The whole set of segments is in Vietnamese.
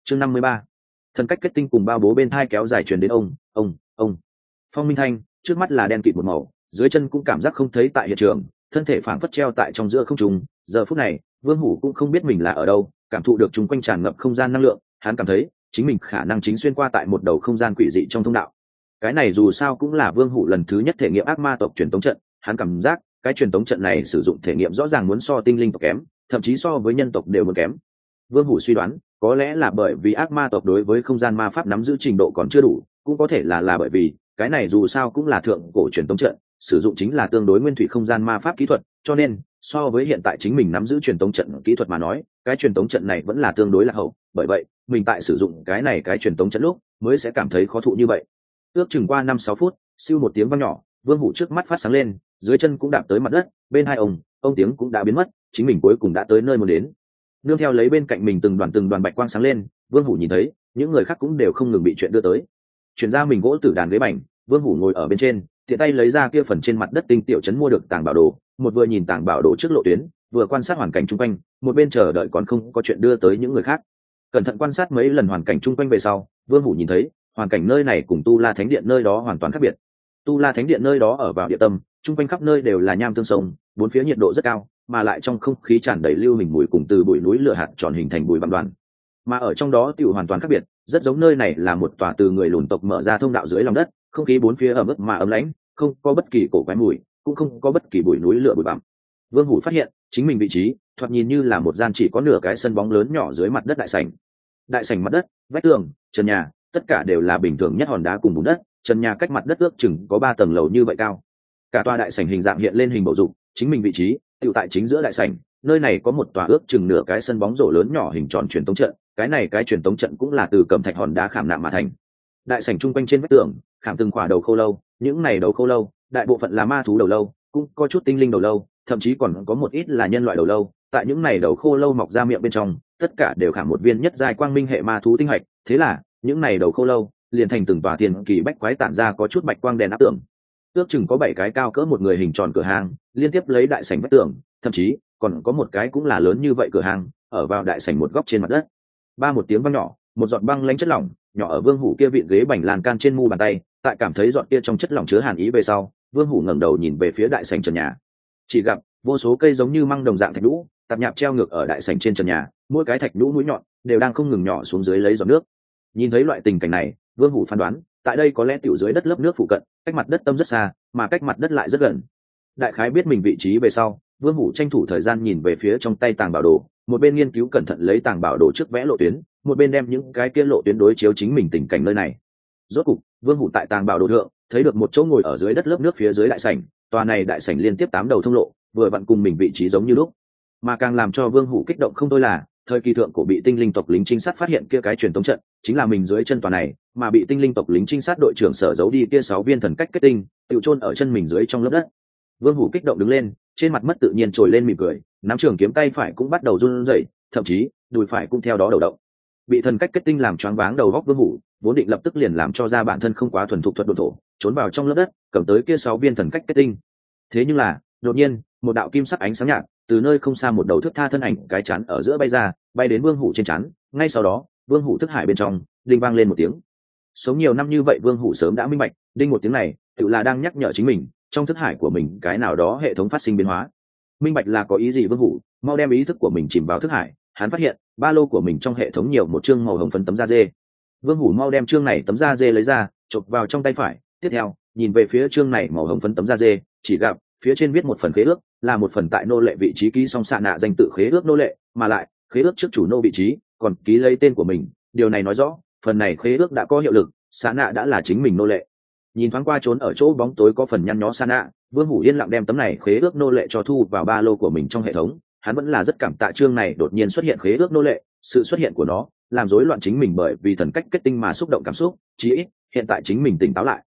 chương 53. Thần cách kết tinh cùng bao bố bên thai kéo dài truyền đến ông. Phong minh thanh, trước mắt là đen kịt một màu, dưới chân cũng cảm giác không thấy tại hiện trường, thân thể phảng phất treo tại trong giữa không trung. Giờ phút này Vương Hủ cũng không biết mình là ở đâu, cảm thụ được chung quanh tràn ngập không gian năng lượng, hắn cảm thấy chính mình khả năng chính xuyên qua tại một đầu không gian quỷ dị trong thông đạo. Cái này dù sao cũng là Vương Hủ lần thứ nhất thể nghiệm ác ma tộc truyền tống trận, hắn cảm giác cái truyền tống trận này sử dụng thể nghiệm rõ ràng muốn so tinh linh tộc kém, thậm chí so với nhân tộc đều muốn kém. Vương Hủ suy đoán, có lẽ là bởi vì ác ma tộc đối với không gian ma pháp nắm giữ trình độ còn chưa đủ, cũng có thể là bởi vì cái này dù sao cũng là thượng cổ truyền tống trận, sử dụng chính là tương đối nguyên thủy không gian ma pháp kỹ thuật, cho nên so với hiện tại chính mình nắm giữ truyền tống trận kỹ thuật mà nói, cái truyền tống trận này vẫn là tương đối là hậu, bởi vậy mình tại sử dụng cái truyền tống trận lúc mới sẽ cảm thấy khó thụ như vậy. Ước chừng qua 5-6 phút, siêu một tiếng vang nhỏ, Vương Hủ trước mắt phát sáng lên, dưới chân cũng đạp tới mặt đất, bên hai ông tiếng cũng đã biến mất, chính mình cuối cùng đã tới nơi muốn đến. Nương theo lấy bên cạnh mình từng đoàn bạch quang sáng lên, Vương Hủ nhìn thấy những người khác cũng đều không ngừng bị chuyện đưa tới. Chuyển ra mình gỗ tử đàn ghế bành, Vương Hủ ngồi ở bên trên, tiện tay lấy ra kia phần trên mặt đất tinh tiểu trấn mua được tàng bảo đồ, một vừa nhìn tàng bảo đồ trước lộ tuyến, vừa quan sát hoàn cảnh chung quanh, một bên chờ đợi còn không có chuyện đưa tới những người khác. Cẩn thận quan sát mấy lần hoàn cảnh chung quanh về sau, Vương Hủ nhìn thấy hoàn cảnh nơi này cùng Tu La Thánh Điện nơi đó hoàn toàn khác biệt. Tu La Thánh Điện nơi đó ở vào địa tâm, chung quanh khắp nơi đều là nham tương sông, bốn phía nhiệt độ rất cao, mà lại trong không khí tràn đầy lưu hình mùi cùng từ bụi núi lửa hạt tròn hình thành bụi bặm đoàn. Mà ở trong đó tiểu hoàn toàn khác biệt, rất giống nơi này là một tòa từ người lùn tộc mở ra thông đạo dưới lòng đất, không khí bốn phía ẩm ướt mà ấm lãnh, không có bất kỳ cổ quái mùi, cũng không có bất kỳ bụi núi lửa bụi bặm. Vương Hủ phát hiện chính mình vị trí thoạt nhìn như là một gian chỉ có nửa cái sân bóng lớn nhỏ dưới mặt đất đại sảnh. Đại sảnh mặt đất, vách tường, trần nhà, tất cả đều là bình thường nhất hòn đá cùng bùn đất, trần nhà cách mặt đất ước chừng có 3 tầng lầu như vậy cao. Cả tòa đại sảnh hình dạng hiện lên hình bầu dục, chính mình vị trí tựu tại chính giữa đại sảnh, nơi này có một tòa ước chừng nửa cái sân bóng rổ lớn nhỏ hình tròn truyền tống trận, cái truyền tống trận cũng là từ cẩm thạch hòn đá khảm nạm mà thành. Đại sảnh trung quanh trên vách tường khảm từng khỏa đầu khô lâu, những này đầu khô lâu đại bộ phận là ma thú đầu lâu, cũng có chút tinh linh đầu lâu, thậm chí còn có một ít là nhân loại đầu lâu. Tại những này đầu khô lâu mọc ra miệng bên trong, tất cả đều khảm một viên nhất giai quang minh hệ ma thú tinh hạch, thế là những này đầu khô lâu liền thành từng tòa tiền kỳ bách quái tản ra có chút bạch quang đèn áp tường. Ước chừng có 7 cái cao cỡ một người hình tròn cửa hàng liên tiếp lấy đại sảnh vách tường, thậm chí còn có một cái cũng là lớn như vậy cửa hàng ở vào đại sảnh một góc trên mặt đất. Một tiếng vang nhỏ, một giọt băng lánh chất lỏng nhỏ ở Vương Hủ kia vịn ghế bành lan can trên mu bàn tay, tại cảm thấy giọt kia trong chất lỏng chứa hàn ý về sau, Vương Hủ ngẩng đầu nhìn về phía đại sảnh trần nhà, chỉ gặp vô số cây giống như măng đồng dạng thạch nhũ tạp nhạp treo ngược ở đại sảnh trên trần nhà, mỗi cái thạch nhũ mũi nhọn đều đang không ngừng nhỏ xuống dưới lấy giọt nước. Nhìn thấy loại tình cảnh này, Vương Hủ phán đoán tại đây có lẽ tiểu dưới đất lớp nước phụ cận, cách mặt đất tâm rất xa, mà cách mặt đất lại rất gần. Đại khái biết mình vị trí về sau, Vương Hủ tranh thủ thời gian nhìn về phía trong tay tàng bảo đồ, một bên nghiên cứu cẩn thận lấy tàng bảo đồ trước vẽ lộ tuyến, một bên đem những cái kia lộ tuyến đối chiếu chính mình tình cảnh nơi này. Rốt cục, Vương Hủ tại tàng bảo đồ thượng thấy được một chỗ ngồi ở dưới đất lớp nước phía dưới đại sảnh, tòa này đại sảnh liên tiếp 8 đầu thông lộ, vừa vặn cùng mình vị trí giống như lúc. Mà càng làm cho Vương Hủ kích động không thôi là, thời kỳ thượng cổ bị tinh linh tộc lính trinh sát phát hiện kia cái truyền tống trận chính là mình dưới chân tòa này, mà bị tinh linh tộc lính trinh sát đội trưởng sở giấu đi kia 6 viên thần cách kết tinh tự chôn ở chân mình dưới trong lớp đất. Vương Hủ kích động đứng lên, trên mặt mất tự nhiên trồi lên mỉm cười, nắm trường kiếm tay phải cũng bắt đầu run rẩy, thậm chí đùi phải cũng theo đó đầu động. Bị thần cách kết tinh làm choáng váng đầu óc Vương Hủ, vốn định lập tức liền làm cho ra bản thân không quá thuần thục thuật độn thổ, trốn vào trong lớp đất, cầm tới kia 6 viên thần cách kết tinh. Thế nhưng là, đột nhiên, một đạo kim sắc ánh sáng nhạt từ nơi không xa một đầu thước tha thân ảnh cái chán ở giữa bay ra, bay đến Vương Hủ trên chán. Ngay sau đó, Vương Hủ thức hải bên trong đinh vang lên một tiếng. Sống nhiều năm như vậy, Vương Hủ sớm đã minh bạch, đinh một tiếng này tự là đang nhắc nhở chính mình, trong thức hải của mình cái nào đó hệ thống phát sinh biến hóa. Minh bạch là có ý gì Vương Hủ mau đem ý thức của mình chìm vào thức hải, hắn phát hiện ba lô của mình trong hệ thống nhiều một chương màu hồng phấn tấm da dê. Vương Hủ mau đem chương này tấm da dê lấy ra, chộp vào trong tay phải, tiếp theo nhìn về phía chương này màu hồng phấn tấm da dê, chỉ gặp phía trên viết một phần khế ước, là một phần tại nô lệ vị trí ký song xạ nạ danh tự khế ước nô lệ, mà lại khế ước trước chủ nô vị trí còn ký lấy tên của mình. Điều này nói rõ phần này khế ước đã có hiệu lực, xạ nạ đã là chính mình nô lệ. Nhìn thoáng qua trốn ở chỗ bóng tối có phần nhăn nhó xạ nạ, Vương Hủ yên lặng đem tấm này khế ước nô lệ cho thu vào ba lô của mình trong hệ thống. Hắn vẫn là rất cảm tạ chương này đột nhiên xuất hiện khế ước nô lệ, sự xuất hiện của nó làm rối loạn chính mình bởi vì thần cách kết tinh mà xúc động cảm xúc, chí ít hiện tại chính mình tỉnh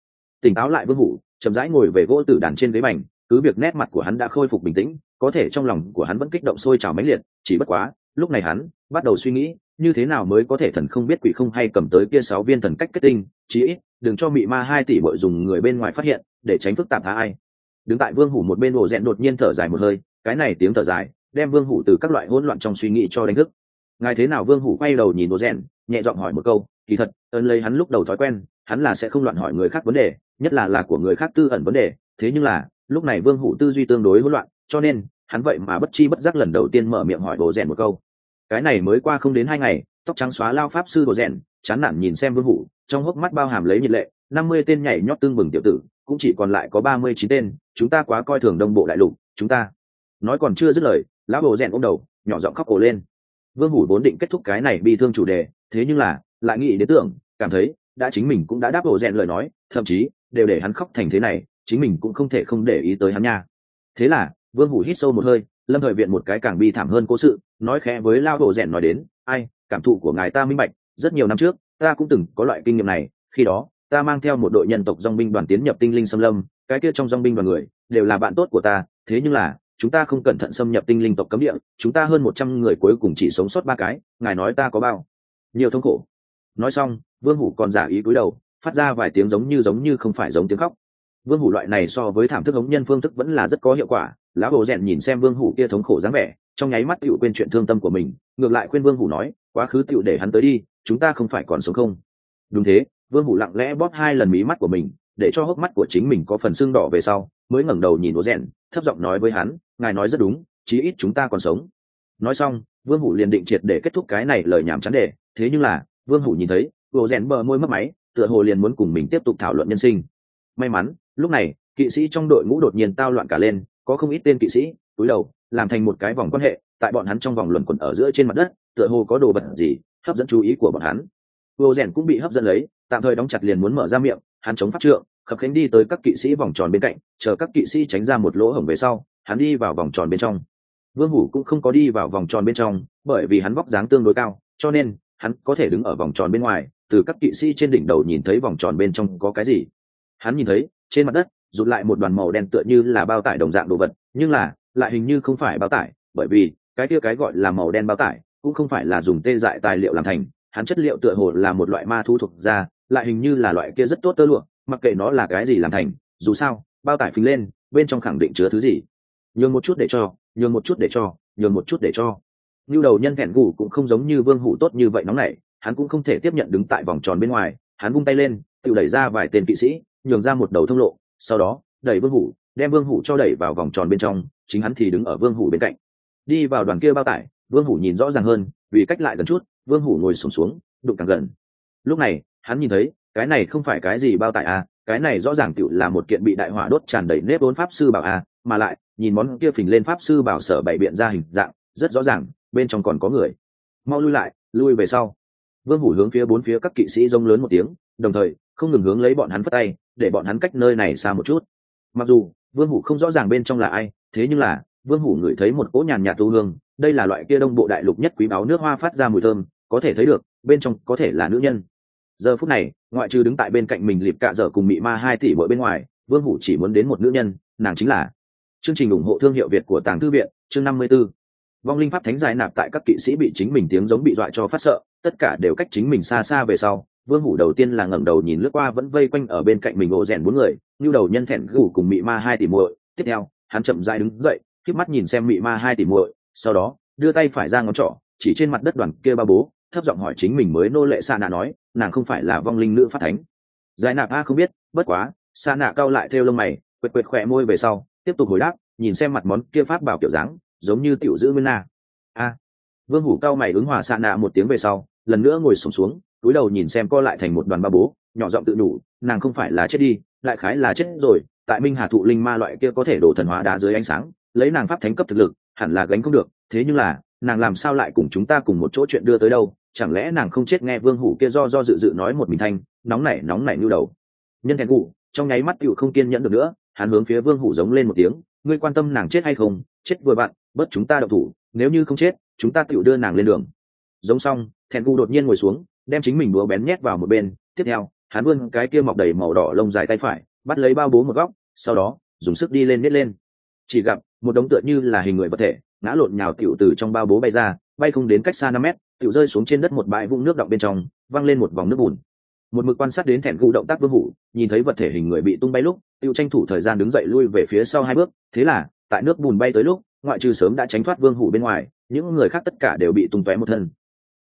táo lại. Vương Hủ chậm rãi ngồi về gỗ tử đàn trên ghế bành, cứ việc nét mặt của hắn đã khôi phục bình tĩnh, có thể trong lòng của hắn vẫn kích động sôi trào mãnh liệt. Chỉ bất quá lúc này hắn bắt đầu suy nghĩ như thế nào mới có thể thần không biết quỷ không hay cầm tới kia 6 viên thần cách kết tinh, chí ít đừng cho mị ma 2 tỷ bội dùng người bên ngoài phát hiện, để tránh phức tạp tha ai. Đứng tại Vương Hủ một bên Ổ Rẹn đột nhiên thở dài một hơi, cái này tiếng thở dài đem Vương Hủ từ các loại hỗn loạn trong suy nghĩ cho đánh thức. ngài thế nào? Vương Hủ quay đầu nhìn Đồ Rèn, nhẹ giọng hỏi một câu. Kỳ thật ấn lấy hắn lúc đầu thói quen, hắn là sẽ không loạn hỏi người khác vấn đề, nhất là của người khác tư ẩn vấn đề. Thế nhưng là lúc này Vương Hủ tư duy tương đối hỗn loạn, cho nên hắn vậy mà bất chi bất giác lần đầu tiên mở miệng hỏi Đồ Rèn một câu. Cái này mới qua không đến 2 ngày, tóc trắng xóa lao pháp sư Đồ Rèn chán nản nhìn xem Vương Hủ, trong hốc mắt bao hàm lấy nhiệt lệ. 50 tên nhảy nhót tương bừng tiểu tử, cũng chỉ còn lại có 39 tên, chúng ta quá coi thường Đông Bộ đại lục, chúng ta. Nói còn chưa dứt lời, lão Đồ Rèn ôm đầu, nhỏ giọng khóc ồ lên. Vương Hủ vốn định kết thúc cái này bi thương chủ đề, thế nhưng là lại nghĩ đến tưởng, cảm thấy đã chính mình cũng đã đáp Đồ Rèn lời nói, thậm chí đều để hắn khóc thành thế này, chính mình cũng không thể không để ý tới hắn nha. Thế là Vương Hủ hít sâu một hơi, lâm thời viện một cái càng bi thảm hơn cố sự, nói khẽ với lao Đồ Rèn nói đến, ai, cảm thụ của ngài ta minh bạch, rất nhiều năm trước ta cũng từng có loại kinh nghiệm này. Khi đó ta mang theo một đội nhân tộc dòng binh đoàn tiến nhập tinh linh xâm lâm, cái kia trong dòng binh đoàn người đều là bạn tốt của ta. Thế nhưng là chúng ta không cẩn thận xâm nhập tinh linh tộc cấm địa, chúng ta hơn 100 người cuối cùng chỉ sống sót 3 cái. Ngài nói ta có bao nhiều thống khổ? Nói xong Vương Hủ còn giả ý cúi đầu, phát ra vài tiếng giống như không phải giống tiếng khóc. Vương Hủ loại này so với thảm thức ống nhân phương thức vẫn là rất có hiệu quả. Lão Hồ Rèn nhìn xem Vương Hủ kia thống khổ dáng vẻ, trong nháy mắt tựu quên chuyện thương tâm của mình, ngược lại khuyên Vương Hủ nói, quá khứ tựu để hắn tới đi, chúng ta không phải còn sống không? Đúng thế. Vương Hủ lặng lẽ bóp 2 lần mí mắt của mình, để cho hốc mắt của chính mình có phần sưng đỏ về sau, mới ngẩng đầu nhìn Hồ Rèn, thấp giọng nói với hắn, ngài nói rất đúng, chí ít chúng ta còn sống. Nói xong Vương Hủ liền định triệt để kết thúc cái này lời nhảm chán đề. Thế nhưng là Vương Hủ nhìn thấy Hồ Rèn bờ môi mấp máy, tựa hồ liền muốn cùng mình tiếp tục thảo luận nhân sinh. May mắn lúc này kỵ sĩ trong đội ngũ đột nhiên tao loạn cả lên, có không ít tên kỵ sĩ túi đầu làm thành một cái vòng quan hệ, tại bọn hắn trong vòng luẩn quẩn ở giữa trên mặt đất, tựa hồ có đồ vật gì hấp dẫn chú ý của bọn hắn. Hồ Rèn cũng bị hấp dẫn lấy, tạm thời đóng chặt liền muốn mở ra miệng, hắn chống pháp trượng khập khiễng đi tới các kỵ sĩ vòng tròn bên cạnh, chờ các kỵ sĩ tránh ra một lỗ hổng về sau, hắn đi vào vòng tròn bên trong. Vương Hủ cũng không có đi vào vòng tròn bên trong, bởi vì hắn vóc dáng tương đối cao, cho nên hắn có thể đứng ở vòng tròn bên ngoài, từ các kỵ sĩ trên đỉnh đầu nhìn thấy vòng tròn bên trong có cái gì. Hắn nhìn thấy trên mặt đất rụt lại một đoàn màu đen tựa như là bao tải đồng dạng đồ vật, nhưng là lại hình như không phải bao tải, bởi vì cái kia cái gọi là màu đen bao tải cũng không phải là dùng tê dại tài liệu làm thành, hắn chất liệu tựa hồ là một loại ma thu thuộc ra, lại hình như là loại kia rất tốt tơ lụa, mặc kệ nó là cái gì làm thành, dù sao bao tải phình lên bên trong khẳng định chứa thứ gì. Nhường một chút để cho, nhường một chút để cho, nhường một chút để cho. Nưu đầu nhân thẹn gù cũng không giống như Vương Hủ tốt như vậy nóng nảy, hắn cũng không thể tiếp nhận đứng tại vòng tròn bên ngoài, hắn vung tay lên tự đẩy ra vài tên kỵ sĩ, nhường ra một đầu thông lộ, sau đó đẩy Vương Hủ, đem Vương Hủ cho đẩy vào vòng tròn bên trong, chính hắn thì đứng ở Vương Hủ bên cạnh. Đi vào đoàn kia bao tải, Vương Hủ nhìn rõ ràng hơn, vì cách lại gần chút, Vương Hủ ngồi xổm xuống, đụng càng gần. Lúc này hắn nhìn thấy cái này không phải cái gì bao tải à, cái này rõ ràng tựu là một kiện bị đại hỏa đốt tràn đầy nếp vốn pháp sư bảo à, mà lại nhìn món kia phình lên pháp sư bảo sở bày biện ra hình dạng rất rõ ràng, bên trong còn có người. Mau lui lại, lui về sau. Vương Hủ hướng phía 4 phía các kỵ sĩ rống lớn một tiếng, đồng thời không ngừng hướng lấy bọn hắn phất tay, để bọn hắn cách nơi này xa một chút. Mặc dù Vương Hủ không rõ ràng bên trong là ai, thế nhưng là Vương Hủ ngửi thấy một cỗ nhàn nhạt thu hương, đây là loại kia Đông Bộ đại lục nhất quý báu nước hoa phát ra mùi thơm, có thể thấy được bên trong có thể là nữ nhân. Giờ phút này ngoại trừ đứng tại bên cạnh mình lịp cạ dở cùng mị ma 2 tỷ mỗi bên ngoài, Vương Hủ chỉ muốn đến một nữ nhân, nàng chính là. Chương trình ủng hộ thương hiệu Việt của Tàng Thư viện, chương 54. Vong linh pháp thánh giải nạp tại các kỵ sĩ bị chính mình tiếng giống bị dọa cho phát sợ, tất cả đều cách chính mình xa xa về sau. Vương Hủ đầu tiên là ngẩng đầu nhìn lướt qua vẫn vây quanh ở bên cạnh mình Hồ Rèn 4 người, như đầu nhân thẹn gù cùng mị ma 2 tỷ muội. Tiếp theo hắn chậm rãi đứng dậy, khép mắt nhìn xem mị ma 2 tỷ muội, sau đó đưa tay phải ra ngón trỏ chỉ trên mặt đất đoàn kia ba bố, thấp giọng hỏi chính mình mới nô lệ Sa Nạ nói, nàng không phải là vong linh nữ pháp thánh? Giải nạp a không biết, bất quá. Sa Nạ cau lại theo lông mày, quệt quệt khỏe môi về sau, tiếp tục hồi đáp, nhìn xem mặt món kia pháp bảo kiểu dáng giống như tiểu giữ nguyên na. A. Vương Hủ cau mày ứng hòa Sa Nạ một tiếng về sau, lần nữa ngồi xổm xuống, cúi đầu nhìn xem co lại thành một đoàn ba bố, nhỏ giọng tự nhủ, nàng không phải là chết đi, lại khái là chết rồi, tại Minh Hà thụ linh ma loại kia có thể đổ thần hóa đá dưới ánh sáng, lấy nàng pháp thánh cấp thực lực hẳn là gánh không được, thế nhưng là nàng làm sao lại cùng chúng ta cùng một chỗ chuyện đưa tới đâu, chẳng lẽ nàng không chết? Nghe Vương Hủ kia do dự dự nói một mình thanh, nóng nảy như đầu nhân thẹn gù trong nháy mắt tựu không kiên nhẫn được nữa, hắn hướng phía Vương Hủ giống lên một tiếng, ngươi quan tâm nàng chết hay không? Chết vừa vặn bớt chúng ta động thủ, nếu như không chết chúng ta tựu đưa nàng lên đường. Giống xong thẹn gù đột nhiên ngồi xuống, đem chính mình búa bén nhét vào một bên, tiếp theo hắn vươn cái kia mọc đầy màu đỏ lông dài tay phải, bắt lấy bao bố một góc, sau đó dùng sức đi lên nhét lên. Chỉ gặp một đống tựa như là hình người vật thể ngã lộn nhào tiểu từ trong bao bố bay ra, bay không đến cách xa 5 mét, tiểu rơi xuống trên đất một bãi vũng nước đọng bên trong, văng lên một vòng nước bùn. Một mực quan sát đến thẹn gù động tác Vương Hủ, nhìn thấy vật thể hình người bị tung bay lúc, tiểu tranh thủ thời gian đứng dậy lui về phía sau 2 bước, thế là tại nước bùn bay tới lúc, ngoại trừ sớm đã tránh thoát Vương Hủ bên ngoài, những người khác tất cả đều bị tung tóe một thân,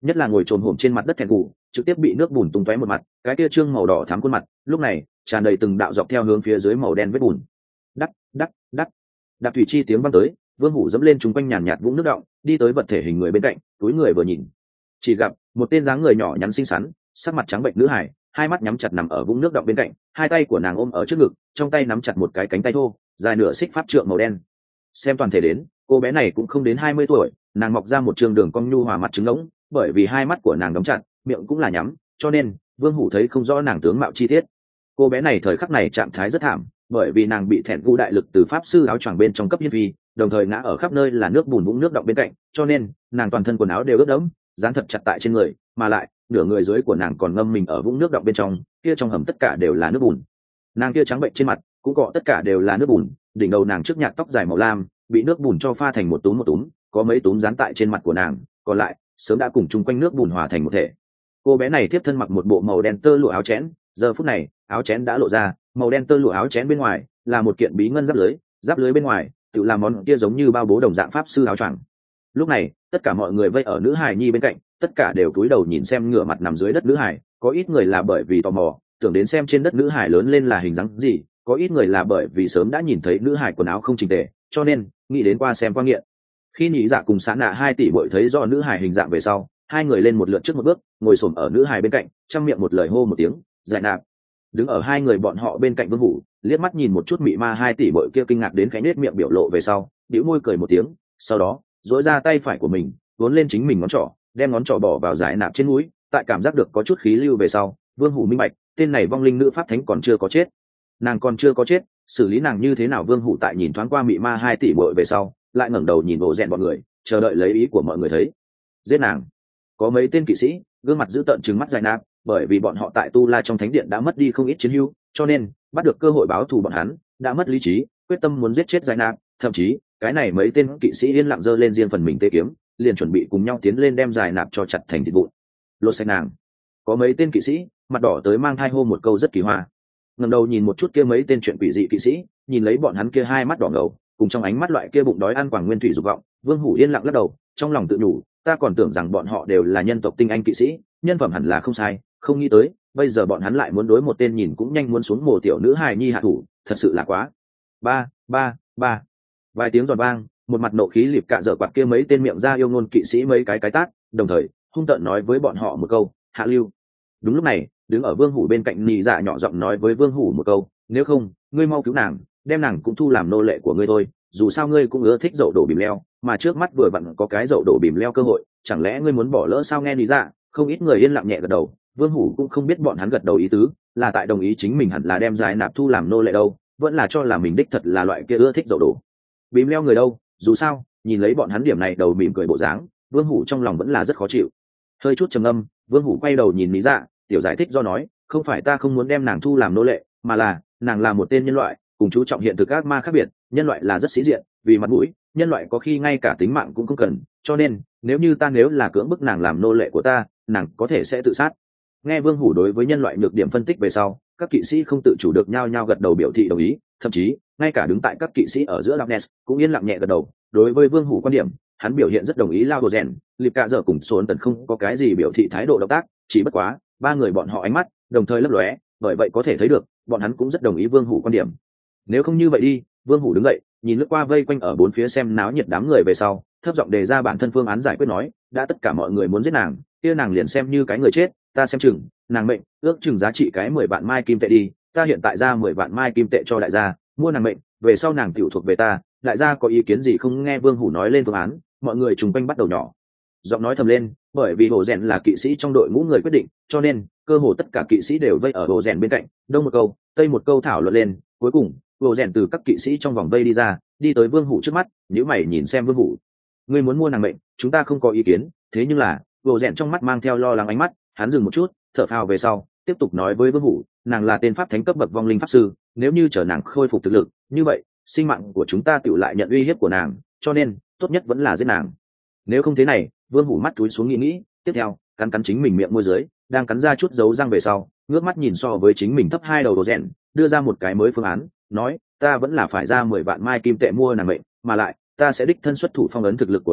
nhất là ngồi trồm hổm trên mặt đất thẹn cù trực tiếp bị nước bùn tung tóe một mặt, cái kia trương màu đỏ thắm khuôn mặt lúc này tràn đầy từng đạo dọc theo hướng phía dưới màu đen vết bùn. Đắc đắc đắc, đạp thủy chi tiếng vang tới, Vương Hủ dẫm lên chúng quanh nhàn nhạt vũng nước động, đi tới vật thể hình người bên cạnh, túi người vừa nhìn, chỉ gặp một tên dáng người nhỏ nhắn xinh xắn, sắc mặt trắng bệnh nữ hải, hai mắt nhắm chặt nằm ở vũng nước động bên cạnh, hai tay của nàng ôm ở trước ngực, trong tay nắm chặt một cái cánh tay thô dài nửa xích pháp trượng màu đen. Xem toàn thể đến, cô bé này cũng không đến 20 tuổi, nàng mọc ra một trường đường cong nhu hòa mặt trứng ngỗng, bởi vì hai mắt của nàng đóng chặt, miệng cũng là nhắm, cho nên Vương Hủ thấy không rõ nàng tướng mạo chi tiết. Cô bé này thời khắc này trạng thái rất thảm, bởi vì nàng bị thẹn gu đại lực từ pháp sư áo choàng bên trong cấp hiên vi, đồng thời ngã ở khắp nơi là nước bùn vũng nước động bên cạnh, cho nên nàng toàn thân quần áo đều ướt đẫm, dán thật chặt tại trên người, mà lại nửa người dưới của nàng còn ngâm mình ở vũng nước động bên trong, kia trong hầm tất cả đều là nước bùn. Nàng kia trắng bệnh trên mặt cũng cọ tất cả đều là nước bùn, đỉnh đầu nàng trước nhạt tóc dài màu lam bị nước bùn cho pha thành một túm, có mấy túm dán tại trên mặt của nàng, còn lại sớm đã cùng chung quanh nước bùn hòa thành một thể. Cô bé này tiếp thân mặc một bộ màu đen tơ lụa áo chẽn, giờ phút này áo chẽn đã lộ ra, màu đen tơ lụa áo chẽn bên ngoài là một kiện bí ngân giáp lưới bên ngoài tự làm món kia giống như bao bố đồng dạng pháp sư áo choàng. Lúc này tất cả mọi người vây ở nữ hài nhi bên cạnh, tất cả đều cúi đầu nhìn xem ngửa mặt nằm dưới đất nữ hài, có ít người là bởi vì tò mò tưởng đến xem trên đất nữ hài lớn lên là hình dáng gì, có ít người là bởi vì sớm đã nhìn thấy nữ hài quần áo không chỉnh tề cho nên nghĩ đến qua xem qua nghiện. Khi nhị dạ cùng xã nạ 2 tỷ bội thấy do nữ hài hình dạng về sau, hai người lên một lượt trước một bước, ngồi xổm ở nữ hài bên cạnh, trong miệng một lời hô một tiếng giải nạp. Đứng ở hai người bọn họ bên cạnh Vương Hủ liếc mắt nhìn một chút mị ma 2 tỷ bội kia kinh ngạc đến khẽ nết miệng biểu lộ về sau, bĩu môi cười một tiếng, sau đó duỗi ra tay phải của mình vốn lên chính mình ngón trỏ, đem ngón trỏ bỏ vào giải nạp trên mũi, tại cảm giác được có chút khí lưu về sau, Vương Hủ minh bạch tên này vong linh nữ pháp thánh còn chưa có chết. Nàng còn chưa có chết, xử lý nàng như thế nào? Vương Hủ tại nhìn thoáng qua mị ma 2 tỷ bội về sau, lại ngẩng đầu nhìn bộ rèn bọn người, chờ đợi lấy ý của mọi người. Thấy giết nàng. Có mấy tên kỵ sĩ gương mặt dữ tợn trừng mắt giải nạp, bởi vì bọn họ tại Tu La trong thánh điện đã mất đi không ít chiến hữu, cho nên bắt được cơ hội báo thù bọn hắn đã mất lý trí, quyết tâm muốn giết chết giải nạp. Thậm chí cái này mấy tên kỵ sĩ yên lặng giơ lên riêng phần mình tê kiếm, liền chuẩn bị cùng nhau tiến lên đem giải nạp cho chặt thành thịt vụn, lột sạch nàng. Có mấy tên kỵ sĩ mặt đỏ tới mang thai hô một câu rất kỳ hoa, ngẩng đầu nhìn một chút kia mấy tên chuyện quỷ dị kỵ sĩ, nhìn lấy bọn hắn kia hai mắt đỏ ngầu cùng trong ánh mắt loại kia bụng đói ăn quảng nguyên thủy dục vọng, Vương Hủ yên lặng lắc đầu, trong lòng tự nhủ, ta còn tưởng rằng bọn họ đều là nhân tộc tinh anh kỵ sĩ, nhân phẩm hẳn là không sai, không nghĩ tới bây giờ bọn hắn lại muốn đối một tên nhìn cũng nhanh muốn xuống mồ tiểu nữ hài nhi hạ thủ, thật sự là quá. Ba ba ba, vài tiếng giòn vang, một mặt nộ khí lịp cạ dở quạt kia mấy tên miệng ra yêu ngôn kỵ sĩ mấy cái tát, đồng thời hung tợn nói với bọn họ một câu hạ lưu. Đúng lúc này đứng ở Vương Hủ bên cạnh nhị dạ nhỏ giọng nói với Vương Hủ một câu, nếu không ngươi mau cứu nàng, đem nàng cũng thu làm nô lệ của ngươi thôi, dù sao ngươi cũng ưa thích dậu đổ bìm leo, mà trước mắt vừa vặn có cái dậu đổ bìm leo cơ hội, chẳng lẽ ngươi muốn bỏ lỡ sao? Nghe nhị dạ không ít người yên lặng nhẹ gật đầu, Vương Hủ cũng không biết bọn hắn gật đầu ý tứ là tại đồng ý chính mình hẳn là đem giải nạp thu làm nô lệ đâu, vẫn là cho là mình đích thật là loại kia ưa thích dậu đổ bìm leo người đâu. Dù sao nhìn lấy bọn hắn điểm này đầu mỉm cười bộ dáng, Vương Hủ trong lòng vẫn là rất khó chịu. Hơi chút trầm ngâm, Vương Hủ quay đầu nhìn lý dạ tiểu giải thích do nói, không phải ta không muốn đem nàng thu làm nô lệ, mà là nàng là một tên nhân loại, cùng chú trọng hiện thực ác ma khác biệt, nhân loại là rất sĩ diện, vì mặt mũi nhân loại có khi ngay cả tính mạng cũng không cần, cho nên nếu là cưỡng bức nàng làm nô lệ của ta, nàng có thể sẽ tự sát. Nghe Vương Hủ đối với nhân loại nhược điểm phân tích về sau, các kỵ sĩ không tự chủ được nhao nhao gật đầu biểu thị đồng ý, thậm chí ngay cả đứng tại các kỵ sĩ ở giữa Darkness cũng yên lặng nhẹ gật đầu. Đối với Vương Hủ quan điểm, hắn biểu hiện rất đồng ý. Lao đồ rèn lịp cạ dở cùng Sốn Tần không có cái gì biểu thị thái độ động tác, chỉ bất quá ba người bọn họ ánh mắt đồng thời lấp lóe, bởi vậy có thể thấy được bọn hắn cũng rất đồng ý Vương Hủ quan điểm. Nếu không như vậy đi, Vương Hủ đứng dậy nhìn lướt qua vây quanh ở bốn phía xem náo nhiệt đám người về sau, thấp giọng đề ra bản thân phương án giải quyết, nói đã tất cả mọi người muốn giết nàng, kia nàng liền xem như cái người chết, ta xem chừng nàng mệnh ước chừng giá trị cái 10 vạn mai kim tệ đi, ta hiện tại ra 10 vạn mai kim tệ cho đại gia mua nàng mệnh, về sau nàng tiểu thuộc về ta, đại gia có ý kiến gì không? Nghe Vương Hủ nói lên phương án, mọi người chung quanh bắt đầu nhỏ giọng nói thầm lên, bởi vì Hồ Rèn là kỵ sĩ trong đội ngũ người quyết định, cho nên cơ hồ tất cả kỵ sĩ đều vây ở Hồ Rèn bên cạnh, đông một câu tây một câu thảo luận lên. Cuối cùng Hồ Rèn từ các kỵ sĩ trong vòng vây đi ra, đi tới Vương Hủ trước mắt, nhíu mày nhìn xem Vương Hủ, ngươi muốn mua nàng mệnh, chúng ta không có ý kiến, thế nhưng là Hồ Rèn trong mắt mang theo lo lắng ánh mắt, hắn dừng một chút, thở phào về sau tiếp tục nói với Vương Hủ, nàng là tên pháp thánh cấp bậc vong linh pháp sư, nếu như chờ nàng khôi phục thực lực, như vậy sinh mạng của chúng ta tựu lại nhận uy hiếp của nàng, cho nên tốt nhất vẫn là giết nàng. Nếu không thế này, Vương Hủ mắt túi xuống nghĩ, tiếp theo cắn cắn chính mình miệng môi dưới, đang cắn ra chút dấu răng về sau, ngước mắt nhìn so với chính mình thấp hai đầu Hồ Rèn, đưa ra một cái mới phương án, nói ta vẫn là phải ra 10 vạn mai kim tệ mua nàng mệnh, mà lại ta sẽ đích thân xuất thủ phong ấn thực lực của nàng,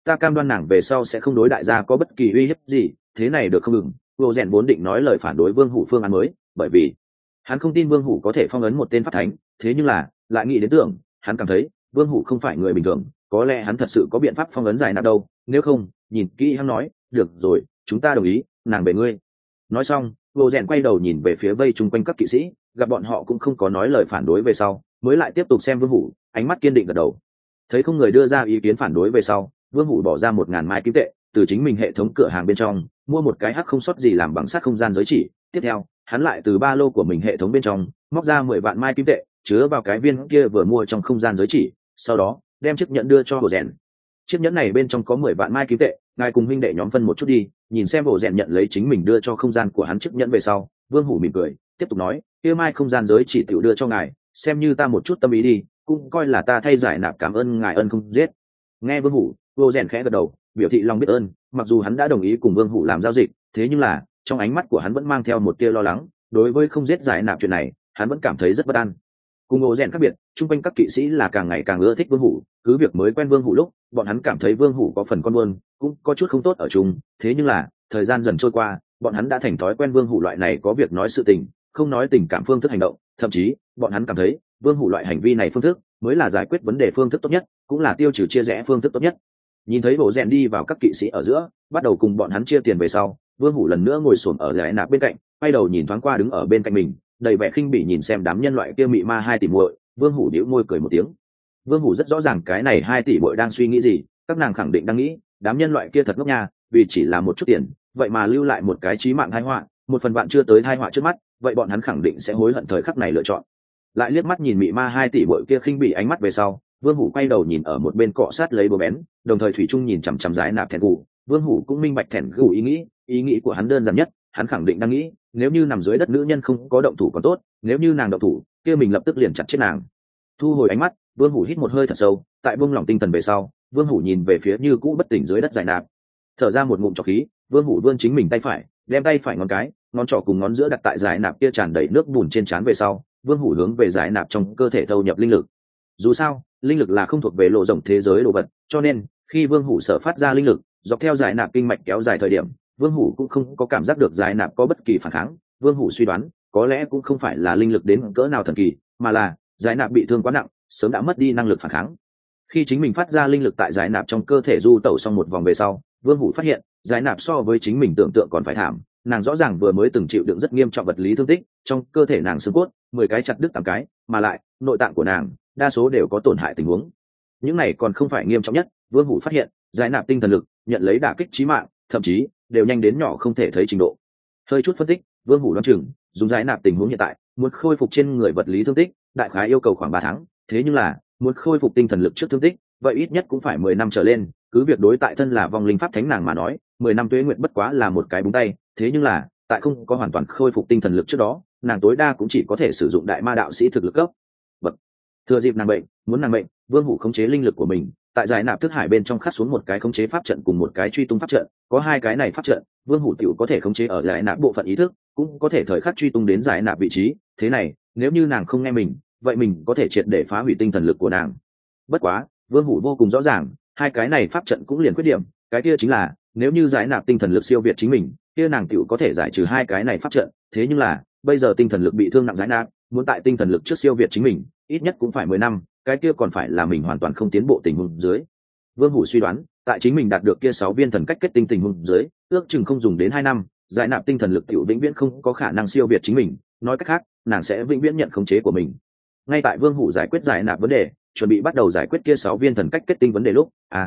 ta cam đoan nàng về sau sẽ không đối đại gia có bất kỳ uy hiếp gì, thế này được không? Ngừng vô rèn vốn định nói lời phản đối Vương Hủ phương án mới, bởi vì hắn không tin Vương Hủ có thể phong ấn một tên pháp thánh, thế nhưng là lại nghĩ đến tưởng, hắn cảm thấy Vương Hủ không phải người bình thường, có lẽ hắn thật sự có biện pháp phong ấn giải nạp đâu, nếu không nhìn kỹ hắn nói, được rồi, chúng ta đồng ý, nàng về ngươi. Nói xong vô rèn quay đầu nhìn về phía vây chung quanh các kỵ sĩ, gặp bọn họ cũng không có nói lời phản đối về sau, mới lại tiếp tục xem Vương Hủ, ánh mắt kiên định gật đầu. Thấy không người đưa ra ý kiến phản đối về sau, Vương Hủ bỏ ra 1000 mai kim tệ, từ chính mình hệ thống cửa hàng bên trong mua một cái hắc không sót gì làm bằng sắt không gian giới chỉ. Tiếp theo hắn lại từ ba lô của mình hệ thống bên trong móc ra 10 vạn mai kim tệ, chứa vào cái viên kia vừa mua trong không gian giới chỉ, sau đó đem chiếc nhẫn đưa cho Hồ Rèn. Chiếc nhẫn này bên trong có 10 vạn mai kim tệ, ngài cùng huynh đệ nhóm phân một chút đi. Nhìn xem Hồ Rèn nhận lấy chính mình đưa cho không gian của hắn chiếc nhẫn về sau, Vương Hủ mỉm cười tiếp tục nói, kia mai không gian giới chỉ tiểu đưa cho ngài, xem như ta một chút tâm ý đi, cũng coi là ta thay giải nạp cảm ơn ngài ân không giết. Nghe Vương Hủ, Hồ Rèn khẽ gật đầu biểu thị lòng biết ơn, mặc dù hắn đã đồng ý cùng Vương Hủ làm giao dịch, thế nhưng là trong ánh mắt của hắn vẫn mang theo một tia lo lắng, đối với không giết giải nạp chuyện này hắn vẫn cảm thấy rất bất an. Cùng Hồ Rèn khác biệt, chung quanh các kỵ sĩ là càng ngày càng ưa thích Vương Hủ, cứ việc mới quen Vương Hủ lúc bọn hắn cảm thấy Vương Hủ có phần con buôn, cũng có chút không tốt ở chung, thế nhưng là thời gian dần trôi qua, bọn hắn đã thành thói quen Vương Hủ loại này có việc nói sự tình, không nói tình cảm phương thức hành động, thậm chí bọn hắn cảm thấy Vương Hủ loại hành vi này phương thức mới là giải quyết vấn đề phương thức tốt nhất, cũng là tiêu trừ chia rẽ phương thức tốt nhất. Nhìn thấy Hồ Rèn đi vào các kỵ sĩ ở giữa, bắt đầu cùng bọn hắn chia tiền về sau, Vương Hủ lần nữa ngồi xổm ở giải nạp bên cạnh, quay đầu nhìn thoáng qua đứng ở bên cạnh mình đầy vẻ khinh bỉ nhìn xem đám nhân loại kia mị ma 2 tỷ muội. Vương Hủ nhíu môi cười một tiếng. Vương Hủ rất rõ ràng cái này 2 tỷ muội đang suy nghĩ gì, các nàng khẳng định đang nghĩ đám nhân loại kia thật ngốc nha, vì chỉ là một chút tiền vậy mà lưu lại một cái chí mạng tai họa, một phần vạn chưa tới tai họa trước mắt, vậy bọn hắn khẳng định sẽ hối hận thời khắc này lựa chọn. Lại liếc mắt nhìn mị ma 2 tỷ muội kia khinh bỉ ánh mắt về sau, Vương Hủ quay đầu nhìn ở một bên cọ sát lấy búa bén, đồng thời thủy chung nhìn chằm chằm giải nạp thẹn gù. Vương Hủ cũng minh bạch thẹn gù ý nghĩ của hắn đơn giản nhất, hắn khẳng định đang nghĩ nếu như nằm dưới đất nữ nhân không có động thủ còn tốt, nếu như nàng động thủ kia mình lập tức liền chặt chết nàng. Thu hồi ánh mắt, Vương Hủ hít một hơi thật sâu, tại buông lỏng tinh thần về sau, Vương Hủ nhìn về phía như cũ bất tỉnh dưới đất giải nạp, thở ra một ngụm trọc khí. Vương Hủ vươn chính mình tay phải, đem tay phải ngón cái, ngón trỏ cùng ngón giữa đặt tại giải nạp kia tràn đầy nước bùn trên trán về sau, Vương Hủ hướng về giải nạp trong cơ thể thâu nhập linh lực. Dù sao linh lực là không thuộc về lộ rộng thế giới đồ vật, cho nên khi Vương Hủ sở phát ra linh lực dọc theo giải nạp kinh mạch kéo dài thời điểm, Vương Hủ cũng không có cảm giác được giải nạp có bất kỳ phản kháng. Vương Hủ suy đoán có lẽ cũng không phải là linh lực đến cỡ nào thần kỳ, mà là giải nạp bị thương quá nặng, sớm đã mất đi năng lực phản kháng. Khi chính mình phát ra linh lực tại giải nạp trong cơ thể du tẩu xong một vòng về sau, Vương Hủ phát hiện giải nạp so với chính mình tưởng tượng còn phải thảm. Nàng rõ ràng vừa mới từng chịu đựng rất nghiêm trọng vật lý thương tích, trong cơ thể nàng xương cốt 10 cái chặt đứt 8 cái, mà lại nội tạng của nàng đa số đều có tổn hại tình huống. Những này còn không phải nghiêm trọng nhất, Vương Hủ phát hiện giải nạp tinh thần lực nhận lấy đả kích chí mạng, thậm chí đều nhanh đến nhỏ không thể thấy trình độ. Hơi chút phân tích, Vương Hủ đoán chừng dùng giải nạp tình huống hiện tại muốn khôi phục trên người vật lý thương tích đại khái yêu cầu khoảng 3 tháng, thế nhưng là muốn khôi phục tinh thần lực trước thương tích vậy ít nhất cũng phải 10 năm trở lên. Cứ việc đối tại thân là vong linh pháp thánh nàng mà nói 10 năm tuế nguyện bất quá là một cái búng tay, thế nhưng là tại không có hoàn toàn khôi phục tinh thần lực trước đó, nàng tối đa cũng chỉ có thể sử dụng đại ma đạo sĩ thực lực cấp bậc. Thừa dịp nàng bệnh, muốn nàng bệnh, Vương Hủ khống chế linh lực của mình tại giải nạp thức hải bên trong khắc xuống một cái khống chế pháp trận cùng một cái truy tung pháp trận. Có hai cái này pháp trận, Vương Hủ tiểu có thể khống chế ở giải nạp bộ phận ý thức, cũng có thể thời khắc truy tung đến giải nạp vị trí. Thế này nếu như nàng không nghe mình, vậy mình có thể triệt để phá hủy tinh thần lực của nàng. Bất quá Vương Hủ vô cùng rõ ràng hai cái này pháp trận cũng liền khuyết điểm, cái kia chính là nếu như giải nạp tinh thần lực siêu việt chính mình, kia nàng tiểu có thể giải trừ hai cái này pháp trận. Thế nhưng là bây giờ tinh thần lực bị thương nặng giải nạp, muốn tại tinh thần lực trước siêu việt chính mình ít nhất cũng phải 10 năm, cái kia còn phải là mình hoàn toàn không tiến bộ tình huống dưới. Vương Hủ suy đoán tại chính mình đạt được kia 6 viên thần cách kết tinh tình huống dưới, ước chừng không dùng đến 2 năm, giải nạp tinh thần lực tiểu vĩnh viễn không có khả năng siêu việt chính mình, nói cách khác nàng sẽ vĩnh viễn nhận khống chế của mình. Ngay tại Vương Hủ giải quyết giải nạp vấn đề, chuẩn bị bắt đầu giải quyết kia 6 viên thần cách kết tinh vấn đề lúc,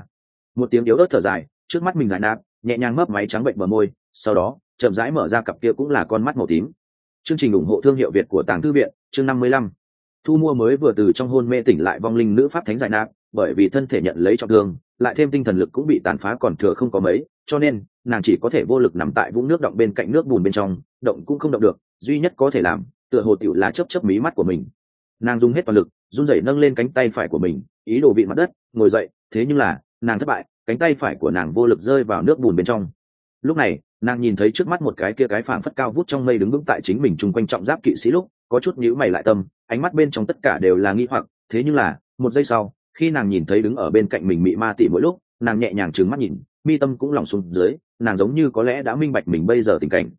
một tiếng yếu ớt thở dài, trước mắt mình giải nạp nhẹ nhàng mấp máy trắng bệnh bờ môi, sau đó chậm rãi mở ra cặp kia cũng là con mắt màu tím. Chương trình ủng hộ thương hiệu Việt của Tàng Thư viện, chương 55. Thu mua mới vừa từ trong hôn mê tỉnh lại vong linh nữ pháp thánh giải nạp, bởi vì thân thể nhận lấy trọng thương, lại thêm tinh thần lực cũng bị tàn phá còn thừa không có mấy, cho nên nàng chỉ có thể vô lực nằm tại vũng nước động bên cạnh nước bùn bên trong, động cũng không động được, duy nhất có thể làm, tựa hồ tiểu là chớp chớp mí mắt của mình. Nàng dùng hết toàn lực, run rẩy nâng lên cánh tay phải của mình, ý đồ vịn mặt đất, ngồi dậy, thế nhưng là, nàng thất bại, cánh tay phải của nàng vô lực rơi vào nước bùn bên trong. Lúc này, nàng nhìn thấy trước mắt một cái kia cái phảng phất cao vút trong mây đứng vững tại chính mình chung quanh trọng giáp kỵ sĩ lúc, có chút nhíu mày lại tâm, ánh mắt bên trong tất cả đều là nghi hoặc, thế nhưng là, một giây sau, khi nàng nhìn thấy đứng ở bên cạnh mình mị ma tỷ mỗi lúc, nàng nhẹ nhàng trừng mắt nhìn, mi tâm cũng lỏng xuống dưới, nàng giống như có lẽ đã minh bạch mình bây giờ tình cảnh.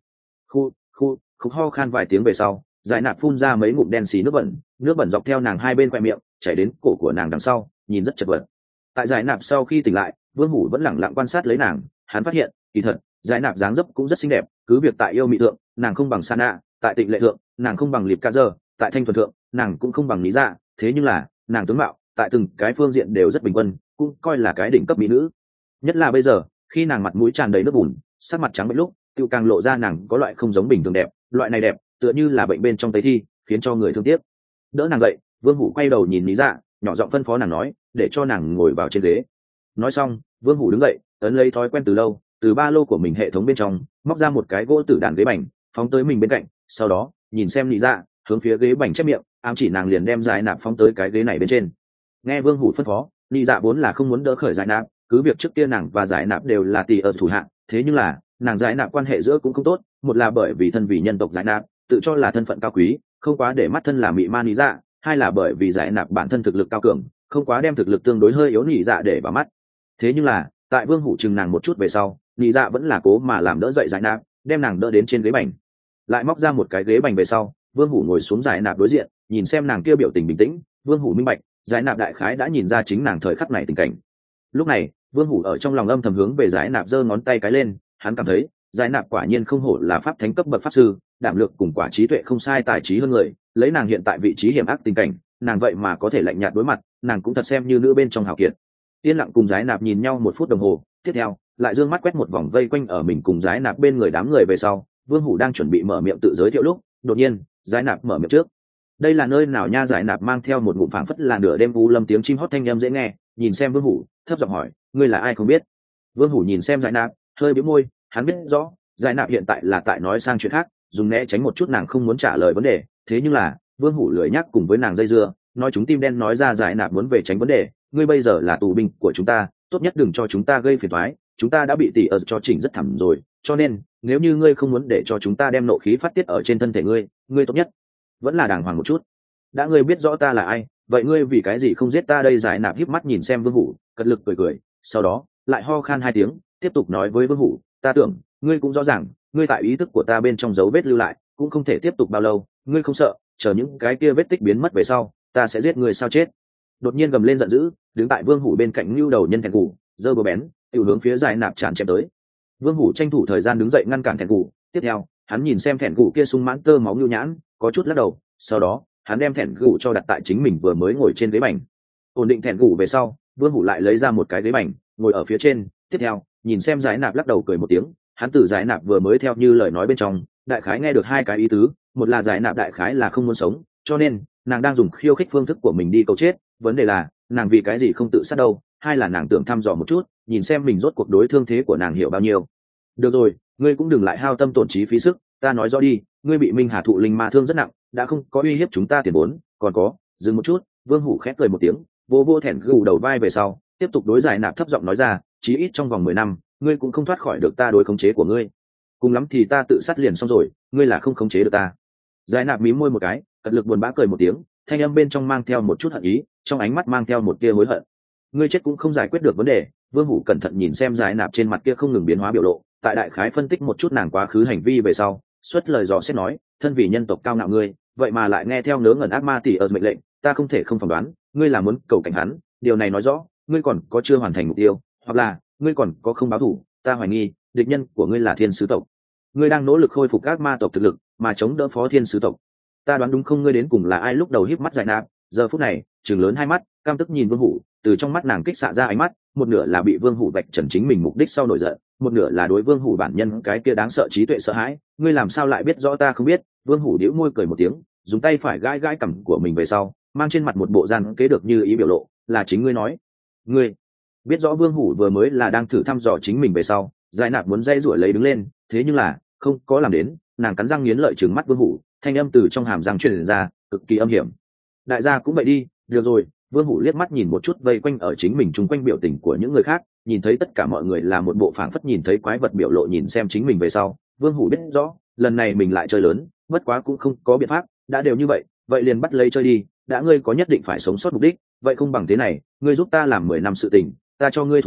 Khu khúc ho khan vài tiếng về sau, giải nạp phun ra mấy ngụm đen xì nước bẩn dọc theo nàng hai bên khoe miệng chảy đến cổ của nàng đằng sau, nhìn rất chật vật. Tại giải nạp sau khi tỉnh lại, Vương Hủ vẫn lẳng lặng quan sát lấy nàng, hắn phát hiện kỳ thật giải nạp dáng dấp cũng rất xinh đẹp, cứ việc tại yêu mị thượng nàng không bằng Sana, tại tịnh lệ thượng nàng không bằng Liệp Ca Giờ, tại thanh thuần thượng nàng cũng không bằng lý dạ, thế nhưng là nàng tướng mạo tại từng cái phương diện đều rất bình quân, cũng coi là cái đỉnh cấp mỹ nữ. Nhất là bây giờ khi nàng mặt mũi tràn đầy nước bùn, sắc mặt trắng bệch lúc tự càng lộ ra nàng có loại không giống bình thường đẹp, loại này đẹp tựa như là bệnh bên trong tấy thi, khiến cho người thương tiếc. Đỡ nàng dậy, Vương Hủ quay đầu nhìn lý dạ, nhỏ giọng phân phó nàng nói để cho nàng ngồi vào trên ghế. Nói xong, Vương Hủ đứng dậy, ấn lấy thói quen từ lâu, từ ba lô của mình hệ thống bên trong móc ra một cái gỗ tử đàn ghế bành, phóng tới mình bên cạnh, sau đó nhìn xem lý dạ, hướng phía ghế bành chép miệng, ám chỉ nàng liền đem giải nạp phóng tới cái ghế này bên trên. Nghe Vương Hủ phân phó, lý dạ vốn là không muốn đỡ khởi giải nạp, cứ việc trước kia nàng và giải nạp đều là tỷ ở thủ hạng, thế nhưng là nàng giải nạp quan hệ giữa cũng không tốt, một là bởi vì thân vì nhân tộc giải nạp tự cho là thân phận cao quý, không quá để mắt thân là mị ma lý dạ, hai là bởi vì giải nạp bản thân thực lực cao cường, không quá đem thực lực tương đối hơi yếu lý dạ để vào mắt. Thế nhưng là tại Vương Hủ chừng nàng một chút về sau, lý dạ vẫn là cố mà làm đỡ dậy giải nạp, đem nàng đỡ đến trên ghế bành, lại móc ra một cái ghế bành về sau, Vương Hủ ngồi xuống giải nạp đối diện, nhìn xem nàng kia biểu tình bình tĩnh, Vương Hủ minh bạch giải nạp đại khái đã nhìn ra chính nàng thời khắc này tình cảnh. Lúc này Vương Hủ ở trong lòng âm thầm hướng về giải nạp giơ ngón tay cái lên, hắn cảm thấy giải nạp quả nhiên không hổ là pháp thánh cấp bậc pháp sư, đảm lược cùng quả trí tuệ không sai, tài trí hơn người, lấy nàng hiện tại vị trí hiểm ác tình cảnh, nàng vậy mà có thể lạnh nhạt đối mặt, nàng cũng thật xem như nữ bên trong hào kiệt. Yên lặng cùng giải nạp nhìn nhau một phút đồng hồ, tiếp theo lại dương mắt quét một vòng vây quanh ở mình cùng giải nạp bên người đám người về sau, Vương Hủ đang chuẩn bị mở miệng tự giới thiệu lúc, đột nhiên giải nạp mở miệng trước. Đây là nơi nào nha? Giải nạp mang theo một ngụm phảng phất là nửa đêm u lâm tiếng chim hót thanh âm dễ nghe, nhìn xem Vương Hủ, thấp giọng hỏi, ngươi là ai không biết? Vương Hủ nhìn xem giải nạp, hơi bĩu môi, hắn biết rõ giải nạp hiện tại là tại nói sang chuyện khác, dùng né tránh một chút nàng không muốn trả lời vấn đề, thế nhưng là Vương Hủ lười nhắc cùng với nàng dây dưa, nói chúng tim đen nói ra giải nạp muốn về tránh vấn đề, ngươi bây giờ là tù binh của chúng ta, tốt nhất đừng cho chúng ta gây phiền toái, chúng ta đã bị tỷ ở cho chỉnh rất thẳm rồi, cho nên nếu như ngươi không muốn để cho chúng ta đem nộ khí phát tiết ở trên thân thể ngươi tốt nhất vẫn là đàng hoàng một chút. Đã ngươi biết rõ ta là ai, vậy ngươi vì cái gì không giết ta đây? Giải nạp híp mắt nhìn xem Vương Hủ, cật lực cười, sau đó lại ho khan hai tiếng, tiếp tục nói với Vương Hủ, ta tưởng ngươi cũng rõ ràng, ngươi tại ý thức của ta bên trong dấu vết lưu lại cũng không thể tiếp tục bao lâu, ngươi không sợ chờ những cái kia vết tích biến mất về sau ta sẽ giết ngươi sao? Chết! Đột nhiên gầm lên giận dữ, đứng tại Vương Hủ bên cạnh nhu đầu nhân Thẹn Cù giơ búa bén tự hướng phía giải nạp chạm chém tới. Vương Hủ tranh thủ thời gian đứng dậy ngăn cản Thẹn Cù, tiếp theo hắn nhìn xem Thẹn Cù kia sung mãn tơ máu nhu nhãn, có chút lắc đầu, sau đó hắn đem Thẹn Cù cho đặt tại chính mình vừa mới ngồi trên ghế bành. Ổn định Thẹn Cù về sau, Vương Hủ lại lấy ra một cái ghế bành ngồi ở phía trên, tiếp theo nhìn xem giải nạp lắc đầu cười một tiếng, hắn từ giải nạp vừa mới theo như lời nói bên trong đại khái nghe được hai cái ý tứ, một là giải nạp đại khái là không muốn sống, cho nên nàng đang dùng khiêu khích phương thức của mình đi cầu chết, vấn đề là nàng vì cái gì không tự sát đâu, hai là nàng tưởng thăm dò một chút nhìn xem mình rốt cuộc đối thương thế của nàng hiểu bao nhiêu. Được rồi, ngươi cũng đừng lại hao tâm tổn trí phí sức, ta nói rõ đi, ngươi bị Minh Hà thụ linh ma thương rất nặng, đã không có uy hiếp chúng ta tiền vốn, còn có. Dừng một chút, Vương Hủ khép cười một tiếng, vô Thẹn gù đầu vai về sau, tiếp tục đối giải nạp thấp giọng nói ra, chí ít trong vòng 10 năm ngươi cũng không thoát khỏi được ta đối khống chế của ngươi, cùng lắm thì ta tự sát liền xong rồi, ngươi là không khống chế được ta. Giải nạp mím môi một cái, cật lực buồn bã cười một tiếng, thanh âm bên trong mang theo một chút hận ý, trong ánh mắt mang theo một tia hối hận. Ngươi chết cũng không giải quyết được vấn đề. Vương Hủ cẩn thận nhìn xem giải nạp trên mặt kia không ngừng biến hóa biểu lộ, tại đại khái phân tích một chút nàng quá khứ hành vi về sau, xuất lời dò xét nói, thân vì nhân tộc cao ngạo ngươi vậy mà lại nghe theo nớ ngẩn ác ma tỷ ở mệnh lệnh, ta không thể không phỏng đoán ngươi là muốn cầu cảnh hắn, điều này nói rõ ngươi còn có chưa hoàn thành mục tiêu, hoặc là ngươi còn có không báo thủ. Ta hoài nghi địch nhân của ngươi là thiên sứ tộc, ngươi đang nỗ lực khôi phục ác ma tộc thực lực mà chống đỡ phó thiên sứ tộc. Ta đoán đúng không? Ngươi đến cùng là ai? Lúc đầu híp mắt giải nạp, giờ phút này chừng lớn hai mắt cam tức nhìn Vương Hủ, từ trong mắt nàng kích xạ ra ánh mắt, một nửa là bị Vương Hủ vạch trần chính mình mục đích sau nổi giận, một nửa là đối Vương Hủ bản nhân cái kia đáng sợ trí tuệ sợ hãi. Ngươi làm sao lại biết rõ ta không biết? Vương Hủ đĩu môi cười một tiếng, dùng tay phải gãi gãi cằm của mình về sau, mang trên mặt một bộ gian kế được như ý biểu lộ, là chính ngươi nói. Ngươi biết rõ Vương Hủ vừa mới là đang thử thăm dò chính mình về sau, giải nạp muốn dây rủi lấy đứng lên, thế nhưng là không có làm đến, nàng cắn răng nghiến lợi trừng mắt Vương Hủ, thanh âm từ trong hàm răng truyền ra, cực kỳ âm hiểm. Đại gia cũng vậy đi, được rồi. Vương Hủ liếc mắt nhìn một chút vây quanh ở chính mình chung quanh biểu tình của những người khác, nhìn thấy tất cả mọi người là một bộ phảng phất nhìn thấy quái vật biểu lộ nhìn xem chính mình về sau, Vương Hủ biết rõ lần này mình lại chơi lớn, bất quá cũng không có biện pháp, đã đều như vậy, vậy liền bắt lấy chơi đi. Đã ngươi có nhất định phải sống sót mục đích, vậy không bằng thế này, ngươi giúp ta làm 10 năm sự tình, ta cho ngươi thủ lao,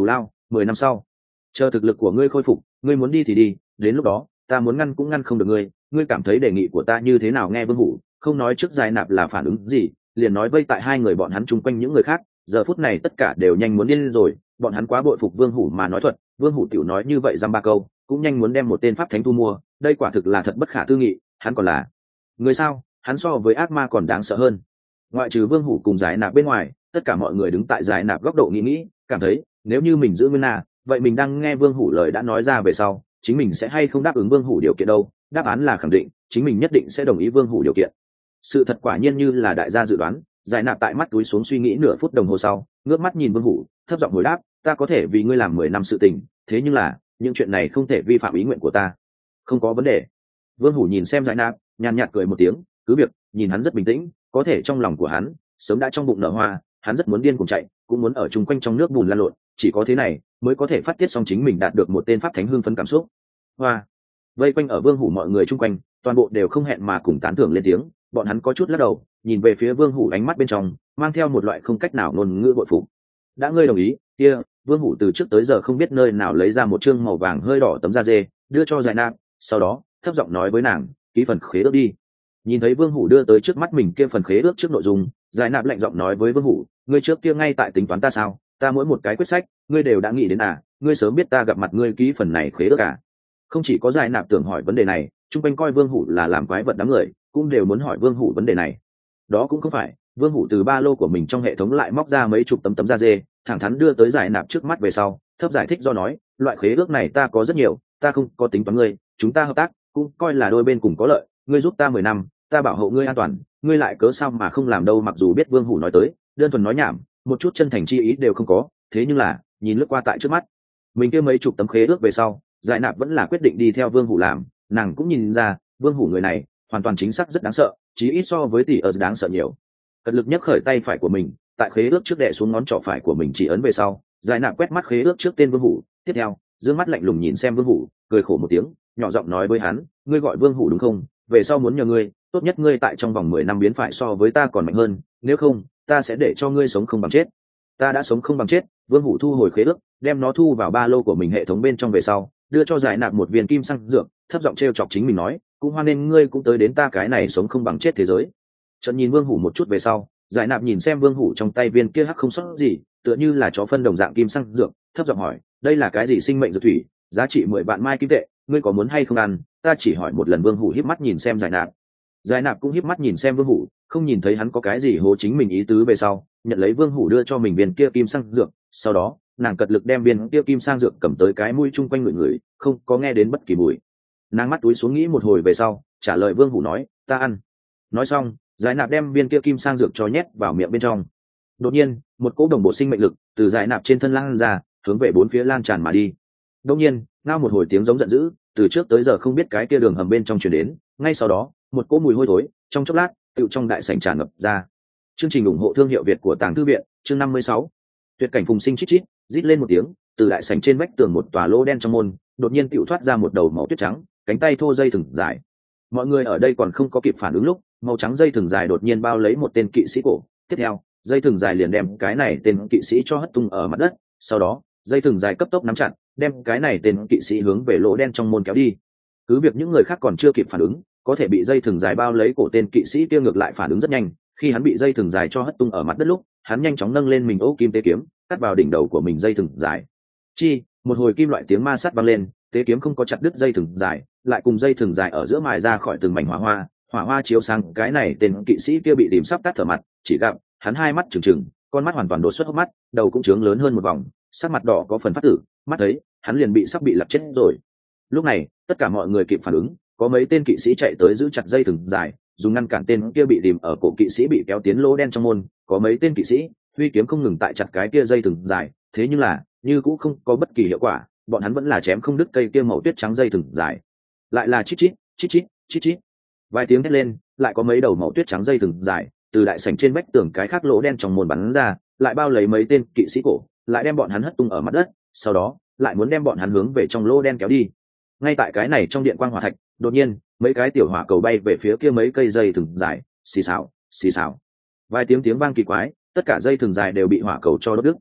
10 năm sau, chờ thực lực của ngươi khôi phục, ngươi muốn đi thì đi, đến lúc đó ta muốn ngăn cũng ngăn không được ngươi. Ngươi cảm thấy đề nghị của ta như thế nào? Nghe Vương Hủ không nói trước Giải Nạp là phản ứng gì, liền nói vây tại hai người bọn hắn chung quanh những người khác, giờ phút này tất cả đều nhanh muốn điên rồi. Bọn hắn quá bội phục Vương Hủ mà nói thuật, Vương Hủ tiểu nói như vậy dăm ba câu cũng nhanh muốn đem một tên pháp thánh thu mua, đây quả thực là thật bất khả tư nghị. Hắn còn là người sao? Hắn so với ác ma còn đáng sợ hơn. Ngoại trừ Vương Hủ cùng Giải Nạp bên ngoài, tất cả mọi người đứng tại Giải Nạp góc độ nghĩ, cảm thấy nếu như mình giữ nguyên na, vậy mình đang nghe Vương Hủ lời đã nói ra về sau, chính mình sẽ hay không đáp ứng Vương Hủ điều kiện đâu? Đáp án là khẳng định, chính mình nhất định sẽ đồng ý Vương Hủ điều kiện. Sự thật quả nhiên như là đại gia dự đoán. Giải Nạp tại mắt túi xuống suy nghĩ nửa phút đồng hồ sau, ngước mắt nhìn Vương Hủ, thấp giọng hồi đáp, ta có thể vì ngươi làm 10 năm sự tình, thế nhưng là những chuyện này không thể vi phạm ý nguyện của ta. Không có vấn đề. Vương Hủ nhìn xem Giải Nạp, nhàn nhạt cười một tiếng, cứ việc nhìn hắn rất bình tĩnh, có thể trong lòng của hắn sớm đã trong bụng nở hoa. Hắn rất muốn điên cuồng chạy, cũng muốn ở chung quanh trong nước bùn lăn lộn, chỉ có thế này mới có thể phát tiết xong chính mình đạt được một tên pháp thánh hưng phấn cảm xúc. Hoa vây quanh ở Vương Hủ mọi người chung quanh toàn bộ đều không hẹn mà cùng tán thưởng lên tiếng. Bọn hắn có chút lắc đầu, nhìn về phía Vương Hủ, ánh mắt bên trong mang theo một loại không cách nào ngôn ngữ bội phục. Đã ngươi đồng ý kia, Vương Hủ từ trước tới giờ không biết nơi nào lấy ra một chương màu vàng hơi đỏ tấm da dê, đưa cho Giải Nạp, sau đó thấp giọng nói với nàng, ký phần khế ước đi. Nhìn thấy Vương Hủ đưa tới trước mắt mình kia phần khế ước trước nội dung, Giải Nạp lạnh giọng nói với Vương Hủ, ngươi trước kia ngay tại tính toán ta sao? Ta mỗi một cái quyết sách ngươi đều đã nghĩ đến à? Ngươi sớm biết ta gặp mặt ngươi ký phần này khế ước à? Không chỉ có Giải Nạp tưởng hỏi vấn đề này, chung quanh coi Vương Hủ là làm quái vật đám người cũng đều muốn hỏi Vương Hủ vấn đề này. Đó cũng không phải. Vương Hủ từ ba lô của mình trong hệ thống lại móc ra mấy chục tấm da dê, thẳng thắn đưa tới Giải Nạp trước mắt về sau, thấp giải thích do nói, loại khế ước này ta có rất nhiều, ta không có tính toán ngươi, chúng ta hợp tác cũng coi là đôi bên cùng có lợi, ngươi giúp ta 10 năm, ta bảo hộ ngươi an toàn, ngươi lại cớ sao mà không làm đâu. Mặc dù biết Vương Hủ nói tới đơn thuần nói nhảm, một chút chân thành chi ý đều không có, thế nhưng là nhìn lướt qua tại trước mắt mình kia mấy chục tấm khế ước về sau, Giải Nạp vẫn là quyết định đi theo Vương Hủ làm. Nàng cũng nhìn ra Vương Hủ người này hoàn toàn chính xác rất đáng sợ, chí ít so với tỷ ớt đáng sợ nhiều. Cật lực nhấc khởi tay phải của mình, tại khế ước trước đè xuống ngón trỏ phải của mình chỉ ấn về sau, Giải Nạp quét mắt khế ước trước tên Vương Hủ, tiếp theo dương mắt lạnh lùng nhìn xem Vương Hủ, cười khổ một tiếng, nhỏ giọng nói với hắn, ngươi gọi Vương Hủ đúng không? Về sau muốn nhờ ngươi, tốt nhất ngươi tại trong vòng 10 năm biến phải so với ta còn mạnh hơn, nếu không ta sẽ để cho ngươi sống không bằng chết. Ta đã sống không bằng chết. Vương Hủ thu hồi khế ước, đem nó thu vào ba lô của mình hệ thống bên trong về sau, đưa cho Giải Nạp một viên kim xăng dược, thấp giọng trêu chọc chính mình nói, cũng hoan nên ngươi cũng tới đến ta cái này sống không bằng chết thế giới. Trận nhìn Vương Hủ một chút về sau, Giải Nạp nhìn xem Vương Hủ trong tay viên kia hắc không sót gì, tựa như là chó phân đồng dạng kim xăng dược, thấp giọng hỏi, đây là cái gì sinh mệnh dược thủy, giá trị 10 vạn mai kim tệ, ngươi có muốn hay không ăn? Ta chỉ hỏi một lần. Vương Hủ híp mắt nhìn xem Giải Nạp. Giải Nạp cũng híp mắt nhìn xem Vương Hủ, không nhìn thấy hắn có cái gì hố chính mình ý tứ về sau, nhận lấy Vương Hủ đưa cho mình viên kia kim xăng dược, sau đó nàng cật lực đem viên kia kim sang dược cầm tới cái mũi chung quanh người, không có nghe đến bất kỳ mùi. Nàng mắt túi xuống nghĩ một hồi về sau, trả lời Vương Hủ nói, ta ăn. Nói xong, Giải Nạp đem viên kia kim sang dược cho nhét vào miệng bên trong. Đột nhiên, một cỗ đồng bộ sinh mệnh lực từ Giải Nạp trên thân lan ra, hướng về bốn phía lan tràn mà đi. Đột nhiên, ngao một hồi tiếng giống giận dữ, từ trước tới giờ không biết cái kia đường hầm bên trong truyền đến, ngay sau đó, một cỗ mùi hôi thối, trong chốc lát, tựu trong đại sảnh tràn ngập ra. Chương trình ủng hộ thương hiệu Việt của Tàng Thư viện, chương 56. Tuyệt cảnh phùng sinh chít chít, rít lên một tiếng, từ đại sảnh trên vách tường một tòa lỗ đen trong môn, đột nhiên tựu thoát ra một đầu màu tuyết trắng, cánh tay thô dây thừng dài. Mọi người ở đây còn không có kịp phản ứng lúc, màu trắng dây thừng dài đột nhiên bao lấy một tên kỵ sĩ cổ, tiếp theo, dây thừng dài liền đem cái này tên kỵ sĩ cho hất tung ở mặt đất, sau đó, dây thừng dài cấp tốc nắm chặt, đem cái này tên kỵ sĩ hướng về lỗ đen trong môn kéo đi. Cứ việc những người khác còn chưa kịp phản ứng, có thể bị dây thừng dài bao lấy cổ tên kỵ sĩ kia ngược lại phản ứng rất nhanh, khi hắn bị dây thừng dài cho hất tung ở mặt đất lúc, hắn nhanh chóng nâng lên mình ô kim tế kiếm, cắt vào đỉnh đầu của mình dây thừng dài. Chi, một hồi kim loại tiếng ma sát vang lên, tế kiếm không có chặt đứt dây thừng dài, lại cùng dây thừng dài ở giữa mài ra khỏi từng mảnh hỏa hoa chiếu sang cái này tên kỵ sĩ kia bị tìm sắp tắt thở mặt, chỉ gặp hắn hai mắt trừng trừng, con mắt hoàn toàn đột xuất hốc mắt, đầu cũng trướng lớn hơn một vòng, sắc mặt đỏ có phần phát tử, mắt thấy hắn liền sắp bị lật chết rồi. Lúc này, tất cả mọi người kịp phản ứng, có mấy tên kỵ sĩ chạy tới giữ chặt dây thừng dài, dùng ngăn cản tên kia bị tìm ở cổ kỵ sĩ bị kéo tiến lỗ đen trong môn. Có mấy tên kỵ sĩ huy kiếm không ngừng tại chặt cái kia dây thừng dài, thế nhưng là như cũng không có bất kỳ hiệu quả, bọn hắn vẫn là chém không đứt cây kia màu tuyết trắng dây thừng dài. Lại là chít chít chít chít chít chít, vài tiếng thét lên, lại có mấy đầu màu tuyết trắng dây thừng dài từ đại sảnh trên vách tường cái khác lỗ đen trong môn bắn ra, lại bao lấy mấy tên kỵ sĩ cổ, lại đem bọn hắn hất tung ở mặt đất, sau đó lại muốn đem bọn hắn hướng về trong lỗ đen kéo đi. Ngay tại cái này trong điện quang hỏa thạch, đột nhiên mấy cái tiểu hỏa cầu bay về phía kia mấy cây dây thừng dài, xì xào xì xào, vài tiếng vang kỳ quái, tất cả dây thừng dài đều bị hỏa cầu cho đốt đứt.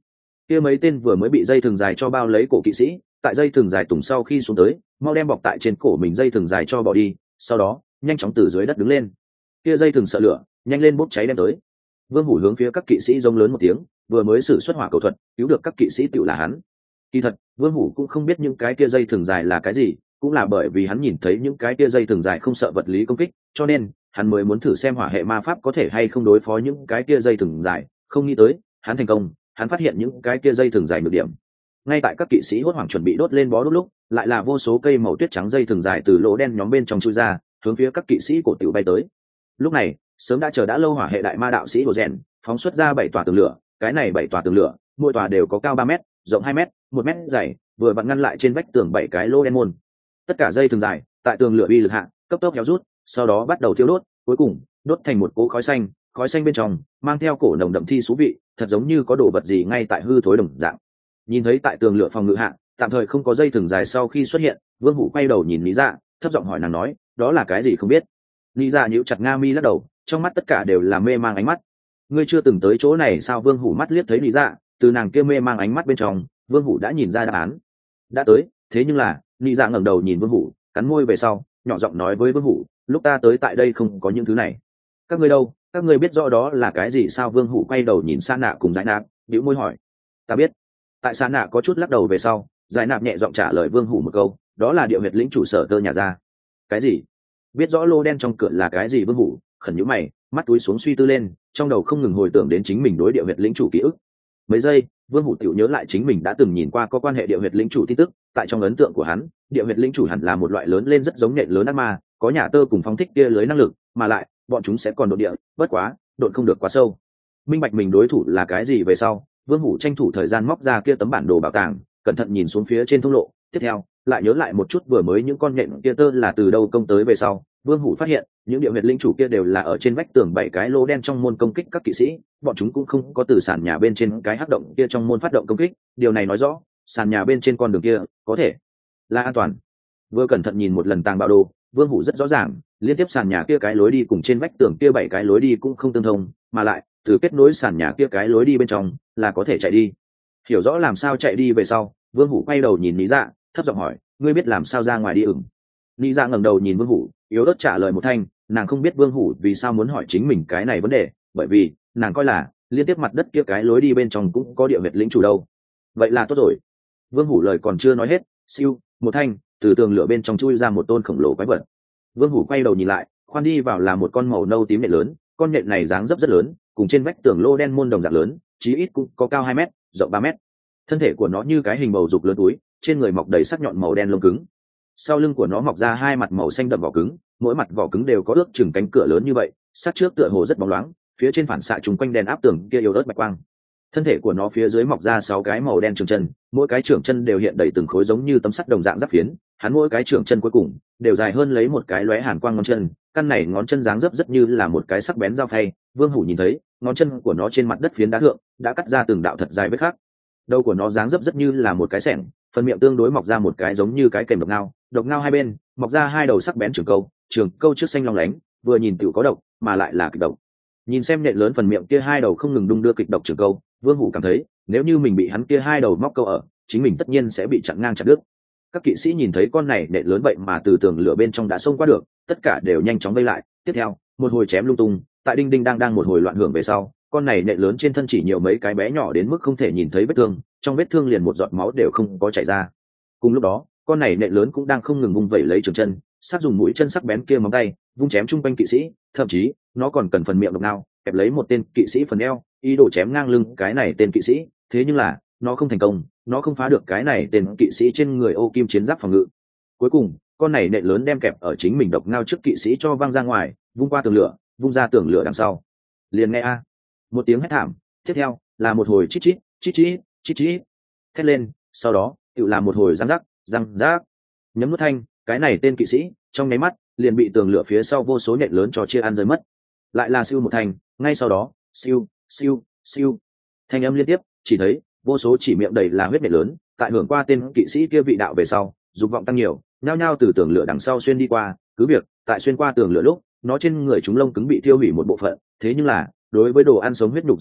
kia mấy tên vừa mới bị dây thừng dài cho bao lấy cổ kỵ sĩ tại dây thừng dài tùng sau khi xuống tới mau đem bọc tại trên cổ mình dây thừng dài cho bỏ đi, sau đó nhanh chóng từ dưới đất đứng lên. Kia dây thừng sợ lửa nhanh lên bốc cháy đem tới. Vương Hủ hướng phía các kỵ sĩ rống lớn một tiếng, vừa mới sử xuất hỏa cầu thuật cứu được các kỵ sĩ tựu là hắn. Kỳ thật Vương Hủ cũng không biết những cái kia dây thừng dài là cái gì, cũng là bởi vì hắn nhìn thấy những cái kia dây thừng dài không sợ vật lý công kích, cho nên hắn mới muốn thử xem hỏa hệ ma pháp có thể hay không đối phó những cái kia dây thừng dài. Không nghĩ tới hắn thành công, hắn phát hiện những cái kia dây thừng dài nhược điểm. Ngay tại các kỵ sĩ hốt hoảng chuẩn bị đốt lên bó đốt lúc, lại là vô số cây màu tuyết trắng dây thừng dài từ lỗ đen nhóm bên trong chui ra, hướng phía các kỵ sĩ cổ tiểu bay tới. Lúc này sớm đã chờ đã lâu hỏa hệ đại ma đạo sĩ đồ rèn phóng xuất ra 7 tòa tường lửa. Cái này 7 tòa tường lửa mỗi tòa đều có cao 3 mét, rộng 2 mét, 1 mét dày, vừa vặn ngăn lại trên vách tường 7 cái lỗ đen môn. Tất cả dây thừng dài tại tường lửa uy lực hạ cấp tốc héo rút, sau đó bắt đầu thiêu đốt, cuối cùng đốt thành một cỗ khói xanh bên trong mang theo cổ nồng đậm thi xú vị, thật giống như có đồ vật gì ngay tại hư thối đồng dạng. Nhìn thấy tại tường lửa phòng ngự hạ tạm thời không có dây thừng dài sau khi xuất hiện, Vương Hủ quay đầu nhìn Lý Dạ, thấp giọng hỏi nàng nói, đó là cái gì không biết. Lý Dạ nhíu chặt nga mi lắc đầu, trong mắt tất cả đều là mê mang ánh mắt. Ngươi chưa từng tới chỗ này sao? Vương Hủ mắt liếc thấy Lý Dạ, từ nàng kia mê mang ánh mắt bên trong, Vương Hủ đã nhìn ra đáp án. Đã tới, thế nhưng là, Lý Dạ ngẩng đầu nhìn Vương Hủ, cắn môi về sau, nhỏ giọng nói với Vương Hủ, lúc ta tới tại đây không có những thứ này. Các ngươi đâu, các ngươi biết rõ đó là cái gì sao? Vương Hủ quay đầu nhìn Sa Nạ cùng Giải Nạp, bĩu môi hỏi. Ta biết. Tại Sa Nạ có chút lắc đầu về sau, Giải Nạp nhẹ giọng trả lời Vương Hủ một câu, đó là địa huyệt lĩnh chủ sở tơ nhà ra. Cái gì? Biết rõ lô đen trong cửa là cái gì? Vương Hủ khẩn nhíu mày, mắt túi xuống suy tư lên, trong đầu không ngừng hồi tưởng đến chính mình đối địa huyệt lĩnh chủ ký ức. Mấy giây, Vương Hủ tiểu nhớ lại chính mình đã từng nhìn qua có quan hệ địa huyệt lĩnh chủ tin tức. Tại trong ấn tượng của hắn, địa huyệt lĩnh chủ hẳn là một loại lớn lên rất giống nhện lớn ác ma, có nhà tơ cùng phóng thích kia lưới năng lực, mà lại bọn chúng sẽ còn đột địa, bất quá đột không được quá sâu. Minh bạch mình đối thủ là cái gì về sau, Vương Hủ tranh thủ thời gian móc ra kia tấm bản đồ bảo tàng, cẩn thận nhìn xuống phía trên thông lộ. Tiếp theo lại nhớ lại một chút vừa mới những con nhện kia tơ là từ đâu công tới về sau, Vương Hủ phát hiện những địa huyệt linh chủ kia đều là ở trên vách tường 7 cái lỗ đen trong môn công kích các kỵ sĩ, bọn chúng cũng không có từ sàn nhà bên trên cái hắc động kia trong môn phát động công kích. Điều này nói rõ sàn nhà bên trên con đường kia có thể là an toàn. Vừa cẩn thận nhìn một lần tàng bảo đồ, Vương Hủ rất rõ ràng, liên tiếp sàn nhà kia cái lối đi cùng trên vách tường kia 7 cái lối đi cũng không tương thông, mà lại từ kết nối sàn nhà kia cái lối đi bên trong là có thể chạy đi. Hiểu rõ làm sao chạy đi về sau, Vương Hủ quay đầu nhìn Lý Dạ, thấp giọng hỏi, ngươi biết làm sao ra ngoài đi ửng? Lý Dạ ngẩng đầu nhìn Vương Hủ, yếu ớt trả lời một thanh, nàng không biết Vương Hủ vì sao muốn hỏi chính mình cái này vấn đề, bởi vì nàng coi là liên tiếp mặt đất kia cái lối đi bên trong cũng có địa huyệt lĩnh chủ đâu. Vậy là tốt rồi. Vương Hủ lời còn chưa nói hết, siêu một thanh từ tường lửa bên trong chui ra một tôn khổng lồ quái vật. Vương Hủ quay đầu nhìn lại, khoan đi vào là một con màu nâu tím nhện lớn, con nhện này dáng dấp rất lớn, cùng trên vách tường lô đen môn đồng dạng lớn, chí ít cũng có cao 2 mét, rộng 3 mét. Thân thể của nó như cái hình bầu dục lớn túi, trên người mọc đầy sắc nhọn màu đen lông cứng. Sau lưng của nó mọc ra 2 mặt màu xanh đậm vỏ cứng, mỗi mặt vỏ cứng đều có ước chừng cánh cửa lớn như vậy, sát trước tựa hồ rất bóng loáng, phía trên phản xạ trùng quanh đèn áp tường kia yếu ớt bạch quang. Thân thể của nó phía dưới mọc ra 6 cái màu đen trường chân, mỗi cái trưởng chân đều hiện đầy từng khối giống như tấm sắt đồng dạng giáp phiến, hắn mỗi cái trưởng chân cuối cùng đều dài hơn lấy một cái lóe hàn quang ngón chân, căn này ngón chân dáng dấp rất như là một cái sắc bén dao phay. Vương Hủ nhìn thấy ngón chân của nó trên mặt đất phiến đá thượng đã cắt ra từng đạo thật dài vết khắc. Đầu của nó dáng dấp rất như là một cái xẻng, phần miệng tương đối mọc ra một cái giống như cái kềm độc ngao hai bên mọc ra 2 đầu sắc bén trường câu trước xanh long lánh, vừa nhìn tựu có độc mà lại là kịch độc. Nhìn xem nhện lớn phần miệng kia 2 đầu không ngừng đung đưa kịch độc trường câu, Vương Hủ cảm thấy nếu như mình bị hắn kia 2 đầu móc câu ở, chính mình tất nhiên sẽ bị chặn ngang chặt đứt. Các kỵ sĩ nhìn thấy con này nhện lớn vậy mà từ tường lửa bên trong đã xông qua được, tất cả đều nhanh chóng vây lại. Tiếp theo một hồi chém lung tung, tại đinh đinh đang một hồi loạn hưởng về sau, con này nhện lớn trên thân chỉ nhiều mấy cái bé nhỏ đến mức không thể nhìn thấy vết thương, trong vết thương liền một giọt máu đều không có chảy ra. Cùng lúc đó con này nhện lớn cũng đang không ngừng vung vẩy lấy trường chân, sát dùng mũi chân sắc bén kia móng tay vung chém chung quanh kỵ sĩ, thậm chí nó còn cần phần miệng độc nào kẹp lấy một tên kỵ sĩ phần eo, ý đồ chém ngang lưng cái này tên kỵ sĩ. Thế nhưng là nó không thành công, nó không phá được cái này tên kỵ sĩ trên người ô kim chiến giáp phòng ngự. Cuối cùng con này nhện lớn đem kẹp ở chính mình độc ngao trước kỵ sĩ cho văng ra ngoài, vung qua tường lửa, vung ra tường lửa đằng sau. Liền nghe a một tiếng hét thảm, tiếp theo là một hồi chít chít chít chít chít chít thét lên, sau đó tự là một hồi răng rác nhấm nuốt thanh, cái này tên kỵ sĩ trong nháy mắt liền bị tường lửa phía sau vô số nhện lớn cho chia ăn rơi mất. Lại là siêu một thanh, ngay sau đó siêu siêu siêu thanh âm liên tiếp, chỉ thấy vô số chỉ miệng đầy là huyết nhện lớn tại hưởng qua tên kỵ sĩ kia vị đạo về sau, dục vọng tăng nhiều, nhao nhao từ tường lửa đằng sau xuyên đi qua. Cứ việc tại xuyên qua tường lửa lúc nó trên người chúng lông cứng bị thiêu hủy một bộ phận, thế nhưng là đối với đồ ăn sống huyết nhục dục vọng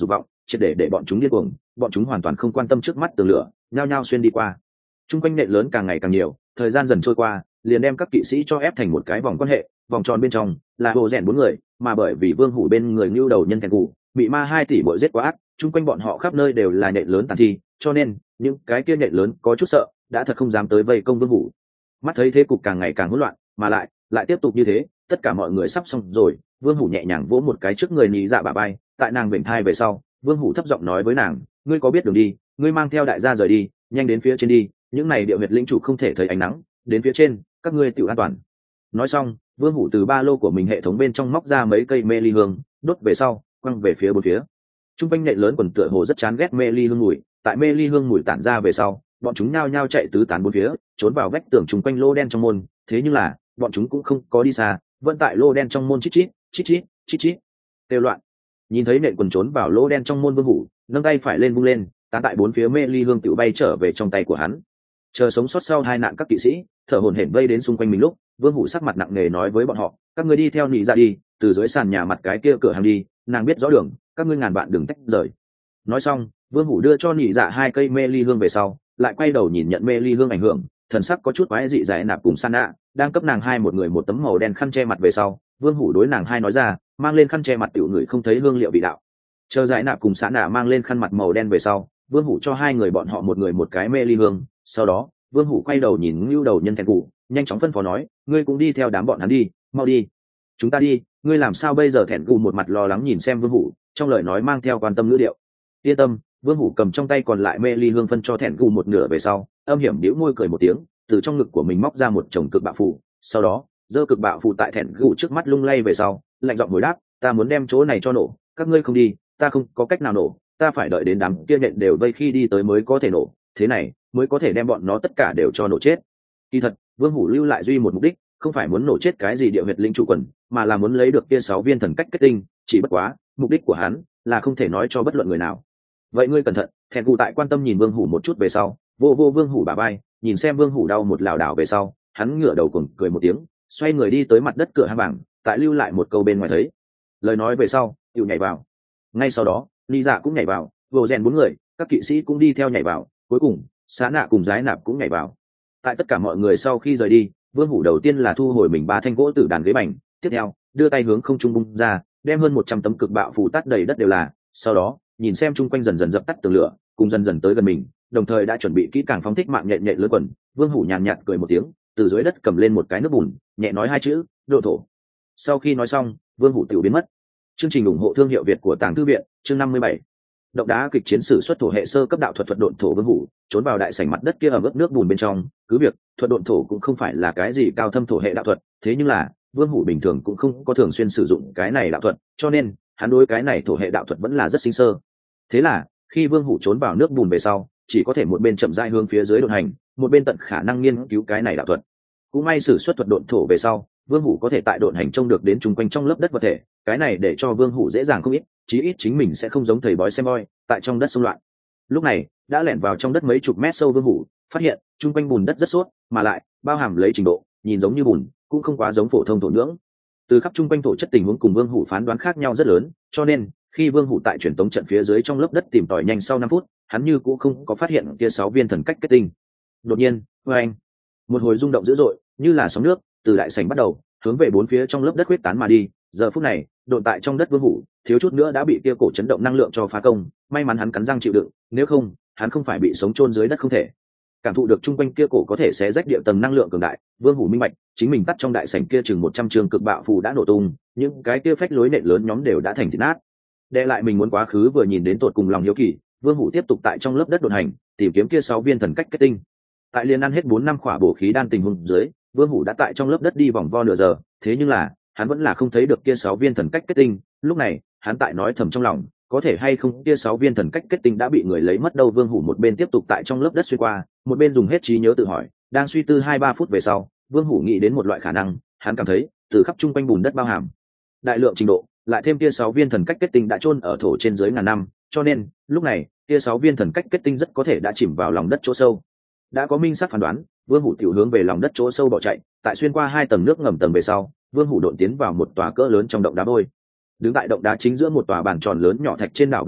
triệt để bọn chúng điên cuồng, bọn chúng hoàn toàn không quan tâm trước mắt tường lửa, nhao nhao xuyên đi qua. Trung quanh nện lớn càng ngày càng nhiều, thời gian dần trôi qua, liền đem các kỵ sĩ cho ép thành một cái vòng quan hệ, vòng tròn bên trong là hồ rèn 4 người, mà bởi vì Vương Hủ bên người nhu đầu nhân thèn cụ, bị ma 2 tỷ bội giết quá ác, trung quanh bọn họ khắp nơi đều là nện lớn tàn thi, cho nên những cái kia nện lớn có chút sợ, đã thật không dám tới vây công Vương Hủ. Mắt thấy thế cục càng ngày càng hỗn loạn, mà lại tiếp tục như thế, tất cả mọi người sắp xong rồi. Vương Hủ nhẹ nhàng vỗ một cái trước người nhị dạ bả vai, tại nàng vểnh thai về sau, Vương Hủ thấp giọng nói với nàng, ngươi có biết đường đi, ngươi mang theo đại gia rời đi, nhanh đến phía trên đi, những này địa huyệt lĩnh chủ không thể thấy ánh nắng, đến phía trên các ngươi tự an toàn. Nói xong, Vương Hủ từ ba lô của mình hệ thống bên trong móc ra mấy cây mê ly hương, đốt về sau quăng về phía bốn phía. Trung quanh nện lớn quần tựa hồ rất chán ghét mê ly hương mùi, tại mê ly hương mùi tản ra về sau, bọn chúng nhao nhao chạy tứ tán bốn phía, trốn vào vách tường chung quanh lô đen trong môn. Thế nhưng là bọn chúng cũng không có đi xa, vẫn tại lô đen trong môn chít chít chít chít chít chít têu loạn. Nhìn thấy nện quần trốn vào lô đen trong môn, Vương Hủ nâng tay phải lên vung lên, tán tại bốn phía mê ly hương tự bay trở về trong tay của hắn. Chờ sống sót sau hai nạn các kỵ sĩ thở hổn hển vây đến xung quanh mình lúc, Vương Hủ sắc mặt nặng nề nói với bọn họ, các ngươi đi theo nị ra đi, từ dưới sàn nhà mặt cái kia cửa hàng đi, nàng biết rõ đường, các ngươi ngàn vạn đừng tách rời. Nói xong, Vương Hủ đưa cho nị dạ 2 cây mê ly hương về sau, lại quay đầu nhìn nhận mê ly hương ảnh hưởng, thần sắc có chút quái dị giải nạp cùng san nạ đang cấp nàng hai một người một tấm màu đen khăn che mặt về sau, Vương Hủ đối nàng hai nói ra, mang lên khăn che mặt tiểu người không thấy hương liệu vị đạo. Chờ giải nạp cùng san nạ mang lên khăn mặt màu đen về sau, Vương Hủ cho hai người bọn họ một người một cái mê ly hương. Sau đó Vương Hủ quay đầu nhìn Nưu đầu nhân thẹn cụ, nhanh chóng phân phó nói, ngươi cũng đi theo đám bọn hắn đi, mau đi. Chúng ta đi, ngươi làm sao bây giờ? Thẹn cụ một mặt lo lắng nhìn xem Vương Hủ, trong lời nói mang theo quan tâm ngữ điệu. Yên tâm. Vương Hủ cầm trong tay còn lại mê ly hương phân cho thẹn cụ một nửa về sau, âm hiểm đĩu môi cười một tiếng, từ trong ngực của mình móc ra một chồng cực bạo phù, sau đó giơ cực bạo phù tại thẹn cụ trước mắt lung lay về sau, lạnh giọng hồi đáp, ta muốn đem chỗ này cho nổ, các ngươi không đi, ta không có cách nào nổ, ta phải đợi đến đám kia nện đều vây khi đi tới mới có thể nổ, thế này mới có thể đem bọn nó tất cả đều cho nổ chết. Kỳ thật Vương Hủ lưu lại duy một mục đích, không phải muốn nổ chết cái gì địa huyệt linh chủ quần, mà là muốn lấy được kia 6 viên thần cách kết tinh, chỉ bất quá mục đích của hắn là không thể nói cho bất luận người nào. Vậy ngươi cẩn thận. Thẹn cụ tại quan tâm nhìn Vương Hủ một chút về sau, vô Vương Hủ bả vai, nhìn xem Vương Hủ đau một lảo đảo về sau, hắn ngửa đầu cùng cười một tiếng, xoay người đi tới mặt đất cửa hang bảng, tại lưu lại một câu bên ngoài thấy. Lời nói về sau, tiểu nhảy vào. Ngay sau đó, Lý Dạ cũng nhảy vào, vô rèn 4 người, các kỵ sĩ cũng đi theo nhảy vào, cuối cùng Xá Nạ cùng Giái Nạp cũng nhảy vào. Tại tất cả mọi người sau khi rời đi, Vương Hủ đầu tiên là thu hồi mình 3 thanh gỗ tử đàn ghế bành, tiếp theo đưa tay hướng không trung bung ra, đem hơn 100 tấm cực bạo phù tát đầy đất đều là, sau đó nhìn xem chung quanh dần dần dập tắt tường lửa, cùng dần dần tới gần mình, đồng thời đã chuẩn bị kỹ càng phóng thích mạng nhện nhện lưới quần. Vương Hủ nhàn nhạt cười một tiếng, từ dưới đất cầm lên một cái nước bùn, nhẹ nói 2 chữ, độ thổ. Sau khi nói xong, Vương Hủ tiểu biến mất. Chương trình ủng hộ thương hiệu Việt của Tàng Thư viện, chương 57. Động đá kịch chiến sử xuất thổ hệ sơ cấp đạo thuật thuật độn thổ. Vương Hủ trốn vào đại sảnh mặt đất kia ở mức nước bùn bên trong, cứ việc thuật độn thổ cũng không phải là cái gì cao thâm thổ hệ đạo thuật, thế nhưng là Vương Hủ bình thường cũng không có thường xuyên sử dụng cái này đạo thuật, cho nên hắn đối cái này thổ hệ đạo thuật vẫn là rất sinh sơ. Thế là khi Vương Hủ trốn vào nước bùn về sau, chỉ có thể một bên chậm rãi hướng phía dưới độn hành, một bên tận khả năng nghiên cứu cái này đạo thuật. Cũng may sử xuất thuật độn thổ về sau, Vương Hủ có thể tại độn hành trông được đến chung quanh trong lớp đất vật thể, cái này để cho Vương Hủ dễ dàng không ít, chí ít chính mình sẽ không giống thầy bói xem bói tại trong đất xung loạn. Lúc này đã lẻn vào trong đất mấy chục mét sâu, Vương Hủ phát hiện chung quanh bùn đất rất suốt, mà lại bao hàm lấy trình độ, nhìn giống như bùn, cũng không quá giống phổ thông thổ nhưỡng. Từ khắp chung quanh thổ chất tình huống cùng Vương Hủ phán đoán khác nhau rất lớn, cho nên khi Vương Hủ tại truyền tống trận phía dưới trong lớp đất tìm tòi nhanh sau 5 phút, hắn như cũng không có phát hiện kia 6 viên thần cách kết tinh. Đột nhiên, oeng, một hồi rung động dữ dội, như là sóng nước từ đại sảnh bắt đầu hướng về bốn phía trong lớp đất huyết tán mà đi. Giờ phút này, độn tại trong đất Vương Hủ thiếu chút nữa đã bị kia cổ chấn động năng lượng cho phá công, may mắn hắn cắn răng chịu đựng, nếu không hắn không phải bị sống chôn dưới đất không thể. Cảm thụ được chung quanh kia cổ có thể xé rách địa tầng năng lượng cường đại, Vương Hủ minh bạch chính mình tắt trong đại sảnh kia chừng 100 trường cực bạo phù đã nổ tung, những cái kia phách lối nện lớn nhóm đều đã thành thịt nát. Để lại mình muốn quá khứ vừa nhìn đến tột cùng lòng hiếu kỳ, Vương Hủ tiếp tục tại trong lớp đất độn hành, tìm kiếm kia 6 viên thần cách kết tinh. Tại liền ăn hết 4 năm khỏa bổ khí đan tình huống dưới, Vương Hủ đã tại trong lớp đất đi vòng vo nửa giờ, thế nhưng là hắn vẫn là không thấy được kia 6 viên thần cách kết tinh. Lúc này hắn tại nói thầm trong lòng, có thể hay không kia 6 viên thần cách kết tinh đã bị người lấy mất đâu. Vương Hủ một bên tiếp tục tại trong lớp đất xuyên qua, một bên dùng hết trí nhớ tự hỏi. Đang suy tư 2-3 phút về sau, Vương Hủ nghĩ đến một loại khả năng, hắn cảm thấy từ khắp chung quanh bùn đất bao hàm đại lượng trình độ, lại thêm kia 6 viên thần cách kết tinh đã chôn ở thổ trên dưới ngàn năm, cho nên lúc này kia 6 viên thần cách kết tinh rất có thể đã chìm vào lòng đất chỗ sâu. Đã có minh xác phán đoán, Vương Hủ tiểu hướng về lòng đất chỗ sâu bỏ chạy. Tại xuyên qua 2 tầng nước ngầm tầng về sau, Vương Hủ độn tiến vào một tòa cỡ lớn trong động đá vôi. Đứng tại động đá chính giữa một tòa bàn tròn lớn nhỏ thạch trên đảo Vương Hủ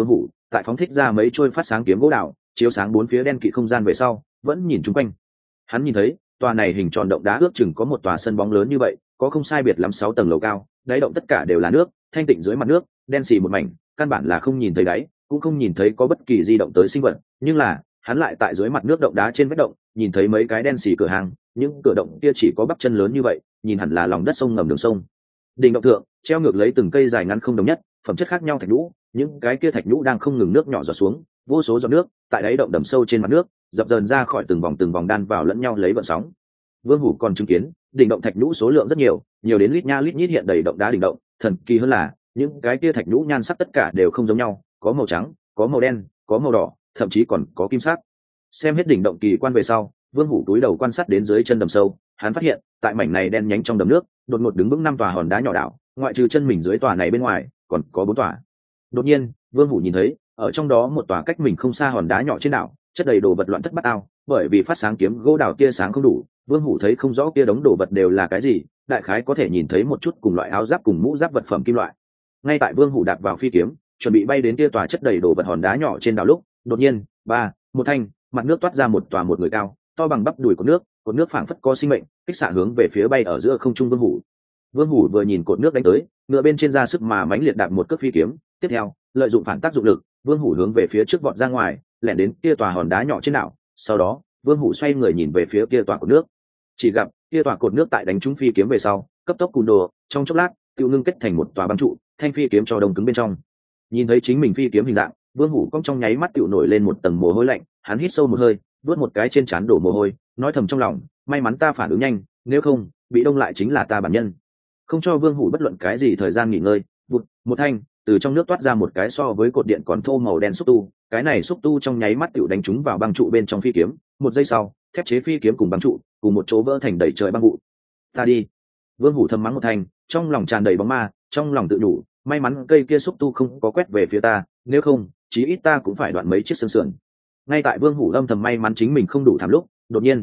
tại phóng thích ra mấy trôi phát sáng kiếm gỗ đào chiếu sáng bốn phía đen kịt không gian về sau vẫn nhìn chung quanh. Hắn nhìn thấy tòa này hình tròn động đá ước chừng có một tòa sân bóng lớn như vậy, có không sai biệt lắm 6 tầng lầu cao, đáy động tất cả đều là nước, thanh tịnh dưới mặt nước, đen xì một mảnh, căn bản là không nhìn thấy đáy, cũng không nhìn thấy có bất kỳ di động tới sinh vật, nhưng là, hắn lại tại dưới mặt nước động đá trên vách động, nhìn thấy mấy cái đen xì cửa hàng, những cửa động kia chỉ có bắp chân lớn như vậy, nhìn hẳn là lòng đất sông ngầm đường sông. Đỉnh động thượng, treo ngược lấy từng cây dài ngắn không đồng nhất, phẩm chất khác nhau thạch nhũ, những cái kia thạch nhũ đang không ngừng nước nhỏ giọt xuống, vô số giọt nước tại đáy động đầm sâu trên mặt nước, dập dờn ra khỏi từng vòng đan vào lẫn nhau lấy vận sóng. Vương Hủ còn chứng kiến đỉnh động thạch nhũ số lượng rất nhiều, nhiều đến lít nha lít nhít hiện đầy động đá đỉnh động, thần kỳ hơn là những cái kia thạch nhũ nhan sắc tất cả đều không giống nhau, có màu trắng, có màu đen, có màu đỏ, thậm chí còn có kim sắc. Xem hết đỉnh động kỳ quan về sau, Vương Hủ túi đầu quan sát đến dưới chân đầm sâu, hắn phát hiện tại mảnh này đen nhánh trong đầm nước, đột ngột đứng vững 5 tòa hòn đá nhỏ đảo, ngoại trừ chân mình dưới tòa này bên ngoài, còn có 4 tòa. Đột nhiên, Vương Hủ nhìn thấy, ở trong đó một tòa cách mình không xa hòn đá nhỏ trên đảo, chất đầy đồ vật loạn thất bát ao, bởi vì phát sáng kiếm gỗ đào tia sáng không đủ, Vương Hủ thấy không rõ kia đống đồ vật đều là cái gì, đại khái có thể nhìn thấy một chút cùng loại áo giáp cùng mũ giáp vật phẩm kim loại. Ngay tại Vương Hủ đạp vào phi kiếm, chuẩn bị bay đến kia tòa chất đầy đồ vật hòn đá nhỏ trên đảo lúc, đột nhiên, một thanh, mặt nước toát ra một tòa một người cao, to bằng bắp đùi cột nước phảng phất có sinh mệnh, kích xạ hướng về phía bay ở giữa không trung Vương Hủ. Vương Hủ vừa nhìn cột nước đánh tới, ngựa bên trên ra sức mà mãnh liệt đạp một cước phi kiếm, tiếp theo, lợi dụng phản tác dụng lực, Vương Hủ hướng về phía trước vọt ra ngoài, lẻn đến kia tòa hòn đá nhỏ trên đảo, sau đó, Vương Hủ xoay người nhìn về phía kia tòa cột nước. Chỉ gặp, kia tòa cột nước tại đánh trúng phi kiếm về sau, cấp tốc cùn đồ, trong chốc lát, tiêu ngưng kết thành một tòa băng trụ, thanh phi kiếm cho đông cứng bên trong. Nhìn thấy chính mình phi kiếm hình dạng, Vương Hủ cong trong nháy mắt tựu nổi lên một tầng mồ hôi lạnh, hắn hít sâu một hơi, vớt một cái trên trán đổ mồ hôi, nói thầm trong lòng, may mắn ta phản ứng nhanh, nếu không, bị đông lại chính là ta bản nhân. Không cho Vương Hủ bất luận cái gì thời gian nghỉ ngơi, vụt, một thanh, từ trong nước toát ra một cái so với cột điện còn thô màu đen xúc tu, cái này xúc tu trong nháy mắt tựu đánh trúng vào băng trụ bên trong phi kiếm, một giây sau, thép chế phi kiếm cùng băng trụ, cùng một chỗ vỡ thành đầy trời băng vụ. Ta đi. Vương Hủ thầm mắng một thanh, trong lòng tràn đầy bóng ma, trong lòng tự đủ, may mắn cây kia xúc tu không có quét về phía ta, nếu không, chí ít ta cũng phải đoạn mấy chiếc xương sườn. Ngay tại Vương Hủ âm thầm may mắn chính mình không đủ thảm lúc, đột nhiên,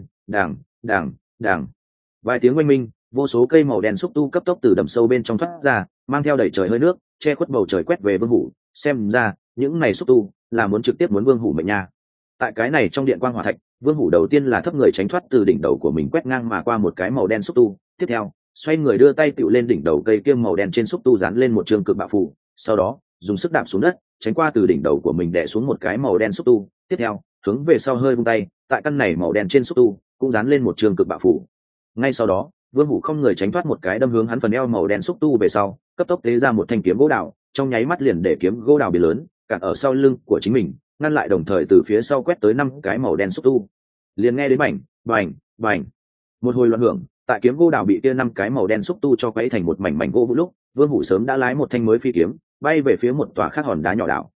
đàng, vài tiếng oanh minh, vô số cây màu đen xúc tu cấp tốc từ đầm sâu bên trong thoát ra, mang theo đầy trời hơi nước, che khuất bầu trời quét về Vương Hủ. Xem ra, những này xúc tu là muốn trực tiếp muốn Vương Hủ mệnh nha. Tại cái này trong điện quang hỏa thạch, Vương Hủ đầu tiên là thấp người tránh thoát từ đỉnh đầu của mình quét ngang mà qua một cái màu đen xúc tu, tiếp theo, xoay người đưa tay tựu lên đỉnh đầu cây kia màu đen trên xúc tu dán lên một trường cực bạo phù, sau đó, dùng sức đạp xuống đất, tránh qua từ đỉnh đầu của mình đè xuống một cái màu đen xúc tu, tiếp theo, hướng về sau hơi vung tay, tại căn này màu đen trên xúc tu cũng dán lên một trường cực bạo phù. Ngay sau đó, Vương Hủ không người tránh thoát một cái đâm hướng hắn phần eo màu đen xúc tu về sau, cấp tốc tế ra một thanh kiếm gỗ đào, trong nháy mắt liền để kiếm gỗ đào bị lớn, cản ở sau lưng của chính mình, ngăn lại đồng thời từ phía sau quét tới 5 cái màu đen xúc tu. Liền nghe đến bành, một hồi loạn hưởng, tại kiếm gỗ đào bị kia 5 cái màu đen xúc tu cho quấy thành một mảnh gỗ vũ lúc, Vương Hủ sớm đã lái một thanh mới phi kiếm, bay về phía một tòa khác hòn đá nhỏ đảo.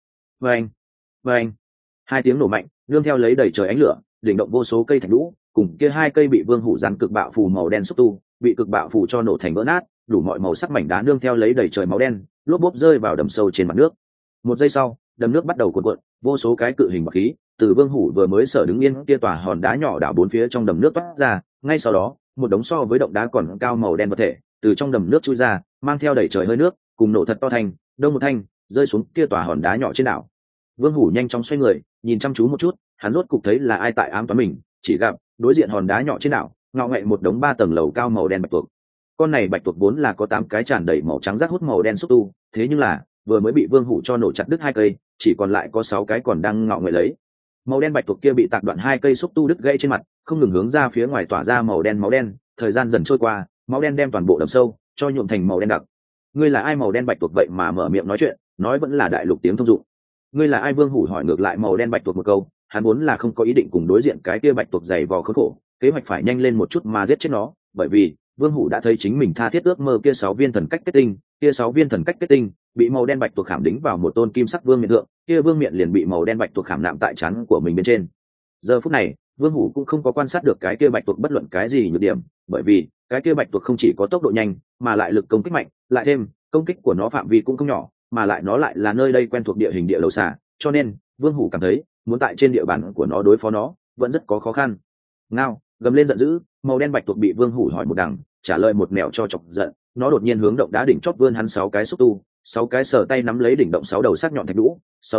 Bành, hai tiếng nổ mạnh, nương theo lấy đầy trời ánh lửa, đỉnh động vô số cây thạch lũ, cùng kia 2 cây bị Vương Hủ dàn cực bạo phù màu đen xúc tu, bị cực bạo phù cho nổ thành vỡ nát, đủ mọi màu sắc mảnh đá nương theo lấy đầy trời máu đen, lốp bốp rơi vào đầm sâu trên mặt nước. Một giây sau, đầm nước bắt đầu cuộn cuộn, vô số cái cự hình bọt khí từ Vương Hủ vừa mới sở đứng yên kia tòa hòn đá nhỏ đảo bốn phía trong đầm nước toát ra, ngay sau đó, một đống so với động đá còn cao màu đen vật thể từ trong đầm nước chui ra, mang theo đầy trời hơi nước, cùng nổ thật to thành, đông một thanh, rơi xuống kia tòa hòn đá nhỏ trên đảo. Vương Hủ nhanh chóng xoay người, nhìn chăm chú một chút, hắn rốt cục thấy là ai tại ám toán mình, chỉ gặp đối diện hòn đá nhỏ trên đảo, ngọ ngậy một đống 3 tầng lầu cao màu đen bạch tuộc. Con này bạch tuộc vốn là có 8 cái tràn đầy màu trắng rác hút màu đen xúc tu, thế nhưng là vừa mới bị Vương Hủ cho nổ chặt đứt 2 cây, chỉ còn lại có 6 cái còn đang ngọ ngậy lấy. Màu đen bạch tuộc kia bị tạc đoạn 2 cây xúc tu đứt gãy trên mặt, không ngừng hướng ra phía ngoài tỏa ra màu đen, thời gian dần trôi qua, máu đen đem toàn bộ đầm sâu cho nhuộm thành màu đen đặc. Ngươi là ai? Màu đen bạch tuộc vậy mà mở miệng nói chuyện, nói vẫn là đại lục tiếng thông dụng. Ngươi là ai? Vương Hủ hỏi ngược lại màu đen bạch tuộc một câu, hắn vốn là không có ý định cùng đối diện cái kia bạch tuộc dày vò khốn khổ, kế hoạch phải nhanh lên một chút mà giết chết nó, bởi vì Vương Hủ đã thấy chính mình tha thiết ước mơ kia 6 viên thần cách kết tinh, kia 6 viên thần cách kết tinh bị màu đen bạch tuộc khảm đính vào một tôn kim sắc vương miện thượng, kia vương miện liền bị màu đen bạch tuộc khảm nạm tại trán của mình bên trên. Giờ phút này, Vương Hủ cũng không có quan sát được cái kia bạch tuộc bất luận cái gì nhược điểm, bởi vì cái kia bạch tuộc không chỉ có tốc độ nhanh, mà lại lực công kích mạnh, lại thêm công kích của nó phạm vi cũng không nhỏ, mà lại nó lại là nơi đây quen thuộc địa hình địa lầu xả, cho nên Vương Hủ cảm thấy muốn tại trên địa bàn của nó đối phó nó vẫn rất có khó khăn. Ngao, gầm lên giận dữ, màu đen bạch tuộc bị Vương Hủ hỏi một đằng, trả lời một mẹo cho chọc giận, nó đột nhiên hướng động đá đỉnh chót vươn hắn 6 cái xúc tu, 6 cái sờ tay nắm lấy đỉnh động 6 đầu sắc nhọn thạch lũ, sau đó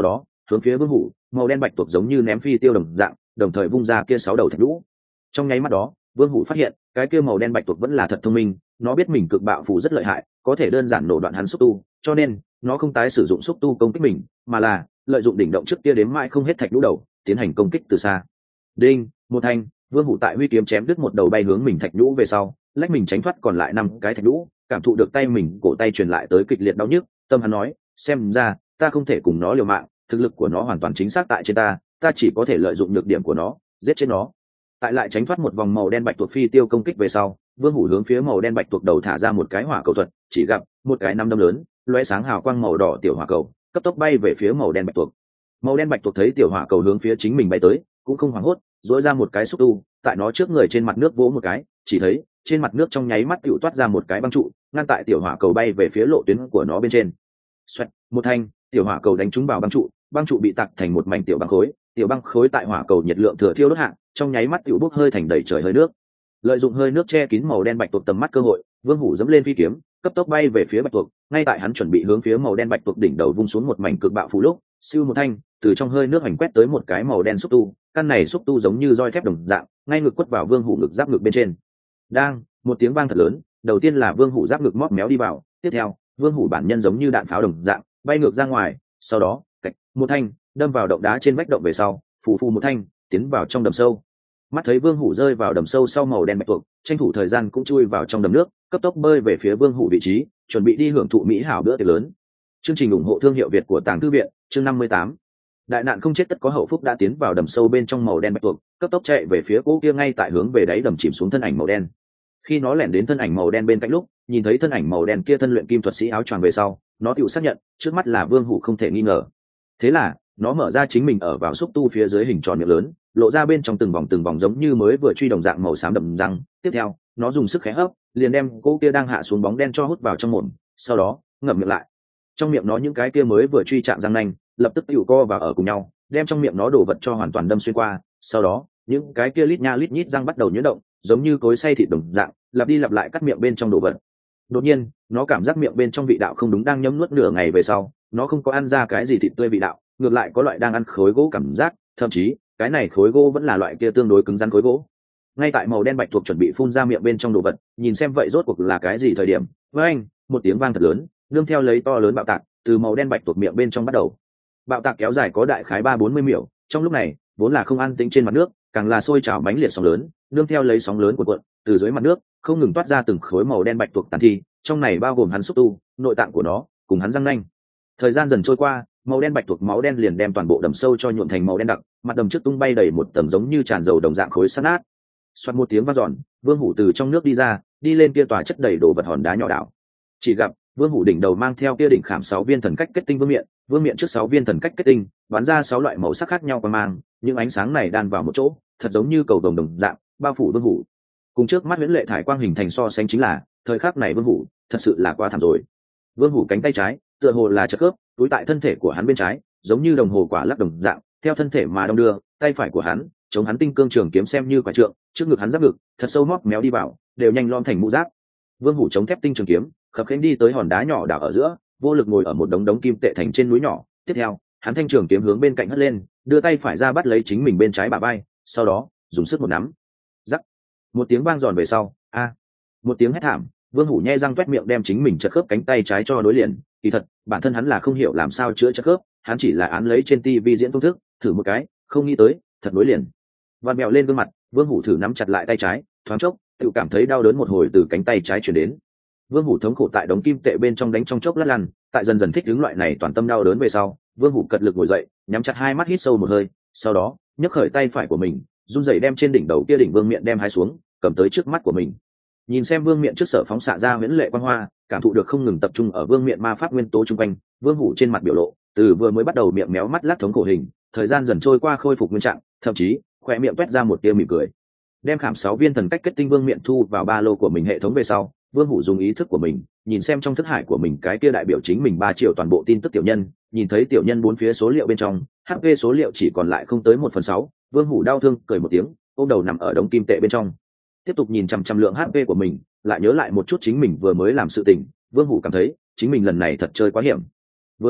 hướng phía vương hủ màu đen bạch tuộc giống như ném phi tiêu đồng dạng, đồng thời vung ra kia 6 đầu thạch lũ. Trong nháy mắt đó vương hủ phát hiện cái kia màu đen bạch tuộc vẫn là thật thông minh, nó biết mình cực bạo phù rất lợi hại, có thể đơn giản nổ đoạn hắn xúc tu, cho nên nó không tái sử dụng xúc tu công kích mình, mà là lợi dụng đỉnh động trước kia đếm mãi không hết thạch lũ đầu tiến hành công kích từ xa. Đinh, một thanh, vương hủ tại huy kiếm chém đứt một đầu bay hướng mình thạch lũ về sau, lách mình tránh thoát còn lại 5 cái thạch lũ, cảm thụ được tay mình cổ tay truyền lại tới kịch liệt đau nhức, tâm hắn nói, xem ra ta không thể cùng nó liều mạng, thực lực của nó hoàn toàn chính xác tại trên ta chỉ có thể lợi dụng nhược điểm của nó giết chết nó. Tại lại tránh thoát một vòng màu đen bạch tuộc phi tiêu công kích về sau, vương hủ hướng phía màu đen bạch tuộc đầu thả ra một cái hỏa cầu thuật, chỉ gặp một cái nắm đấm lớn lóe sáng hào quang màu đỏ tiểu hỏa cầu cấp tốc bay về phía màu đen bạch tuộc. Màu đen bạch tuộc thấy tiểu hỏa cầu hướng phía chính mình bay tới, cũng không hoảng hốt, duỗi ra một cái xúc tu tại nó trước người trên mặt nước vỗ một cái, chỉ thấy trên mặt nước trong nháy mắt tựu toát ra một cái băng trụ ngăn tại tiểu hỏa cầu bay về phía lộ tuyến của nó bên trên. Xoẹt, một thanh, tiểu hỏa cầu đánh trúng vào băng trụ bị tạc thành một mảnh tiểu băng khối tại hỏa cầu nhiệt lượng thừa thiêu đốt hạng, trong nháy mắt tiểu bốc hơi thành đầy trời hơi nước. Lợi dụng hơi nước che kín màu đen bạch tuộc tầm mắt cơ hội, vương hủ dẫm lên phi kiếm cấp tốc bay về phía bạch tuộc. Ngay tại hắn chuẩn bị hướng phía màu đen bạch tuộc đỉnh đầu vung xuống một mảnh cực bạo phù lúc, siêu một thanh, từ trong hơi nước hành quét tới một cái màu đen xúc tu, căn này xúc tu giống như roi thép đồng dạng, ngay ngực quất vào vương hủ ngực giáp ngực bên trên. Đang, một tiếng vang thật lớn, đầu tiên là vương hủ giáp ngực móp méo đi vào, tiếp theo vương hủ bản nhân giống như đạn pháo đồng dạng bay ngược ra ngoài, sau đó cạch một thanh đâm vào động đá trên vách động về sau, phù một thanh tiến vào trong đầm sâu. Mắt thấy vương hủ rơi vào đầm sâu sau màu đen bạch tuộc tranh thủ thời gian cũng chui vào trong đầm nước, cấp tốc bơi về phía vương hủ vị trí, chuẩn bị đi hưởng thụ mỹ hảo bữa tiệc lớn. Chương trình ủng hộ thương hiệu Việt của Tàng Thư Viện, chương 58. Đại nạn không chết tất có hậu phúc đã tiến vào đầm sâu bên trong màu đen bạch tuộc, cấp tốc chạy về phía cỗ kia ngay tại hướng về đáy đầm chìm xuống thân ảnh màu đen. Khi nó lẻn đến thân ảnh màu đen bên cạnh lúc, nhìn thấy thân ảnh màu đen kia thân luyện kim thuật sĩ áo choàng về sau, nó tự xác nhận trước mắt là vương hủ không thể nghi ngờ. Thế là nó mở ra chính mình ở vào xúc tu phía dưới hình tròn miệng lớn, lộ ra bên trong từng vòng giống như mới vừa truy đồng dạng màu xám đậm răng. Tiếp theo nó dùng sức khẽ hấp, liền đem cô kia đang hạ xuống bóng đen cho hút vào trong mồm, sau đó ngậm miệng lại. Trong miệng nó những cái kia mới vừa truy chạm răng nanh lập tức tụ co vào ở cùng nhau, đem trong miệng nó đổ vật cho hoàn toàn đâm xuyên qua. Sau đó những cái kia lít nha lít nhít răng bắt đầu nhuyễn động, giống như cối xay thịt đồng dạng, lặp đi lặp lại cắt miệng bên trong đồ vật. Đột nhiên nó cảm giác miệng bên trong vị đạo không đúng, đang nhấm nuốt nửa ngày về sau, nó không có ăn ra cái gì thịt tươi vị đạo, ngược lại có loại đang ăn khối gỗ cảm giác, thậm chí cái này khối gỗ vẫn là loại kia tương đối cứng rắn khối gỗ. Ngay tại màu đen bạch tuộc chuẩn bị phun ra miệng bên trong đồ vật, nhìn xem vậy rốt cuộc là cái gì thời điểm, với anh một tiếng vang thật lớn, nương theo lấy to lớn bạo tạc từ màu đen bạch tuộc miệng bên trong bắt đầu. Bạo tạc kéo dài có đại khái 30-40 秒. Trong lúc này vốn là không an tĩnh trên mặt nước, càng là sôi trào mãnh liệt sóng lớn, nương theo lấy sóng lớn của cuộn từ dưới mặt nước không ngừng toát ra từng khối màu đen bạch tuộc tàn thi, trong này bao gồm hắn xúc tu, nội tạng của nó cùng hắn răng nanh. Thời gian dần trôi qua, màu đen bạch tuộc máu đen liền đem toàn bộ đầm sâu cho nhuộm thành màu đen đặc, mặt đầm trước tung bay đầy một tầng giống như tràn dầu đồng dạng khối sắt nát. Xoát một tiếng vang dọn, vương hủ từ trong nước đi ra, đi lên kia tòa chất đầy đồ vật hòn đá nhỏ đảo. Chỉ gặp vương hủ đỉnh đầu mang theo kia đỉnh khảm 6 viên thần cách kết tinh vương miện trước 6 viên thần cách kết tinh bắn ra 6 loại màu sắc khác nhau qua mang, những ánh sáng này đan vào một chỗ, thật giống như cầu vồng đồng dạng bao phủ vương hủ. Cùng trước mắt huyễn lệ thải quang hình thành so sánh chính là thời khắc này vương hủ thật sự là quá thảm rồi. Vương hủ cánh tay trái tựa hồ là chật khớp, túi tại thân thể của hắn bên trái giống như đồng hồ quả lắc đồng dạng theo thân thể mà đong đưa, tay phải của hắn chống hắn tinh cương trường kiếm xem như quả trượng, trước ngực hắn giáp ngực thật sâu móp méo đi vào, đều nhanh lom thành mũ giáp. Vương hủ chống thép tinh trường kiếm khập khiễng đi tới hòn đá nhỏ đảo ở giữa, vô lực ngồi ở một đống kim tệ thành trên núi nhỏ. Tiếp theo hắn thanh trường kiếm hướng bên cạnh hất lên, đưa tay phải ra bắt lấy chính mình bên trái bả vai, sau đó dùng sức một nắm. Rắc, một tiếng vang giòn về sau, một tiếng hét thảm, vương hủ nhe răng toét miệng đem chính mình chật khớp cánh tay trái cho đối liền. Kỳ thật bản thân hắn là không hiểu làm sao chữa chật khớp, hắn chỉ là án lấy trên tivi diễn phương thức thử một cái, không nghĩ tới thật đối liền. Vặn mèo lên gương mặt, vương hủ thử nắm chặt lại tay trái, thoáng chốc tự cảm thấy đau đớn một hồi từ cánh tay trái chuyển đến. Vương hủ thống khổ tại đống kim tệ bên trong đánh trong chốc lát lăn, tại dần dần thích ứng loại này toàn tâm đau đớn về sau, vương hủ cật lực ngồi dậy, nhắm chặt hai mắt hít sâu một hơi, sau đó nhấc khởi tay phải của mình, run rẩy đem trên đỉnh đầu kia đỉnh vương miện đem hái xuống, cầm tới trước mắt của mình. Nhìn xem vương miện trước sở phóng xạ ra huyễn lệ quang hoa, cảm thụ được không ngừng tập trung ở vương miện ma pháp nguyên tố chung quanh, vương hủ trên mặt biểu lộ từ vừa mới bắt đầu miệng méo mắt lắc thống khổ hình, thời gian dần trôi qua khôi phục nguyên trạng, thậm chí khỏe miệng toét ra một tia mỉm cười. Đem khảm 6 viên thần cách kết tinh vương miện thu vào ba lô của mình hệ thống về sau, vương hủ dùng ý thức của mình nhìn xem trong thức hải của mình cái kia đại biểu chính mình 3 triệu toàn bộ tin tức tiểu nhân, nhìn thấy tiểu nhân bốn phía số liệu bên trong hp số liệu chỉ còn lại không tới 1/6, vương hủ đau thương cười một tiếng, ôm đầu nằm ở đống kim tệ bên trong, tiếp tục nhìn chằm lượng hp của mình, lại nhớ lại một chút chính mình vừa mới làm sự tình, vương hủ cảm thấy chính mình lần này thật chơi quá hiểm. Vừa rồi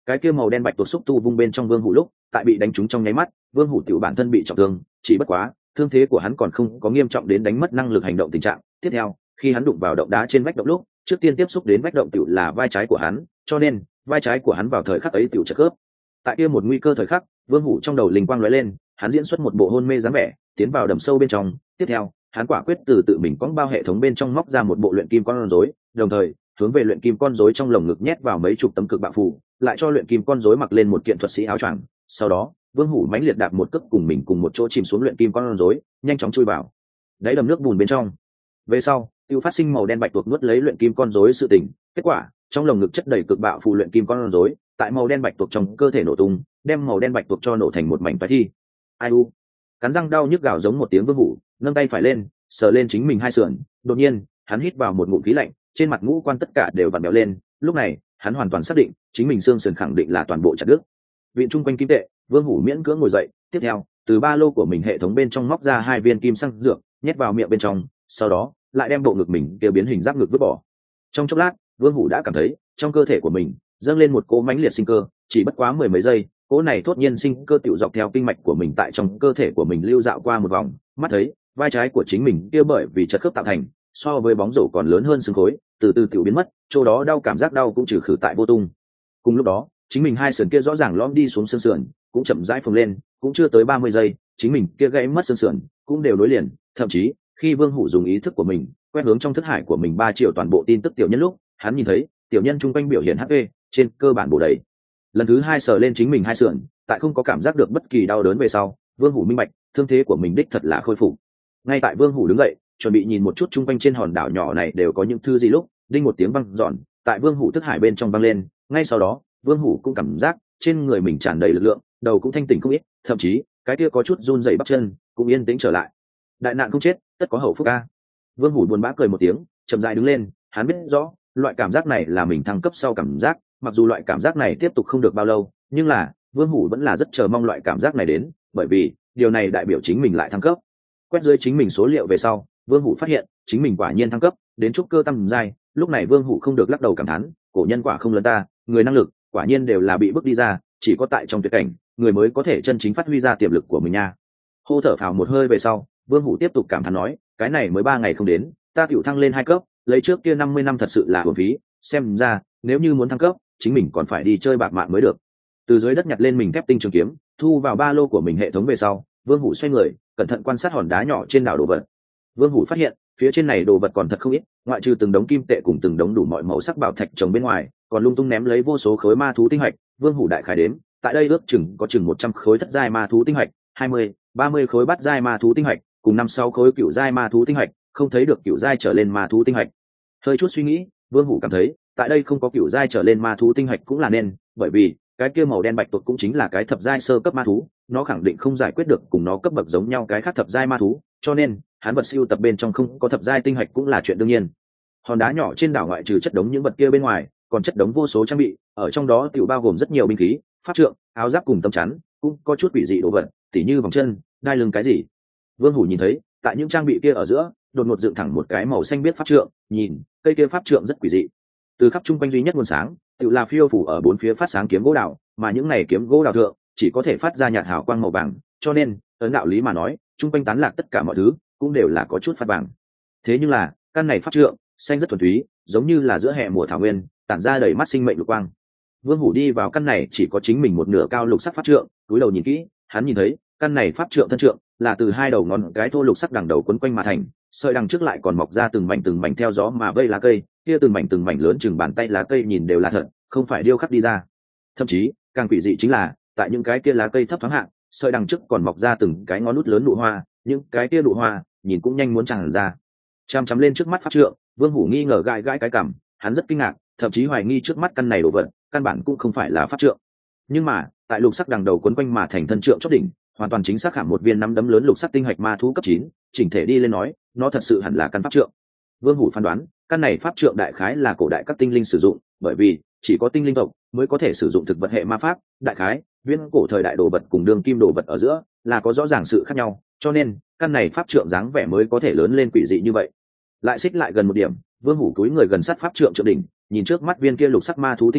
cái kia màu đen bạch tuộc xúc tu vung bên trong Vương Hủ lúc, tại bị đánh trúng trong nháy mắt, Vương Hủ tiểu bản thân bị trọng thương, chỉ bất quá thương thế của hắn còn không có nghiêm trọng đến đánh mất năng lực hành động tình trạng. Tiếp theo, khi hắn đụng vào động đá trên vách động lúc, trước tiên tiếp xúc đến vách động tiểu là vai trái của hắn, cho nên vai trái của hắn vào thời khắc ấy tiểu chật khớp. Tại kia một nguy cơ thời khắc, Vương Hủ trong đầu linh quang lóe lên, hắn diễn xuất một bộ hôn mê dáng vẻ, tiến vào đầm sâu bên trong. Tiếp theo, hắn quả quyết từ tự mình cõng bao hệ thống bên trong móc ra một bộ luyện kim con rối, đồng thời hướng về luyện kim con rối trong lồng ngực nhét vào mấy chục tấm cực bạo phù, lại cho luyện kim con rối mặc lên một kiện thuật sĩ áo choàng. Sau đó, Vương Hủ mãnh liệt đạp một cước cùng mình cùng một chỗ chìm xuống luyện kim con rối, nhanh chóng chui vào đáy đầm nước bùn bên trong. Về sau, tiêu phát sinh màu đen bạch tuộc nuốt lấy luyện kim con rối sự tình, kết quả trong lồng ngực chất đầy cực bạo phù luyện kim con rối, tại màu đen bạch tuộc trong cơ thể nổ tung, đem màu đen bạch tuộc cho nổ thành một mảnh phái thi. Ai u, cắn răng đau nhức gào giống một tiếng. Vương Hủ nâng tay phải lên, sờ lên chính mình hai sườn, đột nhiên hắn hít vào một ngụm khí lạnh, trên mặt ngũ quan tất cả đều vặn vẹo lên. Lúc này hắn hoàn toàn xác định chính mình xương sườn khẳng định là toàn bộ chặt đứt. Viện chung quanh kim tệ, Vương Hủ miễn cưỡng ngồi dậy. Tiếp theo, từ ba lô của mình hệ thống bên trong móc ra 2 viên kim xăng dược, nhét vào miệng bên trong, sau đó lại đem bộ ngực mình kêu biến hình giáp ngực vứt bỏ. Trong chốc lát, Vương Hủ đã cảm thấy trong cơ thể của mình dâng lên một cỗ mãnh liệt sinh cơ, chỉ bất quá mười mấy giây, cỗ này thốt nhiên sinh cơ tiểu dọc theo kinh mạch của mình tại trong cơ thể của mình lưu dạo qua một vòng, mắt thấy vai trái của chính mình kia bởi vì chật khớp tạo thành, so với bóng rổ còn lớn hơn xương khối, từ từ tiểu biến mất, chỗ đó đau cảm giác đau cũng trừ khử tại vô tung. Cùng lúc đó, chính mình hai sườn kia rõ ràng lõm đi xuống xương sườn, cũng chậm rãi phồng lên, cũng chưa tới 30 giây, chính mình kia gãy mất xương sườn cũng đều nối liền, thậm chí khi Vương Hủ dùng ý thức của mình quét hướng trong thức hải của mình 3 triệu toàn bộ tin tức tiểu nhân lúc, hắn nhìn thấy tiểu nhân chung quanh biểu hiện HP trên cơ bản bổ đầy. Lần thứ 2 sờ lên chính mình hai sườn, tại không có cảm giác được bất kỳ đau đớn về sau, Vương Hủ minh bạch thương thế của mình đích thật là khôi phục. Ngay tại Vương Hủ đứng dậy chuẩn bị nhìn một chút chung quanh trên hòn đảo nhỏ này đều có những thứ gì lúc, đinh một tiếng vang dọn tại Vương Hủ thức hải bên trong vang lên. Ngay sau đó, Vương Hủ cũng cảm giác trên người mình tràn đầy lực lượng, đầu cũng thanh tỉnh không ít, thậm chí cái kia có chút run rẩy bắp chân cũng yên tĩnh trở lại. Đại nạn không chết, tất có hậu phúc a. Vương Hủ buồn bã cười một tiếng, chậm rãi đứng lên. Hắn biết rõ loại cảm giác này là mình thăng cấp sau cảm giác, mặc dù loại cảm giác này tiếp tục không được bao lâu, nhưng là Vương Hủ vẫn là rất chờ mong loại cảm giác này đến, bởi vì điều này đại biểu chính mình lại thăng cấp. Quét dưới chính mình số liệu về sau, Vương Hủ phát hiện chính mình quả nhiên thăng cấp đến trúc cơ tam giai. Lúc này Vương Hủ không được lắc đầu cảm thán, cổ nhân quả không lớn ta, người năng lực quả nhiên đều là bị bước đi ra, chỉ có tại trong tuyệt cảnh người mới có thể chân chính phát huy ra tiềm lực của mình nha. Hô thở phào một hơi về sau, Vương Hủ tiếp tục cảm thán nói, cái này mới 3 ngày không đến, ta tiểu thăng lên 2 cấp, lấy trước kia 50 năm thật sự là uổng phí, xem ra nếu như muốn thăng cấp, chính mình còn phải đi chơi bạc mạng mới được. Từ dưới đất nhặt lên mình thép tinh trường kiếm, thu vào ba lô của mình hệ thống về sau, Vương Hủ xoay người, cẩn thận quan sát hòn đá nhỏ trên đảo đồ vật. Vương Hủ phát hiện, phía trên này đồ vật còn thật không ít, ngoại trừ từng đống kim tệ cùng từng đống đủ mọi màu sắc bảo thạch trồng bên ngoài, còn lung tung ném lấy vô số khối ma thú tinh hạch. Vương Hủ đại khái đếm, tại đây ước chừng có chừng 100 khối thất giai ma thú tinh hạch, 20, 30 khối bát giai ma thú tinh hạch, cùng 5-6 khối cửu giai ma thú tinh hạch, không thấy được cửu giai trở lên ma thú tinh hạch. Hơi chút suy nghĩ, Vương Hủ cảm thấy, tại đây không có cửu giai trở lên ma thú tinh hạch cũng là nên, bởi vì cái kia màu đen bạch tuộc cũng chính là cái thập giai sơ cấp ma thú, nó khẳng định không giải quyết được cùng nó cấp bậc giống nhau cái khác thập giai ma thú, cho nên hắn vật siêu tập bên trong không có thập giai tinh hạch cũng là chuyện đương nhiên. Hòn đá nhỏ trên đảo ngoại trừ chất đống những vật kia bên ngoài, còn chất đống vô số trang bị, ở trong đó tiểu bao gồm rất nhiều binh khí, pháp trượng, áo giáp cùng tấm chắn, cũng có chút quỷ dị đồ vật, tỉ như vòng chân, đai lưng cái gì. Vương Hủ nhìn thấy, tại những trang bị kia ở giữa, đột ngột dựng thẳng một cái màu xanh biếc pháp trượng, nhìn, cây kia pháp trượng rất quỷ dị. Từ khắp trung quanh duy nhất nguồn sáng, tự là phiêu phủ ở bốn phía phát sáng kiếm gỗ đào, mà những này kiếm gỗ đào thượng chỉ có thể phát ra nhạt hào quang màu vàng, cho nên ấn đạo lý mà nói, trung quanh tán lạc tất cả mọi thứ cũng đều là có chút phát vàng. Thế nhưng là căn này pháp trượng xanh rất thuần túy, giống như là giữa hè mùa thảo nguyên, tản ra đầy mắt sinh mệnh lục quang. Vương Hủ đi vào căn này chỉ có chính mình một nửa cao lục sắc pháp trượng, cúi đầu nhìn kỹ, hắn nhìn thấy căn này pháp trượng thân trượng là từ 2 đầu ngón cái thô lục sắc đằng đầu quấn quanh mà thành, sợi đằng trước lại còn mọc ra từng mảnh theo gió mà vây lá cây, kia từng mảnh lớn chừng bàn tay lá cây nhìn đều là thật, không phải điêu khắc đi ra. Thậm chí càng quỷ dị chính là tại những cái kia lá cây thấp thoáng hạng, sợi đằng trước còn mọc ra từng cái ngón nút lớn nụ hoa, những cái kia nụ hoa nhìn cũng nhanh muốn tràn ra. Chăm lên trước mắt pháp trượng, Vương Hủ nghi ngờ gãi cái cằm, hắn rất kinh ngạc, thậm chí hoài nghi trước mắt căn này đồ vật căn bản cũng không phải là pháp trượng. Nhưng mà tại lục sắc đằng đầu quấn quanh mà thành thân trượng chót đỉnh, hoàn toàn chính xác hẳn một viên nắm đấm lớn lục sắc tinh hạch ma thú cấp 9, chỉnh thể đi lên nói, nó thật sự hẳn là căn pháp trượng. Vương Hủ phán đoán, căn này pháp trượng đại khái là cổ đại các tinh linh sử dụng, bởi vì chỉ có tinh linh tộc mới có thể sử dụng thực vật hệ ma pháp, đại khái viên cổ thời đại đồ vật cùng đương kim đồ vật ở giữa là có rõ ràng sự khác nhau, cho nên căn này pháp trượng dáng vẻ mới có thể lớn lên quỷ dị như vậy. Lại xích lại gần một điểm, Vương Hủ cúi người gần sát pháp trượng trượng đỉnh, nhìn trước mắt viên kia lục sắc ma thú tinh hạch,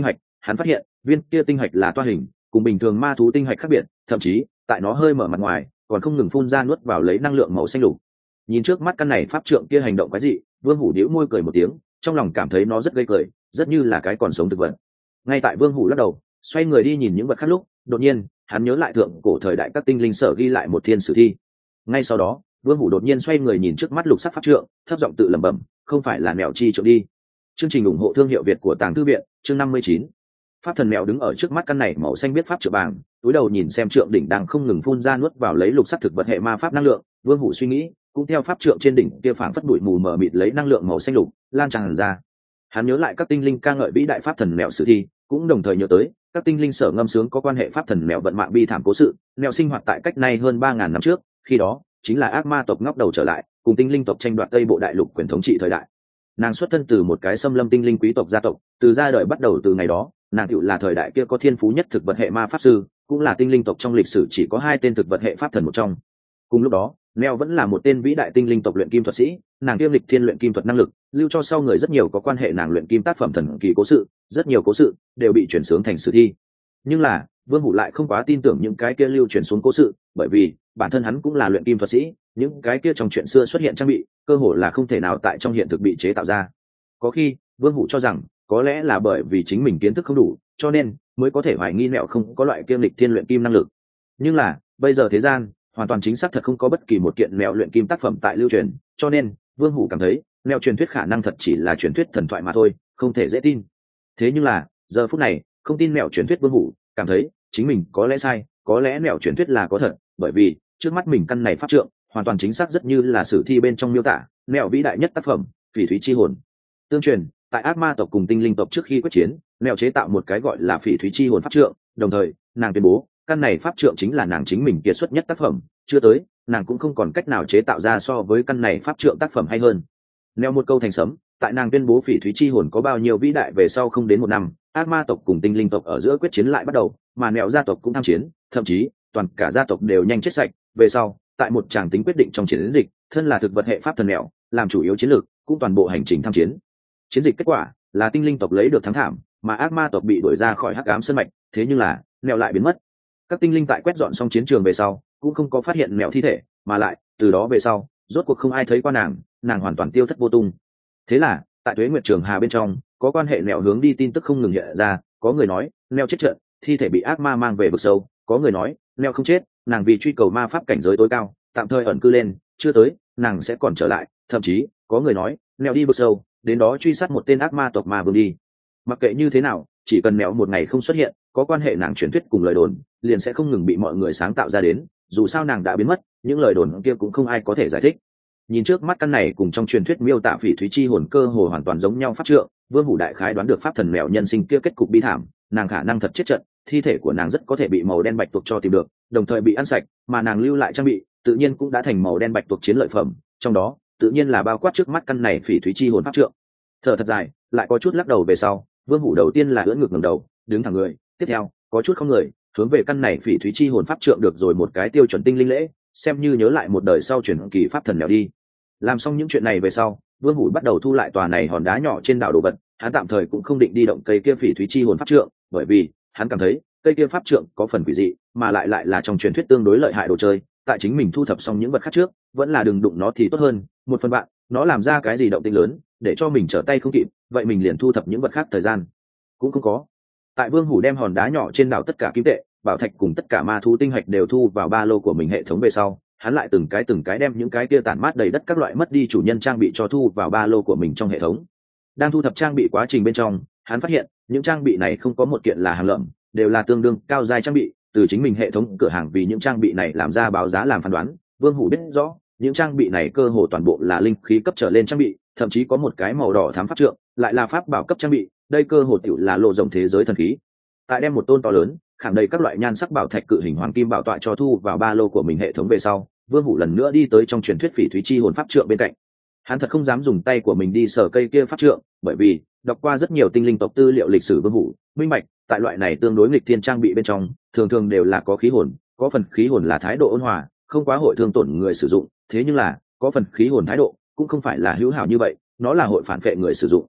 hắn phát hiện viên kia tinh hạch là toa hình, cùng bình thường ma thú tinh hạch khác biệt, thậm chí tại nó hơi mở mặt ngoài còn không ngừng phun ra nuốt vào lấy năng lượng màu xanh lục. Nhìn trước mắt căn này pháp trượng kia hành động cái gì, Vương Hủ đĩu môi cười một tiếng, trong lòng cảm thấy nó rất gây cười, rất như là cái còn sống thực vật. Ngay tại Vương Hủ lắc đầu xoay người đi nhìn những vật khác lúc, đột nhiên hắn nhớ lại thượng cổ thời đại các tinh linh sở ghi lại một thiên sử thi. Ngay sau đó Vương Hủ đột nhiên xoay người nhìn trước mắt lục sắc pháp trượng, thấp giọng tự lẩm bẩm, không phải là mèo chi trượng đi. Chương trình ủng hộ thương hiệu Việt của Tàng Thư viện, chương 59. Pháp thần mèo đứng ở trước mắt căn này màu xanh biết pháp trượng bảng, túi đầu nhìn xem trượng đỉnh đang không ngừng phun ra nuốt vào lấy lục sắc thực vật hệ ma pháp năng lượng. Vương Hủ suy nghĩ, cũng theo pháp trượng trên đỉnh kia phảng phất bụi mù mờ mịt lấy năng lượng màu xanh lục lan tràn ra. Hắn nhớ lại các tinh linh ca ngợi vĩ đại pháp thần mèo sử thi, cũng đồng thời nhớ tới các tinh linh sở ngâm sướng có quan hệ pháp thần mèo vận mạng bi thảm cố sự. Mèo sinh hoạt tại cách nay hơn 3.000 năm trước, khi đó chính là ác ma tộc ngóc đầu trở lại, cùng tinh linh tộc tranh đoạt tây bộ đại lục quyền thống trị thời đại. Nàng xuất thân từ một cái xâm lâm tinh linh quý tộc gia tộc, từ ra đời bắt đầu từ ngày đó, nàng tựu là thời đại kia có thiên phú nhất thực vật hệ ma pháp sư, cũng là tinh linh tộc trong lịch sử chỉ có 2 tên thực vật hệ pháp thần một trong. Cùng lúc đó Neo vẫn là một tên vĩ đại tinh linh tộc luyện kim thuật sĩ, nàng kiêm lịch thiên luyện kim thuật năng lực, lưu cho sau người rất nhiều có quan hệ nàng luyện kim tác phẩm thần kỳ cố sự, rất nhiều cố sự đều bị chuyển xướng thành sử thi. Nhưng là Vương Hủ lại không quá tin tưởng những cái kia lưu truyền xuống cố sự, bởi vì bản thân hắn cũng là luyện kim thuật sĩ, những cái kia trong chuyện xưa xuất hiện trang bị, cơ hồ là không thể nào tại trong hiện thực bị chế tạo ra. Có khi Vương Hủ cho rằng, có lẽ là bởi vì chính mình kiến thức không đủ, cho nên mới có thể hoài nghi Neo không có loại kiêm lịch thiên luyện kim năng lực. Nhưng là bây giờ thế gian hoàn toàn chính xác thật không có bất kỳ một kiện mèo luyện kim tác phẩm tại lưu truyền, cho nên Vương Hủ cảm thấy mèo truyền thuyết khả năng thật chỉ là truyền thuyết thần thoại mà thôi, không thể dễ tin. Thế nhưng là giờ phút này không tin mèo truyền thuyết, Vương Hủ cảm thấy chính mình có lẽ sai, có lẽ mèo truyền thuyết là có thật, bởi vì trước mắt mình căn này pháp trượng hoàn toàn chính xác rất như là sử thi bên trong miêu tả mèo vĩ đại nhất tác phẩm Phỉ Thúy Chi Hồn. Tương truyền tại ác ma tộc cùng tinh linh tộc trước khi quyết chiến, mèo chế tạo một cái gọi là Phỉ Thúy Chi Hồn pháp trượng, đồng thời nàng tuyên bố căn này pháp trượng chính là nàng chính mình kiệt xuất nhất tác phẩm, chưa tới nàng cũng không còn cách nào chế tạo ra so với căn này pháp trượng tác phẩm hay hơn. Neo một câu thành sấm, tại nàng tuyên bố Phỉ Thúy Chi Hồn có bao nhiêu vĩ đại về sau không đến 1 năm, ác ma tộc cùng tinh linh tộc ở giữa quyết chiến lại bắt đầu, mà Neo gia tộc cũng tham chiến, thậm chí toàn cả gia tộc đều nhanh chết sạch. Về sau tại một tràng tính quyết định trong chiến dịch, thân là thực vật hệ pháp thần Neo làm chủ yếu chiến lược, cũng toàn bộ hành trình tham chiến. Chiến dịch kết quả là tinh linh tộc lấy được thắng thảm, mà ác ma tộc bị đuổi ra khỏi hắc ám sơn mạch. Thế nhưng là Neo lại biến mất. Các tinh linh tại quét dọn xong chiến trường về sau cũng không có phát hiện mèo thi thể, mà lại từ đó về sau rốt cuộc không ai thấy qua nàng hoàn toàn tiêu thất vô tung. Thế là tại Tuế Nguyệt Trường Hà bên trong, có quan hệ mèo hướng đi tin tức không ngừng hiện ra. Có người nói mèo chết trận, thi thể bị ác ma mang về vực sâu, có người nói mèo không chết, nàng vì truy cầu ma pháp cảnh giới tối cao tạm thời ẩn cư lên, chưa tới nàng sẽ còn trở lại, thậm chí có người nói mèo đi vực sâu đến đó truy sát một tên ác ma tộc ma vương đi. Mặc kệ như thế nào, chỉ cần mèo một ngày không xuất hiện, có quan hệ nàng truyền thuyết cùng lời đồn liền sẽ không ngừng bị mọi người sáng tạo ra đến. Dù sao nàng đã biến mất, những lời đồn kia cũng không ai có thể giải thích. Nhìn trước mắt căn này cùng trong truyền thuyết miêu tả Phỉ Thúy Chi Hồn cơ hồ hoàn toàn giống nhau pháp trượng, Vương Hủ đại khái đoán được pháp thần mèo nhân sinh kia kết cục bi thảm, nàng khả năng thật chết trận, thi thể của nàng rất có thể bị màu đen bạch tuộc cho tìm được, đồng thời bị ăn sạch, mà nàng lưu lại trang bị tự nhiên cũng đã thành màu đen bạch tuộc chiến lợi phẩm, trong đó tự nhiên là bao quát trước mắt căn này Phỉ Thúy Chi Hồn pháp trượng. Thở thật dài, lại có chút lắc đầu về sau, Vương Hủ đầu tiên là ưỡn ngực ngẩng đầu, đứng thẳng người, tiếp theo có chút không người, hướng về căn này Phỉ Thúy Chi Hồn pháp trượng được rồi một cái tiêu chuẩn tinh linh lễ, xem như nhớ lại một đời sau truyền kỳ pháp thần mèo đi. Làm xong những chuyện này về sau, Vương Hủ bắt đầu thu lại tòa này hòn đá nhỏ trên đảo đồ vật. Hắn tạm thời cũng không định đi động cây kia Phỉ Thúy Chi Hồn pháp trượng, bởi vì hắn cảm thấy cây kia pháp trượng có phần quỷ dị, mà lại là trong truyền thuyết tương đối lợi hại đồ chơi. Tại chính mình thu thập xong những vật khác trước, vẫn là đừng đụng nó thì tốt hơn. Một phần bạn, nó làm ra cái gì động tĩnh lớn, để cho mình trở tay không kịp, vậy mình liền thu thập những vật khác thời gian cũng không có. Tại Vương Hủ đem hòn đá nhỏ trên đảo tất cả kim tệ, bảo thạch cùng tất cả ma thú tinh hạch đều thu vào ba lô của mình hệ thống về sau, hắn lại từng cái đem những cái kia tản mát đầy đất các loại mất đi chủ nhân trang bị cho thu vào ba lô của mình trong hệ thống. Đang thu thập trang bị quá trình bên trong, hắn phát hiện những trang bị này không có một kiện là hàng lợm, đều là tương đương cao giai trang bị. Từ chính mình hệ thống cửa hàng vì những trang bị này làm ra báo giá làm phán đoán, Vương Hủ biết rõ những trang bị này cơ hồ toàn bộ là linh khí cấp trở lên trang bị, thậm chí có một cái màu đỏ thám pháp trượng lại là pháp bảo cấp trang bị, đây cơ hồ tiểu là lộ rộng thế giới thần khí. Tại đem một tôn to lớn khảm đầy các loại nhan sắc bảo thạch cự hình hoàng kim bảo tọa cho thu vào ba lô của mình hệ thống về sau, Vương Hủ lần nữa đi tới trong truyền thuyết Phỉ Thúy Chi Hồn pháp trượng bên cạnh. Hắn thật không dám dùng tay của mình đi sờ cây kia pháp trượng, bởi vì đọc qua rất nhiều tinh linh tộc tư liệu lịch sử Vương Hủ minh bạch, tại loại này tương đối nghịch thiên trang bị bên trong, thường thường đều là có khí hồn, có phần khí hồn là thái độ ôn hòa, không quá hội thương tổn người sử dụng, thế nhưng là có phần khí hồn thái độ cũng không phải là hữu hảo như vậy, nó là hội phản phệ người sử dụng.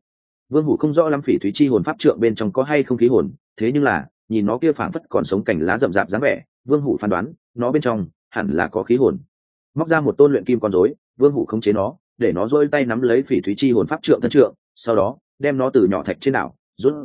Vương Hủ không rõ lắm phỉ thúy chi hồn pháp trượng bên trong có hay không khí hồn, thế nhưng là nhìn nó kia phảng phất còn sống cành lá rậm rạp dáng vẻ, Vương Hủ phán đoán nó bên trong hẳn là có khí hồn. Móc ra một tôn luyện kim con rối, Vương Hủ khống chế nó, để nó rôi tay nắm lấy phỉ thúy chi hồn pháp trượng thân trượng, sau đó đem nó từ nhỏ thạch trên đảo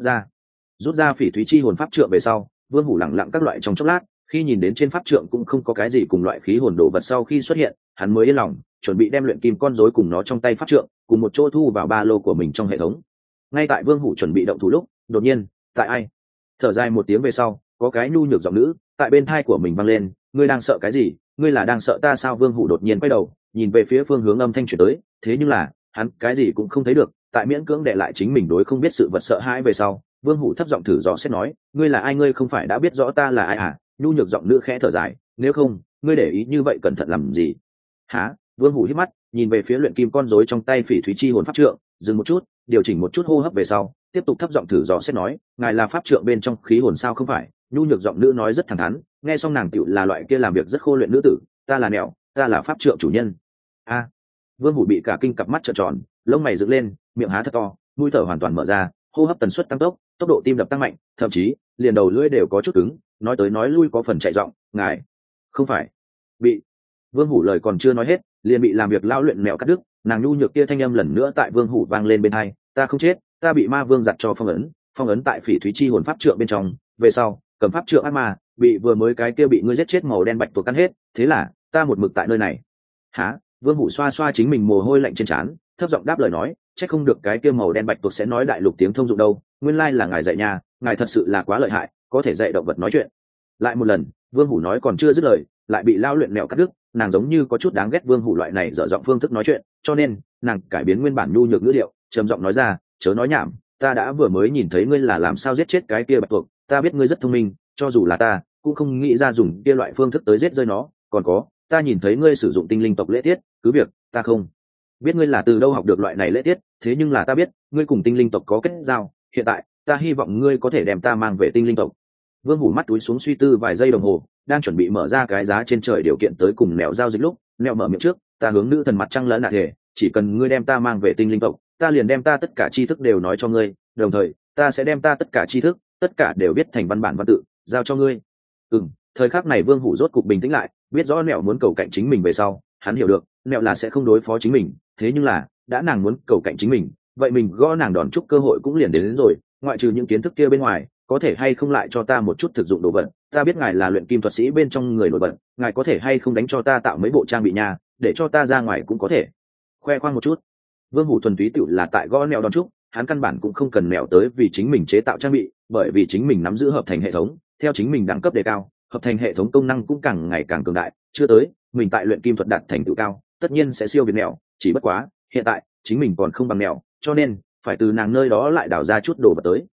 rút ra phỉ thúy chi hồn pháp trượng về sau, Vương Hủ lẳng lặng các loại trong chốc lát, khi nhìn đến trên pháp trượng cũng không có cái gì cùng loại khí hồn đồ vật sau khi xuất hiện, hắn mới yên lòng, chuẩn bị đem luyện kim con rối cùng nó trong tay pháp trượng cùng một chỗ thu vào ba lô của mình trong hệ thống. Ngay tại Vương Hủ chuẩn bị động thủ lúc, đột nhiên, tại ai thở dài một tiếng về sau, có cái nhu nhược giọng nữ tại bên tai của mình vang lên, ngươi đang sợ cái gì? Ngươi là đang sợ ta sao? Vương Hủ đột nhiên quay đầu, nhìn về phía phương hướng âm thanh truyền tới, thế nhưng là hắn cái gì cũng không thấy được, tại miễn cưỡng đè lại chính mình đối không biết sự vật sợ hãi về sau, Vương Hủ thấp giọng thử dò xét nói, ngươi là ai? Ngươi không phải đã biết rõ ta là ai à? Nhu nhược giọng nữ khẽ thở dài, nếu không ngươi để ý như vậy cẩn thận làm gì? Hả? Vương Hủ hít mắt nhìn về phía luyện kim con rối trong tay phỉ thúy chi hồn pháp trượng, dừng một chút, điều chỉnh một chút hô hấp về sau, tiếp tục thấp giọng thử dò xét nói, ngài là pháp trượng bên trong khí hồn sao? Không phải. Nhu nhược giọng nữ nói rất thẳng thắn, nghe xong nàng tựu là loại kia làm việc rất khô luyện nữ tử, ta là Nẹo, ta là pháp trượng chủ nhân. A. Vương Hủ bị cả kinh, cặp mắt trợn tròn, lông mày dựng lên, miệng há thật to, mũi thở hoàn toàn mở ra, hô hấp tần suất tăng tốc, tốc độ tim đập tăng mạnh, thậm chí liền đầu lưỡi đều có chút cứng, nói tới nói lui có phần chạy giọng, ngài không phải bị. Vương Hủ lời còn chưa nói hết, liền bị làm việc lao luyện Mẹo cắt đứt, nàng nhu nhược kia thanh âm lần nữa tại Vương Hủ vang lên bên tai, ta không chết, ta bị ma vương giặt cho phong ấn tại phỉ thúy chi hồn pháp trượng bên trong, về sau cầm pháp trượng ác ma bị vừa mới cái kia bị ngươi giết chết màu đen bạch tuộc cắn hết, thế là ta một mực tại nơi này. Hả? Vương Hủ xoa xoa chính mình mồ hôi lạnh trên trán, thấp giọng đáp lời nói, chắc không được cái kia màu đen bạch tuộc sẽ nói đại lục tiếng thông dụng đâu, nguyên lai là ngài dạy nhà, ngài thật sự là quá lợi hại, có thể dạy động vật nói chuyện. Lại một lần, Vương Hủ nói còn chưa dứt lời, lại bị lao luyện Mẹo cắt đứt, nàng giống như có chút đáng ghét Vương Hủ loại này dở giọng phương thức nói chuyện, cho nên nàng cải biến nguyên bản nhu nhược ngữ điệu, trầm giọng nói ra, chớ nói nhảm, ta đã vừa mới nhìn thấy ngươi là làm sao giết chết cái kia bạch tuộc, ta biết ngươi rất thông minh, cho dù là ta cũng không nghĩ ra dùng kia loại phương thức tới giết rơi nó, còn có ta nhìn thấy ngươi sử dụng tinh linh tộc lễ tiết, cứ việc ta không biết ngươi là từ đâu học được loại này lễ tiết, thế nhưng là ta biết ngươi cùng tinh linh tộc có kết giao, hiện tại ta hy vọng ngươi có thể đem ta mang về tinh linh tộc. Vương Hủ mắt túi xuống suy tư vài giây đồng hồ, đang chuẩn bị mở ra cái giá trên trời điều kiện tới cùng Nẹo giao dịch lúc, Nẹo mở miệng trước, ta hướng nữ thần mặt trăng lẫn nạ thể, chỉ cần ngươi đem ta mang về tinh linh tộc, ta liền đem ta tất cả tri thức đều nói cho ngươi, đồng thời ta sẽ đem ta tất cả tri thức, tất cả đều viết thành văn bản văn tự, giao cho ngươi. Thời khắc này Vương Hủ rốt cục bình tĩnh lại, biết rõ Nẹo muốn cầu cạnh chính mình về sau, hắn hiểu được Nẹo là sẽ không đối phó chính mình, thế nhưng là đã nàng muốn cầu cạnh chính mình, vậy mình gõ nàng đòn chúc cơ hội cũng liền đến rồi, ngoại trừ những kiến thức kia bên ngoài, có thể hay không lại cho ta một chút thực dụng đồ vật? Ta biết ngài là luyện kim thuật sĩ bên trong người nổi bật, ngài có thể hay không đánh cho ta tạo mấy bộ trang bị nhà, để cho ta ra ngoài cũng có thể khoe khoang một chút. Vương Hủ thuần túy tựu là tại gõ Nẹo đòn chúc, hắn căn bản cũng không cần Nẹo tới vì chính mình chế tạo trang bị, bởi vì chính mình nắm giữ hợp thành hệ thống, theo chính mình đẳng cấp đề cao, hợp thành hệ thống công năng cũng càng ngày càng cường đại, chưa tới mình tại luyện kim thuật đạt thành tựu cao, tất nhiên sẽ siêu việt Nẹo, chỉ bất quá hiện tại chính mình còn không bằng Nẹo, cho nên phải từ nàng nơi đó lại đào ra chút đồ vật tới.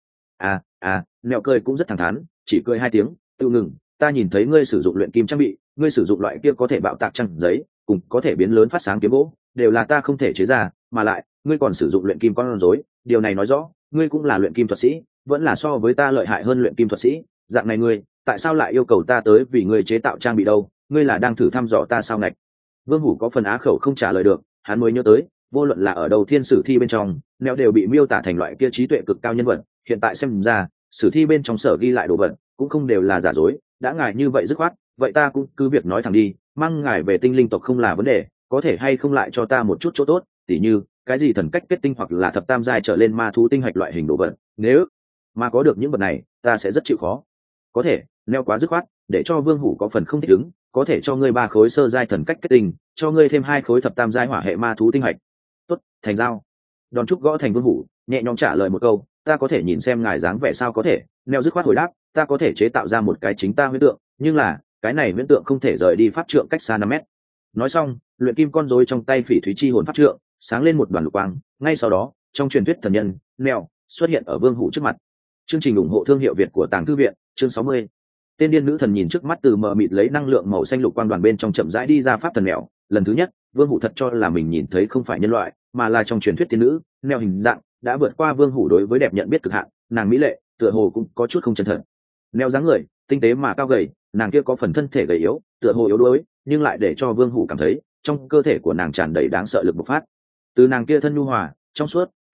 Nẹo cười cũng rất thẳng thắn, chỉ cười hai tiếng, tự ngừng, ta nhìn thấy ngươi sử dụng luyện kim trang bị, ngươi sử dụng loại kia có thể bạo tạc trang giấy, cùng có thể biến lớn phát sáng kiếm gỗ, đều là ta không thể chế ra, mà lại ngươi còn sử dụng luyện kim con rối, điều này nói rõ ngươi cũng là luyện kim thuật sĩ, vẫn là so với ta lợi hại hơn luyện kim thuật sĩ, dạng này ngươi tại sao lại yêu cầu ta tới vì ngươi chế tạo trang bị đâu? Ngươi là đang thử thăm dò ta sao? Ngạch. Vương Hủ có phần á khẩu không trả lời được, hắn mới nhớ tới vô luận là ở đầu thiên sử thi bên trong, Nẹo đều bị miêu tả thành loại kia trí tuệ cực cao nhân vật, hiện tại xem ra sử thi bên trong sở ghi lại đồ vật cũng không đều là giả dối, đã ngài như vậy dứt khoát, vậy ta cũng cứ việc nói thẳng đi, mang ngài về tinh linh tộc không là vấn đề, có thể hay không lại cho ta một chút chỗ tốt, tỉ như cái gì thần cách kết tinh hoặc là thập tam giai trở lên ma thú tinh hạch loại hình đồ vật, nếu mà có được những vật này ta sẽ rất chịu khó. Có thể Nẹo quá dứt khoát, để cho Vương Hủ có phần không thích ứng, có thể cho ngươi 3 khối sơ giai thần cách kết tinh, cho ngươi thêm 2 khối thập tam giai hỏa hệ ma thú tinh hạch. Tốt, thành giao. Đòn trúc gõ thành Vương Hủ, nhẹ nhõm trả lời một câu, ta có thể nhìn xem ngài dáng vẻ sao? Có thể. Nẹo dứt khoát hồi đáp, ta có thể chế tạo ra một cái chính ta huyễn tượng, nhưng là cái này huyễn tượng không thể rời đi pháp trượng cách xa 5 mét. Nói xong, luyện kim con rối trong tay phỉ thúy chi hồn pháp trượng sáng lên một đoàn lục quang, ngay sau đó trong truyền thuyết thần nhân Nẹo xuất hiện ở Vương Hủ trước mặt. Chương trình ủng hộ thương hiệu Việt của Tàng Thư viện, chương 60. Tên điên nữ thần nhìn trước mắt từ mờ mịt lấy năng lượng màu xanh lục quang đoàn bên trong chậm rãi đi ra pháp thần Nẹo, lần thứ nhất Vương Hủ thật cho là mình nhìn thấy không phải nhân loại, mà là trong truyền thuyết tiên nữ. Nẹo hình dạng đã vượt qua Vương Hủ đối với đẹp nhận biết cực hạn, nàng mỹ lệ tựa hồ cũng có chút không chân thật. Nẹo dáng người tinh tế mà cao gầy, nàng kia có phần thân thể gầy yếu, tựa hồ yếu đuối, nhưng lại để cho Vương Hủ cảm thấy trong cơ thể của nàng tràn đầy đáng sợ lực bộc phát. Từ nàng kia thân nhu hòa trong suốt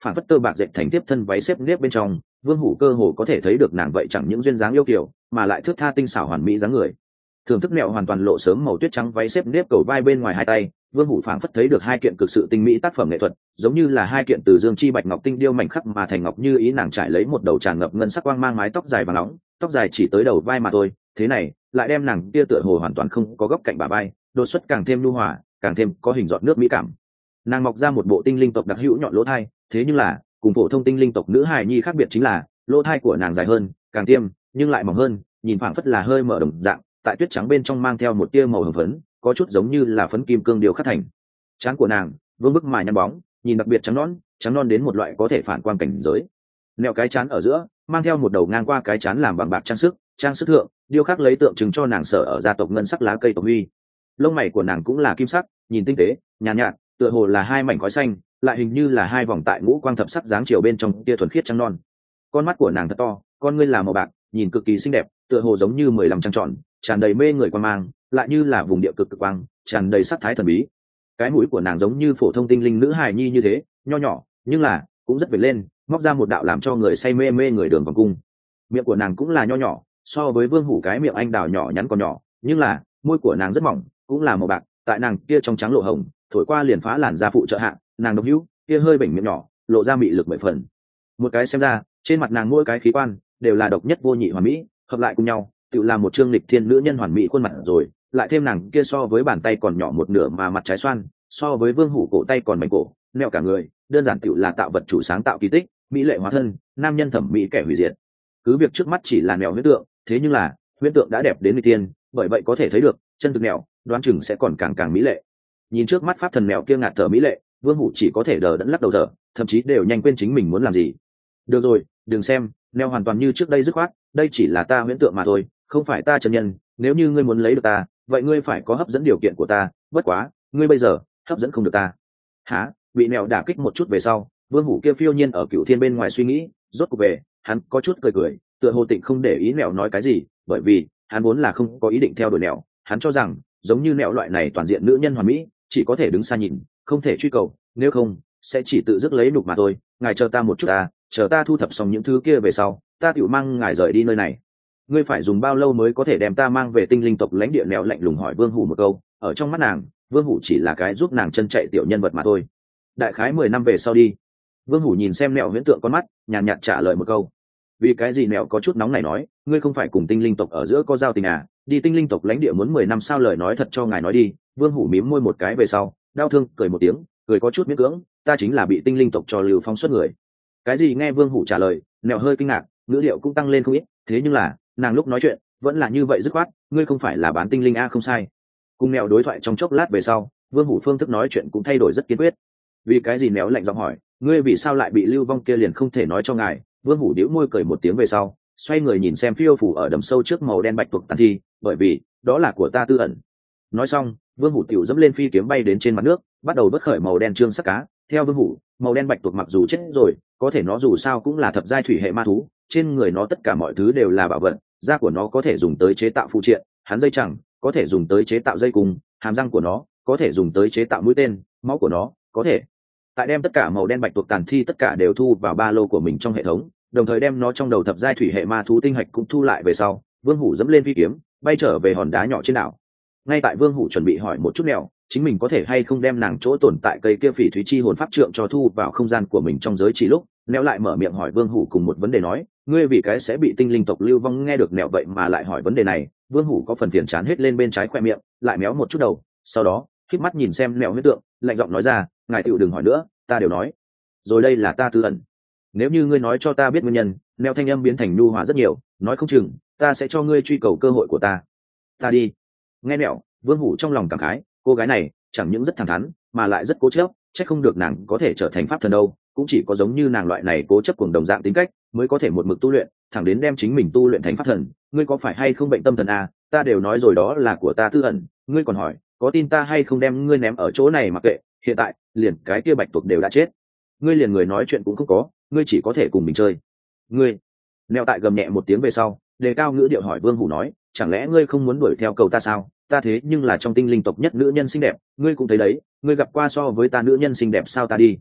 phản phất tơ bạc dệt thành tiếp thân váy xếp nếp bên trong. Vương Hủ cơ hồ có thể thấy được nàng vậy chẳng những duyên dáng yêu kiều, mà lại thước tha tinh xảo hoàn mỹ dáng người. Thưởng thức mẹo hoàn toàn lộ sớm màu tuyết trắng váy xếp nếp cầu vai bên ngoài hai tay, Vương Hủ phảng phất thấy được hai kiện cực sự tinh mỹ tác phẩm nghệ thuật, giống như là hai kiện từ dương chi bạch ngọc tinh điêu mảnh khắc mà thành ngọc như ý. Nàng trải lấy một đầu tràn ngập ngân sắc quang mang mái tóc dài vàng nóng, tóc dài chỉ tới đầu vai mà thôi, thế này lại đem nàng kia tựa hồ hoàn toàn không có góc cạnh bả vai, đột xuất càng thêm nhu hòa, càng thêm có hình giọt nước mỹ cảm. Nàng mọc ra một bộ tinh linh tộc đặc hữu nhọn lỗ thai, thế nhưng là cùng phổ thông tinh linh tộc nữ hài nhi khác biệt chính là lỗ thai của nàng dài hơn, càng tiêm nhưng lại mỏng hơn, nhìn phảng phất là hơi mở đồng dạng, tại tuyết trắng bên trong mang theo một tia màu hồng phấn, có chút giống như là phấn kim cương điều khắc thành. Trán của nàng vương bức mà nhăn bóng, nhìn đặc biệt trắng non đến một loại có thể phản quang cảnh giới. Nẹo cái trán ở giữa mang theo một đầu ngang qua cái trán làm bằng bạc trang sức thượng điêu khắc lấy tượng trưng cho nàng sở ở gia tộc ngân sắc lá cây tộc huy. Lông mày của nàng cũng là kim sắc, nhìn tinh tế nhàn nhạt, tựa hồ là hai mảnh khói xanh, lại hình như là hai vòng tại ngũ quang thập sắc dáng chiều bên trong tia thuần khiết trắng non. Con mắt của nàng thật to, con ngươi là màu bạc, nhìn cực kỳ xinh đẹp, tựa hồ giống như 15 trăng tròn, tràn đầy mê người quan mang, lại như là vùng địa cực cực quang, tràn đầy sắc thái thần bí. Cái mũi của nàng giống như phổ thông tinh linh nữ hài nhi như thế, nho nhỏ, nhưng là cũng rất vệt lên, móc ra một đạo làm cho người say mê người đường vòng cung. Miệng của nàng cũng là nho nhỏ, so với Vương Hủ cái miệng anh đào nhỏ nhắn còn nhỏ, nhưng là môi của nàng rất mỏng, cũng là màu bạc, tại nàng kia trong trắng lộ hồng, thổi qua liền phá làn da phụ trợ hạ, nàng độc hữu, kia hơi bệnh miệng nhỏ, lộ ra mị lực mười phần. Một cái xem ra, trên mặt nàng mỗi cái khí quan đều là độc nhất vô nhị hoàn mỹ, hợp lại cùng nhau, tự làm một trương lịch thiên nữ nhân hoàn mỹ khuôn mặt rồi, lại thêm nàng kia so với bàn tay còn nhỏ một nửa mà mặt trái xoan, so với Vương Hủ cổ tay còn mảnh cổ, nẹo cả người, đơn giản tự là tạo vật chủ sáng tạo kỳ tích, mỹ lệ hóa thân, nam nhân thẩm mỹ kẻ hủy diệt. Cứ việc trước mắt chỉ là nẹo huyễn tượng, thế nhưng là huyễn tượng đã đẹp đến người tiên, bởi vậy có thể thấy được chân thực nẹo đoán chừng sẽ còn càng mỹ lệ. Nhìn trước mắt pháp thần nẹo kia ngạt thở mỹ lệ, Vương Hủ chỉ có thể đờ đẫn lắc đầu thở, thậm chí đều nhanh quên chính mình muốn làm gì. Được rồi, đừng xem nẹo hoàn toàn như trước đây dứt khoát, đây chỉ là ta huyễn tượng mà thôi, không phải ta chân nhân, nếu như ngươi muốn lấy được ta, vậy ngươi phải có hấp dẫn điều kiện của ta, bất quá ngươi bây giờ hấp dẫn không được ta. Hả? Bị nẹo đả kích một chút về sau, Vương Hủ kia phiêu nhiên ở Cửu Thiên bên ngoài suy nghĩ, rốt cuộc về, hắn có chút cười, tựa hồ Tịnh không để ý nẹo nói cái gì, bởi vì hắn vốn là không có ý định theo đuổi nẹo, hắn cho rằng giống như nẹo loại này toàn diện nữ nhân hoàn mỹ, chỉ có thể đứng xa nhìn, không thể truy cầu, nếu không sẽ chỉ tự dứt lấy nhục mà thôi. Ngài chờ ta một chút ta, chờ ta thu thập xong những thứ kia về sau, ta tự mang ngài rời đi nơi này. Ngươi phải dùng bao lâu mới có thể đem ta mang về tinh linh tộc lãnh địa? Nẹo lạnh lùng hỏi Vương Hủ một câu. Ở trong mắt nàng, Vương Hủ chỉ là cái giúp nàng chân chạy tiểu nhân vật mà thôi. Đại khái 10 năm về sau đi. Vương Hủ nhìn xem nẹo huyễn tượng con mắt, nhàn nhạt trả lời một câu. Vì cái gì? Nẹo có chút nóng này nói, ngươi không phải cùng tinh linh tộc ở giữa có giao tình à? Đi tinh linh tộc lãnh địa muốn 10 năm sao? Lời nói thật cho ngài nói đi. Vương Hủ mím môi một cái về sau, đau thương cười một tiếng, cười có chút miễn cưỡng, ta chính là bị tinh linh tộc cho Lưu Phong xuất người. Cái gì? Nghe Vương Hủ trả lời, nẹo hơi kinh ngạc, ngữ điệu cũng tăng lên không ít, thế nhưng là nàng lúc nói chuyện vẫn là như vậy dứt khoát, ngươi không phải là bán tinh linh a? Không sai. Cùng nẹo đối thoại trong chốc lát về sau, Vương Hủ phương thức nói chuyện cũng thay đổi rất kiên quyết. Vì cái gì? Nẹo lạnh giọng hỏi, ngươi vì sao lại bị Lưu Vong kia liền không thể nói cho ngài? Vương Hủ điếu môi cười một tiếng về sau, xoay người nhìn xem phiêu phủ ở đầm sâu trước màu đen bạch tuộc tàn thi, bởi vì đó là của ta tư ẩn. Nói xong, Vương Hủ tiểu dẫm lên phi kiếm bay đến trên mặt nước, bắt đầu vớt khởi màu đen trương sắc cá. Theo Vương Hủ, màu đen bạch tuộc mặc dù chết rồi, có thể nó dù sao cũng là thập giai thủy hệ ma thú, trên người nó tất cả mọi thứ đều là bảo vật, da của nó có thể dùng tới chế tạo phụ triện, hắn dây chẳng có thể dùng tới chế tạo dây cung, hàm răng của nó có thể dùng tới chế tạo mũi tên, máu của nó có thể. Tại đem tất cả màu đen bạch tuộc tàn thi tất cả đều thu vào ba lô của mình trong hệ thống, đồng thời đem nó trong đầu thập giai thủy hệ ma thú tinh hạch cũng thu lại về sau, Vương Hủ dẫm lên phi kiếm, bay trở về hòn đá nhỏ trên đảo. Ngay tại Vương Hủ chuẩn bị hỏi một chút nẹo, chính mình có thể hay không đem nàng chỗ tồn tại cây kia phỉ thúy chi hồn pháp trượng cho thu vào không gian của mình trong giới chỉ lúc, nẹo lại mở miệng hỏi Vương Hủ cùng một vấn đề, nói, ngươi vì cái sẽ bị tinh linh tộc Lưu Vong? Nghe được nẹo vậy mà lại hỏi vấn đề này, Vương Hủ có phần phiền chán hết lên bên trái khoe miệng, lại méo một chút đầu, sau đó khép mắt nhìn xem nẹo huyết tượng, lạnh giọng nói ra, ngài tựu đừng hỏi nữa, ta đều nói rồi, đây là ta tư ẩn. Nếu như ngươi nói cho ta biết nguyên nhân, nẹo thanh âm biến thành nhu hòa rất nhiều, nói không chừng ta sẽ cho ngươi truy cầu cơ hội của ta. Ta đi. Nghe nẹo, Vương Hủ trong lòng cảm khái, cô gái này chẳng những rất thẳng thắn mà lại rất cố chấp, chắc không được nàng có thể trở thành pháp thần đâu, cũng chỉ có giống như nàng loại này cố chấp cùng đồng dạng tính cách mới có thể một mực tu luyện thẳng đến đem chính mình tu luyện thành pháp thần. Ngươi có phải hay không bệnh tâm thần à? Ta đều nói rồi đó là của ta tư ẩn, ngươi còn hỏi có tin ta hay không đem ngươi ném ở chỗ này mặc kệ, hiện tại liền cái kia bạch tuộc đều đã chết, ngươi liền người nói chuyện cũng không có, ngươi chỉ có thể cùng mình chơi. Ngươi. Neo tại gầm nhẹ một tiếng về sau, đề cao ngữ điệu hỏi Vương Hủ, nói, chẳng lẽ ngươi không muốn đuổi theo cầu ta sao? Ta thế nhưng là trong tinh linh tộc nhất nữ nhân xinh đẹp, ngươi cũng thấy đấy, ngươi gặp qua so với ta nữ nhân xinh đẹp sao? Ta đi.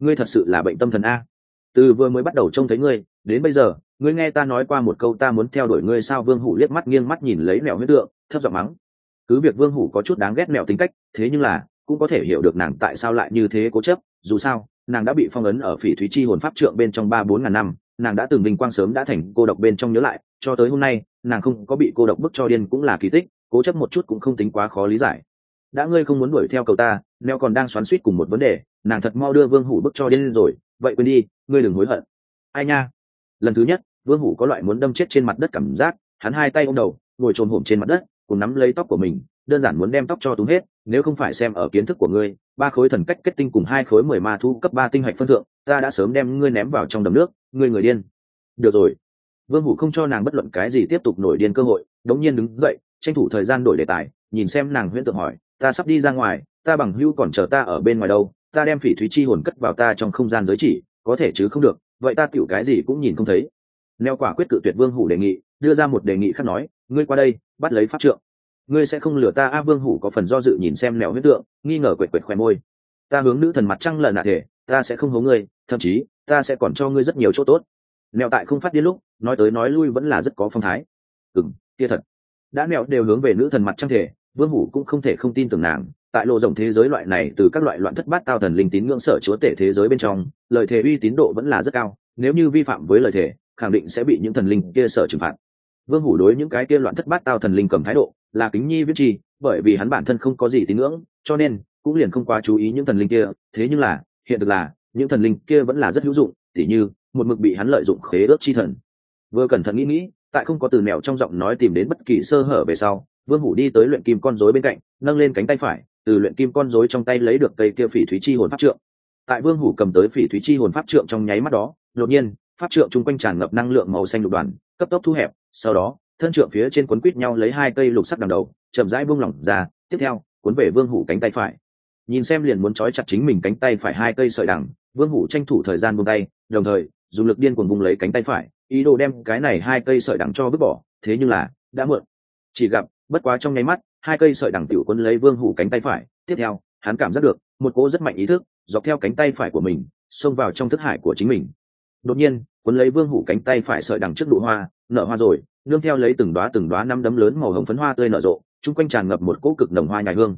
ngươi thật sự là bệnh tâm thần a. Từ vừa mới bắt đầu trông thấy ngươi đến bây giờ, ngươi nghe ta nói qua một câu ta muốn theo đuổi ngươi sao? Vương Hủ liếc mắt nghiêng mắt nhìn lấy mèo huyết tượng, thấp giọng mắng. Cứ việc Vương Hủ có chút đáng ghét mèo tính cách, thế nhưng là cũng có thể hiểu được nàng tại sao lại như thế cố chấp. Dù sao nàng đã bị phong ấn ở Phỉ Thúy Chi hồn pháp trượng bên trong 3-4 ngàn năm, nàng đã từng vinh quang sớm đã thành cô độc bên trong nhớ lại, cho tới hôm nay nàng không có bị cô độc bức cho điên cũng là kỳ tích, cố chấp một chút cũng không tính quá khó lý giải. Đã ngươi không muốn đuổi theo cầu ta, mèo còn đang xoắn xuýt cùng một vấn đề, nàng thật mau đưa Vương Hủ bức cho điên rồi, vậy quên đi, ngươi đừng hối hận. Ai nha. Lần thứ nhất Vương Hủ có loại muốn đâm chết trên mặt đất cảm giác, hắn hai tay ôm đầu ngồi trồm hổm trên mặt đất cùng nắm lấy tóc của mình, đơn giản muốn đem tóc cho túm hết. Nếu không phải xem ở kiến thức của ngươi, 3 khối thần cách kết tinh cùng 2 khối 10 ma thu cấp 3 tinh hạch phân thượng, ta đã sớm đem ngươi ném vào trong đầm nước, ngươi người điên. Được rồi. Vương Hủ không cho nàng bất luận cái gì tiếp tục nổi điên cơ hội, đống nhiên đứng dậy tranh thủ thời gian đổi đề tài, nhìn xem nàng huyễn tượng hỏi, ta sắp đi ra ngoài, ta bằng hữu còn chờ ta ở bên ngoài đâu, ta đem Phỉ Thúy Chi hồn cất vào ta trong không gian giới chỉ, có thể chứ không được, vậy ta tiểu cái gì cũng nhìn không thấy. Neo quả quyết cự tuyệt Vương Hủ đề nghị, đưa ra một đề nghị khác nói, ngươi qua đây bắt lấy pháp trượng. Ngươi sẽ không lừa ta a? Vương Hủ có phần do dự nhìn xem Neo huyết tượng, nghi ngờ quệt quệt khoe môi. Ta hướng nữ thần mặt trăng lần nạ thể, ta sẽ không hố ngươi, thậm chí ta sẽ còn cho ngươi rất nhiều chỗ tốt. Neo tại không phát điên lúc nói tới nói lui vẫn là rất có phong thái. Kia thật. Đã Neo đều hướng về nữ thần mặt trăng thể, Vương Hủ cũng không thể không tin tưởng nàng. Tại lộ rộng thế giới loại này, từ các loại loạn thất bát tao thần linh tín ngưỡng sở chúa tể thế giới bên trong, lời thề uy tín độ vẫn là rất cao, nếu như vi phạm với lời thề khẳng định sẽ bị những thần linh kia sở trừng phạt. Vương Hủ đối những cái kia loạn thất bát tao thần linh cầm thái độ là kính nhi viết chi, bởi vì hắn bản thân không có gì tín ngưỡng, cho nên cũng liền không quá chú ý những thần linh kia. Thế nhưng là hiện thực là những thần linh kia vẫn là rất hữu dụng, tỉ như một mực bị hắn lợi dụng khế ước chi thần. Vừa cẩn thận nghĩ, tại không có từ mèo trong giọng nói tìm đến bất kỳ sơ hở về sau, Vương Hủ đi tới luyện kim con rối bên cạnh, nâng lên cánh tay phải, từ luyện kim con rối trong tay lấy được cây kia Phỉ Thúy Chi hồn pháp trượng. Tại Vương Hủ cầm tới Phỉ Thúy Chi hồn pháp trượng trong nháy mắt đó, đột nhiên pháp trượng chung quanh tràn ngập năng lượng màu xanh lục đoàn, cấp tốc thu hẹp, sau đó thân trượng phía trên quấn quít nhau lấy 2 cây lục sắc đằng đầu, chậm rãi buông lỏng ra, tiếp theo cuốn về Vương Hủ cánh tay phải. Nhìn xem liền muốn trói chặt chính mình cánh tay phải 2 cây sợi đằng, Vương Hủ tranh thủ thời gian buông tay, đồng thời dùng lực điên cuồng vung lấy cánh tay phải, ý đồ đem cái này 2 cây sợi đằng cho vứt bỏ. Thế nhưng là đã muộn. Chỉ gặp bất quá trong nháy mắt, 2 cây sợi đằng tiểu quấn lấy Vương Hủ cánh tay phải, tiếp theo hắn cảm giác được một cỗ rất mạnh ý thức dọc theo cánh tay phải của mình xông vào trong thức hải của chính mình. Đột nhiên quấn lấy Vương Hủ cánh tay phải sợi đằng trước nụ hoa nở hoa rồi, nương theo lấy từng đóa năm đấm lớn màu hồng phấn hoa tươi nở rộ, chung quanh tràn ngập một cỗ cực nồng hoa nhài hương.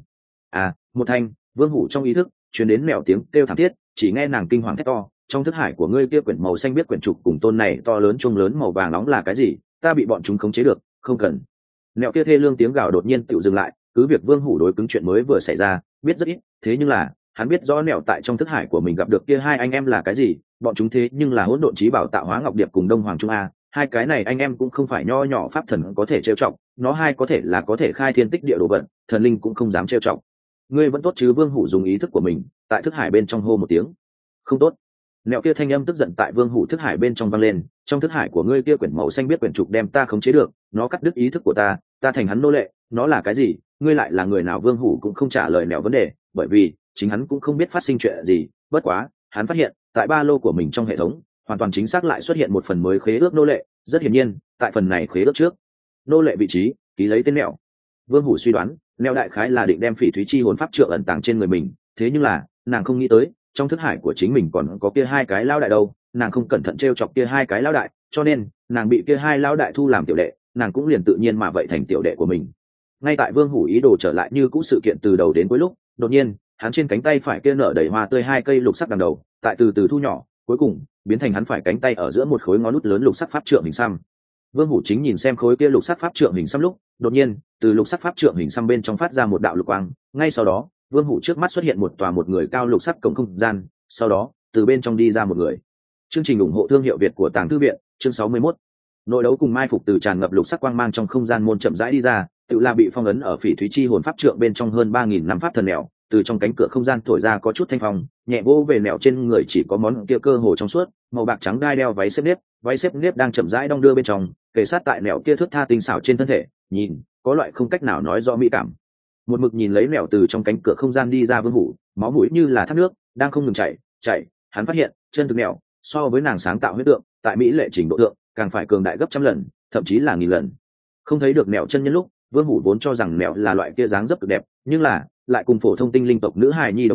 Một thanh. Vương Hủ trong ý thức truyền đến mèo tiếng kêu thảm thiết, chỉ nghe nàng kinh hoàng thét to, trong thức hải của ngươi kia quyển màu xanh biết quyển trục cùng tôn này to lớn chuông lớn màu vàng nóng là cái gì? Ta bị bọn chúng khống chế được, không cần. Mèo kia thê lương tiếng gào đột nhiên tự dừng lại, cứ việc Vương Hủ đối cứng chuyện mới vừa xảy ra biết rất ít, thế nhưng là hắn biết rõ mèo tại trong thức hải của mình gặp được kia 2 anh em là cái gì, bọn chúng thế nhưng là hỗn độn chí bảo tạo hóa ngọc điệp cùng Đông Hoàng Trung A, 2 cái này anh em cũng không phải nho nhỏ pháp thần có thể trêu chọc, nó 2 có thể là có thể khai thiên tích địa đồ vận, thần linh cũng không dám trêu chọc. Ngươi vẫn tốt chứ? Vương Hủ dùng ý thức của mình tại thức hải bên trong hô một tiếng. Không tốt. Mèo kia thanh âm tức giận tại Vương Hủ thức hải bên trong vang lên, trong thức hải của ngươi kia quyển màu xanh biết quyển trục đem ta khống chế được, nó cắt đứt ý thức của ta, ta thành hắn nô lệ, nó là cái gì? Ngươi lại là người nào? Vương Hủ cũng không trả lời mèo vấn đề, bởi vì chính hắn cũng không biết phát sinh chuyện gì, bất quá hắn phát hiện tại ba lô của mình trong hệ thống hoàn toàn chính xác lại xuất hiện một phần mới khế ước nô lệ, rất hiển nhiên tại phần này khế ước trước nô lệ vị trí ký lấy tên mèo. Vương Hủ suy đoán mèo đại khái là định đem Phỉ Thúy Chi hồn pháp trượng ẩn tàng trên người mình, thế nhưng là nàng không nghĩ tới trong thức hải của chính mình còn có kia 2 cái lao đại đâu, nàng không cẩn thận trêu chọc kia 2 cái lao đại, cho nên nàng bị kia 2 lao đại thu làm tiểu đệ, nàng cũng liền tự nhiên mà vậy thành tiểu đệ của mình. Ngay tại Vương Hủ ý đồ trở lại như cũ sự kiện từ đầu đến cuối lúc, đột nhiên hắn trên cánh tay phải kia nở đầy hoa tươi 2 cây lục sắc đằng đầu tại từ từ thu nhỏ, cuối cùng biến thành hắn phải cánh tay ở giữa một khối ngón út lớn lục sắc pháp trượng hình xăm. Vương Hủ chính nhìn xem khối kia lục sắc pháp trượng hình xăm lúc, đột nhiên từ lục sắc pháp trượng hình xăm bên trong phát ra một đạo lục quang, ngay sau đó Vương Hủ trước mắt xuất hiện một người cao lục sắc cổng không gian, sau đó từ bên trong đi ra một người. Chương trình ủng hộ thương hiệu Việt của Tàng Thư viện, chương 61. Nội đấu cùng mai phục từ tràn ngập lục sắc quang mang trong không gian môn chậm rãi đi ra, tự là bị phong ấn ở Phỉ Thúy Chi hồn pháp trượng bên trong hơn 3000 năm pháp thần mèo, từ trong cánh cửa không gian thổi ra có chút thanh phong, nhẹ vỗ về mèo trên người chỉ có món kia cơ hồ trong suốt, màu bạc trắng đai đeo váy xếp nếp đang chậm rãi đong đưa bên trong, kề sát tại mèo kia thước tha tinh xảo trên thân thể, nhìn, có loại không cách nào nói rõ mỹ cảm. Một mực nhìn lấy mèo từ trong cánh cửa không gian đi ra Vương Hủ, máu mũi như là thác nước, đang không ngừng chảy, hắn phát hiện, chân thực mèo, so với nàng sáng tạo huyết tượng, tại mỹ lệ trình độ thượng, càng phải cường đại gấp trăm lần, thậm chí là nghìn lần. Không thấy được mèo chân nhân lúc, Vương Hủ vốn cho rằng mèo là loại kia dáng dấp cực đẹp, nhưng là lại cùng phổ thông tinh linh tộc nữ hài nhi đồng dạng,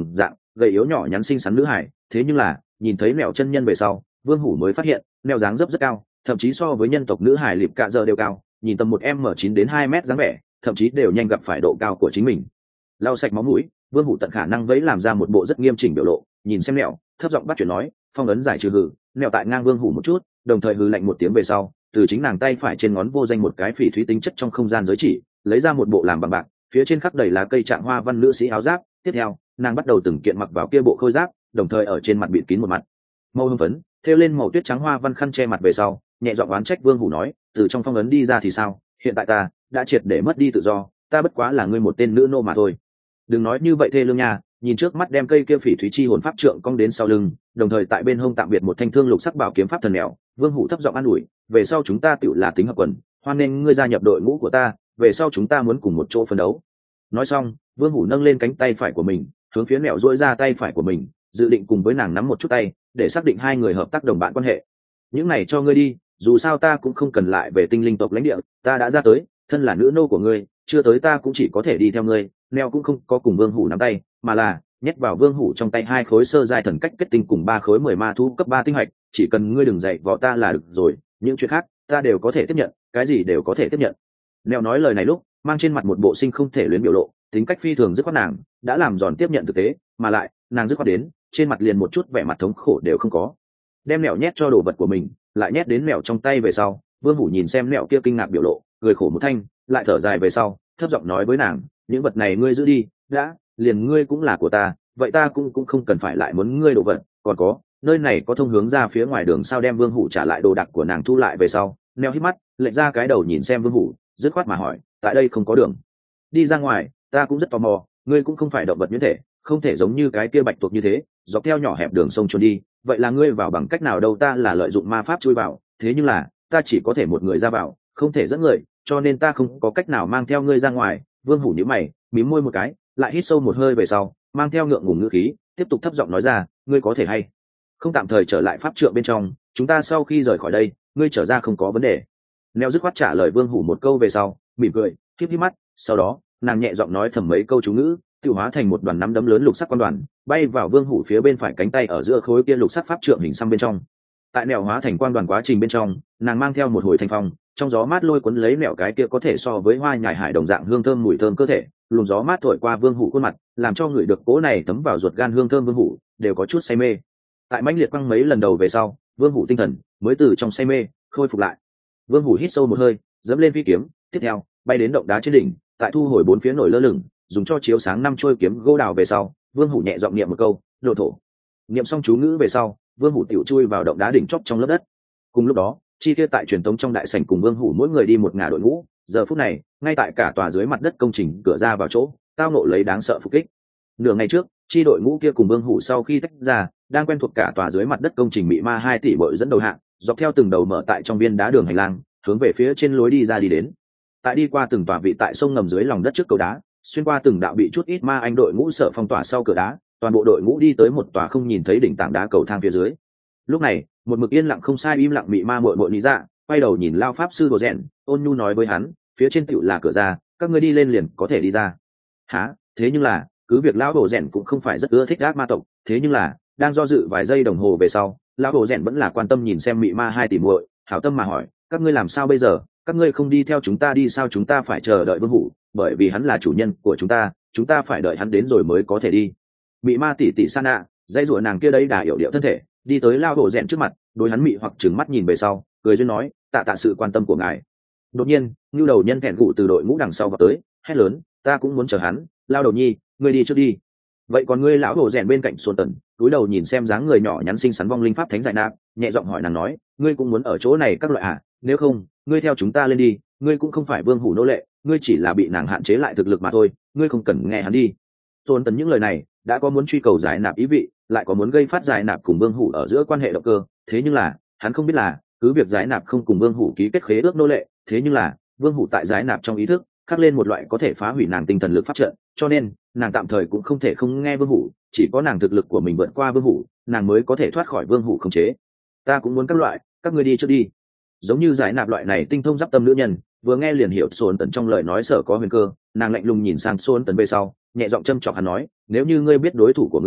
gầy yếu nhỏ nhắn xinh xắn nữ hải, thế nhưng là nhìn thấy mèo chân nhân về sau, Vương Hủ mới phát hiện mèo dáng dấp rất cao, thậm chí so với nhân tộc nữ hải lịp cạ giờ đều cao, nhìn tầm 1m9 đến 2m dáng vẻ, thậm chí đều nhanh gặp phải độ cao của chính mình. Lau sạch máu mũi, Vương Hủ tận khả năng vẫy làm ra một bộ rất nghiêm chỉnh biểu lộ, nhìn xem mèo, thấp giọng bắt chuyện nói, phong ấn giải trừ hừ. Mèo tại ngang Vương Hủ một chút, đồng thời hừ lạnh một tiếng về sau, từ chính nàng tay phải trên ngón vô danh một cái phỉ thúy tính chất trong không gian giới chỉ, lấy ra một bộ làm bằng bạc, phía trên khắc đầy lá cây trạng hoa văn nữ sĩ áo giáp. Tiếp theo, nàng bắt đầu từng kiện mặc vào kia bộ khôi giáp, đồng thời ở trên mặt bịt kín một mặt màu hương phấn, thêu lên màu tuyết trắng hoa văn khăn che mặt về sau, nhẹ giọng oán trách Vương Hủ nói, từ trong phong ấn đi ra thì sao, hiện tại ta đã triệt để mất đi tự do, ta bất quá là ngươi một tên nữ nô mà thôi. Đừng nói như vậy thê lương nha. Nhìn trước mắt đem cây kia phỉ thúy chi hồn pháp trượng cong đến sau lưng, đồng thời tại bên hông tạm biệt một thanh thương lục sắc bảo kiếm pháp thần mèo, Vương Hủ thấp giọng an ủi, về sau chúng ta tựu là tính hợp quần, hoan nên ngươi gia nhập đội ngũ của ta, về sau chúng ta muốn cùng một chỗ phấn đấu. Nói xong, Vương Hủ nâng lên cánh tay phải của mình, hướng phía mèo duỗi ra tay phải của mình, dự định cùng với nàng nắm một chút tay, để xác định hai người hợp tác đồng bạn quan hệ. Những này cho ngươi đi, dù sao ta cũng không cần lại về tinh linh tộc lãnh địa, ta đã ra tới, thân là nữ nô của ngươi, chưa tới ta cũng chỉ có thể đi theo ngươi. Mèo cũng không có cùng Vương Hủ nắm tay, mà là nhét vào Vương Hủ trong tay 2 khối sơ giai thần cách kết tinh cùng 3 khối 10 ma thú cấp 3 tinh hạch, chỉ cần ngươi đừng dạy võ ta là được rồi, những chuyện khác ta đều có thể tiếp nhận, cái gì đều có thể tiếp nhận. Mèo nói lời này lúc mang trên mặt một bộ sinh không thể luyến biểu lộ, tính cách phi thường dứt khoát, nàng đã làm giòn tiếp nhận thực tế, mà lại nàng dứt khoát đến trên mặt liền một chút vẻ mặt thống khổ đều không có. Đem mèo nhét cho đồ vật của mình, lại nhét đến mèo trong tay về sau, Vương Hủ nhìn xem mèo kia kinh ngạc biểu lộ, cười khổ một thanh, lại thở dài về sau, thấp giọng nói với nàng, những vật này ngươi giữ đi, đã liền ngươi cũng là của ta, vậy ta cũng không cần phải lại muốn ngươi đồ vật. Còn có, nơi này có thông hướng ra phía ngoài đường sao. Đem Vương Hủ trả lại đồ đạc của nàng thu lại về sau, mèo hít mắt lệch ra cái đầu nhìn xem Vương Hủ, dứt khoát mà hỏi, tại đây không có đường đi ra ngoài, ta cũng rất tò mò, ngươi cũng không phải động vật nhuyễn thể, không thể giống như cái kia bạch tuộc như thế dọc theo nhỏ hẹp đường sông trốn đi, vậy là ngươi vào bằng cách nào đâu? Ta là lợi dụng ma pháp chui vào, thế nhưng là ta chỉ có thể một người ra vào, không thể dẫn người, cho nên ta không có cách nào mang theo ngươi ra ngoài. Vương Hủ nhíu mày, mím môi một cái, lại hít sâu một hơi về sau, mang theo ngượng ngùng ngữ khí tiếp tục thấp giọng nói ra, ngươi có thể hay không tạm thời trở lại pháp trượng bên trong, chúng ta sau khi rời khỏi đây ngươi trở ra không có vấn đề. Neo dứt khoát trả lời Vương Hủ một câu về sau, mỉm cười híp híp mắt, sau đó nàng nhẹ giọng nói thầm mấy câu chú ngữ, tự hóa thành một đoàn nắm đấm lớn lục sắc quan đoàn, bay vào Vương Hủ phía bên phải cánh tay ở giữa khối kia lục sắc pháp trượng hình xăm bên trong. Tại mèo hóa thành quan đoàn quá trình bên trong, nàng mang theo một hồi thanh phong, trong gió mát lôi cuốn lấy mèo cái kia có thể so với hoa nhài hải đồng dạng hương thơm mùi thơm cơ thể, luồng gió mát thổi qua Vương Hủ khuôn mặt, làm cho người được cố này thấm vào ruột gan hương thơm Vương Hủ đều có chút say mê. Tại mãnh liệt quăng mấy lần đầu về sau, Vương Hủ tinh thần mới từ trong say mê khôi phục lại. Vương Hủ hít sâu một hơi, dẫm lên phi kiếm, tiếp theo bay đến động đá trên đỉnh, tại thu hồi 4 phía nổi lơ lửng, dùng cho chiếu sáng 5 trôi kiếm gỗ đào về sau, Vương Hủ nhẹ giọng niệm một câu, độ thổ. Niệm xong chú ngữ về sau, Vương Hủ tiểu chui vào động đá đỉnh chóp trong lớp đất. Cùng lúc đó, chi kia tại truyền tống trong đại sảnh cùng Vương Hủ mỗi người đi một ngả đội ngũ, giờ phút này, ngay tại cả tòa dưới mặt đất công trình cửa ra vào chỗ, tao nộ lấy đáng sợ phục kích. Nửa ngày trước, chi đội ngũ kia cùng Vương Hủ sau khi tách ra, đang quen thuộc cả tòa dưới mặt đất công trình bị ma 2 tỷ bội dẫn đầu hạng, dọc theo từng đầu mở tại trong viên đá đường hành lang, hướng về phía trên lối đi ra đi đến. Tại đi qua từng tòa vị tại sông ngầm dưới lòng đất trước cầu đá, xuyên qua từng đạo bị chút ít ma anh đội ngũ sợ phong tỏa sau cửa đá, toàn bộ đội ngũ đi tới một tòa không nhìn thấy đỉnh tảng đá cầu thang phía dưới. Lúc này, một mực yên lặng không sai im lặng mị ma muội muội lý dạ, quay đầu nhìn lao pháp sư Đồ Rèn, ôn nhu nói với hắn, phía trên tựu là cửa ra, các ngươi đi lên liền có thể đi ra. Hả? Thế nhưng là, cứ việc lão Đồ Rèn cũng không phải rất ưa thích ác ma tộc, thế nhưng là, đang do dự vài giây đồng hồ về sau, lão Đồ Rèn vẫn là quan tâm nhìn xem mị ma 2 tỷ muội, hảo tâm mà hỏi, các ngươi làm sao bây giờ? Các ngươi không đi theo chúng ta đi sao? Chúng ta phải chờ đợi Vương Hủ, bởi vì hắn là chủ nhân của chúng ta phải đợi hắn đến rồi mới có thể đi. Mị ma tỷ tỷ Sana, dãy rủa nàng kia đấy đà hiểu điệu thân thể, đi tới lao Đồ Rèn trước mặt, đối hắn mị hoặc trừng mắt nhìn về sau, cười duyên nói, tạ tạ sự quan tâm của ngài. Đột nhiên, nhu đầu nhân thẹn gụ từ đội ngũ đằng sau vào tới, hét lớn, ta cũng muốn chờ hắn, lao đầu nhi, ngươi đi trước đi. Vậy còn ngươi lão Đồ Rèn bên cạnh Xuân Tần, cúi đầu nhìn xem dáng người nhỏ nhắn xinh xắn vong linh pháp thánh giải nạp, nhẹ giọng hỏi nàng nói, ngươi cũng muốn ở chỗ này các loại à? Nếu không, ngươi theo chúng ta lên đi, ngươi cũng không phải Vương Hủ nô lệ, ngươi chỉ là bị nàng hạn chế lại thực lực mà thôi, ngươi không cần nghe hắn đi. Xuân Tần những lời này đã có muốn truy cầu giải nạp ý vị, lại có muốn gây phát giải nạp cùng Vương Hủ ở giữa quan hệ động cơ, thế nhưng là hắn không biết là cứ việc giải nạp không cùng Vương Hủ ký kết khế ước nô lệ, thế nhưng là Vương Hủ tại giải nạp trong ý thức khắc lên một loại có thể phá hủy nàng tinh thần lực pháp trận, cho nên nàng tạm thời cũng không thể không nghe Vương Hủ, chỉ có nàng thực lực của mình vượt qua Vương Hủ, nàng mới có thể thoát khỏi Vương Hủ khống chế. Ta cũng muốn các loại, các ngươi đi trước đi. Giống như giải nạp loại này tinh thông giáp tâm nữ nhân, vừa nghe liền hiểu Xuân Tần trong lời nói sở có huyền cơ, nàng lạnh lùng nhìn sang Xuân Tần về sau, nhẹ giọng châm chọc hắn nói, nếu như ngươi biết đối thủ của ngươi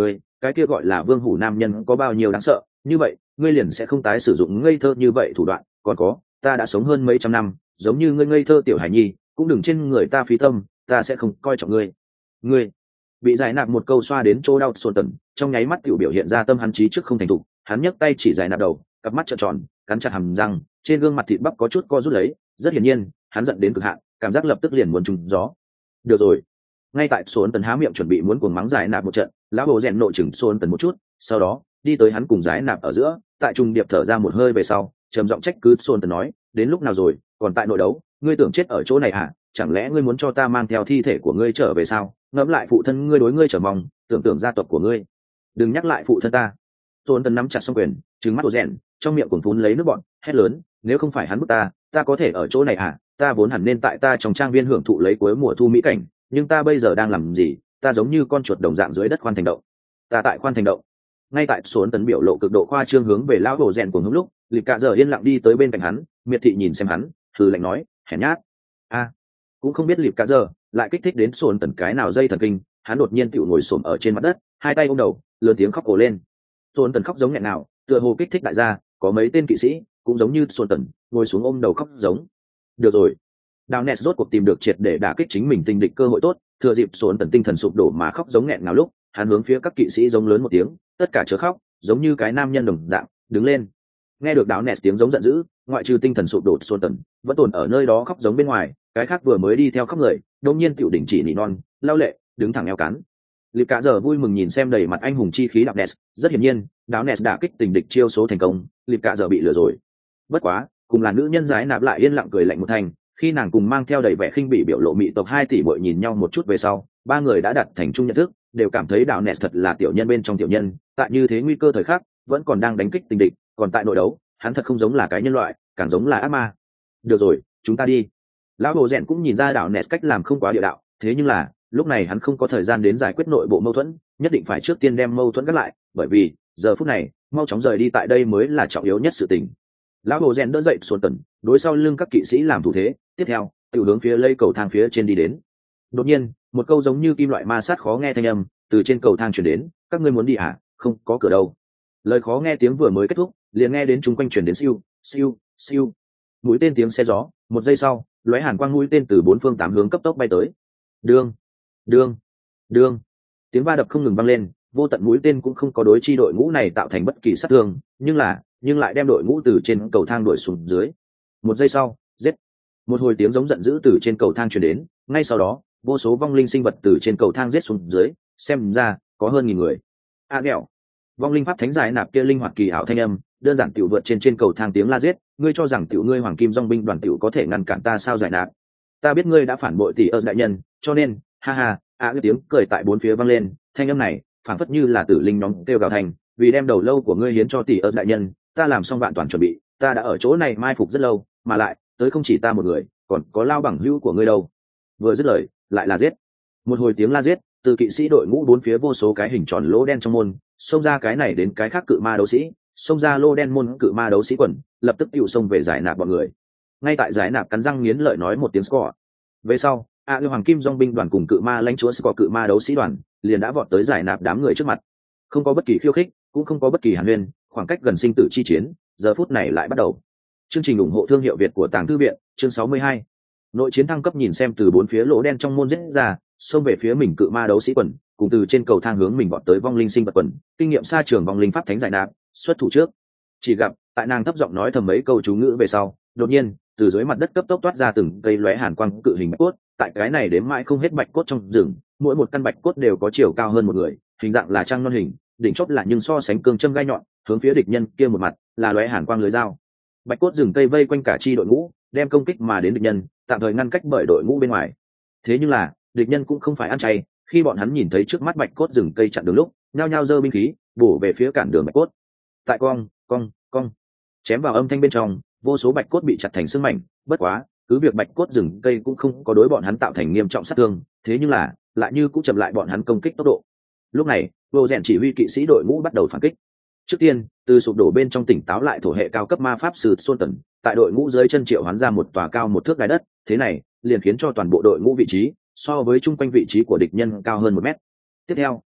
cái kia gọi là vương hủ nam nhân có bao nhiêu đáng sợ, như vậy ngươi liền sẽ không tái sử dụng ngây thơ như vậy thủ đoạn. Còn có, ta đã sống hơn mấy trăm năm, giống như ngươi ngây thơ tiểu hải nhi cũng đừng trên người ta phí tâm, ta sẽ không coi trọng ngươi bị giải nạp một câu xoa đến chỗ đau xuân tần, trong nháy mắt tiểu biểu hiện ra tâm hắn trí trước không thành thục, hắn nhấc tay chỉ giải nạp đầu, cặp mắt trợn tròn, cắn chặt hàm răng, trên gương mặt thịt bắp có chút co rút lấy, rất hiển nhiên hắn giận đến cực hạn, cảm giác lập tức liền muốn trúng gió. Được rồi. Ngay tại xuân tần há miệng chuẩn bị muốn cuồng mắng giải nạp một trận, lão hồ rèn nội chừng xuân tần một chút, sau đó đi tới hắn cùng giải nạp ở giữa, tại trùng điệp thở ra một hơi về sau, trầm giọng trách cứ xuân tần nói, đến lúc nào rồi, còn tại nội đấu, ngươi tưởng chết ở chỗ này à? Chẳng lẽ ngươi muốn cho ta mang theo thi thể của ngươi trở về sao? Ngẫm lại phụ thân ngươi đối ngươi trở mong, tưởng tượng gia tộc của ngươi, đừng nhắc lại phụ thân ta. Tôn Tần nắm chặt song quyền, trừng mắt rèn, trong miệng cuồng phún lấy nước bọn, hét lớn, nếu không phải hắn bức ta có thể ở chỗ này à? Ta vốn hẳn nên tại ta trong trang viên hưởng thụ lấy cuối mùa thu mỹ cảnh, nhưng ta bây giờ đang làm gì? Ta giống như con chuột đồng dạng dưới đất khoan thành động. Ta tại khoan thành động. Ngay tại Tôn Tần biểu lộ cực độ khoa trương hướng về lão hồ rèn cuồng hống lúc, Lịp Cạ Giờ yên lặng đi tới bên cạnh hắn, miệt thị nhìn xem hắn, hừ lạnh nói, hèn nhát. Cũng không biết Lịp Cạ Giờ lại kích thích đến Tôn Tần cái nào dây thần kinh, hắn đột nhiên tựu ngồi xổm ở trên mặt đất, hai tay ôm đầu, lớn tiếng khóc ồ lên. Tôn Tần khóc giống nghẹn nào, tựa hồ kích thích đại gia, có mấy tên kỵ sĩ cũng giống như Tôn Tần, ngồi xuống ôm đầu khóc giống. Được rồi. Đào Ness rốt cuộc tìm được triệt để đả kích chính mình tinh địch cơ hội tốt, thừa dịp Tôn Tần tinh thần sụp đổ mà khóc giống nghẹn nào lúc, hắn hướng phía các kỵ sĩ giống lớn một tiếng, tất cả chớ khóc, giống như cái nam nhân đồng dạng, đứng lên. Nghe được Đào Ness tiếng giống giận dữ, ngoại trừ tinh thần sụp đổ Tôn Tần, vẫn tồn ở nơi đó khóc giống bên ngoài, cái khác vừa mới đi theo khóc người, đột nhiên tiểu đỉnh chỉ nỉ non, lao lệ, đứng thẳng eo cắn. Lịp Cạ Giờ vui mừng nhìn xem đầy mặt anh hùng chi khí Đạo Ness, rất hiển nhiên, Đạo Ness đã kích tình địch chiêu số thành công, Lịp Cạ Giờ bị lừa rồi. Bất quá, cùng là nữ nhân giải nạp lại yên lặng cười lạnh một thành, khi nàng cùng mang theo đầy vẻ khinh bỉ biểu lộ mị tộc 2 tỷ muội nhìn nhau một chút về sau, ba người đã đặt thành chung nhận thức, đều cảm thấy Đạo Ness thật là tiểu nhân bên trong tiểu nhân, tại như thế nguy cơ thời khắc, vẫn còn đang đánh kích tình địch, còn tại nội đấu, hắn thật không giống là cái nhân loại, càng giống là ác ma. Được rồi, chúng ta đi. Lão Hồ Rèn cũng nhìn ra Đạo Ness cách làm không quá địa đạo, thế nhưng là lúc này hắn không có thời gian đến giải quyết nội bộ mâu thuẫn, nhất định phải trước tiên đem mâu thuẫn gác lại, bởi vì giờ phút này mau chóng rời đi tại đây mới là trọng yếu nhất sự tình. Lão Hồ Rèn đỡ dậy Xuân Tần, đối sau lưng các kỵ sĩ làm thủ thế, tiếp theo tự hướng phía lây cầu thang phía trên đi đến. Đột nhiên một câu giống như kim loại ma sát khó nghe thanh âm từ trên cầu thang truyền đến, các ngươi muốn đi à? Không có cửa đâu. Lời khó nghe tiếng vừa mới kết thúc, liền nghe đến chung quanh truyền đến siêu siêu siêu mũi tên tiếng xe gió, một giây sau lóe hàn quang mũi tên từ 4 phương 8 hướng cấp tốc bay tới. Đương đương đương, tiếng va đập không ngừng vang lên, vô tận mũi tên cũng không có đối chi đội ngũ này tạo thành bất kỳ sát thương, nhưng lại đem đội ngũ từ trên cầu thang đuổi xuống dưới. Một giây sau, giết. Một hồi tiếng giống giận dữ từ trên cầu thang truyền đến, ngay sau đó vô số vong linh sinh vật từ trên cầu thang giết xuống dưới, xem ra có hơn 1000 người. Dẻo. Vong linh pháp thánh giải nạp kia linh hoạt kỳ ảo thanh âm, đơn giản tiểu vượt trên cầu thang tiếng la giết, ngươi cho rằng tiểu ngươi hoàng kim dòng binh đoàn tiểu có thể ngăn cản ta sao giải nạp? Ta biết ngươi đã phản bội tỷ ơn đại nhân, cho nên ha ha. Tiếng cười tại bốn phía vang lên, thanh âm này phảng phất như là tử linh nóng kêu gào thành, vì đem đầu lâu của ngươi hiến cho tỷ ơn đại nhân, ta làm xong vạn toàn chuẩn bị, ta đã ở chỗ này mai phục rất lâu, mà lại tới không chỉ ta một người, còn có lao bằng hữu của ngươi đâu. Vừa dứt lời lại là giết. Một hồi tiếng la giết từ kỵ sĩ đội ngũ bốn phía, vô số cái hình tròn lỗ đen trong môn xông ra, cái này đến cái khác cự ma đấu sĩ xông ra lô đen môn cự ma đấu sĩ quần, lập tức tiêu xông về giải nạp bọn người. Ngay tại giải nạp cắn răng nghiến lợi nói một tiếng score về sau, hoàng kim dòng binh đoàn cùng cự ma lãnh chúa score cự ma đấu sĩ đoàn liền đã vọt tới giải nạp đám người trước mặt, không có bất kỳ khiêu khích, cũng không có bất kỳ hàn huyên, khoảng cách gần sinh tử chi chiến giờ phút này lại bắt đầu. Chương trình ủng hộ thương hiệu Việt của Tàng Thư Viện, chương 62. Nội chiến thăng cấp. Nhìn xem từ bốn phía lỗ đen trong môn giết ra, xông về phía mình cự ma đấu sĩ quần, cùng từ trên cầu thang hướng mình vọt tới vong linh sinh vật quần, kinh nghiệm xa trường vong linh pháp thánh giải nạp xuất thủ trước. Chỉ gặp tại nàng thấp giọng nói thầm mấy câu chú ngữ về sau, đột nhiên từ dưới mặt đất cấp tốc toát ra từng cây lóe hàn quang cự hình bạch cốt. Tại cái này đếm mãi không hết bạch cốt trong rừng, mỗi một căn bạch cốt đều có chiều cao hơn một người, hình dạng là trăng non hình, đỉnh chóp là nhưng so sánh cương châm gai nhọn, hướng phía địch nhân kia một mặt là lóe hàn quang lưới dao. Bạch cốt rừng cây vây quanh cả chi đội ngũ, đem công kích mà đến địch nhân tạm thời ngăn cách bởi đội ngũ bên ngoài. Thế nhưng là địch nhân cũng không phải ăn chay, khi bọn hắn nhìn thấy trước mắt bạch cốt rừng cây chặn đường lúc, nhao nhao giơ binh khí bổ về phía cản đường bạch cốt. Tại cong chém vào âm thanh bên trong, vô số bạch cốt bị chặt thành xương mảnh. Bất quá cứ việc bạch cốt rừng cây cũng không có đối bọn hắn tạo thành nghiêm trọng sát thương, thế nhưng là lại như cũng chậm lại bọn hắn công kích tốc độ. Lúc này vô rèn chỉ huy kỵ sĩ đội ngũ bắt đầu phản kích. Trước tiên từ sụp đổ bên trong tỉnh táo lại thổ hệ cao cấp ma pháp sư Xuân Tần, tại đội ngũ dưới chân triệu hoán ra một tòa cao 1 thước đài đất, thế này liền khiến cho toàn bộ đội ngũ vị trí so với chung quanh vị trí của địch nhân cao hơn 1 mét. Tiếp theo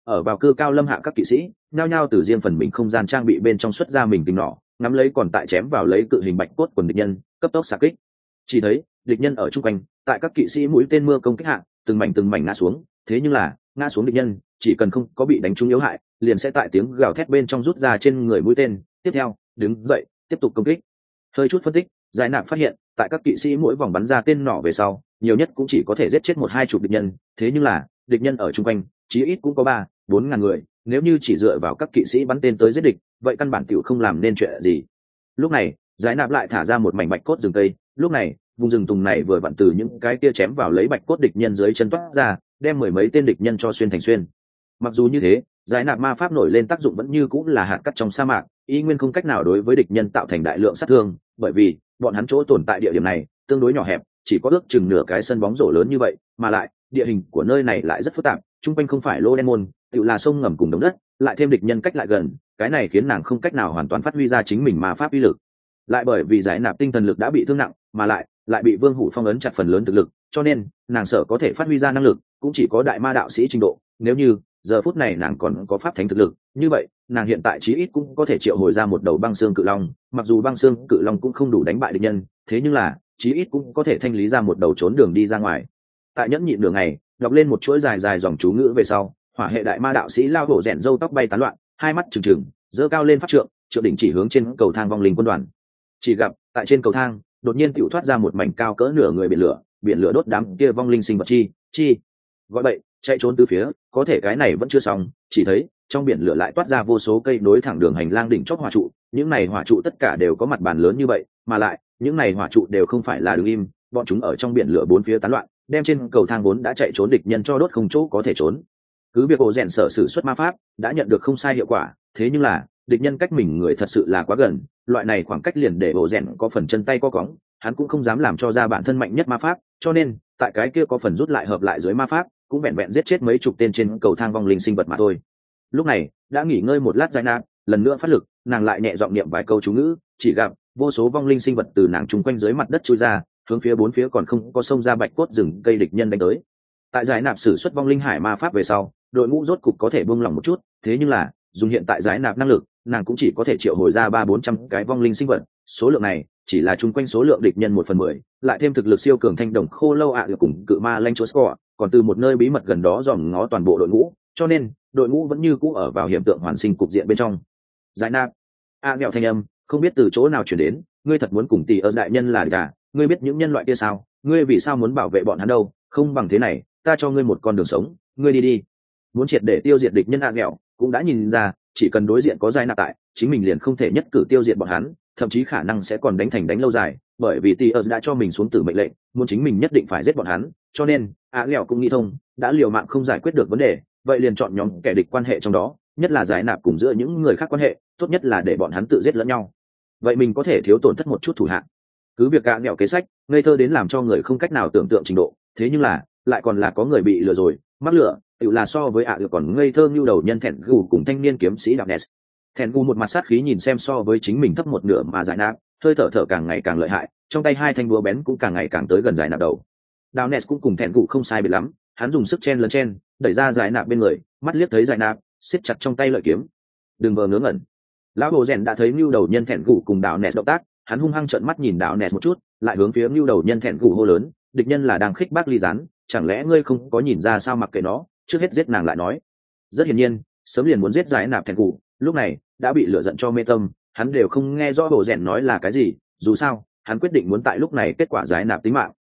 ở vào cư cao lâm hạ các kỵ sĩ nhao nhao từ riêng phần mình không gian trang bị bên trong xuất ra mình tình nỏ ngắm lấy còn tại chém vào lấy cự hình bạch cốt quần địch nhân cấp tốc xạ kích. Chỉ thấy địch nhân ở chung quanh tại các kỵ sĩ mũi tên mưa công kích hạ từng mảnh ngã xuống, thế nhưng là ngã xuống địch nhân chỉ cần không có bị đánh trúng yếu hại liền sẽ tại tiếng gào thét bên trong rút ra trên người mũi tên, tiếp theo đứng dậy tiếp tục công kích. Hơi chút phân tích, giải nạp phát hiện tại các kỵ sĩ mỗi vòng bắn ra tên nỏ về sau nhiều nhất cũng chỉ có thể giết chết 1-2 chục địch nhân, thế nhưng là địch nhân ở chung quanh chí ít cũng có 3-4 ngàn người, nếu như chỉ dựa vào các kỵ sĩ bắn tên tới giết địch vậy căn bản tiểu không làm nên chuyện gì. Lúc này giải nạp lại thả ra một mảnh bạch cốt rừng tây, lúc này vùng rừng tùng này vừa vặn từ những cái kia chém vào lấy bạch cốt địch nhân dưới chân toát ra, đem 10 mấy tên địch nhân cho xuyên thành xuyên. Mặc dù như thế, giải nạp ma pháp nổi lên tác dụng vẫn như cũng là hạt cát trong sa mạc, y nguyên không cách nào đối với địch nhân tạo thành đại lượng sát thương, bởi vì bọn hắn chỗ tồn tại địa điểm này tương đối nhỏ hẹp, chỉ có ước chừng nửa cái sân bóng rổ lớn như vậy, mà lại địa hình của nơi này lại rất phức tạp, chung quanh không phải lô đen môn, tự là sông ngầm cùng đống đất, lại thêm địch nhân cách lại gần, cái này khiến nàng không cách nào hoàn toàn phát huy ra chính mình ma pháp uy lực. Lại bởi vì giải nạp tinh thần lực đã bị thương nặng, mà lại bị Vương Hủ phong ấn chặt phần lớn thực lực, cho nên nàng sợ có thể phát huy ra năng lực cũng chỉ có đại ma đạo sĩ trình độ. Nếu như giờ phút này nàng còn có pháp thánh thực lực, như vậy nàng hiện tại chí ít cũng có thể triệu hồi ra một đầu băng xương cự long. Mặc dù băng xương cự long cũng không đủ đánh bại địch nhân, thế nhưng là chí ít cũng có thể thanh lý ra một đầu trốn đường đi ra ngoài. Tại nhẫn nhịn đường này, đọc lên một chuỗi dài dài dòng chú ngữ về sau, hỏa hệ đại ma đạo sĩ lao hổ rèn râu tóc bay tán loạn, hai mắt trừng trừng giơ cao lên pháp trượng, trượng đỉnh chỉ hướng trên cầu thang vong linh quân đoàn. Chỉ gặp tại trên cầu thang đột nhiên tựu thoát ra một mảnh cao cỡ nửa người biển lửa đốt đám kia vong linh sinh vật chi gọi bậy chạy trốn từ phía. Có thể cái này vẫn chưa xong, chỉ thấy trong biển lửa lại toát ra vô số cây nối thẳng đường hành lang đỉnh chóp hỏa trụ, những này hỏa trụ tất cả đều có mặt bàn lớn như vậy, mà lại những này hỏa trụ đều không phải là đứng im, bọn chúng ở trong biển lửa bốn phía tán loạn, đem trên cầu thang vốn đã chạy trốn địch nhân cho đốt không chỗ có thể trốn. Cứ việc ổ rèn sở sử xuất ma pháp đã nhận được không sai hiệu quả, thế nhưng là địch nhân cách mình người thật sự là quá gần, loại này khoảng cách liền để ổ rèn có phần chân tay co cóng, hắn cũng không dám làm cho ra bản thân mạnh nhất ma pháp, cho nên tại cái kia có phần rút lại hợp lại dưới ma pháp cũng vẹn vẹn giết chết mấy chục tên trên cầu thang vong linh sinh vật mà thôi. Lúc này đã nghỉ ngơi một lát, giải nạp lần nữa phát lực, nàng lại nhẹ giọng niệm vài câu chú ngữ, chỉ gặp vô số vong linh sinh vật từ nàng chung quanh dưới mặt đất chui ra, hướng phía bốn phía còn không có sông ra bạch cốt rừng cây địch nhân đánh tới. Tại giải nạp sử xuất vong linh hải ma pháp về sau, đội ngũ rốt cục có thể buông lỏng một chút, thế nhưng là dùng hiện tại giải nạp năng lực, nàng cũng chỉ có thể triệu hồi ra 300-400 cái vong linh sinh vật, số lượng này chỉ là chung quanh số lượng địch nhân 1/10, lại thêm thực lực siêu cường thanh đồng khô lâu ạ cùng cự ma lanh chúa score, còn từ một nơi bí mật gần đó dòm ngó toàn bộ đội ngũ, cho nên đội ngũ vẫn như cũ ở vào hiện tượng hoàn sinh cục diện bên trong. Giải nạp dẻo thanh âm không biết từ chỗ nào chuyển đến, ngươi thật muốn cùng tỷ ơn đại nhân là cả, ngươi biết những nhân loại kia sao, ngươi vì sao muốn bảo vệ bọn hắn đâu, không bằng thế này, ta cho ngươi một con đường sống, ngươi đi. Muốn triệt để tiêu diệt địch nhân dẻo cũng đã nhìn ra, chỉ cần đối diện có giải nạp tại, chính mình liền không thể nhất cử tiêu diệt bọn hắn, thậm chí khả năng sẽ còn đánh thành đánh lâu dài, bởi vì tỷ ơn đã cho mình xuống tử mệnh lệnh, muốn chính mình nhất định phải giết bọn hắn, cho nên dẻo cũng nghĩ thông, đã liều mạng không giải quyết được vấn đề, vậy liền chọn nhóm kẻ địch quan hệ trong đó, nhất là giải nạp cùng giữa những người khác quan hệ, tốt nhất là để bọn hắn tự giết lẫn nhau, vậy mình có thể thiếu tổn thất một chút thủ hạ. Cứ việc dẻo kế sách ngây thơ đến làm cho người không cách nào tưởng tượng trình độ, thế nhưng là lại còn là có người bị lừa rồi, mắc lừa, tự là so với còn ngây thơ như đầu nhân thẹn gù cùng thanh niên kiếm sĩ đạo nes. Thẹn gù một mặt sát khí nhìn xem so với chính mình thấp một nửa mà giải nạp, hơi thở càng ngày càng lợi hại, trong tay hai thanh búa bén cũng càng ngày càng tới gần giải nạp đầu. Đạo nes cũng cùng thẹn gù không sai biệt lắm, hắn dùng sức chen lấn chen đẩy ra giải nạp bên người, mắt liếc thấy giải nạp siết chặt trong tay lợi kiếm. Đừng vờ ngớ ngẩn. Lão hồ rèn đã thấy nhu đầu nhân thẹn gù cùng đạo nes động tác, hắn hung hăng trợn mắt nhìn đạo nes một chút, lại hướng phía nhu đầu nhân thẹn gù hô lớn, địch nhân là đang khích bác ly gián, chẳng lẽ ngươi không có nhìn ra sao, mặc kệ nó, trước hết giết nàng lại nói. Rất hiển nhiên sớm liền muốn giết giải nạp thẹn gù, lúc này đã bị lửa giận cho mê tâm, hắn đều không nghe rõ hồ rèn nói là cái gì, dù sao hắn quyết định muốn tại lúc này kết quả giải nạp tính mạng.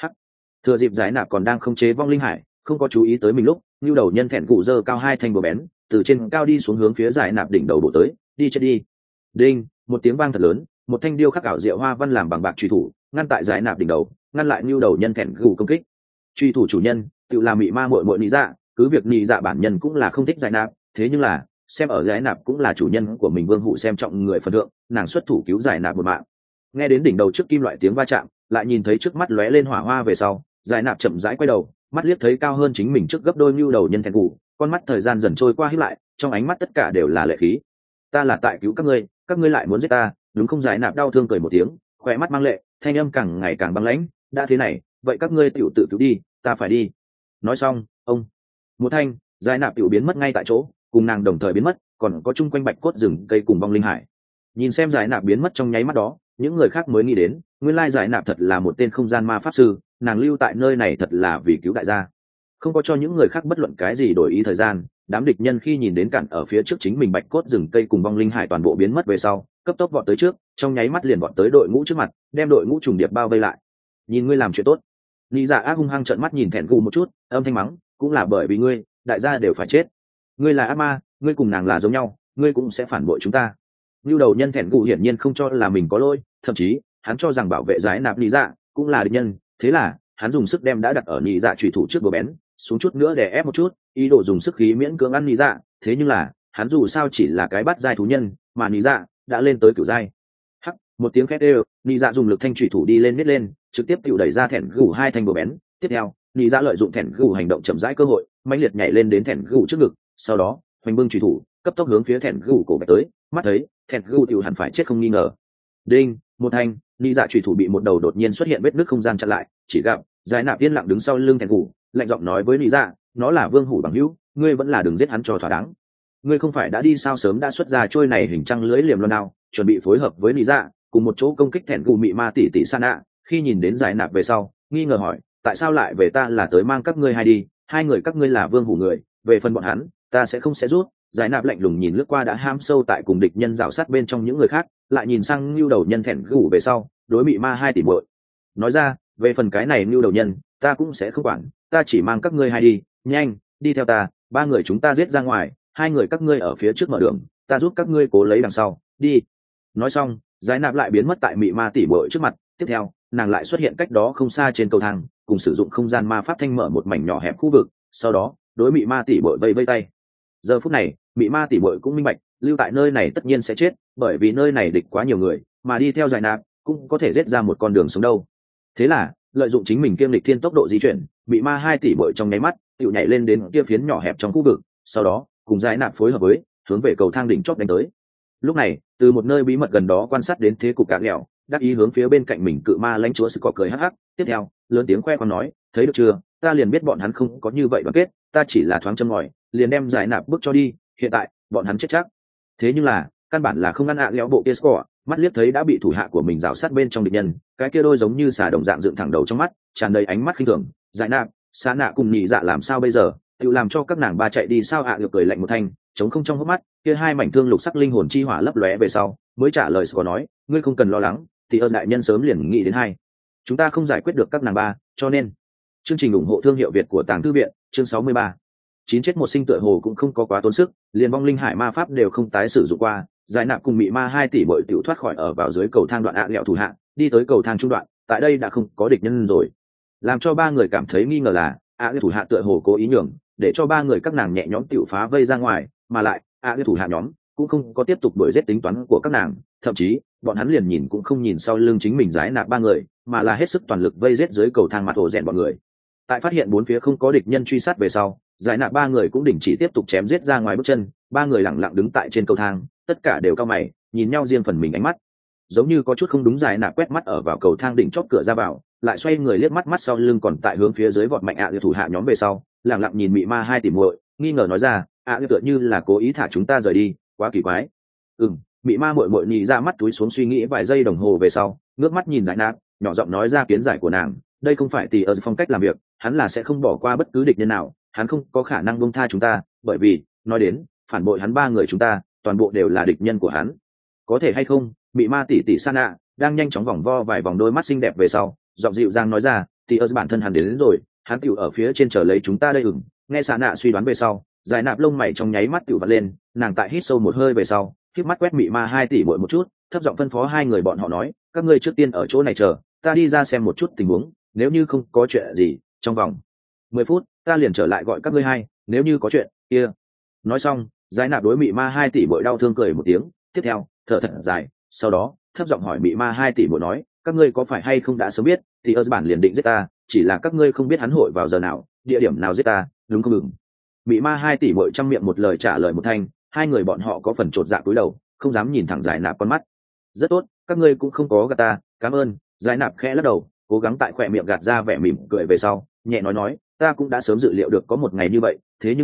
Thừa dịp giải nạp còn đang khống chế vong linh hải, không có chú ý tới mình lúc, nhu đầu nhân thẹn gù giơ cao hai thanh búa bén, từ trên cao đi xuống hướng phía giải nạp đỉnh đầu bổ tới, đi chết đi. Đinh, một tiếng vang thật lớn, một thanh điêu khắc ảo diệu hoa văn làm bằng bạc truy thủ ngăn tại giải nạp đỉnh đầu, ngăn lại nhu đầu nhân thẹn gù công kích. Truy thủ chủ nhân tự là mị ma muội muội nị dạ, cứ việc nị dạ bản nhân cũng là không thích giải nạp, thế nhưng là xem ở giải nạp cũng là chủ nhân của mình Vương Hụ xem trọng người phần thượng, nàng xuất thủ cứu giải nạp một mạng. Nghe đến đỉnh đầu trước kim loại tiếng va chạm, lại nhìn thấy trước mắt lóe lên hỏa hoa về sau, giải nạp chậm rãi quay đầu, mắt liếc thấy cao hơn chính mình trước gấp đôi nhu đầu nhân thẹn gù, con mắt thời gian dần trôi qua híp lại, trong ánh mắt tất cả đều là lệ khí. Ta là tại cứu các ngươi lại muốn giết ta, đúng không? Giải nạp đau thương cười một tiếng, khỏe mắt mang lệ, thanh âm càng ngày càng băng lãnh, đã thế này vậy các ngươi tự cứu đi, ta phải đi. Nói xong một thanh giải nạp tiểu biến mất ngay tại chỗ, cùng nàng đồng thời biến mất, còn có chung quanh bạch cốt rừng cây cùng vong linh hải. Nhìn xem giải nạp biến mất trong nháy mắt đó, những người khác mới nghĩ đến, nguyên lai giải nạp thật là một tên không gian ma pháp sư, nàng lưu tại nơi này thật là vì cứu đại gia. Không có cho những người khác bất luận cái gì đổi ý thời gian, đám địch nhân khi nhìn đến cản ở phía trước chính mình bạch cốt rừng cây cùng vong linh hải toàn bộ biến mất về sau, cấp tốc vọt tới trước, trong nháy mắt liền vọt tới đội ngũ trước mặt, đem đội ngũ trùng điệp bao vây lại. Nhìn ngươi làm chuyện tốt. Lý Dạ ác hung hăng trợn mắt nhìn Thẹn Gù một chút, âm thanh mắng, cũng là bởi vì ngươi, đại gia đều phải chết. Ngươi là ác ma, ngươi cùng nàng là giống nhau, ngươi cũng sẽ phản bội chúng ta. Lưu đầu nhân Thẹn Gù hiển nhiên không cho là mình có lỗi, thậm chí hắn cho rằng bảo vệ giải nạp Lý Dạ cũng là địch nhân, thế là hắn dùng sức đem đã đặt ở Lý Dạ chủy thủ trước bờ bén, xuống chút nữa để ép một chút, ý đồ dùng sức khí miễn cưỡng ăn Lý Dạ, thế nhưng là hắn dù sao chỉ là cái bắt giai thú nhân, mà Lý Dạ đã lên tới cửu giai. Hắc, một tiếng khét đều, Lý Dạ dùng lực thanh chủy thủ đi lên miết lên, trực tiếp tự đẩy ra Thẹn Gù hai thanh bờ bén. Tiếp theo, Lý Dạ lợi dụng Thẹn Gù hành động chậm rãi cơ hội, mãnh liệt nhảy lên đến Thẹn Gù trước ngực, sau đó hoành bưng chủy thủ, cấp tốc hướng phía Thẹn Gù cổ bạch tới, mắt thấy Thẹn Gù tiểu hẳn phải chết không nghi ngờ. Đinh, một thanh, Lý Dạ chủy thủ bị một đầu đột nhiên xuất hiện vết nứt không gian chặn lại, chỉ gặp giải nạp yên lặng đứng sau lưng Thẹn Gù, lạnh giọng nói với Lý Dạ, nó là Vương Hủ bằng hữu, ngươi vẫn là đừng giết hắn cho thỏa đáng. Ngươi không phải đã đi sao sớm đã xuất ra trôi này hình trăng lưỡi liềm loan đao, chuẩn bị phối hợp với Lý Dạ cùng một chỗ công kích Thẹn Gù mị ma tỷ tỷ Sana. Khi nhìn đến giải nạp về sau, nghi ngờ hỏi, tại sao lại về ta là tới mang các ngươi hai đi, hai người các ngươi là Vương Hủ người, về phần bọn hắn ta sẽ không rút. Giải nạp lạnh lùng nhìn lướt qua đã ham sâu tại cùng địch nhân rào sát bên trong những người khác, lại nhìn sang Nưu đầu nhân Thẹn Gù về sau, đối mị ma hai tỷ muội nói ra, về phần cái này Nưu đầu nhân ta cũng sẽ không quản, ta chỉ mang các ngươi hai đi, nhanh đi theo ta, ba người chúng ta giết ra ngoài, hai người các ngươi ở phía trước mở đường, ta giúp các ngươi cố lấy đằng sau, đi. Nói xong, giải nạp lại biến mất tại mị ma tỷ muội trước mặt, tiếp theo nàng lại xuất hiện cách đó không xa trên cầu thang, cùng sử dụng không gian ma pháp thanh mở một mảnh nhỏ hẹp khu vực, sau đó đối mị ma tỷ muội vây vây tay. Giờ phút này mị ma tỷ muội cũng minh bạch, lưu tại nơi này tất nhiên sẽ chết, bởi vì nơi này địch quá nhiều người, mà đi theo giải nạp cũng có thể giết ra một con đường sống đâu. Thế là lợi dụng chính mình kiêm lịch thiên tốc độ di chuyển, mị ma hai tỷ muội trong nháy mắt tự nhảy lên đến kia phiến nhỏ hẹp trong khu vực, sau đó cùng giải nạp phối hợp với hướng về cầu thang đỉnh chót đánh tới. Lúc này từ một nơi bí mật gần đó quan sát đến thế cục cạn lẹo, đắc ý hướng phía bên cạnh mình cự ma lãnh chúa sự cọ cười hắc hắc, tiếp theo lớn tiếng khoe con nói, thấy được chưa, ta liền biết bọn hắn không có như vậy đoàn kết, ta chỉ là thoáng châm ngòi liền đem giải nạp bước cho đi, hiện tại bọn hắn chết chắc. Thế nhưng là căn bản là không ngăn lẽo bộ kia score, mắt liếc thấy đã bị thủ hạ của mình rào sát bên trong địch nhân, cái kia đôi giống như xà đồng dạng dựng thẳng đầu trong mắt tràn đầy ánh mắt khinh thường. Giải nạp xa nạ cùng nhị dạ làm sao bây giờ, tự làm cho các nàng ba chạy đi sao? Được cười lạnh một thanh, chống không trong hốc mắt kia hai mảnh thương lục sắc linh hồn chi hỏa lấp lóe về sau mới trả lời score nói, ngươi không cần lo lắng, thì ơn đại nhân sớm liền nghĩ đến hai chúng ta không giải quyết được các nàng ba, cho nên chương trình ủng hộ thương hiệu Việt của Tàng Thư Viện, chương 63. 9 chết một sinh tựa hồ cũng không có quá tốn sức, liền vong linh hải ma pháp đều không tái sử dụng qua. Giải nạp cùng mị ma hai tỷ bội tiểu thoát khỏi ở vào dưới cầu thang đoạn lẹo thủ hạ, đi tới cầu thang trung đoạn, tại đây đã không có địch nhân rồi. Làm cho ba người cảm thấy nghi ngờ là lẹo thủ hạ tựa hồ cố ý nhường, để cho ba người các nàng nhẹ nhõm tiểu phá vây ra ngoài, mà lại lẹo thủ hạ nhóm cũng không có tiếp tục đuổi giết tính toán của các nàng, thậm chí bọn hắn liền nhìn cũng không nhìn sau lưng chính mình giải nạp ba người, mà là hết sức toàn lực vây giết dưới cầu thang mặt ổ rèn bọn người. Tại phát hiện bốn phía không có địch nhân truy sát về sau, giải nạp ba người cũng đình chỉ tiếp tục chém giết ra ngoài bước chân, ba người lẳng lặng đứng tại trên cầu thang, tất cả đều cau mày nhìn nhau riêng phần mình ánh mắt giống như có chút không đúng. Giải nạp quét mắt ở vào cầu thang đỉnh chót cửa ra vào, lại xoay người liếc mắt mắt sau lưng còn tại hướng phía dưới vọt mạnh thủ hạ nhóm về sau, lẳng lặng nhìn mị ma hai tỷ muội, nghi ngờ nói ra, tựa như là cố ý thả chúng ta rời đi, quá kỳ quái. Mị ma muội muội nhị ra mắt túi xuống suy nghĩ vài giây đồng hồ về sau, ngước mắt nhìn giải nạp, nhỏ giọng nói ra kiến giải của nàng, đây không phải tỷ ở phong cách làm việc, hắn là sẽ không bỏ qua bất cứ địch nhân nào, hắn không có khả năng buông tha chúng ta, bởi vì nói đến phản bội hắn ba người chúng ta toàn bộ đều là địch nhân của hắn. Có thể hay không? Mị ma tỷ tỷ Sana đang nhanh chóng vòng vo vài vòng đôi mắt xinh đẹp về sau, giọng dịu dàng nói ra, tỷ ở bản thân hắn đến rồi, hắn tiểu ở phía trên chờ lấy chúng ta đây. Nghe Sana suy đoán về sau, giải nạp lông mày trong nháy mắt tiểu vặn lên, nàng tại hít sâu một hơi về sau, khép mắt quét mị ma hai tỷ muội một chút, thấp giọng phân phó hai người bọn họ nói, các ngươi trước tiên ở chỗ này chờ, ta đi ra xem một chút tình huống, nếu như không có chuyện gì, trong vòng 10 phút ta liền trở lại gọi các ngươi hai, nếu như có chuyện kia. Nói xong, giải nạp đối mị ma hai tỷ muội đau thương cười một tiếng, tiếp theo thở thật dài, sau đó thấp giọng hỏi mị ma hai tỷ muội nói, các ngươi có phải hay không đã sớm biết thì ở bản liền định giết ta, chỉ là các ngươi không biết hắn hội vào giờ nào, địa điểm nào giết ta, đúng không? Mị ma hai tỷ muội trăm miệng một lời trả lời một thanh, hai người bọn họ có phần chột dạ cúi đầu, không dám nhìn thẳng giải nạp con mắt. Rất tốt, các ngươi cũng không có gạt ta, cảm ơn. Giải nạp khẽ lắc đầu, cố gắng tại khỏe miệng gạt ra vẻ mỉm cười về sau, nhẹ nói, ta cũng đã sớm dự liệu được có một ngày như vậy, thế nhưng là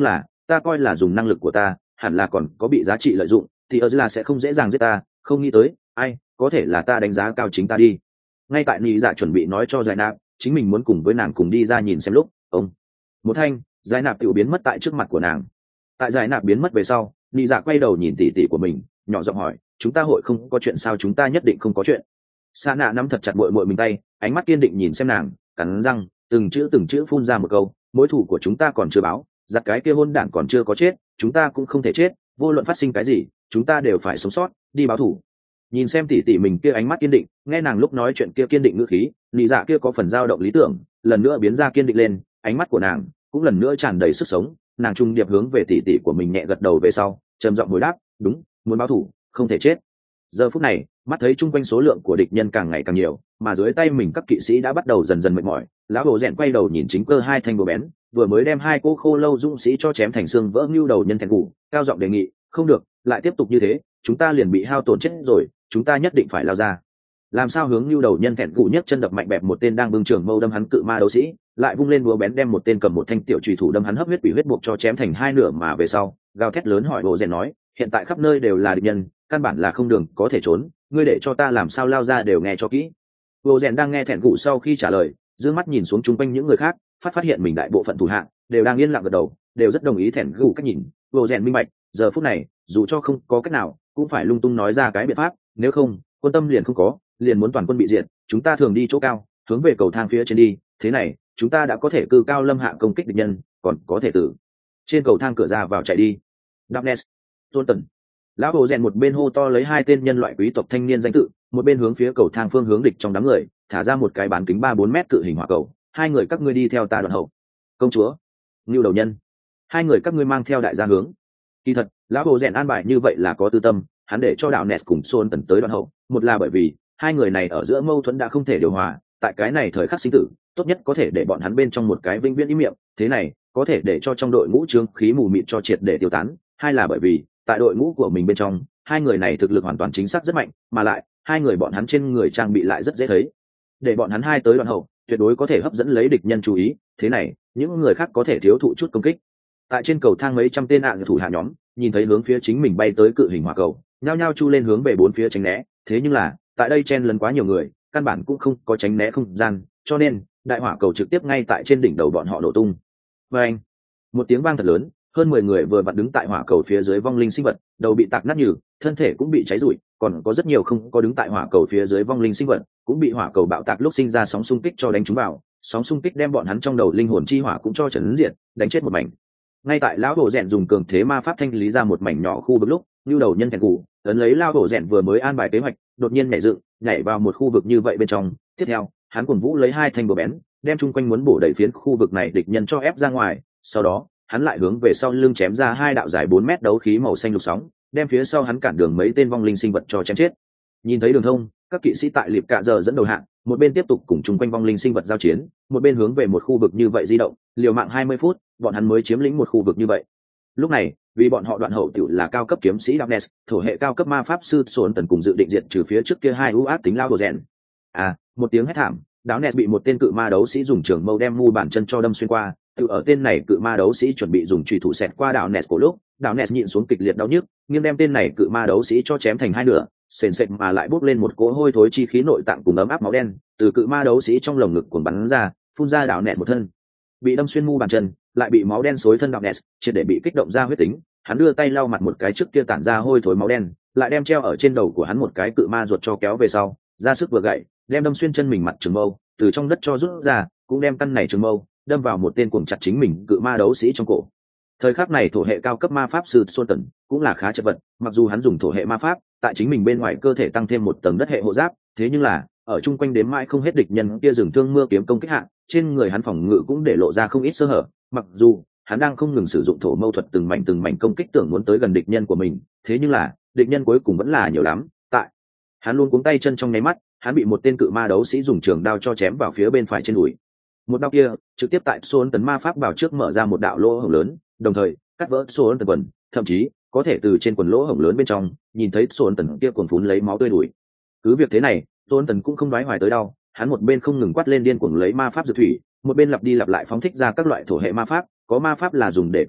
ta coi là dùng năng lực của ta hẳn là còn có bị giá trị lợi dụng thì ơ là sẽ không dễ dàng giết ta, không nghĩ tới ai có thể là ta đánh giá cao chính ta đi. Ngay tại nị dạ chuẩn bị nói cho giải nạp chính mình muốn cùng với nàng cùng đi ra nhìn xem lúc ông một thanh giải nạp tự biến mất tại trước mặt của nàng. Tại giải nạp biến mất về sau, nị dạ quay đầu nhìn tỉ tỉ của mình nhỏ giọng hỏi, chúng ta hội không có chuyện sao? Chúng ta nhất định không có chuyện. Sa nạ nắm thật chặt mội mội mình tay, ánh mắt kiên định nhìn xem nàng, cắn răng từng chữ phun ra một câu, mối thủ của chúng ta còn chưa báo, giặt cái kia hôn đản còn chưa có chết, chúng ta cũng không thể chết, vô luận phát sinh cái gì chúng ta đều phải sống sót, đi báo thủ. Nhìn xem tỉ tỉ mình kia ánh mắt kiên định, nghe nàng lúc nói chuyện kia kiên định ngữ khí, nị dạ kia có phần dao động lý tưởng lần nữa biến ra kiên định lên, ánh mắt của nàng cũng lần nữa tràn đầy sức sống. Nàng trung điệp hướng về tỉ tỉ của mình nhẹ gật đầu về sau trầm giọng hồi đáp, đúng, muốn báo thủ không thể chết. Giờ phút này mắt thấy chung quanh số lượng của địch nhân càng ngày càng nhiều, mà dưới tay mình các kỵ sĩ đã bắt đầu dần dần mệt mỏi, lão hồ rèn quay đầu nhìn chính cơ hai thanh búa bén vừa mới đem hai cô khô lâu dũng sĩ cho chém thành xương vỡ ngưu đầu nhân thẹn củ, cao giọng đề nghị, không được, lại tiếp tục như thế chúng ta liền bị hao tổn chết rồi, chúng ta nhất định phải lao ra. Làm sao hướng ngưu đầu nhân thẹn củ nhấc chân đập mạnh bẹp một tên đang bưng trường mâu đâm hắn cự ma đấu sĩ, lại vung lên búa bén đem một tên cầm một thanh tiểu chùy thủ đâm hắn hấp huyết quỷ huyết buộc cho chém thành hai nửa, mà về sau gào thét lớn hỏi hồ rèn nói, hiện tại khắp nơi đều là địch nhân, căn bản là không đường có thể trốn, ngươi để cho ta làm sao lao ra, đều nghe cho kỹ. Hồ rèn đang nghe thẹn củ sau khi trả lời, dương mắt nhìn xuống chung quanh những người khác, phát hiện mình đại bộ phận thủ hạ đều đang yên lặng gật đầu, đều rất đồng ý thẹn củ cách nhìn. Hồ rèn minh bạch, giờ phút này dù cho không có cách nào cũng phải lung tung nói ra cái biện pháp, nếu không quân tâm liền không có, liền muốn toàn quân bị diệt. Chúng ta thường đi chỗ cao, hướng về cầu thang phía trên đi, thế này chúng ta đã có thể cư cao lâm hạ công kích địch nhân, còn có thể từ trên cầu thang cửa ra vào chạy đi. Darkness, Johnson. Lão hồ rèn một bên hô to lấy hai tên nhân loại quý tộc thanh niên danh tự, một bên hướng phía cầu thang phương hướng địch trong đám người thả ra một cái bán kính 3-4 mét cự hình hỏa cầu. Hai người các ngươi đi theo ta đoạn hậu. Công chúa, Ngưu đầu nhân, hai người các ngươi mang theo đại gia hướng. Kỳ thật lão hồ rèn an bài như vậy là có tư tâm, hắn để cho đạo Ness cùng Son tần tới đoạn hậu, một là bởi vì hai người này ở giữa mâu thuẫn đã không thể điều hòa, tại cái này thời khắc sinh tử tốt nhất có thể để bọn hắn bên trong một cái vinh viễn ý miệng, thế này có thể để cho trong đội ngũ trướng khí mù mịt cho triệt để tiêu tán. Hai là bởi vì tại đội ngũ của mình bên trong hai người này thực lực hoàn toàn chính xác rất mạnh, mà lại hai người bọn hắn trên người trang bị lại rất dễ thấy, để bọn hắn hai tới đoạn hậu tuyệt đối có thể hấp dẫn lấy địch nhân chú ý, thế này những người khác có thể thiếu thụ chút công kích. Tại trên cầu thang mấy trăm tên thủ hạ nhóm nhìn thấy hướng phía chính mình bay tới cự hình hỏa cầu, nhao nhao chu lên hướng về bốn phía tránh né, thế nhưng là tại đây chen lấn quá nhiều người, căn bản cũng không có tránh né không gian, cho nên đại hỏa cầu trực tiếp ngay tại trên đỉnh đầu bọn họ nổ tung. Và anh, một tiếng vang thật lớn, hơn 10 người vừa vặn đứng tại hỏa cầu phía dưới vong linh sinh vật, đầu bị tạc nát nhừ, thân thể cũng bị cháy rụi, còn có rất nhiều không có đứng tại hỏa cầu phía dưới vong linh sinh vật, cũng bị hỏa cầu bạo tạc lúc sinh ra sóng xung kích cho đánh trúng vào, sóng xung kích đem bọn hắn trong đầu linh hồn chi hỏa cũng cho chấn diệt, đánh chết một mảnh. Ngay tại lão hồ rèn dùng cường thế ma pháp thanh lý ra một mảnh nhỏ khu vực lúc, như đầu nhân thẹn cù ấn lấy lão hồ rèn vừa mới an bài kế hoạch, đột nhiên nhảy vào một khu vực như vậy bên trong. Tiếp theo hắn cuồng vũ lấy hai thanh búa bén đem chung quanh muốn bổ đẩy phiến khu vực này địch nhân cho ép ra ngoài, sau đó hắn lại hướng về sau lưng chém ra hai đạo dài 4 mét đấu khí màu xanh lục sóng, đem phía sau hắn cản đường mấy tên vong linh sinh vật cho chém chết. Nhìn thấy đường thông, các kỵ sĩ tại liệp cạ giờ dẫn đầu hạng một bên tiếp tục cùng chung quanh vong linh sinh vật giao chiến, một bên hướng về một khu vực như vậy di động, liều mạng 20 phút bọn hắn mới chiếm lĩnh một khu vực như vậy. Lúc này vì bọn họ đoạn hậu tiểu là cao cấp kiếm sĩ Darkness, thổ hệ cao cấp ma pháp sư Sồn tần cùng dự định diệt trừ phía trước kia hai ưu ác tính lao đồ rèn. Một tiếng hét thảm, Darkness bị một tên cự ma đấu sĩ dùng trường mâu đem mu bàn chân cho đâm xuyên qua. Tự ở tên này cự ma đấu sĩ chuẩn bị dùng chùy thủ xẹt qua Darkness cổ lúc, Darkness nhịn xuống kịch liệt đau nhức, nghiêng đem tên này cự ma đấu sĩ cho chém thành hai nửa, sền sệt mà lại bốc lên một cỗ hôi thối chi khí nội tạng cùng ấm áp máu đen từ cự ma đấu sĩ trong lồng ngực cuồn bắn ra, phun ra Darkness một thân. Bị đâm xuyên mu bàn chân, lại bị máu đen xối thân Darkness, triệt để bị kích động ra huyết tính, hắn đưa tay lau mặt một cái trước kia tản ra hôi thối máu đen, lại đem treo ở trên đầu của hắn một cái cự ma ruột cho kéo về sau, ra sức vừa gậy, đem đâm xuyên chân mình mặt trường mâu từ trong đất cho rút ra, cũng đem căn này trường mâu đâm vào một tên cuồng chặt chính mình cự ma đấu sĩ trong cổ. Thời khắc này thổ hệ cao cấp ma pháp sư Sultan cũng là khá chật vật, mặc dù hắn dùng thổ hệ ma pháp tại chính mình bên ngoài cơ thể tăng thêm một tầng đất hệ hộ giáp, thế nhưng là ở chung quanh đếm mãi không hết địch nhân kia rừng thương mưa kiếm công kích hạ, trên người hắn phòng ngự cũng để lộ ra không ít sơ hở. Mặc dù hắn đang không ngừng sử dụng thổ mâu thuật từng mảnh công kích tưởng muốn tới gần địch nhân của mình, thế nhưng là địch nhân cuối cùng vẫn là nhiều lắm. Tại hắn luôn cuống tay chân trong nháy mắt, hắn bị một tên cự ma đấu sĩ dùng trường đao cho chém vào phía bên phải trên đùi. Một đao kia trực tiếp tại Sồn tấn ma pháp bảo trước mở ra một đạo lỗ hổng lớn, đồng thời cắt vỡ Sồn tấn quần, thậm chí có thể từ trên quần lỗ hổng lớn bên trong nhìn thấy Sồn tấn kia cuồn phún lấy máu tươi đùi. Cứ việc thế này, Sồn tấn cũng không đoái hoài tới đau, hắn một bên không ngừng quát lên điên cuồng lấy ma pháp dược thủy, một bên lặp đi lặp lại phóng thích ra các loại thổ hệ ma pháp, có ma pháp là dùng để công kích,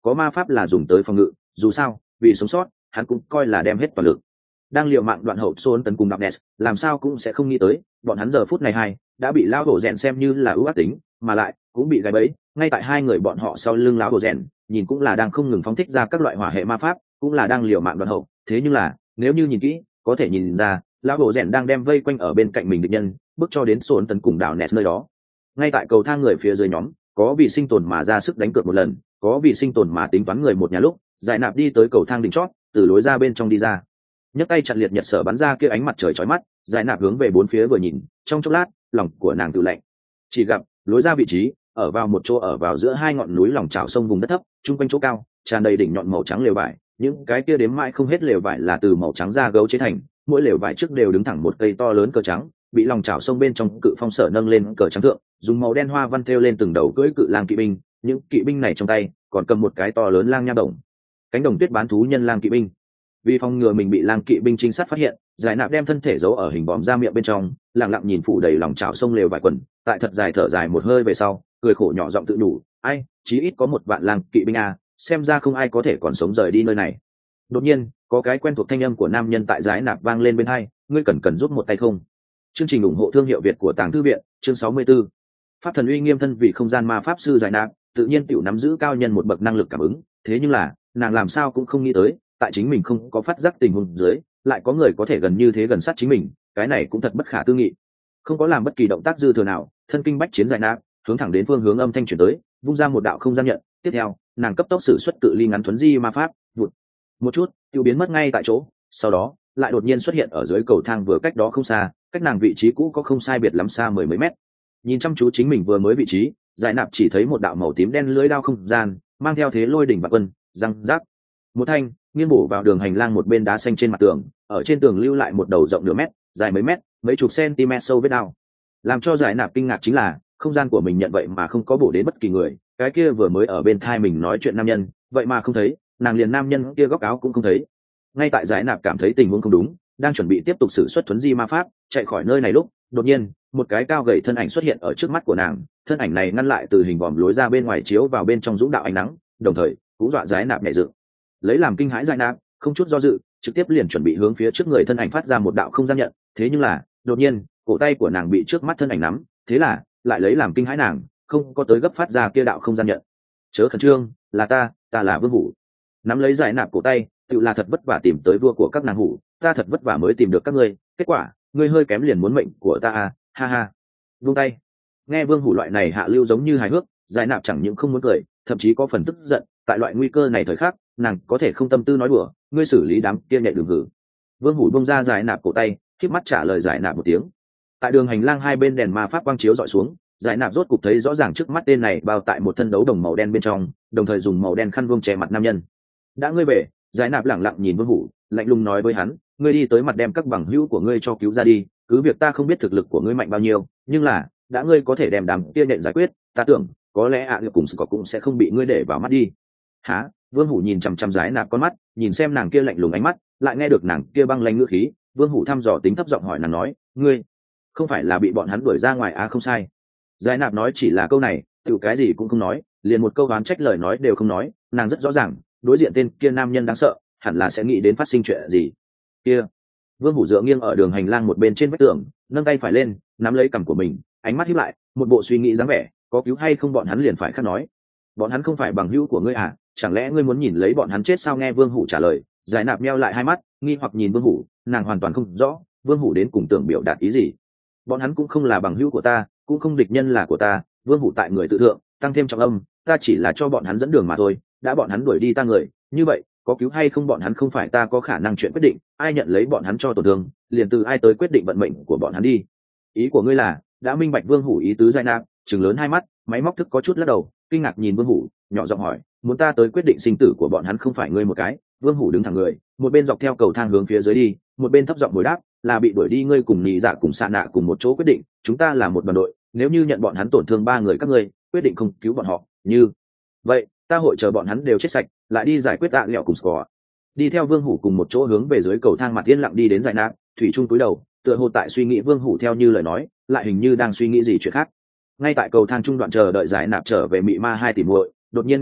có ma pháp là dùng tới phòng ngự, dù sao vì sống sót hắn cũng coi là đem hết toàn lực. Đang liều mạng đoạn hậu xôn tấn cùng Darkness, làm sao cũng sẽ không nghĩ tới bọn hắn giờ phút này hai đã bị lão hổ rèn xem như là ưu ác tính, mà lại cũng bị gài bẫy. Ngay tại hai người bọn họ sau lưng lão hổ rèn nhìn cũng là đang không ngừng phóng thích ra các loại hỏa hệ ma pháp, cũng là đang liều mạng đoạn hậu. Thế nhưng là nếu như nhìn kỹ có thể nhìn ra lão hổ rèn đang đem vây quanh ở bên cạnh mình địch nhân bước cho đến xôn tấn cùng đảo Ness nơi đó. Ngay tại cầu thang người phía dưới nhóm có vì sinh tồn mà ra sức đánh cược một lần, có vì sinh tồn mà tính toán người một nhà lúc giải nạp đi tới cầu thang đỉnh chót, từ lối ra bên trong đi ra, nhấc tay chặn liệt nhật sở bắn ra kia ánh mặt trời chói mắt. Giải nạp hướng về bốn phía vừa nhìn, trong chốc lát lòng của nàng tự lạnh. Chỉ gặp lối ra vị trí ở vào một chỗ ở vào giữa hai ngọn núi lòng trào sông vùng đất thấp, chung quanh chỗ cao tràn đầy đỉnh nhọn màu trắng lều vải. Những cái kia đếm mãi không hết lều vải là từ màu trắng da gấu chế thành, mỗi lều vải trước đều đứng thẳng một cây to lớn cờ trắng, bị lòng trào sông bên trong cự phong sở nâng lên cờ trắng thượng, dùng màu đen hoa văn thêu lên từng đầu cưỡi cự lang kỵ binh. Những kỵ binh này trong tay còn cầm một cái to lớn lang nha đồng, cánh đồng tuyết bán thú nhân lang kỵ binh. Vì phòng ngừa mình bị lang kỵ binh trinh sát phát hiện, giải nạp đem thân thể giấu ở hình bòm da miệng bên trong, lặng lặng nhìn phủ đầy lòng trào sông lều vải quần, tại thật dài thở dài một hơi về sau cười khổ nhỏ giọng tự đủ, ai chí ít có 1 vạn lang kỵ binh à, xem ra không ai có thể còn sống rời đi nơi này. Đột nhiên có cái quen thuộc thanh âm của nam nhân tại giải nạp vang lên bên hai, ngươi cần giúp một tay không? Chương trình ủng hộ thương hiệu Việt của Tàng Thư viện, chương 64. Pháp thần uy nghiêm thân vì không gian ma pháp sư giải nạp tự nhiên tiểu nắm giữ cao nhân một bậc năng lực cảm ứng. Thế nhưng là nàng làm sao cũng không nghĩ tới, tại chính mình không có phát giác tình huống dưới lại có người có thể gần như thế gần sát chính mình, cái này cũng thật bất khả tư nghị. Không có làm bất kỳ động tác dư thừa nào, thân kinh bách chiến giải nạp hướng thẳng đến phương hướng âm thanh chuyển tới, vung ra một đạo không gian nhận. Tiếp theo nàng cấp tốc sử xuất cự ly ngắn thuấn di ma pháp, vụt một chút tiêu biến mất ngay tại chỗ, sau đó lại đột nhiên xuất hiện ở dưới cầu thang vừa cách đó không xa, cách nàng vị trí cũ có không sai biệt lắm xa mười mấy mét. Nhìn chăm chú chính mình vừa mới vị trí, giải nạp chỉ thấy một đạo màu tím đen lưỡi đao không gian mang theo thế lôi đỉnh vạn quân, răng rác một thanh nghiêng bổ vào đường hành lang một bên đá xanh trên mặt tường, ở trên tường lưu lại một đầu rộng nửa mét, dài mấy mét, mấy chục cm sâu vết đao. Làm cho giải nạp kinh ngạc chính là không gian của mình nhận vậy mà không có bổ đến bất kỳ người, cái kia vừa mới ở bên thai mình nói chuyện nam nhân vậy mà không thấy, nàng liền nam nhân kia góc áo cũng không thấy. Ngay tại giải nạp cảm thấy tình huống không đúng, đang chuẩn bị tiếp tục sử xuất thuấn di ma pháp chạy khỏi nơi này lúc đột nhiên một cái cao gầy thân ảnh xuất hiện ở trước mắt của nàng. Thân ảnh này ngăn lại từ hình vòm lối ra bên ngoài chiếu vào bên trong dũng đạo ánh nắng, đồng thời cũng dọa giải nạp nhẹ dựng. Lấy làm kinh hãi giải nạp không chút do dự trực tiếp liền chuẩn bị hướng phía trước người thân ảnh phát ra một đạo không gian nhận. Thế nhưng là đột nhiên cổ tay của nàng bị trước mắt thân ảnh nắm, thế là lại lấy làm kinh hãi nàng không có tới gấp phát ra kia đạo không gian nhận. Chớ khẩn trương, là ta là Vương Hủ. Nắm lấy giải nạp cổ tay, tự là thật vất vả tìm tới vua của các nàng Hủ, ta thật vất vả mới tìm được các ngươi, kết quả ngươi hơi kém liền muốn mệnh của ta à, ha ha. Vung tay. Nghe Vương Hủ loại này hạ lưu giống như hài hước, giải nạp chẳng những không muốn cười, thậm chí có phần tức giận. Tại loại nguy cơ này thời khắc, nàng có thể không tâm tư nói đùa, ngươi xử lý đám kia nhạy đường hử. Vương Hủ bông ra giải nạp cổ tay, khép mắt trả lời giải nạp một tiếng. Tại đường hành lang hai bên đèn ma pháp quang chiếu dọi xuống, giải nạp rốt cục thấy rõ ràng trước mắt tên này bao tại một thân đấu đồng màu đen bên trong, đồng thời dùng màu đen khăn vuông che mặt nam nhân. Đã ngươi về, giải nạp lẳng lặng nhìn Vương Hủ, lạnh lùng nói với hắn, ngươi đi tới mặt đem các bằng hữu của ngươi cho cứu ra đi, cứ việc ta không biết thực lực của ngươi mạnh bao nhiêu, nhưng là đã ngươi có thể đem đám kia nện giải quyết, ta tưởng có lẽ ạ cùng sự cũng sẽ không bị ngươi để vào mắt đi. Hả? Vương Hủ nhìn chằm chằm giải nạp con mắt, nhìn xem nàng kia lạnh lùng ánh mắt, lại nghe được nàng kia băng lanh ngữ khí. Vương Hủ thăm dò tính thấp giọng hỏi nàng nói, ngươi không phải là bị bọn hắn đuổi ra ngoài à? Không sai. Giải nạp nói chỉ là câu này, tự cái gì cũng không nói, liền một câu oán trách lời nói đều không nói. Nàng rất rõ ràng đối diện tên kia nam nhân đáng sợ hẳn là sẽ nghĩ đến phát sinh chuyện gì. Kia. Vương Hủ dựa nghiêng ở đường hành lang một bên trên vách tường, nâng tay phải lên nắm lấy cằm của mình, ánh mắt híp lại, một bộ suy nghĩ dáng vẻ, có cứu hay không bọn hắn liền phải khác nói. Bọn hắn không phải bằng hữu của ngươi à? Chẳng lẽ ngươi muốn nhìn lấy bọn hắn chết sao? Nghe Vương Hủ trả lời, giải nạp meo lại hai mắt nghi hoặc nhìn Vương Hủ, nàng hoàn toàn không rõ Vương Hủ đến cùng tưởng biểu đạt ý gì. Bọn hắn cũng không là bằng hữu của ta, cũng không địch nhân là của ta. Vương Hủ tại người tự thượng tăng thêm trọng âm, ta chỉ là cho bọn hắn dẫn đường mà thôi, đã bọn hắn đuổi đi ta người, như vậy có cứu hay không bọn hắn không phải ta có khả năng chuyện quyết định, ai nhận lấy bọn hắn cho tổn thương liền từ ai tới quyết định vận mệnh của bọn hắn đi. Ý của ngươi là? Đã minh bạch Vương Hủ ý tứ. Giải nạp chừng lớn hai mắt, máy móc thức có chút lắc đầu, kinh ngạc nhìn Vương Hủ, nhỏ giọng hỏi, muốn ta tới quyết định sinh tử của bọn hắn không phải ngươi một cái? Vương Hủ đứng thẳng người, một bên dọc theo cầu thang hướng phía dưới đi, một bên thấp giọng bồi đáp, là bị đuổi đi ngươi cùng nhị dạ cùng xạ nạ cùng một chỗ quyết định, chúng ta là một đoàn đội, nếu như nhận bọn hắn tổn thương ba người các ngươi, quyết định không cứu bọn họ, như vậy ta hội chờ bọn hắn đều chết sạch lại đi giải quyết tạ lẹo cùng score. Đi theo Vương Hủ cùng một chỗ hướng về dưới cầu thang mặt yên lặng đi đến giải nạp, thủy trung cúi đầu tựa hồ tại suy nghĩ Vương Hủ theo như lời nói, lại hình như đang suy nghĩ gì chuyện khác. Ngay tại cầu thang trung đoạn chờ đợi giải nạp trở về mị ma hai tỷ muội, đột nhiên nghe được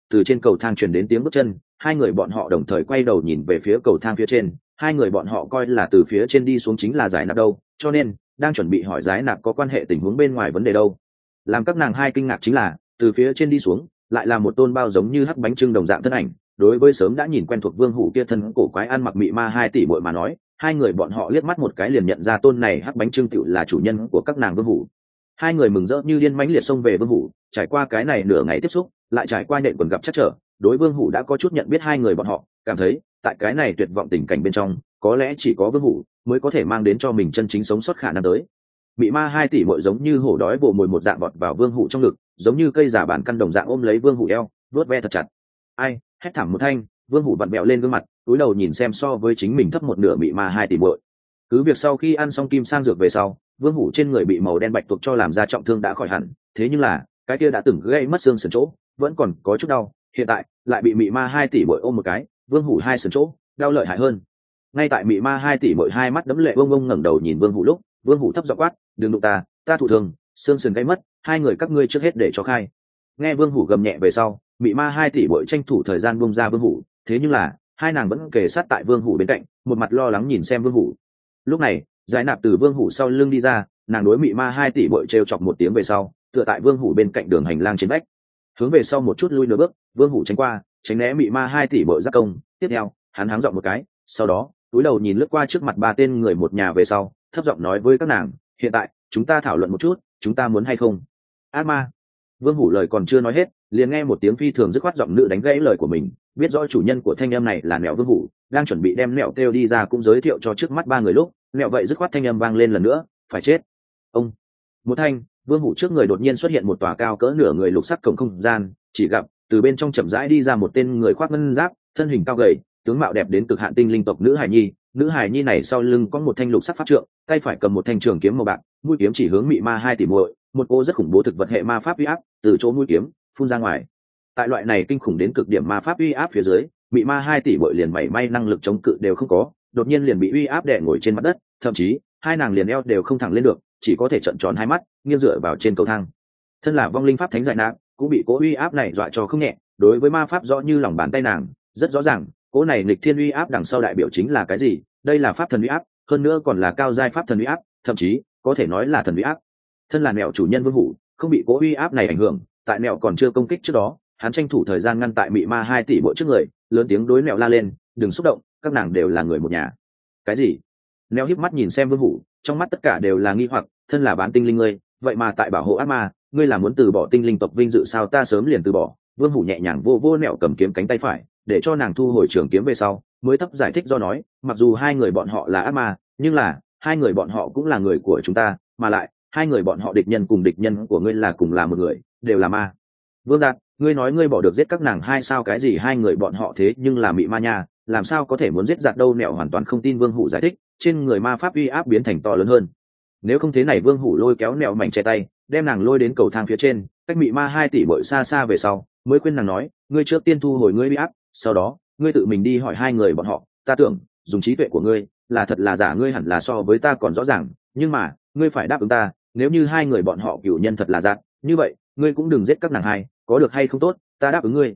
từ trên cầu thang truyền đến tiếng bước chân, hai người bọn họ đồng thời quay đầu nhìn về phía cầu thang phía trên, hai người bọn họ coi là từ phía trên đi xuống chính là giải nạp đâu, cho nên đang chuẩn bị hỏi giải nạp có quan hệ tình huống bên ngoài vấn đề đâu. Làm các nàng hai kinh ngạc chính là từ phía trên đi xuống lại là một tôn bao giống như hắc bánh trưng đồng dạng thân ảnh. Đối với sớm đã nhìn quen thuộc Vương Hủ kia thân cổ quái ăn mặc mị ma 2 tỷ muội mà nói, hai người bọn họ liếc mắt một cái liền nhận ra tôn này hắc bánh trưng tựu là chủ nhân của các nàng Vương Hủ. Hai người mừng rỡ như điên mãnh liệt xông về Vương Hủ, trải qua cái này nửa ngày tiếp xúc, lại trải qua nện quần gặp chắc trở, đối Vương Hủ đã có chút nhận biết hai người bọn họ, cảm thấy tại cái này tuyệt vọng tình cảnh bên trong, có lẽ chỉ có Vương Hủ mới có thể mang đến cho mình chân chính sống sót khả năng tới. Mị ma 2 tỷ muội giống như hổ đói vồ mồi một dạng vọt vào Vương Hủ trong ngực, giống như cây giả bản căn đồng dạng ôm lấy Vương Hủ eo, vuốt ve thật chặt. Ai, hét thảm một thanh, Vương Hủ vặn bẹo lên gương mặt, cúi đầu nhìn xem so với chính mình thấp một nửa mị ma 2 tỷ muội. Cứ việc sau khi ăn xong kim sang dược về sau, Vương Hủ trên người bị màu đen bạch tuộc cho làm ra trọng thương đã khỏi hẳn, thế nhưng là cái kia đã từng gây mất xương sườn chỗ, vẫn còn có chút đau, hiện tại lại bị mị ma 2 tỷ muội ôm một cái, Vương Hủ hai sườn chỗ đau lợi hại hơn. Ngay tại mị ma 2 tỷ muội hai mắt đẫm lệ bông bông ngẩng đầu nhìn Vương Hủ lúc, Vương Hủ thấp giọng quát, "Đừng đụng ta, ta thụ thương, xương sườn gây mất, hai người các ngươi trước hết để cho khai." Nghe Vương Hủ gầm nhẹ về sau, mị ma 2 tỷ muội tranh thủ thời gian buông ra Vương Hủ, thế nhưng là hai nàng vẫn kề sát tại Vương Hủ bên cạnh, một mặt lo lắng nhìn xem Vương Hủ. Lúc này giải nạp từ Vương Hủ sau lưng đi ra, nàng đối mị ma 2 tỷ muội trêu chọc một tiếng về sau, tựa tại Vương Hủ bên cạnh đường hành lang trên vách, hướng về sau một chút lui nửa bước. Vương Hủ tránh qua, tránh né mị ma 2 tỷ muội giác công, tiếp theo hắn háng giọng một cái, sau đó cúi đầu nhìn lướt qua trước mặt ba tên người một nhà về sau, thấp giọng nói với các nàng, "Hiện tại chúng ta thảo luận một chút, chúng ta muốn hay không?" Ác ma. Vương Hủ lời còn chưa nói hết, liền nghe một tiếng phi thường dứt khoát giọng nữ đánh gãy lời của mình, biết rõ chủ nhân của thanh âm này là Nẹo Vương Hủ, đang chuẩn bị đem Nẹo kêu đi ra cũng giới thiệu cho trước mắt ba người lúc, Nẹo vậy dứt khoát thanh âm vang lên lần nữa, "Phải chết." Ông. Một thanh, Vương Hủ trước người đột nhiên xuất hiện một tòa cao cỡ nửa người lục sắc cổng không gian, chỉ gặp từ bên trong chậm rãi đi ra một tên người khoác ngân giáp, thân hình cao gầy, tướng mạo đẹp đến cực hạn tinh linh tộc nữ hài nhi. Nữ hài nhi này sau lưng có một thanh lục sắc pháp trượng, tay phải cầm một thanh trường kiếm màu bạc, mũi kiếm chỉ hướng mị ma 2 tỷ muội, một cô rất khủng bố thực vật hệ ma pháp uy áp từ chỗ mũi kiếm phun ra ngoài. Tại loại này kinh khủng đến cực điểm ma pháp uy áp phía dưới, mị ma 2 tỷ muội liền mảy may năng lực chống cự đều không có, đột nhiên liền bị uy áp đè ngồi trên mặt đất, thậm chí hai nàng liền eo đều không thẳng lên được, chỉ có thể trợn tròn hai mắt, nghiêng dựa vào trên cầu thang. Thân là vong linh pháp thánh giải nạp, cũng bị cố uy áp này dọa cho không nhẹ, đối với ma pháp rõ như lòng bàn tay nàng, rất rõ ràng, cố này nghịch thiên uy áp đằng sau đại biểu chính là cái gì, đây là pháp thần uy áp, hơn nữa còn là cao giai pháp thần uy áp, thậm chí có thể nói là thần uy áp. Thân là Nẹo chủ nhân Vương Hủ, không bị cố uy áp này ảnh hưởng, tại Nẹo còn chưa công kích trước đó, hắn tranh thủ thời gian ngăn tại mị ma 2 tỷ muội trước người, lớn tiếng đối Nẹo la lên, "Đừng xúc động, các nàng đều là người một nhà." Cái gì? Nẹo híp mắt nhìn xem Vương Hủ, trong mắt tất cả đều là nghi hoặc, thân là bán tinh linh ngươi, vậy mà tại bảo hộ ác ma, ngươi là muốn từ bỏ tinh linh tộc vinh dự sao? Ta sớm liền từ bỏ. Vương Hủ nhẹ nhàng vô Nẹo cầm kiếm cánh tay phải, để cho nàng thu hồi trường kiếm về sau, mới thấp giải thích do nói, mặc dù hai người bọn họ là ác ma, nhưng là hai người bọn họ cũng là người của chúng ta, mà lại hai người bọn họ địch nhân cùng địch nhân của ngươi là cùng là một người, đều là ma. Vương Giạt, ngươi nói ngươi bỏ được giết các nàng hai sao? Cái gì hai người bọn họ thế nhưng là mị ma nha, làm sao có thể muốn giết Giạt đâu? Nẹo hoàn toàn không tin Vương Hủ giải thích, trên người ma pháp uy áp biến thành to lớn hơn. Nếu không thế này, Vương Hủ lôi kéo Nẹo mảnh che tay, đem nàng lôi đến cầu thang phía trên, cách mị ma 2 tỷ muội xa xa về sau, mới khuyên nàng nói, ngươi trước tiên thu hồi ngươi uy áp, sau đó ngươi tự mình đi hỏi hai người bọn họ, ta tưởng dùng trí tuệ của ngươi, là thật là giả ngươi hẳn là so với ta còn rõ ràng, nhưng mà ngươi phải đáp ứng ta, nếu như hai người bọn họ cựu nhân thật là giả, như vậy ngươi cũng đừng giết các nàng hai, có được hay không? Tốt, ta đáp ứng ngươi.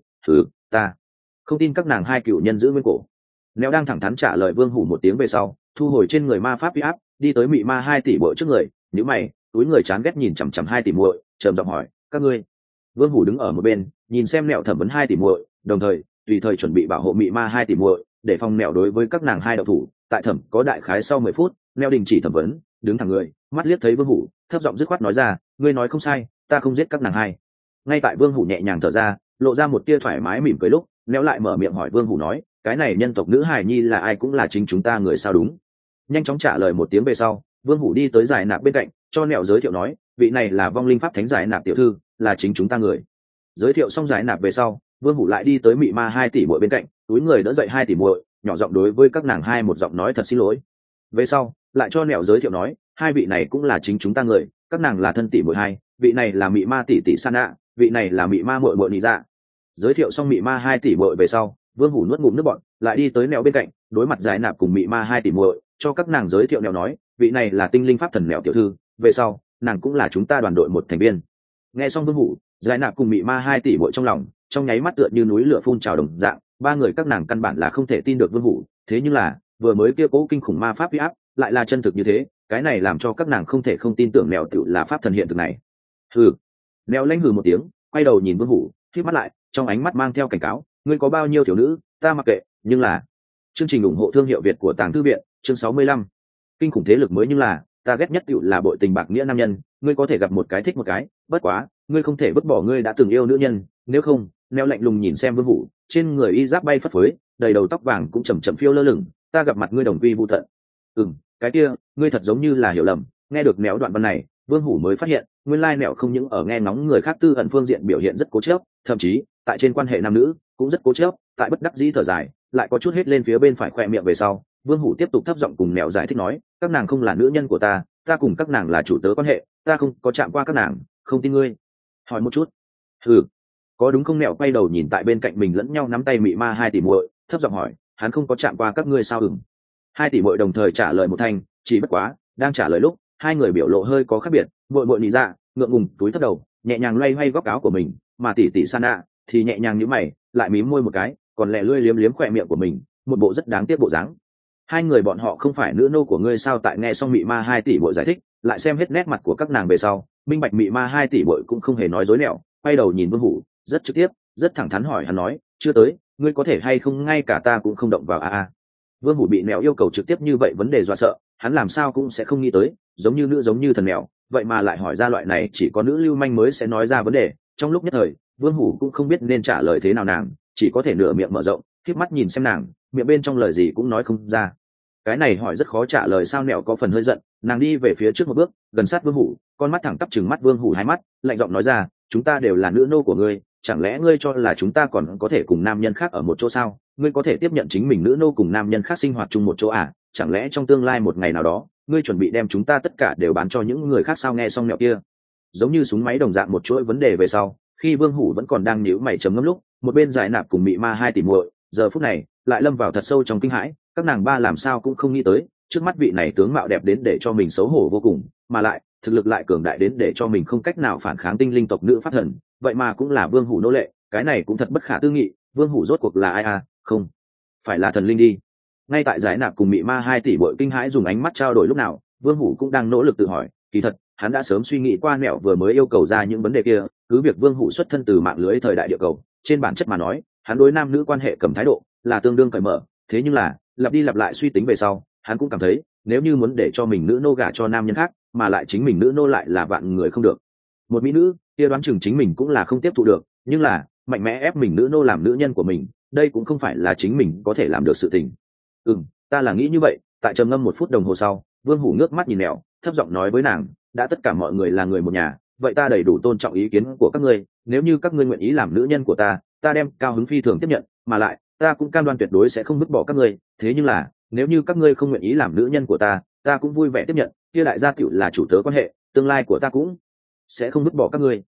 Ta không tin các nàng hai cựu nhân giữ nguyên cổ. Nẹo đang thẳng thắn trả lời Vương Hủ một tiếng về sau, thu hồi trên người ma pháp uy áp, đi tới mị ma 2 tỷ muội trước người, nhíu mày, túi người chán ghét nhìn chằm chằm 2 tỷ muội, trầm giọng hỏi, các ngươi? Vương Hủ đứng ở một bên, nhìn xem Nẹo thẩm vấn 2 tỷ muội, đồng thời tùy thời chuẩn bị bảo hộ mị ma 2 tỷ muội, để phòng Nẹo đối với các nàng hai đạo thủ. Tại thẩm có đại khái sau 10 phút, Nẹo đình chỉ thẩm vấn, đứng thẳng người, mắt liếc thấy Vương Hủ, thấp giọng dứt khoát nói ra, ngươi nói không sai, ta không giết các nàng hai. Ngay tại Vương Hủ nhẹ nhàng thở ra, lộ ra một tia thoải mái mỉm cười lúc, Nẹo lại mở miệng hỏi Vương Hủ nói, cái này nhân tộc nữ hài nhi là ai? Cũng là chính chúng ta người sao? Đúng. Nhanh chóng trả lời một tiếng về sau, Vương Hủ đi tới giải nạp bên cạnh, cho Nẹo giới thiệu nói, vị này là vong linh pháp thánh giải nạp tiểu thư, là chính chúng ta người. Giới thiệu xong giải nạp về sau, Vương Hủ lại đi tới mị ma 2 tỷ muội bên cạnh, túi người đỡ dậy 2 tỷ muội, nhỏ giọng đối với các nàng hai một giọng nói thật xin lỗi. Về sau lại cho Nẹo giới thiệu nói, hai vị này cũng là chính chúng ta người, các nàng là thân tỷ muội hai, vị này là mị ma tỷ tỷ Sana, vị này là mị ma muội muội Nị Dạ. Giới thiệu xong mị ma 2 tỷ muội về sau, Vương Hủ nuốt ngụm nước bọt, lại đi tới Nẹo bên cạnh, đối mặt giải nạp cùng mị ma 2 tỷ muội, cho các nàng giới thiệu Nẹo nói, vị này là tinh linh pháp thần Nẹo tiểu thư, về sau nàng cũng là chúng ta đoàn đội một thành viên. Nghe xong Vương Hủ, giải nạp cùng mị ma 2 tỷ muội trong lòng trong nháy mắt tựa như núi lửa phun trào đồng dạng, ba người các nàng căn bản là không thể tin được Vương Hủ, thế nhưng là vừa mới kia cố kinh khủng ma pháp uy áp lại là chân thực như thế, cái này làm cho các nàng không thể không tin tưởng mèo tựu là pháp thần hiện thực này. Hừ. Mèo lãnh hừ một tiếng, quay đầu nhìn Vương Hủ, khép mắt lại, trong ánh mắt mang theo cảnh cáo, ngươi có bao nhiêu thiếu nữ, ta mặc kệ, nhưng là chương trình ủng hộ thương hiệu Việt của Tàng Thư viện, chương 65. Kinh khủng thế lực mới nhưng là, ta ghét nhất tựu là bội tình bạc nghĩa nam nhân, ngươi có thể gặp một cái thích một cái, bất quá, ngươi không thể vứt bỏ ngươi đã từng yêu nữ nhân, nếu không, Mèo lạnh lùng nhìn xem Vương Hủ, trên người y giáp bay phất phới, đầy đầu tóc vàng cũng chậm chậm phiêu lơ lửng, ta gặp mặt ngươi đồng quy vu tận. Cái kia, ngươi thật giống như là hiểu lầm. Nghe được Mèo đoạn văn này, Vương Hủ mới phát hiện, nguyên lai Mèo không những ở nghe ngóng người khác tư ẩn phương diện biểu hiện rất cố chấp, thậm chí tại trên quan hệ nam nữ cũng rất cố chấp. Tại bất đắc dĩ thở dài, lại có chút hết lên phía bên phải khỏe miệng về sau, Vương Hủ tiếp tục thấp giọng cùng Mèo giải thích nói, các nàng không là nữ nhân của ta, ta cùng các nàng là chủ tớ quan hệ, ta không có chạm qua các nàng, không tin ngươi hỏi một chút. Có đúng không? Mèo quay đầu nhìn tại bên cạnh mình lẫn nhau nắm tay mị ma hai tỷ muội, thấp giọng hỏi, hắn không có chạm qua các ngươi sao? Hai tỷ muội đồng thời trả lời một thanh, chỉ bất quá đang trả lời lúc hai người biểu lộ hơi có khác biệt. Muội muội nị dạ ngượng ngùng túi thấp đầu, nhẹ nhàng loay hoay góc áo của mình, mà tỷ tỷ Sana thì nhẹ nhàng nhíu mày, lại mím môi một cái, còn lẹ lươi liếm liếm khỏe miệng của mình, một bộ rất đáng tiếc bộ dáng. Hai người bọn họ không phải nữ nô của ngươi sao? Tại nghe xong mị ma hai tỷ muội giải thích, lại xem hết nét mặt của các nàng về sau, minh bạch mị ma hai tỷ muội cũng không hề nói dối nẹo, quay đầu nhìn Vương Hủ, rất trực tiếp, rất thẳng thắn hỏi hắn nói, chưa tới, ngươi có thể hay không ngay cả ta cũng không động vào a. Vương Hủ bị mèo yêu cầu trực tiếp như vậy vấn đề dọa sợ, hắn làm sao cũng sẽ không nghĩ tới, giống như nữ giống như thần mèo, vậy mà lại hỏi ra loại này chỉ có nữ lưu manh mới sẽ nói ra vấn đề. Trong lúc nhất thời, Vương Hủ cũng không biết nên trả lời thế nào nàng, chỉ có thể nửa miệng mở rộng, khép mắt nhìn xem nàng, miệng bên trong lời gì cũng nói không ra. Cái này hỏi rất khó trả lời sao? Mèo có phần hơi giận, nàng đi về phía trước một bước, gần sát Vương Hủ, con mắt thẳng tắp trừng mắt Vương Hủ hai mắt, lạnh giọng nói ra, chúng ta đều là nữ nô của ngươi, chẳng lẽ ngươi cho là chúng ta còn có thể cùng nam nhân khác ở một chỗ sao? Ngươi có thể tiếp nhận chính mình nữ nô cùng nam nhân khác sinh hoạt chung một chỗ à? Chẳng lẽ trong tương lai một ngày nào đó, ngươi chuẩn bị đem chúng ta tất cả đều bán cho những người khác sao? Nghe xong Mèo kia giống như súng máy đồng dạng một chuỗi vấn đề về sau, khi Vương Hủ vẫn còn đang nhíu mày trầm ngâm lúc, một bên Giải Nạp cùng mị ma hai tỷ muội giờ phút này lại lâm vào thật sâu trong kinh hãi. Các nàng ba làm sao cũng không nghĩ tới, trước mắt vị này tướng mạo đẹp đến để cho mình xấu hổ vô cùng, mà lại thực lực lại cường đại đến để cho mình không cách nào phản kháng tinh linh tộc nữ pháp thần, vậy mà cũng là Vương Hủ nô lệ, cái này cũng thật bất khả tư nghị. Vương Hủ rốt cuộc là ai à? Không phải là thần linh đi. Ngay tại Giải Nạp cùng mị ma hai tỷ muội kinh hãi dùng ánh mắt trao đổi lúc nào, Vương Hủ cũng đang nỗ lực tự hỏi, kỳ thật hắn đã sớm suy nghĩ qua Mẹo vừa mới yêu cầu ra những vấn đề kia, cứ việc Vương Hủ xuất thân từ mạng lưới thời đại địa cầu, trên bản chất mà nói, hắn đối nam nữ quan hệ cầm thái độ là tương đương cởi mở, thế nhưng là lặp đi lặp lại suy tính về sau, hắn cũng cảm thấy nếu như muốn để cho mình nữ nô gả cho nam nhân khác, mà lại chính mình nữ nô lại là vạn người không được, một mỹ nữ kia đoán chừng chính mình cũng là không tiếp thụ được, nhưng là mạnh mẽ ép mình nữ nô làm nữ nhân của mình, đây cũng không phải là chính mình có thể làm được sự tình. Ta là nghĩ như vậy. Tại trầm ngâm một phút đồng hồ sau, Vương Hủ ngước mắt nhìn Mèo, thấp giọng nói với nàng, đã tất cả mọi người là người một nhà, vậy ta đầy đủ tôn trọng ý kiến của các ngươi, nếu như các ngươi nguyện ý làm nữ nhân của ta đem cao hứng phi thường tiếp nhận, mà lại ta cũng cam đoan tuyệt đối sẽ không vứt bỏ các ngươi, thế nhưng là nếu như các ngươi không nguyện ý làm nữ nhân của ta cũng vui vẻ tiếp nhận, kia đại gia tiểu là chủ tớ quan hệ, tương lai của ta cũng sẽ không vứt bỏ các ngươi.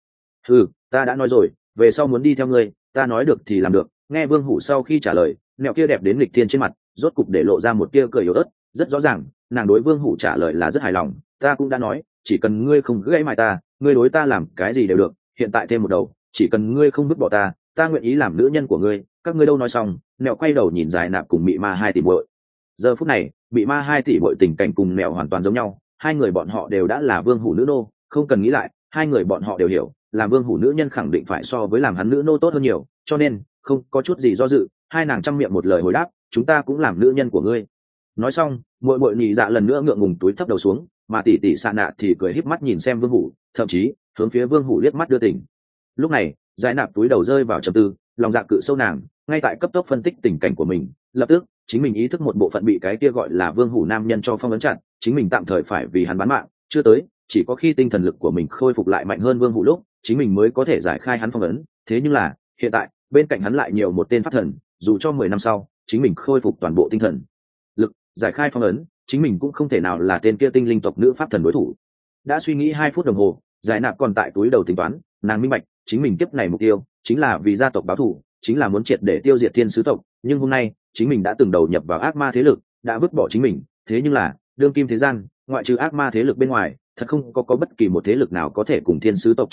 Ta đã nói rồi, về sau muốn đi theo ngươi, ta nói được thì làm được. Nghe Vương Hủ sau khi trả lời, Mèo kia đẹp đến nghịch thiên trên mặt rốt cục để lộ ra một tia cười yếu ớt, rất rõ ràng nàng đối Vương Hủ trả lời là rất hài lòng. Ta cũng đã nói, chỉ cần ngươi không gãy mài ta, ngươi đối ta làm cái gì đều được, hiện tại thêm một đầu, chỉ cần ngươi không vứt bỏ ta nguyện ý làm nữ nhân của ngươi. Các ngươi đâu? Nói xong, Mèo quay đầu nhìn Giải Nạp cùng mị ma hai tỷ muội. Giờ phút này, mị ma hai tỷ muội tình cảnh cùng Mèo hoàn toàn giống nhau, hai người bọn họ đều đã là Vương Hủ nữ nô, không cần nghĩ lại, hai người bọn họ đều hiểu, làm Vương Hủ nữ nhân khẳng định phải so với làm hắn nữ nô tốt hơn nhiều, cho nên không có chút gì do dự, hai nàng trăm miệng một lời hồi đáp, chúng ta cũng làm nữ nhân của ngươi. Nói xong, muội muội nhị dạ lần nữa ngượng ngùng túi thấp đầu xuống, mà tỷ tỷ Sa Nạ thì cười híp mắt nhìn xem Vương Hủ, thậm chí hướng phía Vương Hủ liếc mắt đưa tình. Lúc này, Giải Nạp túi đầu rơi vào trầm tư, lòng dạ cự sâu nàng ngay tại cấp tốc phân tích tình cảnh của mình, lập tức chính mình ý thức một bộ phận bị cái kia gọi là Vương Hủ nam nhân cho phong ấn chặt, chính mình tạm thời phải vì hắn bán mạng, chưa tới, chỉ có khi tinh thần lực của mình khôi phục lại mạnh hơn Vương Hủ lúc, chính mình mới có thể giải khai hắn phong ấn. Thế nhưng là hiện tại bên cạnh hắn lại nhiều một tên pháp thần, dù cho 10 năm sau chính mình khôi phục toàn bộ tinh thần lực, giải khai phong ấn, chính mình cũng không thể nào là tên kia tinh linh tộc nữ pháp thần đối thủ. Đã suy nghĩ 2 phút đồng hồ, Giải Nạp còn tại túi đầu tính toán, nàng minh bạch chính mình kiếp này mục tiêu chính là vì gia tộc báo thù, chính là muốn triệt để tiêu diệt thiên sứ tộc, nhưng hôm nay chính mình đã từng đầu nhập vào ác ma thế lực, đã vứt bỏ chính mình, thế nhưng là đương kim thế gian ngoại trừ ác ma thế lực bên ngoài, thật không có bất kỳ một thế lực nào có thể cùng thiên sứ tộc chống lại,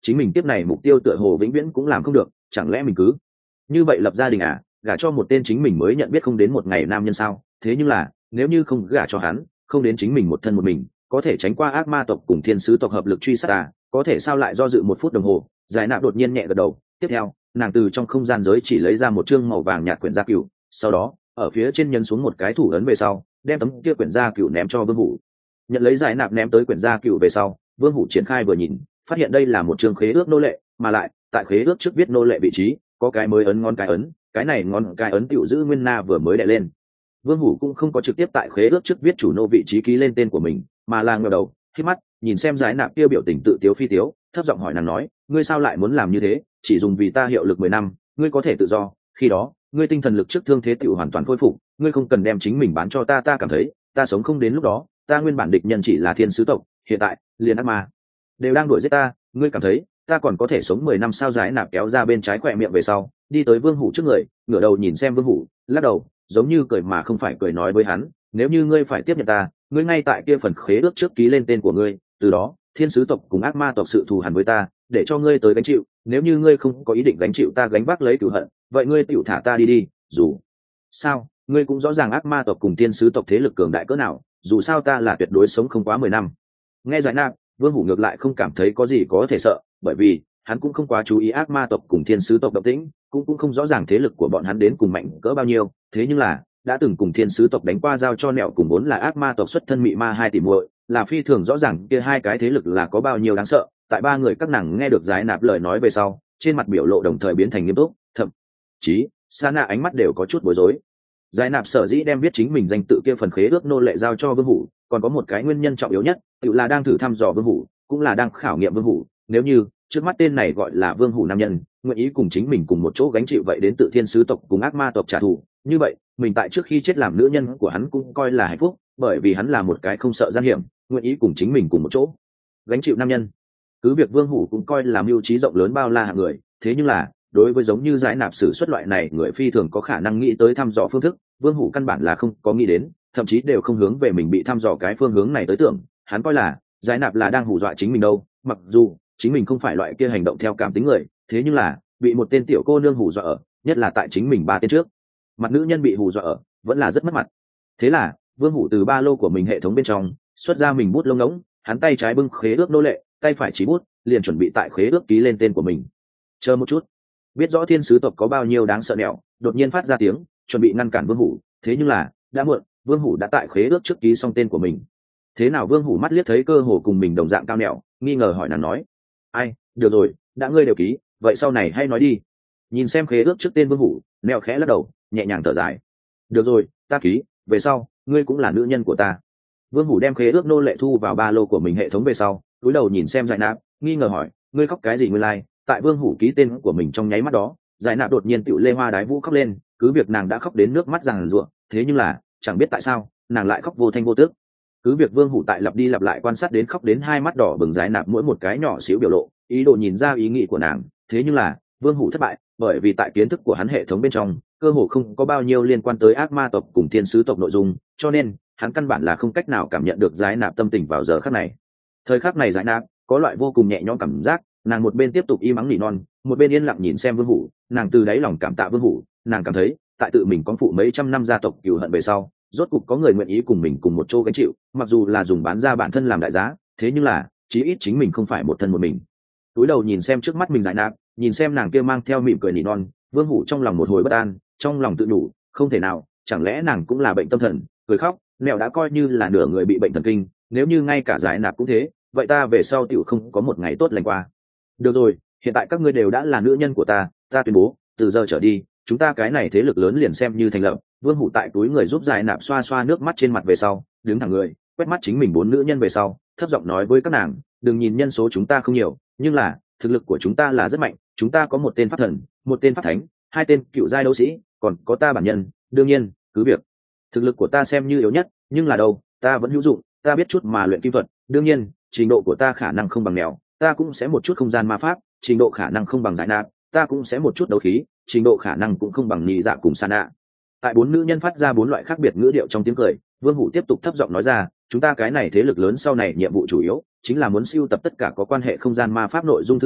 chính mình tiếp này mục tiêu tựa hồ vĩnh viễn cũng làm không được, chẳng lẽ mình cứ như vậy lập gia đình à, gả cho một tên chính mình mới nhận biết không đến một ngày nam nhân sao? Thế nhưng là nếu như không gả cho hắn, không đến chính mình một thân một mình, có thể tránh qua ác ma tộc cùng thiên sứ tộc hợp lực truy sát à? Có thể sao lại do dự một phút đồng hồ? Giải nạp đột nhiên nhẹ gật đầu. Tiếp theo nàng từ trong không gian giới chỉ lấy ra một chương màu vàng nhạt quyển gia cửu, sau đó ở phía trên nhấn xuống một cái thủ ấn về sau, đem tấm kia quyển gia cửu ném cho Vương Vũ. Nhận lấy giải nạp ném tới quyển gia cửu về sau, Vương Vũ triển khai vừa nhìn, phát hiện đây là một chương khế ước nô lệ, mà lại tại khế ước trước viết nô lệ vị trí có cái mới ấn ngón cái ấn, cái này ngón cái ấn tiểu giữ nguyên na vừa mới đè lên. Vương Vũ cũng không có trực tiếp tại khế ước trước viết chủ nô vị trí ký lên tên của mình, mà là ngẩng đầu, khép mắt, nhìn xem giải nạp kia biểu tình tự tiếu phi tiếu, thấp giọng hỏi nàng nói, ngươi sao lại muốn làm như thế? Chỉ dùng vì ta hiệu lực 10 năm, ngươi có thể tự do, khi đó, ngươi tinh thần lực trước thương thế tiểu hoàn toàn khôi phục, ngươi không cần đem chính mình bán cho ta, ta cảm thấy, ta sống không đến lúc đó, ta nguyên bản địch nhân chỉ là thiên sứ tộc, hiện tại, liền ác ma đều đang đuổi giết ta, ngươi cảm thấy, ta còn có thể sống 10 năm sao? Giải nạp kéo ra bên trái khỏe miệng về sau, đi tới Vương Hủ trước người, ngửa đầu nhìn xem Vương Hủ, lắc đầu, giống như cười mà không phải cười nói với hắn, nếu như ngươi phải tiếp nhận ta, ngươi ngay tại kia phần khế ước trước ký lên tên của ngươi, từ đó, thiên sứ tộc cùng ác ma tộc sự thù hằn với ta, để cho ngươi tới gánh chịu, nếu như ngươi không có ý định gánh chịu ta gánh vác lấy cửu hận, vậy ngươi tiểu thả ta đi đi, dù sao, ngươi cũng rõ ràng ác ma tộc cùng thiên sứ tộc thế lực cường đại cỡ nào, dù sao ta là tuyệt đối sống không quá 10 năm. Nghe giải nạp, Vương Hủ ngược lại không cảm thấy có gì có thể sợ, bởi vì hắn cũng không quá chú ý ác ma tộc cùng thiên sứ tộc động tĩnh, cũng không rõ ràng thế lực của bọn hắn đến cùng mạnh cỡ bao nhiêu, thế nhưng là đã từng cùng thiên sứ tộc đánh qua giao cho nẹo cùng vốn là ác ma tộc xuất thân mị ma hai tỷ muội, là phi thường rõ ràng kia hai cái thế lực là có bao nhiêu đáng sợ. Tại ba người các nàng nghe được giải nạp lời nói về sau, trên mặt biểu lộ đồng thời biến thành nghiêm túc, thậm chí Sana ánh mắt đều có chút bối rối. Giải nạp sở dĩ đem viết chính mình danh tự kia phần khế ước nô lệ giao cho Vương Hủ, còn có một cái nguyên nhân trọng yếu nhất, tự là đang thử thăm dò Vương Hủ, cũng là đang khảo nghiệm Vương Hủ. Nếu như trước mắt tên này gọi là Vương Hủ nam nhân, nguyện ý cùng chính mình cùng một chỗ gánh chịu vậy đến tự thiên sứ tộc cùng ác ma tộc trả thù, như vậy mình tại trước khi chết làm nữ nhân của hắn cũng coi là hạnh phúc, bởi vì hắn là một cái không sợ gian hiểm, nguyện ý cùng chính mình cùng một chỗ gánh chịu nam nhân. Cứ việc Vương Hủ cũng coi là mưu trí rộng lớn bao la hạng người, thế nhưng là đối với giống như giải nạp sử xuất loại này người phi thường có khả năng nghĩ tới thăm dò phương thức, Vương Hủ căn bản là không có nghĩ đến, thậm chí đều không hướng về mình bị thăm dò cái phương hướng này tới tưởng. Hắn coi là giải nạp là đang hù dọa chính mình đâu, mặc dù chính mình không phải loại kia hành động theo cảm tính người, thế nhưng là bị một tên tiểu cô nương hù dọa ở, nhất là tại chính mình ba tên trước mặt nữ nhân bị hù dọa ở, vẫn là rất mất mặt. Thế là Vương Hủ từ ba lô của mình hệ thống bên trong xuất ra mình bút lông ngỗng, hắn tay trái bưng khế ước nô lệ, tay phải chỉ bút, liền chuẩn bị tại khế ước ký lên tên của mình. Chờ một chút, biết rõ thiên sứ tộc có bao nhiêu đáng sợ nẹo, đột nhiên phát ra tiếng, chuẩn bị ngăn cản Vương Hủ, thế nhưng là đã muộn, Vương Hủ đã tại khế ước trước ký xong tên của mình. Thế nào? Vương Hủ mắt liếc thấy cơ hồ cùng mình đồng dạng cao nẹo, nghi ngờ hỏi nàng nói, ai, được rồi, đã ngươi đều ký, vậy sau này hay nói đi. Nhìn xem khế ước trước tên Vương Hủ, nẹo khẽ lắc đầu, nhẹ nhàng thở dài, được rồi, ta ký, về sau ngươi cũng là nữ nhân của ta. Vương Hủ đem khế ước nô lệ thu vào ba lô của mình hệ thống về sau, cúi đầu nhìn xem giải nạp, nghi ngờ hỏi, ngươi khóc cái gì? Nguyên lai tại Vương Hủ ký tên của mình trong nháy mắt đó, giải nạp đột nhiên tựu lê hoa đái vũ khóc lên, cứ việc nàng đã khóc đến nước mắt ràng rụa, thế nhưng là chẳng biết tại sao nàng lại khóc vô thanh vô tước. Cứ việc Vương Hủ tại lặp đi lặp lại quan sát đến khóc đến hai mắt đỏ bừng giải nạp mỗi một cái nhỏ xíu biểu lộ, ý đồ nhìn ra ý nghĩ của nàng, thế nhưng là Vương Hủ thất bại, bởi vì tại kiến thức của hắn hệ thống bên trong cơ hồ không có bao nhiêu liên quan tới ác ma tộc cùng thiên sứ tộc nội dung, cho nên hắn căn bản là không cách nào cảm nhận được giải nạp tâm tình vào giờ khắc này. Thời khắc này giải nạp có loại vô cùng nhẹ nhõm cảm giác, nàng một bên tiếp tục im ắng nỉ non, một bên yên lặng nhìn xem Vương Hủ, nàng từ đáy lòng cảm tạ Vương Hủ, nàng cảm thấy tại tự mình có phụ mấy trăm năm gia tộc cừu hận về sau, rốt cục có người nguyện ý cùng mình cùng một chỗ gánh chịu, mặc dù là dùng bán ra bản thân làm đại giá, thế nhưng là chí ít chính mình không phải một thân một mình. Cúi đầu nhìn xem trước mắt mình giải nạp, nhìn xem nàng kia mang theo mỉm cười nỉ non, Vương Hủ trong lòng một hồi bất an, trong lòng tự đủ, không thể nào, chẳng lẽ nàng cũng là bệnh tâm thần? Cười khóc, mèo đã coi như là nửa người bị bệnh thần kinh, nếu như ngay cả giải nạp cũng thế, vậy ta về sau tiểu không có một ngày tốt lành qua. Được rồi, hiện tại các ngươi đều đã là nữ nhân của ta, ta tuyên bố, từ giờ trở đi, chúng ta cái này thế lực lớn liền xem như thành lập. Vương Hủ tại túi người giúp giải nạp xoa xoa nước mắt trên mặt về sau, đứng thẳng người, quét mắt chính mình bốn nữ nhân về sau, thấp giọng nói với các nàng, đừng nhìn nhân số chúng ta không nhiều, nhưng là thực lực của chúng ta là rất mạnh, chúng ta có một tên pháp thần, một tên pháp thánh, hai tên cựu giai đấu sĩ, còn có ta bản nhân. Đương nhiên, cứ việc thực lực của ta xem như yếu nhất, nhưng là đâu, ta vẫn hữu dụng, ta biết chút mà luyện kim thuật, đương nhiên trình độ của ta khả năng không bằng mèo, ta cũng sẽ một chút không gian ma pháp, trình độ khả năng không bằng giải nạp, ta cũng sẽ một chút đấu khí, trình độ khả năng cũng không bằng nhị dạ cùng Sana. Tại bốn nữ nhân phát ra bốn loại khác biệt ngữ điệu trong tiếng cười, Vương Hủ tiếp tục thấp giọng nói ra, chúng ta cái này thế lực lớn sau này nhiệm vụ chủ yếu chính là muốn sưu tập tất cả có quan hệ không gian ma pháp nội dung thư tịch,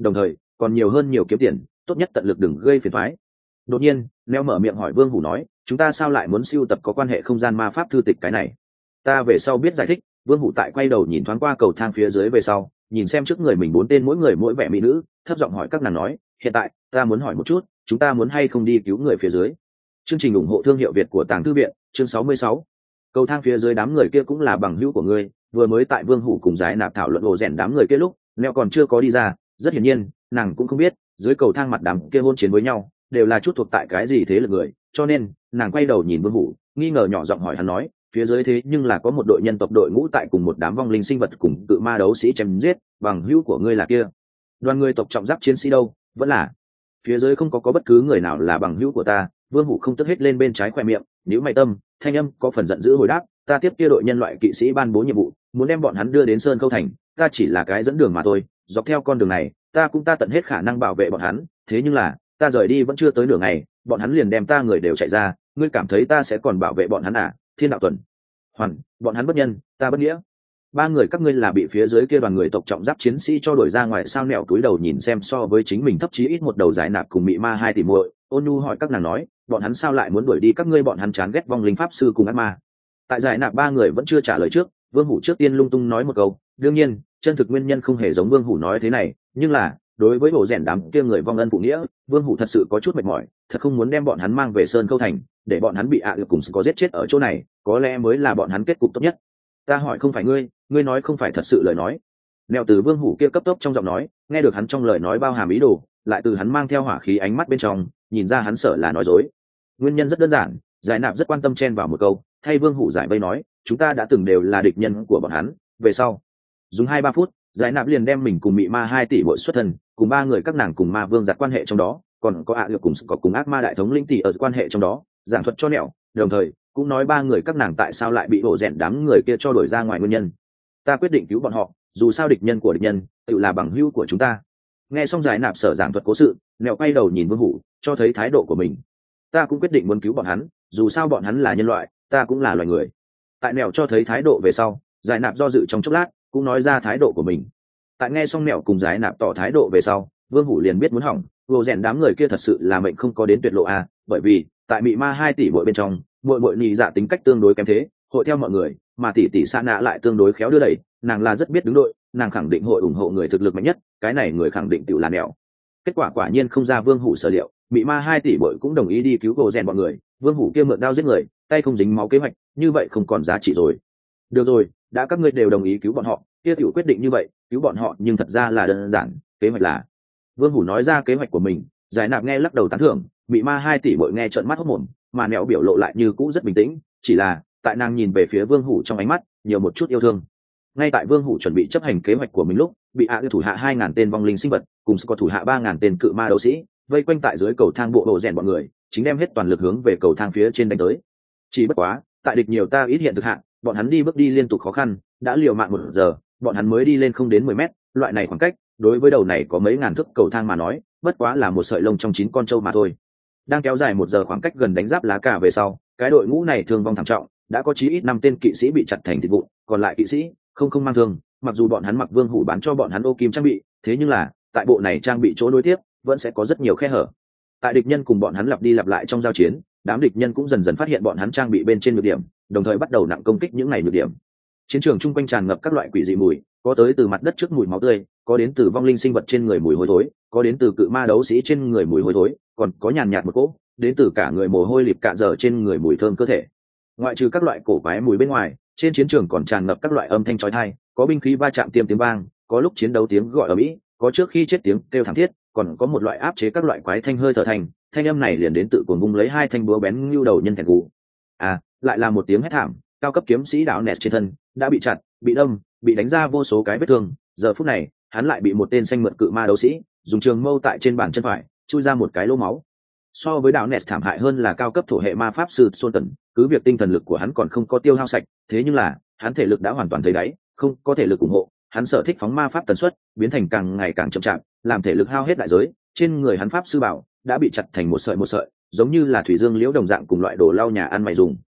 đồng thời còn nhiều hơn nhiều kiếm tiền, tốt nhất tận lực đừng gây phiền toái. Đột nhiên Neo mở miệng hỏi Vương Hủ nói, chúng ta sao lại muốn sưu tập có quan hệ không gian ma pháp thư tịch cái này? Ta về sau biết giải thích. Vương Hủ tại quay đầu nhìn thoáng qua cầu thang phía dưới về sau, nhìn xem trước người mình 4 tên mỗi người mỗi vẻ mỹ nữ, thấp giọng hỏi các nàng nói, hiện tại ta muốn hỏi một chút, chúng ta muốn hay không đi cứu người phía dưới? Chương trình ủng hộ thương hiệu Việt của Tàng Thư viện, chương 66. Cầu thang phía dưới đám người kia cũng là bằng hữu của ngươi, vừa mới tại Vương Hủ cùng Giải Nạp thảo luận ổ rèn đám người kia lúc, Neo còn chưa có đi ra, rất hiển nhiên, nàng cũng không biết, dưới cầu thang mặt đám kia hôn chiến với nhau, đều là chút thuộc tại cái gì thế lực người, cho nên, nàng quay đầu nhìn Vương Hủ, nghi ngờ nhỏ giọng hỏi hắn nói, phía dưới thế nhưng là có một đội nhân tộc đội ngũ tại cùng một đám vong linh sinh vật cùng cự ma đấu sĩ chém giết, bằng hữu của ngươi là kia đoàn người tộc trọng giáp chiến sĩ đâu? Vẫn là phía dưới không có bất cứ người nào là bằng hữu của ta. Vương Hủ không tức hết lên bên trái khoe miệng, nếu mày tâm thanh âm có phần giận dữ hồi đáp, ta tiếp kia đội nhân loại kỵ sĩ ban bố nhiệm vụ, muốn đem bọn hắn đưa đến Sơn Khâu Thành, ta chỉ là cái dẫn đường mà thôi, dọc theo con đường này ta tận hết khả năng bảo vệ bọn hắn, thế nhưng là ta rời đi vẫn chưa tới nửa ngày, bọn hắn liền đem ta người đều chạy ra, ngươi cảm thấy ta sẽ còn bảo vệ bọn hắn à? Thiên đạo tuần hoàn, bọn hắn bất nhân, ta bất nghĩa. Ba người các ngươi là bị phía dưới kia đoàn người tộc trọng giáp chiến sĩ cho đuổi ra ngoài sao? Nẹo túi đầu nhìn xem so với chính mình thấp chí ít một đầu Giải Nạp cùng Mị Ma 2 tỷ muội, ôn nhu hỏi các nàng nói, bọn hắn sao lại muốn đuổi đi các ngươi? Bọn hắn chán ghét vong linh pháp sư cùng ác ma. Tại Giải Nạp ba người vẫn chưa trả lời trước, Vương Hủ trước tiên lung tung nói một câu, đương nhiên chân thực nguyên nhân không hề giống Vương Hủ nói thế này, nhưng là đối với bộ rèn đám kia người vong ân phụ nghĩa, Vương Hủ thật sự có chút mệt mỏi, thật không muốn đem bọn hắn mang về Sơn Khâu Thành, để bọn hắn bị được cùng có giết chết ở chỗ này, có lẽ mới là bọn hắn kết cục tốt nhất. Ta hỏi không phải ngươi nói không phải thật sự lời nói. Nẹo từ Vương Hủ kia cấp tốc trong giọng nói, nghe được hắn trong lời nói bao hàm ý đồ, lại từ hắn mang theo hỏa khí ánh mắt bên trong, nhìn ra hắn sợ là nói dối. Nguyên nhân rất đơn giản, Giải Nạp rất quan tâm chen vào một câu, thay Vương Hủ giải vây nói, chúng ta đã từng đều là địch nhân của bọn hắn, về sau. Dùng 2-3 phút, Giải Nạp liền đem mình cùng Mị Ma 2 tỷ muội xuất thân, cùng ba người các nàng cùng Ma Vương giặt quan hệ trong đó, còn có được cùng ác ma đại thống linh tỷ ở quan hệ trong đó, giảng thuật cho Nẹo, đồng thời cũng nói ba người các nàng tại sao lại bị bộ rèn đám người kia cho đuổi ra ngoài nguyên nhân. Ta quyết định cứu bọn họ, dù sao địch nhân của địch nhân tự là bằng hữu của chúng ta. Nghe xong Giải Nạp sở giảng thuật cố sự, Nẹo quay đầu nhìn Vương Hủ, cho thấy thái độ của mình. Ta cũng quyết định muốn cứu bọn hắn, dù sao bọn hắn là nhân loại, ta cũng là loài người. Tại Nẹo cho thấy thái độ về sau, Giải Nạp do dự trong chốc lát, cũng nói ra thái độ của mình. Tại nghe xong Nẹo cùng Giải Nạp tỏ thái độ về sau, Vương Hủ liền biết muốn hỏng, bộ rèn đám người kia thật sự là mệnh không có đến tuyệt lộ à, bởi vì tại Mị Ma 2 tỷ muội bên trong, muội nhị dạ tính cách tương đối kém thế, hội theo mọi người, mà tỷ Sa Nạ lại tương đối khéo đưa đẩy, nàng là rất biết đứng đội, nàng khẳng định hội ủng hộ người thực lực mạnh nhất, cái này người khẳng định tự là Nẹo. Kết quả quả nhiên không ra Vương Hủ sở liệu, Mị Ma 2 tỷ muội cũng đồng ý đi cứu bộ rèn bọn người. Vương Hủ kia mượn đao giết người, tay không dính máu kế hoạch, như vậy không còn giá trị rồi. Được rồi, đã các ngươi đều đồng ý cứu bọn họ, kia tiểu quyết định như vậy, cứu bọn họ nhưng thật ra là đơn giản, kế hoạch là. Vương Hủ nói ra kế hoạch của mình, Giải Nạp nghe lắc đầu tán thưởng, Mị Ma 2 tỷ muội nghe trợn mắt hốt mồm, mà Nẹo biểu lộ lại như cũ rất bình tĩnh, chỉ là tại nàng nhìn về phía Vương Hủ trong ánh mắt nhiều một chút yêu thương. Ngay tại Vương Hủ chuẩn bị chấp hành kế hoạch của mình lúc, bị thủ hạ 2000 tên vong linh sinh vật cùng có thủ hạ 3000 tên cự ma đấu sĩ vây quanh tại dưới cầu thang bộ rèn bọn người, chính đem hết toàn lực hướng về cầu thang phía trên đánh tới. Chỉ bất quá, tại địch nhiều ta ít hiện thực hạ, bọn hắn bước đi liên tục khó khăn, đã liều mạng 1 giờ, bọn hắn mới đi lên không đến 10 mét, loại này khoảng cách, đối với đầu này có mấy ngàn thước cầu thang mà nói, bất quá là một sợi lông trong 9 con trâu mà thôi. Đang kéo dài 1 giờ khoảng cách gần đánh giáp lá cả về sau, cái đội ngũ này thương vong thảm trọng, đã có chí ít 5 tên kỵ sĩ bị chặt thành thịt vụn, còn lại kỵ sĩ không mang thương, mặc dù bọn hắn mặc Vương Hủ bán cho bọn hắn ô kim trang bị, thế nhưng là tại bộ này trang bị chỗ nối tiếp vẫn sẽ có rất nhiều khe hở. Tại địch nhân cùng bọn hắn lặp đi lặp lại trong giao chiến, đám địch nhân cũng dần dần phát hiện bọn hắn trang bị bên trên nhược điểm, đồng thời bắt đầu nặng công kích những này nhược điểm. Chiến trường chung quanh tràn ngập các loại quỷ dị mùi, có tới từ mặt đất trước mùi máu tươi, có đến từ vong linh sinh vật trên người mùi hôi thối, có đến từ cự ma đấu sĩ trên người mùi hôi thối, còn có nhàn nhạt một cỗ đến từ cả người mồ hôi lịp cạ dở trên người mùi thơm cơ thể. Ngoại trừ các loại cổ quái mùi bên ngoài, trên chiến trường còn tràn ngập các loại âm thanh chói tai, có binh khí va chạm tiêm tiếng vang, có lúc chiến đấu tiếng gọi ở mỹ, có trước khi chết tiếng kêu thảm thiết, còn có một loại áp chế các loại quái thanh hơi thở thành, thanh âm này liền đến tự cuồng vung lấy 2 thanh búa bén như đầu nhân thẹn gù. Lại là một tiếng hét thảm, cao cấp kiếm sĩ đạo nẹt trên thân đã bị chặt, bị đâm, bị đánh ra vô số cái vết thương, giờ phút này hắn lại bị một tên xanh mượt cự ma đấu sĩ dùng trường mâu tại trên bàn chân phải chui ra một cái lỗ máu. So với đạo nẹt thảm hại hơn là cao cấp thổ hệ ma pháp sư Sultan, cứ việc tinh thần lực của hắn còn không có tiêu hao sạch, thế nhưng là hắn thể lực đã hoàn toàn thấy đáy, không có thể lực ủng hộ, hắn sở thích phóng ma pháp tần suất biến thành càng ngày càng chậm chạp, làm thể lực hao hết đại giới, trên người hắn pháp sư bảo đã bị chặt thành một sợi, giống như là thủy dương liễu đồng dạng cùng loại đồ lau nhà ăn mày dùng.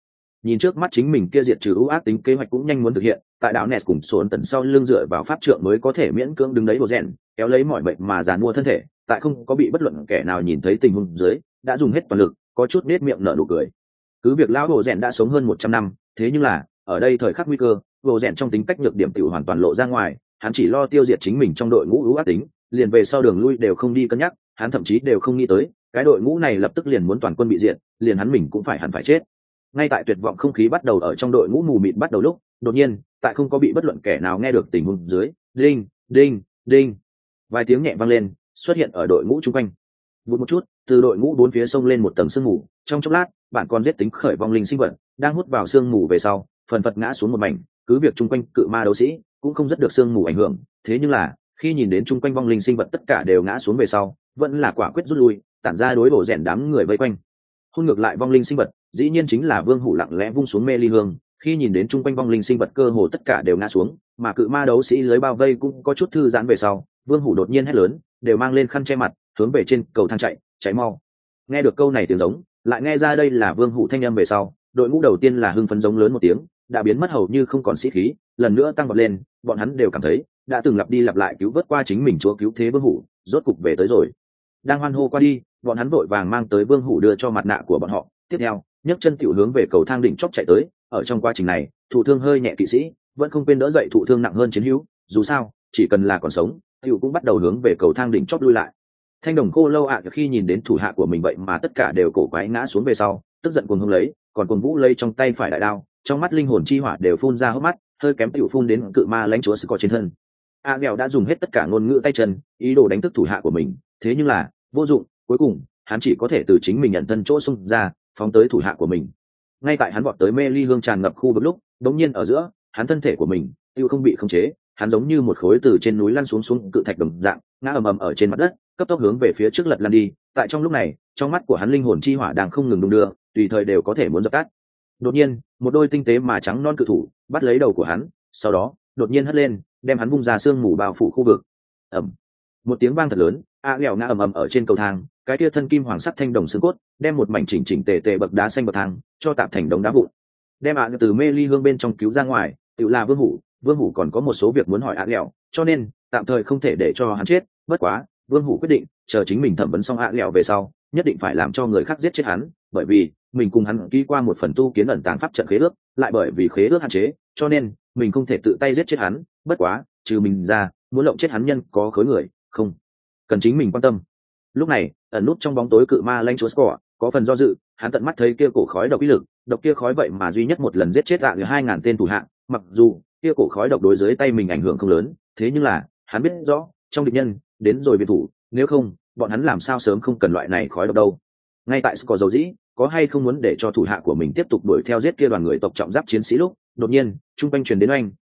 Nhìn trước mắt chính mình kia diệt trừ ưu ác tính kế hoạch cũng nhanh muốn thực hiện, tại đảo Ness cùng Sốn tần sau lưng dựa vào pháp trượng mới có thể miễn cưỡng đứng đấy bộ rèn, kéo lấy mọi bệnh mà giàn mua thân thể, tại không có bị bất luận kẻ nào nhìn thấy tình huống dưới, đã dùng hết toàn lực, có chút nết miệng nở nụ cười. Cứ việc lão bộ rèn đã sống hơn 100 năm, thế nhưng là, ở đây thời khắc nguy cơ, bộ rèn trong tính cách nhược điểm tiểu hoàn toàn lộ ra ngoài, hắn chỉ lo tiêu diệt chính mình trong đội ngũ ưu ác tính, liền về sau đường lui đều không đi cân nhắc, hắn thậm chí đều không nghĩ tới, cái đội ngũ này lập tức liền muốn toàn quân bị diệt, liền hắn mình cũng phải hẳn phải chết. Ngay tại tuyệt vọng không khí bắt đầu ở trong đội ngũ mù mịt bắt đầu lúc, đột nhiên, tại không có bị bất luận kẻ nào nghe được tình huống dưới, đinh, đinh, đinh, vài tiếng nhẹ vang lên, xuất hiện ở đội ngũ chung quanh. Vụt một chút, từ đội ngũ bốn phía sông lên một tầng sương mù, trong chốc lát, bạn con giết tính khởi vong linh sinh vật, đang hút vào sương mù về sau, phần phật ngã xuống một mảnh, cứ việc chung quanh cự ma đấu sĩ cũng không rất được sương mù ảnh hưởng, thế nhưng là, khi nhìn đến chung quanh vong linh sinh vật tất cả đều ngã xuống về sau, vẫn là quả quyết rút lui, tản ra đối bộ rèn đám người vây quanh. Hôn ngược lại vong linh sinh vật, dĩ nhiên chính là Vương Hủ lặng lẽ vung xuống mê ly hương, khi nhìn đến chung quanh vong linh sinh vật cơ hồ tất cả đều ngã xuống, mà cự ma đấu sĩ lưới bao vây cũng có chút thư giãn về sau, Vương Hủ đột nhiên hét lớn, đều mang lên khăn che mặt, hướng về trên cầu thang chạy, cháy mau. Nghe được câu này tiếng giống, lại nghe ra đây là Vương Hủ thanh âm về sau, đội ngũ đầu tiên là hưng phấn giống lớn một tiếng, đã biến mất hầu như không còn sĩ khí, lần nữa tăng vọt lên, bọn hắn đều cảm thấy đã từng lặp đi lặp lại cứu vớt qua chính mình chúa cứu thế Vương Hủ, rốt cục về tới rồi. Đang hoan hô qua đi, bọn hắn vội vàng mang tới Vương Hủ đưa cho mặt nạ của bọn họ, tiếp theo nhấc chân tiểu hướng về cầu thang đỉnh chóp chạy tới. Ở trong quá trình này, thụ thương hơi nhẹ kỵ sĩ vẫn không quên đỡ dậy thụ thương nặng hơn chiến hữu, dù sao chỉ cần là còn sống, tiểu cũng bắt đầu hướng về cầu thang đỉnh chóp lui lại. Thanh đồng cô lâu ạ khi nhìn đến thủ hạ của mình vậy mà tất cả đều cổ quái ngã xuống về sau, tức giận cuồng hung lấy, còn cuồng vũ lấy trong tay phải đại đao, trong mắt linh hồn chi hỏa đều phun ra hốc mắt, hơi kém tiểu phun đến cự ma lãnh chúa Scott trên thân. A Dẻo đã dùng hết tất cả ngôn ngữ tay chân, ý đồ đánh thức thủ hạ của mình, thế nhưng là vô dụng, cuối cùng hắn chỉ có thể từ chính mình nhận thân chỗ xung ra, phóng tới thủ hạ của mình. Ngay tại hắn vọt tới mê ly hương tràn ngập khu vực lúc, đống nhiên ở giữa, hắn thân thể của mình tiêu không bị khống chế, hắn giống như một khối từ trên núi lăn xuống cự thạch đồng dạng, ngã ầm ầm ở trên mặt đất, cấp tốc hướng về phía trước lật lăn đi. Tại trong lúc này, trong mắt của hắn linh hồn chi hỏa đang không ngừng đung đưa, tùy thời đều có thể muốn dập tắt. Đột nhiên, một đôi tinh tế mà trắng non cự thủ bắt lấy đầu của hắn, sau đó đột nhiên hất lên, đem hắn vung ra sương mù bao phủ khu vực. Ầm, một tiếng vang thật lớn, A Lèo ngã ầm ầm ở trên cầu thang, cái kia thân kim hoàng sắt thanh đồng xương cốt đem một mảnh chỉnh chỉnh tề tề bậc đá xanh bậc thang cho tạm thành đống đá vụn. Đem A từ mê ly hương bên trong cứu ra ngoài, tự là Vương Hủ còn có một số việc muốn hỏi A Lèo, cho nên tạm thời không thể để cho hắn chết. Bất quá Vương Hủ quyết định chờ chính mình thẩm vấn xong A Lèo về sau, nhất định phải làm cho người khác giết chết hắn, bởi vì mình cùng hắn ký qua một phần tu kiến ẩn tàng pháp trận khế ước, lại bởi vì khế ước hạn chế, cho nên mình không thể tự tay giết chết hắn. Bất quá trừ mình ra, muốn lộng chết hắn nhân có khối người không cần chính mình quan tâm. Lúc này ẩn nút trong bóng tối cự ma lãnh chúa Scott có phần do dự, hắn tận mắt thấy kia cổ khói độc uy lực, độc kia khói vậy mà duy nhất một lần giết chết ạ 2.000 tên thủ hạ, mặc dù kia cổ khói độc đối dưới tay mình ảnh hưởng không lớn, thế nhưng là hắn biết rõ trong địch nhân đến rồi biệt thủ, nếu không bọn hắn làm sao sớm không cần loại này khói độc đâu. Ngay tại Scott dầu dĩ có hay không muốn để cho thủ hạ của mình tiếp tục đuổi theo giết kia đoàn người tộc trọng giáp chiến sĩ lúc, đột nhiên trung quanh truyền đến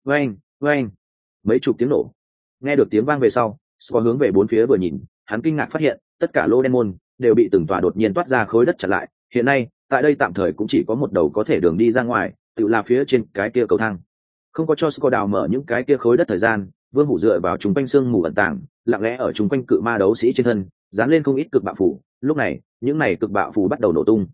oanh mấy chục tiếng nổ. Nghe được tiếng vang về sau, Scott hướng về bốn phía vừa nhìn, hắn kinh ngạc phát hiện tất cả lô đen môn đều bị từng tòa đột nhiên toát ra khối đất chặn lại. Hiện nay tại đây tạm thời cũng chỉ có một đầu có thể đường đi ra ngoài, tự là phía trên cái kia cầu thang. Không có cho Scott đào mở những cái kia khối đất thời gian, Vương Hủ dựa vào chúng quanh xương mù ẩn tàng, lặng lẽ ở chúng quanh cự ma đấu sĩ trên thân dán lên không ít cực bạo phủ. Lúc này những này cực bạo phủ bắt đầu nổ tung,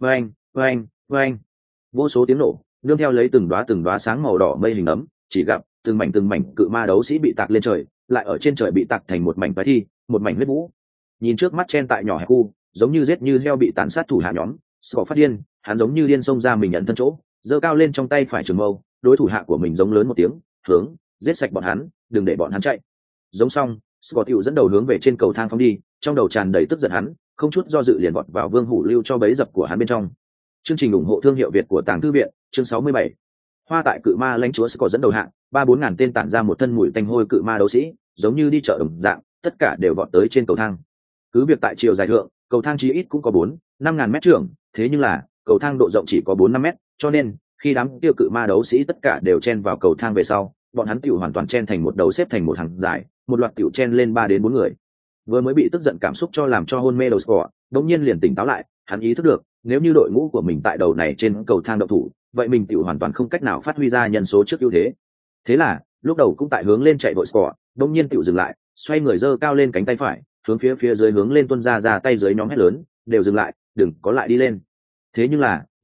oanh, vô số tiếng nổ nương theo lấy từng đóa sáng màu đỏ mây hình ấm, chỉ gặp từng mảnh cự ma đấu sĩ bị tạc lên trời, lại ở trên trời bị tạc thành một mảnh vải thi, một mảnh huyết vũ. Nhìn trước mắt chen tại nhỏ hẹp khu, giống như giết như heo bị tàn sát thủ hạ nhóm, Scott phát điên, hắn giống như điên xông ra mình nhận thân chỗ, giơ cao lên trong tay phải trường mâu, đối thủ hạ của mình giống lớn một tiếng, hướng giết sạch bọn hắn, đừng để bọn hắn chạy. Giống xong, Scott tiểu dẫn đầu hướng về trên cầu thang phóng đi, trong đầu tràn đầy tức giận, hắn không chút do dự liền vọt vào Vương Hủ lưu cho bẫy dập của hắn bên trong. Chương trình ủng hộ thương hiệu Việt của Tàng Thư viện, chương 67. Hoa tại cự ma lãnh chúa Scott dẫn đầu hạng, 3-4 ngàn tên tản ra một thân mùi tanh hôi cự ma đấu sĩ, giống như đi chợ đồng dạng, tất cả đều vọt tới trên cầu thang. Cứ việc tại chiều dài thượng, cầu thang chí ít cũng có 4-5 ngàn mét trưởng, thế nhưng là cầu thang độ rộng chỉ có 4-5 mét, cho nên khi đám tiêu cự ma đấu sĩ tất cả đều chen vào cầu thang về sau, bọn hắn tiểu hoàn toàn chen thành một đầu xếp thành một hàng dài, một loạt tiểu chen lên 3 đến 4 người. Vừa mới bị tức giận cảm xúc cho làm cho hôn mê đầu Scott, đột nhiên liền tỉnh táo lại, hắn ý thức được, nếu như đội ngũ của mình tại đầu này trên cầu thang động thủ, vậy mình tiểu hoàn toàn không cách nào phát huy ra nhân số trước ưu thế. Thế là, lúc đầu cũng tại hướng lên chạy vội Scott, đột nhiên tiểu dừng lại, xoay người giơ cao lên cánh tay phải, hướng phía dưới hướng lên tuôn ra tay dưới nhóm hét lớn, đều dừng lại, đừng có lại đi lên. Thế nhưng là,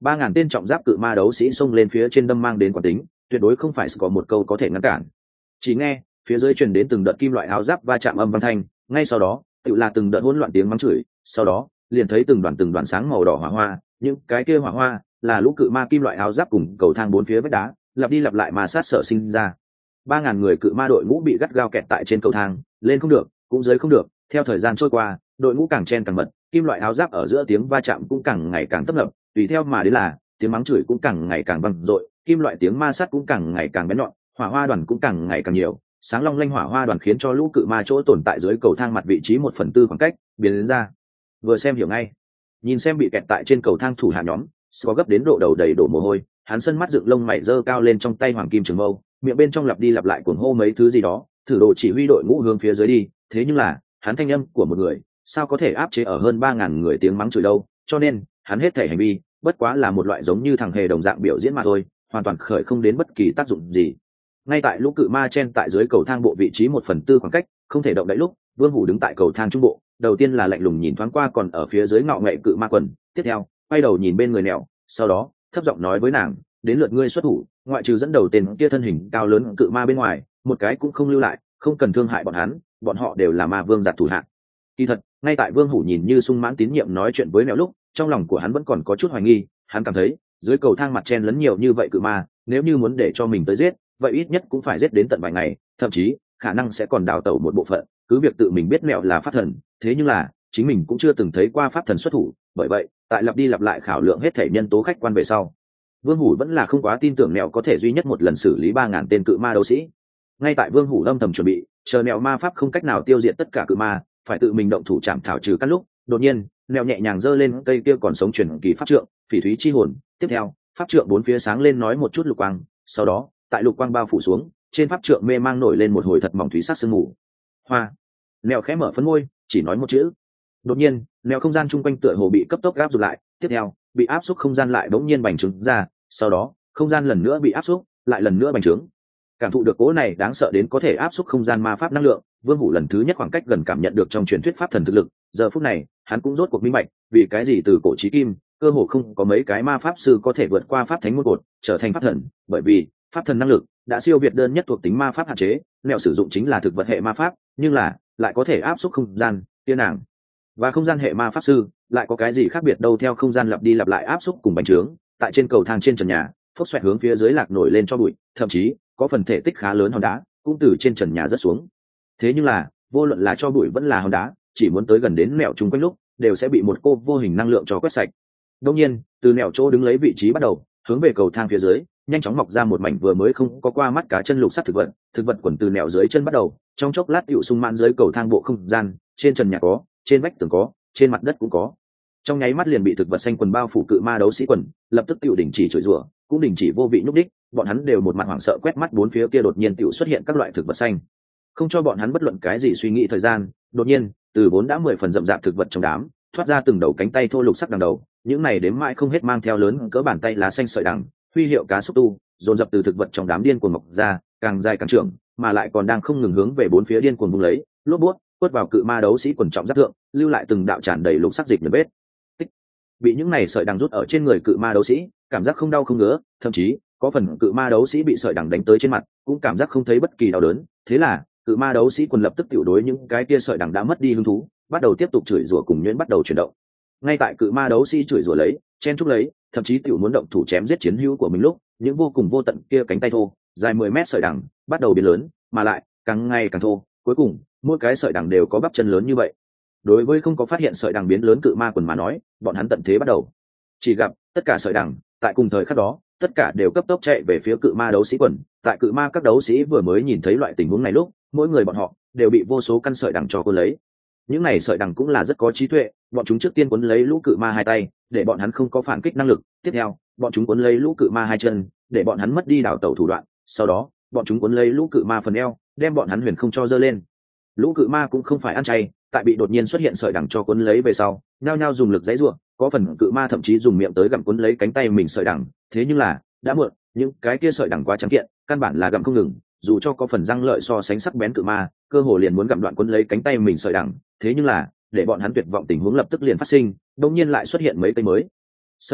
3.000 tên trọng giáp cự ma đấu sĩ xông lên phía trên đâm mang đến quán tính, tuyệt đối không phải có một câu có thể ngăn cản. Chỉ nghe phía dưới truyền đến từng đợt kim loại áo giáp va chạm âm thanh, ngay sau đó tự là từng đợt hỗn loạn tiếng mắng chửi, sau đó liền thấy từng đoàn sáng màu đỏ hỏa hoa, những cái kia hỏa hoa là lũ cự ma kim loại áo giáp cùng cầu thang bốn phía vách đá lặp đi lặp lại mà sát sở sinh ra. 3.000 người cự ma đội ngũ bị gắt gao kẹt tại trên cầu thang, lên không được cũng dưới không được. Theo thời gian trôi qua, đội ngũ càng chen càng mật, kim loại áo giáp ở giữa tiếng va chạm cũng càng ngày càng tấp nập, tùy theo mà đến là tiếng mắng chửi cũng càng ngày càng vang dội, kim loại tiếng ma sát cũng càng ngày càng bén nhọn, hỏa hoa đoàn cũng càng ngày càng nhiều. Sáng long lanh hỏa hoa đoàn khiến cho lũ cự ma chỗ tồn tại dưới cầu thang mặt vị trí 1/4 khoảng cách biến đến ra. Vừa xem hiểu ngay, nhìn xem bị kẹt tại trên cầu thang thủ hạ nhóm, có gấp đến độ đầu đầy đổ mồ hôi, hắn sân mắt dựng lông mày giơ cao lên trong tay hoàng kim trường mâu, miệng bên trong lặp đi lặp lại cuồng hô mấy thứ gì đó, thử đồ chỉ huy đội ngũ hướng phía dưới đi. Thế nhưng là hắn thanh âm của một người sao có thể áp chế ở hơn 3.000 người tiếng mắng chửi đâu, cho nên hắn hết thể hành vi bất quá là một loại giống như thằng hề đồng dạng biểu diễn mà thôi, hoàn toàn khởi không đến bất kỳ tác dụng gì. Ngay tại lũ cự ma chen tại dưới cầu thang bộ vị trí 1/4 khoảng cách không thể động đậy lúc, Vương Hủ đứng tại cầu thang trung bộ, đầu tiên là lạnh lùng nhìn thoáng qua còn ở phía dưới ngọ nghệ cự ma quần, tiếp theo quay đầu nhìn bên người Nẹo, sau đó thấp giọng nói với nàng, đến lượt ngươi xuất thủ, ngoại trừ dẫn đầu tên kia thân hình cao lớn cự ma bên ngoài, một cái cũng không lưu lại, không cần thương hại bọn hắn, bọn họ đều là ma vương giặt thủ hạ. Kỳ thật, ngay tại Vương Hủ nhìn như sung mãn tín nhiệm nói chuyện với Nẹo lúc, trong lòng của hắn vẫn còn có chút hoài nghi. Hắn cảm thấy dưới cầu thang mặt chen lấn nhiều như vậy cự ma, nếu như muốn để cho mình tới giết, vậy ít nhất cũng phải giết đến tận vài ngày, thậm chí khả năng sẽ còn đào tẩu một bộ phận. Cứ việc tự mình biết Nẹo là pháp thần, thế nhưng là chính mình cũng chưa từng thấy qua pháp thần xuất thủ, bởi vậy tại lặp đi lặp lại khảo lượng hết thể nhân tố khách quan về sau, Vương Hủ vẫn là không quá tin tưởng Nẹo có thể duy nhất một lần xử lý 3.000 tên cự ma đấu sĩ. Ngay tại Vương Hủ âm thầm chuẩn bị chờ Nẹo ma pháp không cách nào tiêu diệt tất cả cự ma, phải tự mình động thủ chạm thảo trừ các lúc, đột nhiên Nẹo nhẹ nhàng giơ lên cây kia còn sống truyền kỳ pháp trượng phỉ thúy chi hồn, tiếp theo pháp trượng bốn phía sáng lên nói một chút lục quang, sau đó tại lục quang bao phủ xuống, trên pháp trượng mê mang nổi lên một hồi thật mỏng thúy sắc sương mù. Hoa. Nẹo khẽ mở phấn môi, chỉ nói một chữ. Đột nhiên nẹo không gian chung quanh tựa hồ bị cấp tốc áp rụt lại, tiếp theo bị áp xúc không gian lại bỗng nhiên bành trướng ra, sau đó không gian lần nữa bị áp xúc, lại lần nữa bành trướng. Cảm thụ được cỗ này đáng sợ đến có thể áp xúc không gian ma pháp năng lượng, Vương Hủ lần thứ nhất khoảng cách gần cảm nhận được trong truyền thuyết pháp thần thực lực. Giờ phút này hắn cũng rốt cuộc minh bạch vì cái gì từ cổ chí kim cơ hồ không có mấy cái ma pháp sư có thể vượt qua pháp thánh môn cột trở thành pháp thần, bởi vì pháp thần năng lực đã siêu việt đơn nhất thuộc tính ma pháp hạn chế. Nẹo sử dụng chính là thực vật hệ ma pháp, nhưng là lại có thể áp xúc không gian, tiên nàng và không gian hệ ma pháp sư lại có cái gì khác biệt đâu. Theo không gian lặp đi lặp lại áp xúc cùng bành trướng, tại trên cầu thang trên trần nhà phốc xoẹt hướng phía dưới lạc nổi lên cho bụi, thậm chí có phần thể tích khá lớn hòn đá cũng từ trên trần nhà rớt xuống. Thế nhưng là vô luận là cho bụi vẫn là hòn đá, chỉ muốn tới gần đến Nẹo chung quanh lúc đều sẽ bị một cô vô hình năng lượng cho quét sạch. Đương nhiên từ Nẹo chỗ đứng lấy vị trí bắt đầu, hướng về cầu thang phía dưới nhanh chóng mọc ra một mảnh vừa mới không có qua mắt cá chân lục sắc thực vật quần từ Nẹo dưới chân bắt đầu, trong chốc lát tựu sung mãn dưới cầu thang bộ không gian, trên trần nhà có, trên vách tường có, trên mặt đất cũng có. Trong nháy mắt liền bị thực vật xanh quần bao phủ cự ma đấu sĩ quần lập tức tựu đình chỉ chửi rủa, cũng đình chỉ vô vị nhúc đích. Bọn hắn đều một mặt hoảng sợ quét mắt bốn phía kia, đột nhiên tựu xuất hiện các loại thực vật xanh, không cho bọn hắn bất luận cái gì suy nghĩ thời gian. Đột nhiên từ vốn đã 10 phần rậm rạp thực vật trong đám thoát ra từng đầu cánh tay thô lục sắc đằng đầu, những này đếm mãi không hết mang theo lớn cỡ bàn tay lá xanh sợi đằng, huy hiệu cá xúc tu, dồn dập từ thực vật trong đám điên cuồng mọc ra, càng dài càng trưởng, mà lại còn đang không ngừng hướng về bốn phía điên cuồng vung lấy, lốp bút quất vào cự ma đấu sĩ quần trọng giáp thượng, lưu lại từng đạo tràn đầy lục sắc dịch nhờn vết tích. Bị những này sợi đằng rút ở trên người cự ma đấu sĩ, cảm giác không đau không ngứa, thậm chí có phần cự ma đấu sĩ bị sợi đằng đánh tới trên mặt cũng cảm giác không thấy bất kỳ đau đớn. Thế là cự ma đấu sĩ quần lập tức tiểu đối những cái kia sợi đằng đã mất đi hứng thú, bắt đầu tiếp tục chửi rủa cùng nhuyễn bắt đầu chuyển động. Ngay tại cự ma đấu sĩ chửi rủa lấy, chen chúc lấy, thậm chí tiểu muốn động thủ chém giết chiến hữu của mình lúc, những vô cùng vô tận kia cánh tay thô dài 10 mét sợi đằng bắt đầu biến lớn, mà lại càng ngày càng thô, cuối cùng mỗi cái sợi đằng đều có bắp chân lớn như vậy. Đối với không có phát hiện sợi đằng biến lớn cự ma quần mà nói, bọn hắn tận thế bắt đầu. Chỉ gặp tất cả sợi đằng tại cùng thời khắc đó tất cả đều cấp tốc chạy về phía cự ma đấu sĩ quần. Tại cự ma các đấu sĩ vừa mới nhìn thấy loại tình huống này lúc, mỗi người bọn họ đều bị vô số căn sợi đằng cho cuốn lấy. Những này sợi đằng cũng là rất có trí tuệ, bọn chúng trước tiên cuốn lấy lũ cự ma hai tay để bọn hắn không có phản kích năng lực, tiếp theo bọn chúng cuốn lấy lũ cự ma hai chân để bọn hắn mất đi đảo tẩu thủ đoạn, sau đó bọn chúng cuốn lấy lũ cự ma phần eo đem bọn hắn huyền không cho dơ lên. Lũ cự ma cũng không phải ăn chay, tại bị đột nhiên xuất hiện sợi đằng cho cuốn lấy về sau nhao nhao dùng lực giãy giụa, có phần cự ma thậm chí dùng miệng tới gặm cuốn lấy cánh tay mình sợi đằng. Thế nhưng là đã muộn, những cái kia sợi đằng quá trắng kiện, căn bản là gặm không ngừng, dù cho có phần răng lợi so sánh sắc bén cự ma cơ hồ liền muốn gặm đoạn cuốn lấy cánh tay mình sợi đằng. Thế nhưng là để bọn hắn tuyệt vọng tình huống lập tức liền phát sinh, đột nhiên lại xuất hiện mấy cây mới sợi đằng,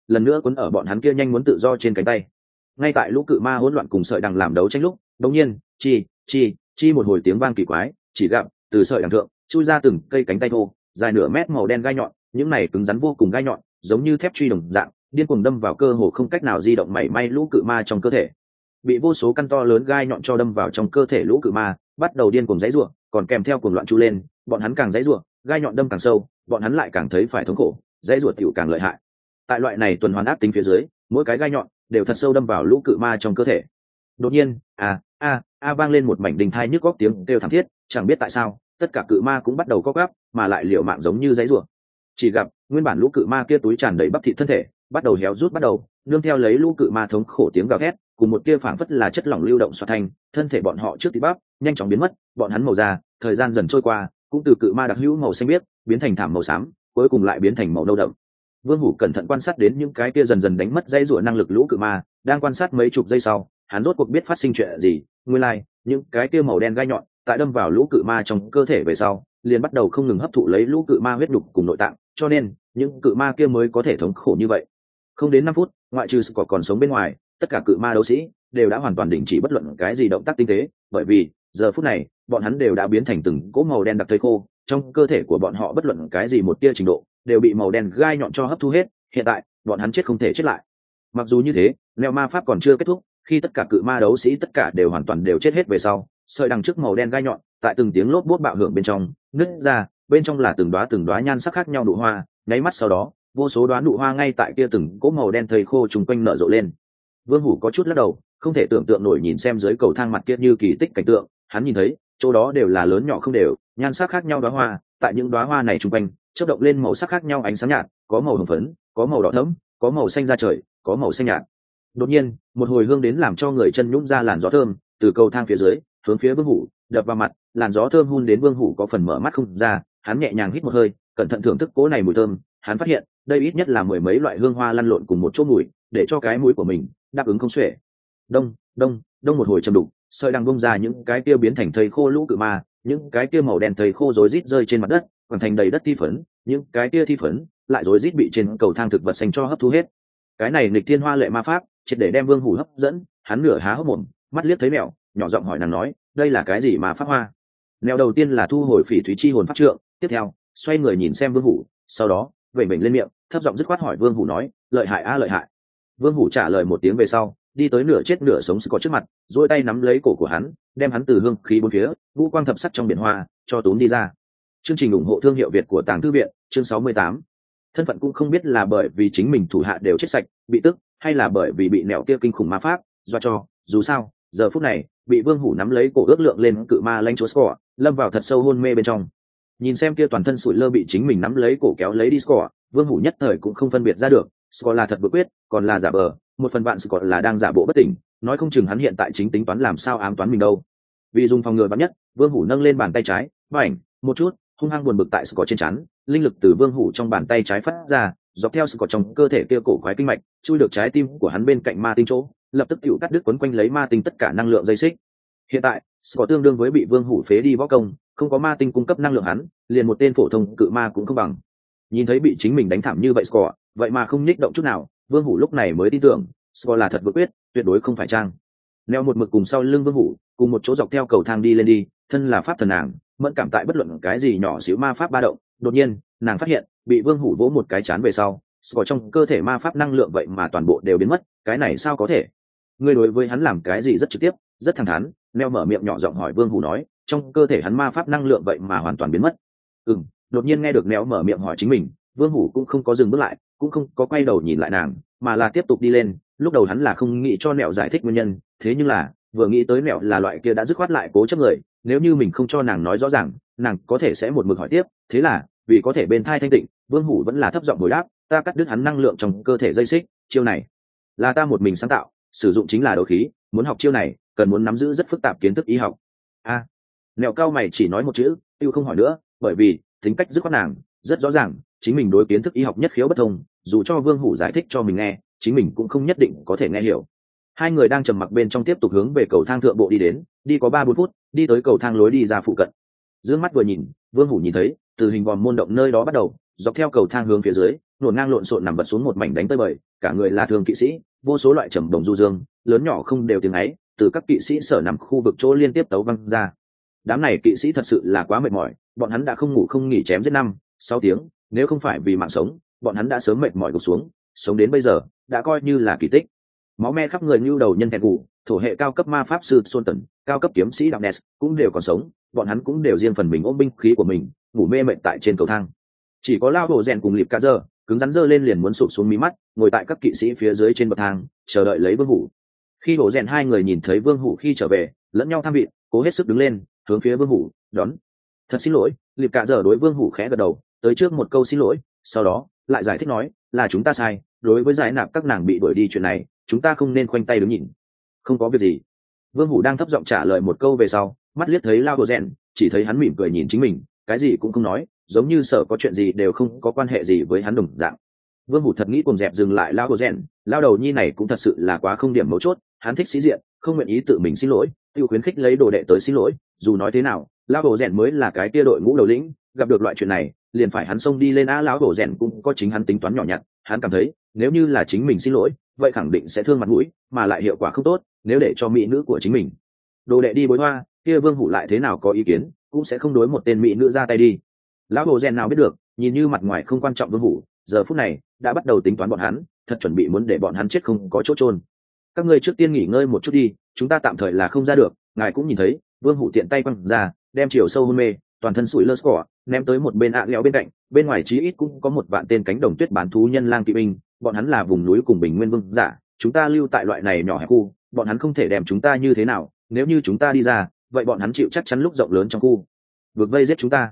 lần nữa cuốn ở bọn hắn kia nhanh muốn tự do trên cánh tay. Ngay tại lũ cự ma hỗn loạn cùng sợi đằng làm đấu tranh lúc, đột nhiên chi một hồi tiếng vang kỳ quái, chỉ gặp từ sợi đằng thượng chui ra từng cây cánh tay thô dài nửa mét màu đen gai nhọn, những này cứng rắn vô cùng gai nhọn giống như thép truy đồng dạng điên cuồng đâm vào cơ hồ không cách nào di động mảy may lũ cự ma trong cơ thể. Bị vô số căn to lớn gai nhọn cho đâm vào trong cơ thể lũ cự ma bắt đầu điên cuồng giãy giụa, còn kèm theo cuồng loạn chu lên, bọn hắn càng giãy giụa, gai nhọn đâm càng sâu, bọn hắn lại càng thấy phải thống khổ, giãy giụa tiểu càng lợi hại. Tại loại này tuần hoàn ác tính phía dưới, mỗi cái gai nhọn đều thật sâu đâm vào lũ cự ma trong cơ thể. Đột nhiên, vang lên một mảnh đình thai nhức góc tiếng kêu thảm thiết, chẳng biết tại sao, tất cả cự ma cũng bắt đầu co quắp, mà lại liều mạng giống như giãy giụa. Chỉ gặp, nguyên bản lũ cự ma kia túi tràn đầy bắp thịt thân thể, bắt đầu héo rút bắt đầu, nương theo lấy lũ cự ma thống khổ tiếng gào thét, cùng một tia phảng phất là chất lỏng lưu động xoa thành, thân thể bọn họ trước tí bắp nhanh chóng biến mất, bọn hắn màu da, thời gian dần trôi qua, cũng từ cự ma đặc hữu màu xanh biếc biến thành thảm màu xám, cuối cùng lại biến thành màu nâu đậm. Vương Hủ cẩn thận quan sát đến những cái kia dần dần đánh mất dây rủa năng lực lũ cự ma, đang quan sát mấy chục giây sau, hắn rốt cuộc biết phát sinh chuyện gì. Nguyên lai, những cái kia màu đen gai nhọn, tại đâm vào lũ cự ma trong cơ thể về sau, liền bắt đầu không ngừng hấp thụ lấy lũ cự ma huyết nhục cùng nội tạng, cho nên những cự ma kia mới có thể thống khổ như vậy. Không đến 5 phút, ngoại trừ Scott còn sống bên ngoài, tất cả cự ma đấu sĩ đều đã hoàn toàn đình chỉ bất luận cái gì động tác tinh tế, bởi vì giờ phút này, bọn hắn đều đã biến thành từng cỗ màu đen đặc thây khô, trong cơ thể của bọn họ bất luận cái gì một tia trình độ đều bị màu đen gai nhọn cho hấp thu hết. Hiện tại, bọn hắn chết không thể chết lại. Mặc dù như thế, neo ma pháp còn chưa kết thúc, khi tất cả cự ma đấu sĩ tất cả đều hoàn toàn đều chết hết về sau, sợi đằng trước màu đen gai nhọn, tại từng tiếng lốp bốt bạo hưởng bên trong, nứt ra, bên trong là từng đóa nhan sắc khác nhau nụ hoa, nháy mắt sau đó, vô số đóa nụ hoa ngay tại kia từng cỗ màu đen thây khô trùng quanh nở rộ lên. Vương Hủ có chút lắc đầu, không thể tưởng tượng nổi nhìn xem dưới cầu thang mặt kia như kỳ tích cảnh tượng, hắn nhìn thấy, chỗ đó đều là lớn nhỏ không đều, nhan sắc khác nhau đóa hoa, tại những đóa hoa này trùng quanh, chớp động lên màu sắc khác nhau ánh sáng nhạt, có màu hồng phấn, có màu đỏ thẫm, có màu xanh da trời, có màu xanh nhạt. Đột nhiên, một hồi hương đến làm cho người chân nhũn ra làn gió thơm, từ cầu thang phía dưới, hướng phía Vương Hủ đập vào mặt, làn gió thơm hun đến Vương Hủ có phần mở mắt không ra, hắn nhẹ nhàng hít một hơi, cẩn thận thưởng thức cỗ này mùi thơm, hắn phát hiện, đây ít nhất là mười mấy loại hương hoa lăn lộn cùng một chỗ mùi, để cho cái mũi của mình đáp ứng không xuể. Đông, đông, đông một hồi trầm đục, sợi đang bung ra những cái kia biến thành thây khô lũ cự ma, những cái kia màu đen thây khô rối rít rơi trên mặt đất, còn thành đầy đất thi phấn, những cái kia thi phấn lại rối rít bị trên cầu thang thực vật xanh cho hấp thu hết. Cái này nghịch thiên hoa lệ ma pháp, triệt để đem Vương Hủ hấp dẫn, hắn nửa há hốc mồm, mắt liếc thấy mèo, nhỏ giọng hỏi nàng nói, đây là cái gì mà pháp hoa? Mèo đầu tiên là thu hồi phỉ thúy chi hồn pháp trượng, tiếp theo, xoay người nhìn xem Vương Hủ, sau đó, vểnh vểnh lên miệng, thấp giọng dứt khoát hỏi Vương Hủ nói, lợi hại a lợi hại. Vương Hủ trả lời một tiếng về sau, đi tới nửa chết nửa sống Scott trước mặt, duỗi tay nắm lấy cổ của hắn, đem hắn từ hương khí bốn phía, vũ quang thập sắc trong biển hoa, cho tốn đi ra. Chương trình ủng hộ thương hiệu Việt của Tàng Thư viện, chương 68. Thân phận cũng không biết là bởi vì chính mình thủ hạ đều chết sạch, bị tức, hay là bởi vì bị nẹo kia kinh khủng ma pháp, do cho, dù sao, giờ phút này, bị Vương Hủ nắm lấy cổ ước lượng lên cự ma lãnh chúa Scott, lâm vào thật sâu hôn mê bên trong. Nhìn xem kia toàn thân sụi lơ bị chính mình nắm lấy cổ kéo lấy đi Scott, Vương Hủ nhất thời cũng không phân biệt ra được, Scott là thật vừa quyết, còn là giả bờ, một phần bạn Scott là đang giả bộ bất tỉnh, nói không chừng hắn hiện tại chính tính toán làm sao ám toán mình đâu. Vì dùng phòng ngừa vắn nhất, Vương Hủ nâng lên bàn tay trái, bảnh, một chút, hung hăng buồn bực tại Scott trên trán, linh lực từ Vương Hủ trong bàn tay trái phát ra, dọc theo Scott trong cơ thể kia cổ quái kinh mạch, chui được trái tim của hắn bên cạnh ma tinh chỗ, lập tức hữu cắt đứt quấn quanh lấy ma tinh tất cả năng lượng dây xích. Hiện tại, Scott tương đương với bị Vương Hủ phế đi võ công, không có ma tinh cung cấp năng lượng hắn, liền một tên phổ thông cự ma cũng không bằng. Nhìn thấy bị chính mình đánh thảm như vậy Scott, vậy mà không nhích động chút nào, Vương Hủ lúc này mới tin tưởng, Scott là thật vừa quyết, tuyệt đối không phải trang. Neo một mực cùng sau lưng Vương Hủ, cùng một chỗ dọc theo cầu thang đi lên đi, thân là pháp thần nàng, mẫn cảm tại bất luận cái gì nhỏ xíu ma pháp ba động, đột nhiên, nàng phát hiện, bị Vương Hủ vỗ một cái chán về sau, Scott trong cơ thể ma pháp năng lượng vậy mà toàn bộ đều biến mất, cái này sao có thể? Ngươi đối với hắn làm cái gì rất trực tiếp, rất thẳng thắn, Neo mở miệng nhỏ giọng hỏi Vương Hủ nói, trong cơ thể hắn ma pháp năng lượng vậy mà hoàn toàn biến mất. Đột nhiên nghe được Neo mở miệng hỏi chính mình, Vương Hủ cũng không có dừng bước lại, cũng không có quay đầu nhìn lại nàng, mà là tiếp tục đi lên. Lúc đầu hắn là không nghĩ cho Neo giải thích nguyên nhân, thế nhưng là vừa nghĩ tới Neo là loại kia đã dứt khoát lại cố chấp người, nếu như mình không cho nàng nói rõ ràng, nàng có thể sẽ một mực hỏi tiếp. Thế là vì có thể bên thai thanh tịnh, Vương Hủ vẫn là thấp giọng hồi đáp, ta cắt đứt hắn năng lượng trong cơ thể dây xích, chiêu này là ta một mình sáng tạo, sử dụng chính là đấu khí, muốn học chiêu này cần muốn nắm giữ rất phức tạp kiến thức y học. Neo cao mày chỉ nói một chữ, tiêu không hỏi nữa, bởi vì tính cách dứt khoát nàng rất rõ ràng, chính mình đối kiến thức y học nhất khiếu bất thông, dù cho Vương Hủ giải thích cho mình nghe, chính mình cũng không nhất định có thể nghe hiểu. Hai người đang trầm mặc bên trong tiếp tục hướng về cầu thang thượng bộ đi đến, đi có 3-4 phút, đi tới cầu thang lối đi ra phụ cận. Dương mắt vừa nhìn, Vương Hủ nhìn thấy, từ hình vòm môn động nơi đó bắt đầu, dọc theo cầu thang hướng phía dưới, nổn ngang lộn xộn nằm vật xuống một mảnh đánh tơi bời, cả người là thường kỵ sĩ, vô số loại trầm đồng du dương lớn nhỏ không đều tiếng ấy từ các kỵ sĩ sở nằm khu vực chỗ liên tiếp tấu văng ra. Đám này kỵ sĩ thật sự là quá mệt mỏi, bọn hắn đã không ngủ không nghỉ chém giết 5-6 tiếng, nếu không phải vì mạng sống bọn hắn đã sớm mệt mỏi gục xuống, sống đến bây giờ đã coi như là kỳ tích. Máu me khắp người như đầu nhân thẹn cũ, thổ hệ cao cấp ma pháp sư Sultan, cao cấp kiếm sĩ Darkness cũng đều còn sống, bọn hắn cũng đều riêng phần mình ôm binh khí của mình ngủ mê mệt tại trên cầu thang. Chỉ có lao hồ rèn cùng Liệp Cả Giờ cứng rắn giơ lên liền muốn sụp xuống mí mắt, ngồi tại các kỵ sĩ phía dưới trên bậc thang chờ đợi lấy Vương Hủ. Khi hồ rèn hai người nhìn thấy Vương Hủ khi trở về, lẫn nhau tham vị, cố hết sức đứng lên hướng phía Vương Hủ đón. Thật xin lỗi, Liệp Cả Giờ đối Vương Hủ khẽ gật đầu, tới trước một câu xin lỗi, sau đó lại giải thích nói là chúng ta sai, đối với giải nạp các nàng bị đuổi đi chuyện này chúng ta không nên khoanh tay đứng nhìn. Không có việc gì. Vương Hủ đang thấp giọng trả lời một câu về sau, mắt liếc thấy lao hồ rèn, chỉ thấy hắn mỉm cười nhìn chính mình, cái gì cũng không nói, giống như sợ có chuyện gì đều không có quan hệ gì với hắn đồng dạng. Vương Hủ thật nghĩ cùng dẹp dừng lại lao hồ rèn, lao đầu nhi này cũng thật sự là quá không điểm mấu chốt, hắn thích sĩ diện, không nguyện ý tự mình xin lỗi, tiêu khuyến khích lấy đồ đệ tới xin lỗi, dù nói thế nào lao hồ rèn mới là cái kia đội ngũ đầu lĩnh, gặp được loại chuyện này liền phải hắn xông đi lên. Lão hồ rèn cũng có chính hắn tính toán nhỏ nhặt, hắn cảm thấy nếu như là chính mình xin lỗi vậy khẳng định sẽ thương mặt mũi mà lại hiệu quả không tốt, nếu để cho mỹ nữ của chính mình đồ đệ đi bối hoa kia Vương Hủ lại thế nào có ý kiến cũng sẽ không đối một tên mỹ nữ ra tay đi. Lão hồ rèn nào biết được, nhìn như mặt ngoài không quan trọng Vương Hủ giờ phút này đã bắt đầu tính toán bọn hắn, thật chuẩn bị muốn để bọn hắn chết không có chỗ chôn. Các ngươi trước tiên nghỉ ngơi một chút đi, chúng ta tạm thời là không ra được. Ngài cũng nhìn thấy Vương Hủ tiện tay quăng ra, đem chiều sâu hôn mê toàn thân sủi lơ score ném tới một bên lẽo bên cạnh, bên ngoài chí ít cũng có một vạn tên cánh đồng tuyết bán thú nhân lang kỵ binh, bọn hắn là vùng núi cùng bình nguyên vương giả, chúng ta lưu tại loại này nhỏ hẹp khu, bọn hắn không thể đem chúng ta như thế nào, nếu như chúng ta đi ra vậy bọn hắn chịu chắc chắn lúc rộng lớn trong khu vượt vây giết chúng ta.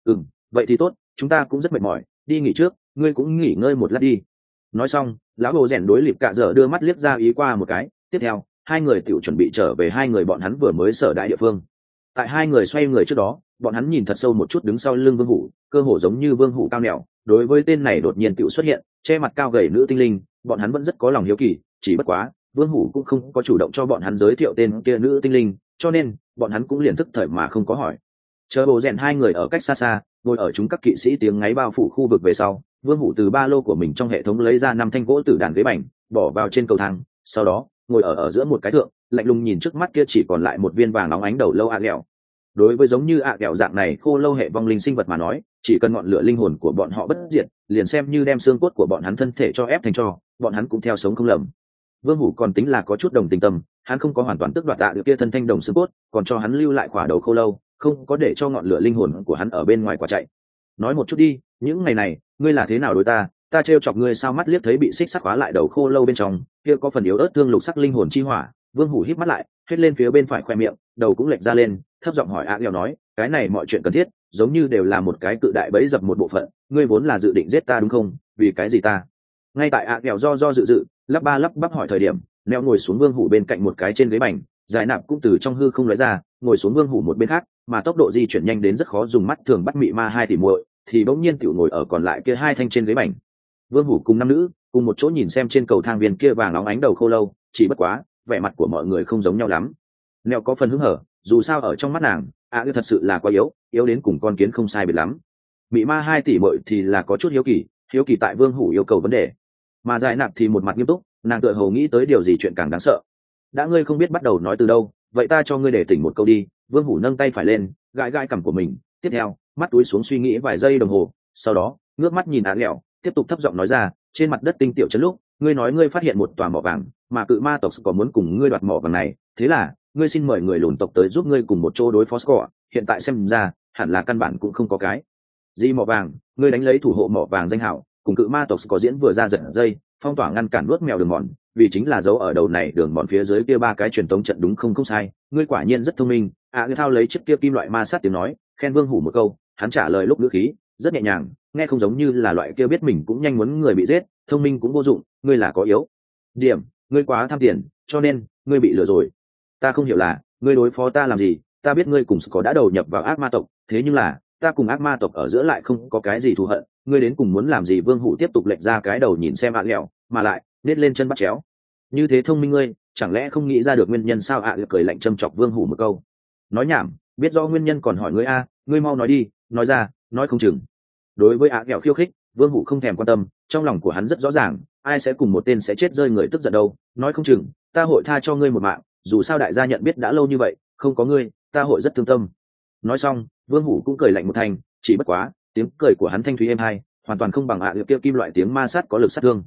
Vậy thì tốt, chúng ta cũng rất mệt mỏi, đi nghỉ trước, ngươi cũng nghỉ ngơi một lát đi. Nói xong lão hồ rèn đối Liệp Cả Giờ đưa mắt liếc ra ý qua một cái, tiếp theo hai người tiểu chuẩn bị trở về hai người bọn hắn vừa mới sở đại địa phương. Tại hai người xoay người trước đó, bọn hắn nhìn thật sâu một chút đứng sau lưng Vương Hủ, cơ hồ giống như Vương Hủ cao nẻo, đối với tên này đột nhiên tiểu xuất hiện che mặt cao gầy nữ tinh linh, bọn hắn vẫn rất có lòng hiếu kỳ, chỉ bất quá Vương Hủ cũng không có chủ động cho bọn hắn giới thiệu tên kia nữ tinh linh, cho nên bọn hắn cũng liền thức thời mà không có hỏi. Chờ bồ rèn hai người ở cách xa xa ngồi ở chúng các kỵ sĩ tiếng ngáy bao phủ khu vực về sau, Vương Hủ từ ba lô của mình trong hệ thống lấy ra 5 thanh gỗ tử đàn ghế bành, bỏ vào trên cầu thang, sau đó ngồi ở giữa một cái thượng, lạnh lùng nhìn trước mắt kia chỉ còn lại một viên vàng óng ánh đầu lâu ghẹo. Đối với giống như ghẹo dạng này khô lâu hệ vong linh sinh vật mà nói, chỉ cần ngọn lửa linh hồn của bọn họ bất diệt, liền xem như đem xương cốt của bọn hắn thân thể cho ép thành tro, bọn hắn cũng theo sống không lầm. Vương Hủ còn tính là có chút đồng tình tâm, hắn không có hoàn toàn tước đoạt được kia thân thanh đồng xương cốt, còn cho hắn lưu lại quả đầu khô lâu, không có để cho ngọn lửa linh hồn của hắn ở bên ngoài quả chạy. Nói một chút đi, những ngày này ngươi là thế nào đối ta, ta trêu chọc ngươi sao? Mắt liếc thấy bị xích sắt khóa lại đầu khô lâu bên trong kia có phần yếu ớt thương lục sắc linh hồn chi hỏa, Vương Hủ híp mắt lại, hết lên phía bên phải khoe miệng, đầu cũng lệch ra lên, thấp giọng hỏi ghẹo nói, cái này mọi chuyện cần thiết giống như đều là một cái cự đại bẫy dập một bộ phận, ngươi vốn là dự định giết ta đúng không? Vì cái gì ta? Ngay tại ghẹo do dự lắp ba lắp bắp hỏi thời điểm, neo ngồi xuống Vương Hủ bên cạnh một cái trên ghế bành, giải nạp cũng từ trong hư không lóe ra, ngồi xuống Vương Hủ một bên khác, mà tốc độ di chuyển nhanh đến rất khó dùng mắt thường bắt mị ma hai tỷ muội, thì bỗng nhiên tiểu ngồi ở còn lại kia hai thanh trên ghế bành. Vương Hủ cùng năm nữ cùng một chỗ nhìn xem trên cầu thang viên kia vàng óng ánh đầu khô lâu, chỉ bất quá vẻ mặt của mọi người không giống nhau lắm. Neo có phần hứng hở, dù sao ở trong mắt nàng thật sự là quá yếu đến cùng con kiến không sai biệt lắm. Mị ma hai tỷ muội thì là có chút hiếu kỳ tại Vương Hủ yêu cầu vấn đề, mà giải nạp thì một mặt nghiêm túc, nàng tựa hồ nghĩ tới điều gì chuyện càng đáng sợ. Đã ngươi không biết bắt đầu nói từ đâu, vậy ta cho ngươi để tỉnh một câu đi. Vương Hủ nâng tay phải lên, gãi gãi cằm của mình, tiếp theo mắt túi xuống suy nghĩ vài giây đồng hồ, sau đó ngước mắt nhìn ghẹo, tiếp tục thấp giọng nói ra, trên mặt đất tinh tiểu chấn lúc ngươi nói ngươi phát hiện một tòa mỏ vàng, mà cự ma tộc có muốn cùng ngươi đoạt mỏ vàng này, thế là ngươi xin mời người lùn tộc tới giúp ngươi cùng một chỗ đối phó Score. Hiện tại xem ra hẳn là căn bản cũng không có cái gì mỏ vàng, ngươi đánh lấy thủ hộ mỏ vàng danh hảo, cùng cự ma tộc có diễn vừa ra giật dây phong tỏa ngăn cản nuốt mèo đường mòn, vì chính là dấu ở đầu này đường mòn phía dưới kia ba cái truyền tống trận đúng không? Sai, ngươi quả nhiên rất thông minh. Ngươi thao lấy chiếc kia kim loại ma sát tiếng nói khen Vương Hủ một câu, hắn trả lời lúc ngữ khí rất nhẹ nhàng, nghe không giống như là loại kia biết mình cũng nhanh muốn người bị giết, thông minh cũng vô dụng, ngươi là có yếu điểm, ngươi quá tham tiền, cho nên ngươi bị lừa rồi. Ta không hiểu là ngươi đối phó ta làm gì, ta biết ngươi cùng có đã đầu nhập vào ác ma tộc, thế nhưng là ta cùng ác ma tộc ở giữa lại không có cái gì thù hận, ngươi đến cùng muốn làm gì? Vương Hủ tiếp tục lệch ra cái đầu nhìn xem ghẹo, mà lại nết lên chân bắt chéo. Như thế thông minh ngươi, chẳng lẽ không nghĩ ra được nguyên nhân sao? Cười lạnh châm chọc Vương Hủ một câu. Nói nhảm, biết rõ nguyên nhân còn hỏi ngươi ngươi mau nói đi, nói ra, nói không chừng. Đối với ghẹo khiêu khích, Vương Hủ không thèm quan tâm, trong lòng của hắn rất rõ ràng, ai sẽ cùng một tên sẽ chết rơi người tức giận đâu, nói không chừng ta hội tha cho ngươi một mạng, dù sao đại gia nhận biết đã lâu như vậy, không có ngươi ta hội rất thương tâm. Nói xong, Vương Hủ cũng cười lạnh một thanh, chỉ bất quá tiếng cười của hắn thanh thúy êm hai, hoàn toàn không bằng kia kim loại tiếng ma sát có lực sát thương.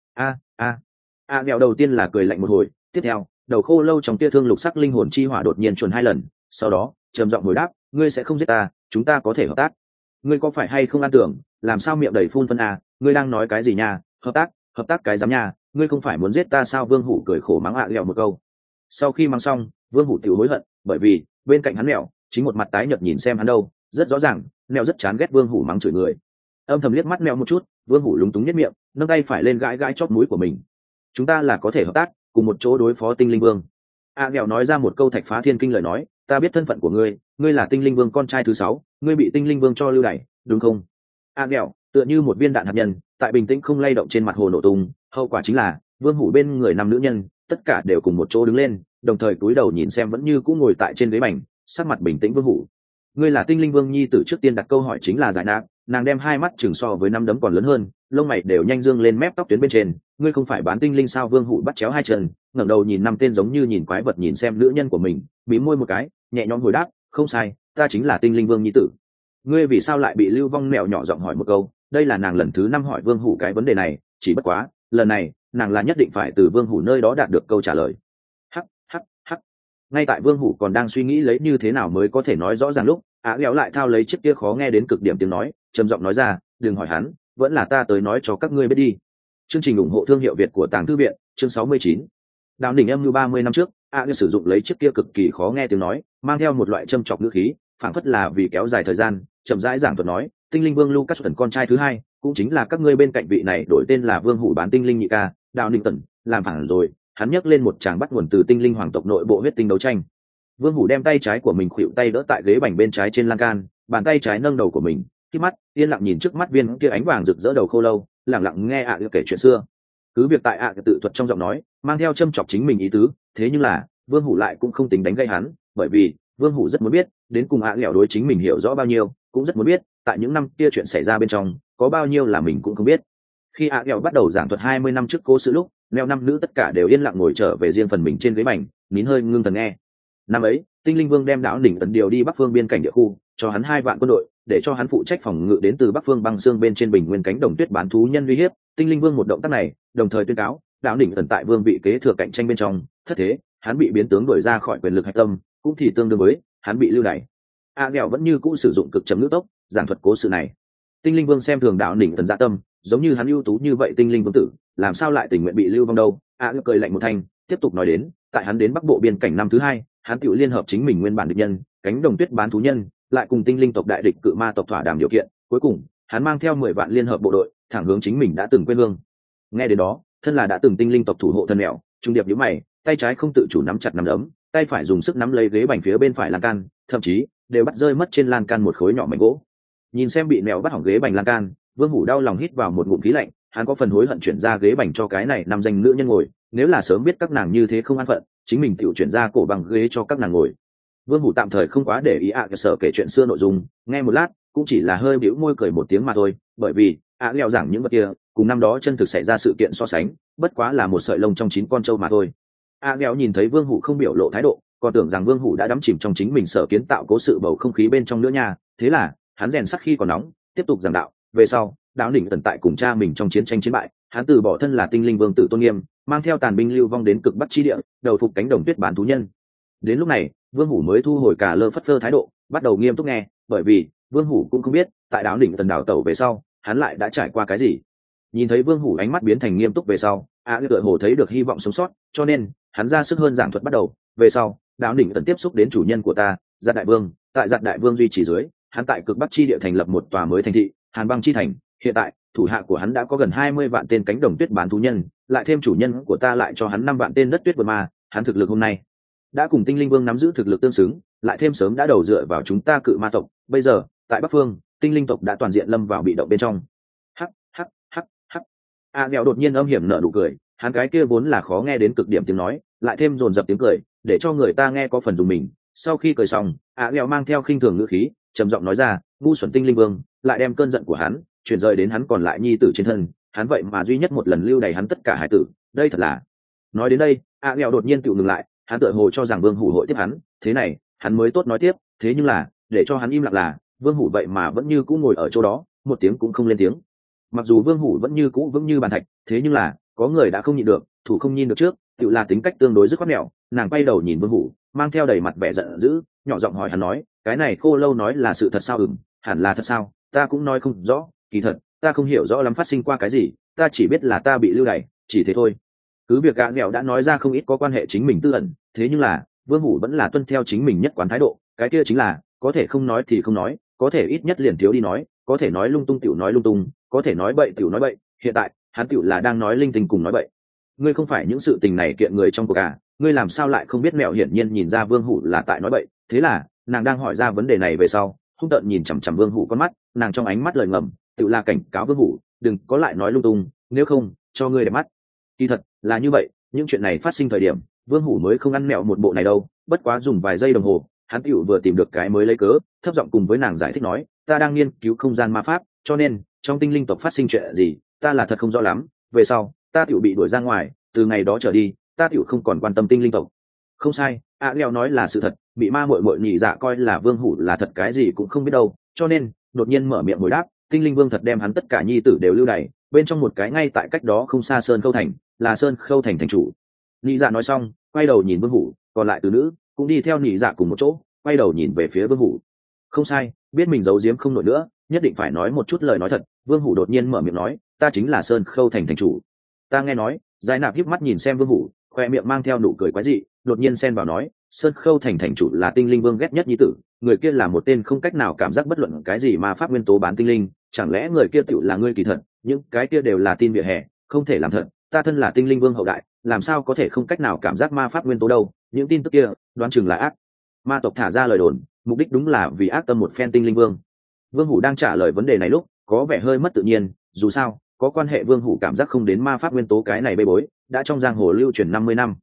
Dẻo đầu tiên là cười lạnh một hồi, tiếp theo đầu khô lâu trong tia thương lục sắc linh hồn chi hỏa đột nhiên chuẩn 2 lần, sau đó trầm giọng hồi đáp, ngươi sẽ không giết ta, chúng ta có thể hợp tác. Ngươi có phải hay không ăn tưởng, làm sao miệng đầy phun phân ngươi đang nói cái gì nha, hợp tác cái dám nha, ngươi không phải muốn giết ta sao? Vương Hủ cười khổ mắng Dẻo một câu. Sau khi mắng xong, Vương Hủ tiểu hối hận, bởi vì bên cạnh hắn Mèo chính một mặt tái nhợt nhìn xem hắn đâu, rất rõ ràng Mèo rất chán ghét Vương Hủ mắng chửi người. Âm thầm liếc mắt Mèo một chút, Vương Hủ lúng túng nhếch miệng, nâng tay phải lên gãi gãi chóp mũi của mình. Chúng ta là có thể hợp tác, cùng một chỗ đối phó Tinh Linh Vương. Dẻo nói ra một câu thạch phá thiên kinh lời nói, ta biết thân phận của ngươi, ngươi là Tinh Linh Vương con trai thứ 6, ngươi bị Tinh Linh Vương cho lưu đày, đúng không? Dẻo tựa như một viên đạn hạt nhân, tại bình tĩnh không lay động trên mặt hồ nổ tung, hậu quả chính là Vương Hủ bên người 5 nữ nhân tất cả đều cùng một chỗ đứng lên, đồng thời cúi đầu nhìn xem vẫn như cũ ngồi tại trên ghế bành, sắc mặt bình tĩnh Vương Hủ. Ngươi là Tinh Linh Vương nhi tử, trước tiên đặt câu hỏi chính là giải nạp, nàng đem 2 mắt chừng so với 5 đấm còn lớn hơn, lông mày đều nhanh dương lên mép tóc tuyến bên trên. Ngươi không phải bán tinh linh sao? Vương Hủ bắt chéo 2 chân, ngẩng đầu nhìn 5 tên giống như nhìn quái vật nhìn xem nữ nhân của mình, mím môi một cái, nhẹ nhõm hồi đáp, không sai, ta chính là Tinh Linh Vương nhi tử. Ngươi vì sao lại bị Lưu Vong mèo nhỏ giọng hỏi một câu, đây là nàng lần thứ 5 hỏi Vương Hủ cái vấn đề này, chỉ bất quá lần này nàng là nhất định phải từ Vương Hủ nơi đó đạt được câu trả lời. Hắc. Ngay tại Vương Hủ còn đang suy nghĩ lấy như thế nào mới có thể nói rõ ràng lúc Dẻo lại thao lấy chiếc kia khó nghe đến cực điểm tiếng nói, trầm giọng nói ra, đừng hỏi hắn, vẫn là ta tới nói cho các ngươi biết đi. Chương trình ủng hộ thương hiệu Việt của Tàng Thư Viện, chương 69. Đào đỉnh âm như 30 năm trước, Dẻo sử dụng lấy chiếc kia cực kỳ khó nghe tiếng nói, mang theo một loại châm chọc ngữ khí, phảng phất là vì kéo dài thời gian, chậm rãi giảng thuật nói, Tinh Linh Vương Lucas Tần con trai thứ 2, cũng chính là các ngươi bên cạnh vị này đổi tên là Vương Hủ bán tinh linh nhị ca, Đào Ninh Tần, làm phản rồi. Hắn nhấc lên một tràng bắt nguồn từ tinh linh hoàng tộc nội bộ huyết tinh đấu tranh. Vương Hủ đem tay trái của mình khuỵu tay đỡ tại ghế bành bên trái trên lan can, bàn tay trái nâng đầu của mình, khi mắt yên lặng nhìn trước mắt viên kia ánh vàng rực rỡ đầu khô lâu, lặng lặng nghe kể chuyện xưa. Cứ việc tại tự thuật trong giọng nói mang theo châm chọc chính mình ý tứ, thế nhưng là Vương Hủ lại cũng không tính đánh gây hắn, bởi vì Vương Hủ rất muốn biết đến cùng Dẻo đối chính mình hiểu rõ bao nhiêu, cũng rất muốn biết tại những năm kia chuyện xảy ra bên trong có bao nhiêu là mình cũng không biết. Khi Dẻo bắt đầu giảng thuật 20 năm trước cố sự lúc, Mèo 5 nữ tất cả đều yên lặng ngồi trở về riêng phần mình trên ghế bành, nín hơi ngưng thần nghe. Năm ấy, Tinh Linh Vương đem Đảo đỉnh Tần điều đi Bắc Phương biên cảnh địa khu, cho hắn 2 vạn quân đội, để cho hắn phụ trách phòng ngự đến từ Bắc Phương băng xương bên trên bình nguyên cánh đồng tuyết bán thú nhân uy hiếp. Tinh Linh Vương một động tác này, đồng thời tuyên cáo, Đảo đỉnh Tần tại vương vị kế thừa cạnh tranh bên trong, thất thế, hắn bị biến tướng đuổi ra khỏi quyền lực hạch tâm, cũng thì tương đương với hắn bị lưu đày. Dẻo vẫn như cũ sử dụng cực chậm ngữ tốc, giảng thuật cố sự này. Tinh Linh Vương xem thường Đảo đỉnh Tần dạ tâm, giống như hắn ưu tú như vậy Tinh Linh Vương tử, làm sao lại tình nguyện bị lưu vong đâu? Cười lạnh một thanh, tiếp tục nói đến, tại hắn đến Bắc Bộ biên cảnh năm thứ 2, hắn tự liên hợp chính mình nguyên bản địch nhân, cánh đồng tuyết bán thú nhân, lại cùng tinh linh tộc đại địch cự ma tộc thỏa đàm điều kiện, cuối cùng hắn mang theo 10 vạn liên hợp bộ đội, thẳng hướng chính mình đã từng quê hương. Nghe đến đó, thân là đã từng tinh linh tộc thủ hộ thân mèo, trung điệp nhíu mày, tay trái không tự chủ nắm chặt nắm đấm, tay phải dùng sức nắm lấy ghế bành phía bên phải lan can, thậm chí đều bắt rơi mất trên lan can một khối nhỏ mảnh gỗ. Nhìn xem bị mèo bắt hỏng ghế bành lan can, Vương Hủ đau lòng hít vào một ngụm khí lạnh, hắn có phần hối hận chuyển ra ghế bành cho cái này năm danh nữ nhân ngồi, nếu là sớm biết các nàng như thế không an phận, chính mình tự chuyển ra cổ bằng ghế cho các nàng ngồi. Vương Hủ tạm thời không quá để ý sở kể chuyện xưa nội dung, nghe một lát cũng chỉ là hơi bĩu môi cười một tiếng mà thôi, bởi vì leo giảng những vật kia cùng năm đó chân thực xảy ra sự kiện so sánh, bất quá là một sợi lông trong 9 con trâu mà thôi. Leo nhìn thấy Vương Hủ không biểu lộ thái độ, còn tưởng rằng Vương Hủ đã đắm chìm trong chính mình sở kiến tạo cố sự bầu không khí bên trong nữa nha, thế là hắn rèn sắt khi còn nóng, tiếp tục giảng đạo. Về sau, Đáo đỉnh Tần tại cùng cha mình trong chiến tranh chiến bại, hắn từ bỏ thân là tinh linh vương tử tôn nghiêm, mang theo tàn binh lưu vong đến cực bắc chi địa, đầu phục cánh đồng tuyết bán thú nhân. Đến lúc này, Vương Hủ mới thu hồi cả lơ phất phơ thái độ, bắt đầu nghiêm túc nghe, bởi vì Vương Hủ cũng không biết tại Đáo đỉnh Tần đảo tẩu về sau, hắn lại đã trải qua cái gì. Nhìn thấy Vương Hủ ánh mắt biến thành nghiêm túc về sau, tựa hồ thấy được hy vọng sống sót, cho nên hắn ra sức hơn giảng thuật bắt đầu. Về sau, Đáo đỉnh Tần tiếp xúc đến chủ nhân của ta, Giạt Đại Vương, tại Giạt Đại Vương duy trì dưới, hắn tại cực bắc chi địa thành lập một tòa mới thành thị, Hàn Băng chi thành. Hiện tại, thủ hạ của hắn đã có gần 20 vạn tên cánh đồng tuyết bán thú nhân, lại thêm chủ nhân của ta lại cho hắn 5 vạn tên đất tuyết vượt ma, hắn thực lực hôm nay đã cùng Tinh Linh Vương nắm giữ thực lực tương xứng, lại thêm sớm đã đầu dựa vào chúng ta cự ma tộc, bây giờ, tại Bắc Phương, Tinh Linh tộc đã toàn diện lâm vào bị động bên trong. Hắc hắc hắc hắc. Dẻo đột nhiên âm hiểm nở nụ cười, hắn cái kia vốn là khó nghe đến cực điểm tiếng nói, lại thêm dồn dập tiếng cười, để cho người ta nghe có phần dùng mình. Sau khi cười xong, Dẻo mang theo khinh thường ngữ khí, trầm giọng nói ra, ngu xuẩn Tinh Linh Vương, lại đem cơn giận của hắn chuyển rời đến hắn còn lại nhi tử trên thân, hắn vậy mà duy nhất một lần lưu đày hắn tất cả hải tử, đây thật là. Nói đến đây a nghèo đột nhiên tự ngừng lại, hắn tựa hồ cho rằng vương hủ hội tiếp hắn, thế này hắn mới tốt nói tiếp, thế nhưng là để cho hắn im lặng là vương hủ vậy mà vẫn như cũ ngồi ở chỗ đó, một tiếng cũng không lên tiếng. Mặc dù vương hủ vẫn như cũ vững như bàn thạch, thế nhưng là có người đã không nhịn được, thủ không nhìn được trước, tự là tính cách tương đối dứt khoát mẹo. Nàng quay đầu nhìn vương hủ, mang theo đầy mặt vẻ giận dữ, nhỏ giọng hỏi hắn nói, cái này khô lâu nói là sự thật sao? Hẳn là thật sao? Ta cũng nói không rõ, kỳ thật ta không hiểu rõ lắm phát sinh qua cái gì, ta chỉ biết là ta bị lưu đày, chỉ thế thôi. Cứ việc gã dẻo đã nói ra không ít có quan hệ chính mình tư ẩn, thế nhưng là vương hủ vẫn là tuân theo chính mình nhất quán thái độ, cái kia chính là có thể không nói thì không nói, có thể ít nhất liền thiếu đi nói, có thể nói lung tung tiểu nói lung tung, có thể nói bậy tiểu nói bậy. Hiện tại hắn tiểu là đang nói linh tinh cùng nói bậy. Ngươi không phải những sự tình này kiện người trong cuộc à, ngươi làm sao lại không biết? Mẹo hiển nhiên nhìn ra vương hủ là tại nói bậy, thế là nàng đang hỏi ra vấn đề này về sau, hung tợn nhìn chằm chằm vương hủ con mắt, nàng trong ánh mắt lời ngầm tự là cảnh cáo vương hủ đừng có lại nói lung tung, nếu không cho ngươi để mắt. Kỳ thật là như vậy, những chuyện này phát sinh thời điểm vương hủ mới không ăn mẹo một bộ này đâu, bất quá dùng vài giây đồng hồ hắn tựu vừa tìm được cái mới lấy cớ, thấp giọng cùng với nàng giải thích nói, ta đang nghiên cứu không gian ma pháp, cho nên trong tinh linh tộc phát sinh chuyện gì ta là thật không rõ lắm, về sau ta tựu bị đuổi ra ngoài, từ ngày đó trở đi ta tựu không còn quan tâm tinh linh tộc. Không sai, a leo nói là sự thật, bị ma mội mội nhị dạ coi là vương hủ là thật cái gì cũng không biết đâu, cho nên đột nhiên mở miệng hồi đáp, tinh linh vương thật đem hắn tất cả nhi tử đều lưu đày, bên trong một cái ngay tại cách đó không xa sơn khâu thành, là sơn khâu thành thành chủ. Nhị dạ nói xong quay đầu nhìn vương hủ, còn lại từ nữ cũng đi theo nhị dạ cùng một chỗ quay đầu nhìn về phía vương hủ. Không sai, biết mình giấu giếm không nổi nữa, nhất định phải nói một chút lời nói thật. Vương hủ đột nhiên mở miệng nói, ta chính là sơn khâu thành thành chủ. Ta nghe nói. Giải nạp híp mắt nhìn xem vương hủ, khoe miệng mang theo nụ cười quái dị, đột nhiên xen vào nói, sơn khâu thành thành chủ là tinh linh vương ghét nhất nhi tử, người kia là một tên không cách nào cảm giác bất luận cái gì mà pháp nguyên tố bán tinh linh, chẳng lẽ người kia tựu là ngươi? Kỳ thật những cái kia đều là tin vỉa hè, không thể làm thật. Ta thân là tinh linh vương hậu đại, làm sao có thể không cách nào cảm giác ma pháp nguyên tố đâu? Những tin tức kia đoán chừng là ác ma tộc thả ra lời đồn, mục đích đúng là vì ác tâm một phen tinh linh vương. Vương hủ đang trả lời vấn đề này lúc có vẻ hơi mất tự nhiên, dù sao có quan hệ vương hủ cảm giác không đến ma pháp nguyên tố cái này bê bối đã trong giang hồ lưu truyền 50 năm.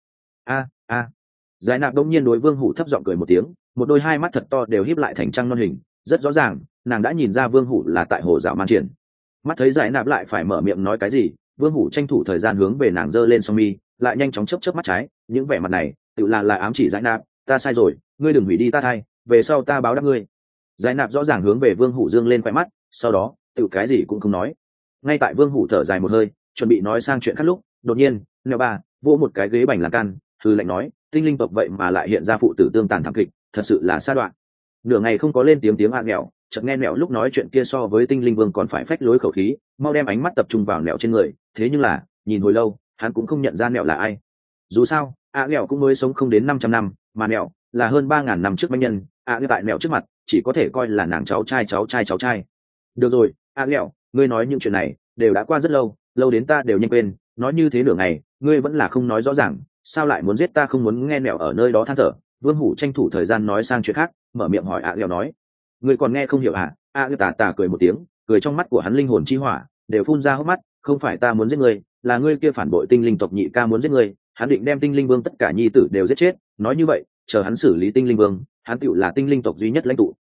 Giải nạp đông nhiên đối vương hủ thấp giọng cười một tiếng, một đôi hai mắt thật to đều híp lại thành trăng non hình, rất rõ ràng nàng đã nhìn ra vương hủ là tại hồ dạo man triển. Mắt thấy giải nạp lại phải mở miệng nói cái gì, vương hủ tranh thủ thời gian hướng về nàng giơ lên song mi, lại nhanh chóng chớp mắt trái, những vẻ mặt này tự là ám chỉ giải nạp, ta sai rồi, ngươi đừng hủy đi ta thay, về sau ta báo đáp ngươi. Giải nạp rõ ràng hướng về vương hủ dương lên khoe mắt, sau đó tự cái gì cũng không nói. Ngay tại vương hủ thở dài một hơi chuẩn bị nói sang chuyện khác lúc, đột nhiên neo ba vỗ một cái ghế bành lan can, thư lệnh nói, tinh linh tộc vậy mà lại hiện ra phụ tử tương tàn thảm kịch, thật sự là sa đoạn. Nửa ngày không có lên tiếng a dẻo, chợt nghe nẹo lúc nói chuyện kia so với tinh linh vương còn phải phách lối khẩu khí, mau đem ánh mắt tập trung vào nẹo trên người, thế nhưng là nhìn hồi lâu hắn cũng không nhận ra nẹo là ai. Dù sao a nẹo cũng mới sống không đến 500 năm, mà nẹo là hơn 3.000 năm trước bánh nhân, như tại nẹo trước mặt chỉ có thể coi là nàng cháu trai. Được rồi a nẹo, ngươi nói những chuyện này đều đã qua rất lâu, lâu đến ta đều nhanh quên, nói như thế nửa ngày ngươi vẫn là không nói rõ ràng, sao lại muốn giết ta? Không muốn nghe nẹo ở nơi đó than thở. Vương hủ tranh thủ thời gian nói sang chuyện khác, mở miệng hỏi a leo nói, ngươi còn nghe không hiểu à? a leo tà cười một tiếng, cười trong mắt của hắn linh hồn chi hỏa đều phun ra hốc mắt, không phải ta muốn giết ngươi, là ngươi kia phản bội tinh linh tộc nhị ca muốn giết ngươi, hắn định đem tinh linh vương tất cả nhi tử đều giết chết, nói như vậy chờ hắn xử lý tinh linh vương, hắn tựu là tinh linh tộc duy nhất lãnh tụ.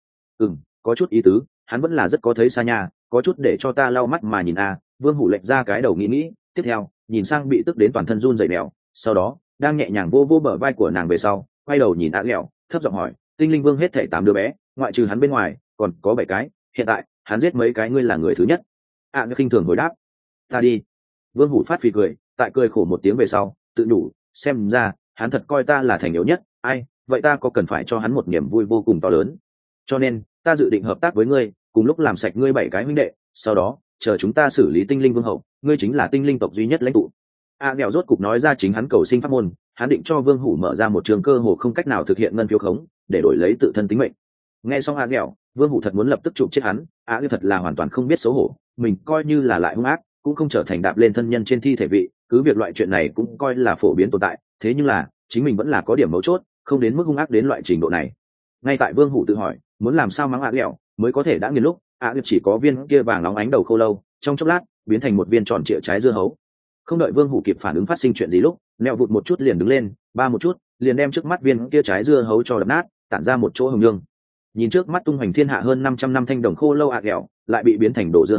Có chút ý tứ, hắn vẫn là rất có thấy xa nhà, có chút để cho ta lau mắt mà nhìn a. Vương hủ lệch ra cái đầu nghĩ, tiếp theo nhìn sang bị tức đến toàn thân run rẩy mèo, sau đó đang nhẹ nhàng vô bờ vai của nàng về sau quay đầu nhìn a lẹo, thấp giọng hỏi, tinh linh vương hết thảy 8 đứa bé, ngoại trừ hắn bên ngoài còn có 7 cái, hiện tại hắn giết mấy cái, ngươi là người thứ nhất? a khinh thường hồi đáp, ta đi. Vương hủ phát phì cười, tại cười khổ một tiếng về sau tự đủ, xem ra hắn thật coi ta là thành yếu nhất, ai vậy ta có cần phải cho hắn một niềm vui vô cùng to lớn, cho nên ta dự định hợp tác với ngươi, cùng lúc làm sạch ngươi 7 cái huynh đệ, sau đó chờ chúng ta xử lý tinh linh vương hậu, ngươi chính là tinh linh tộc duy nhất lãnh tụ. a dẻo rốt cục nói ra chính hắn cầu sinh pháp môn, hắn định cho vương hủ mở ra một trường cơ hồ không cách nào thực hiện ngân phiếu khống để đổi lấy tự thân tính mệnh. Nghe xong a dẻo, vương hủ thật muốn lập tức chụp chết hắn, thật là hoàn toàn không biết xấu hổ, mình coi như là lại hung ác cũng không trở thành đạp lên thân nhân trên thi thể vị, cứ việc loại chuyện này cũng coi là phổ biến tồn tại, thế nhưng là chính mình vẫn là có điểm mấu chốt, không đến mức hung ác đến loại trình độ này. Ngay tại vương hủ tự hỏi muốn làm sao mắng a dẻo mới có thể đã nghiền lúc, chỉ có viên kia vàng nóng ánh đầu khô lâu trong chốc lát biến thành một viên tròn trịa trái dưa hấu. Không đợi vương hủ kịp phản ứng phát sinh chuyện gì lúc, nẹo vụt một chút liền đứng lên, ba một chút liền đem trước mắt viên kia trái dưa hấu cho đập nát, tản ra một chỗ hồng nhương. Nhìn trước mắt tung hoành thiên hạ hơn 500 năm thanh đồng khô lâu a dẻo lại bị biến thành đồ dưa hấu,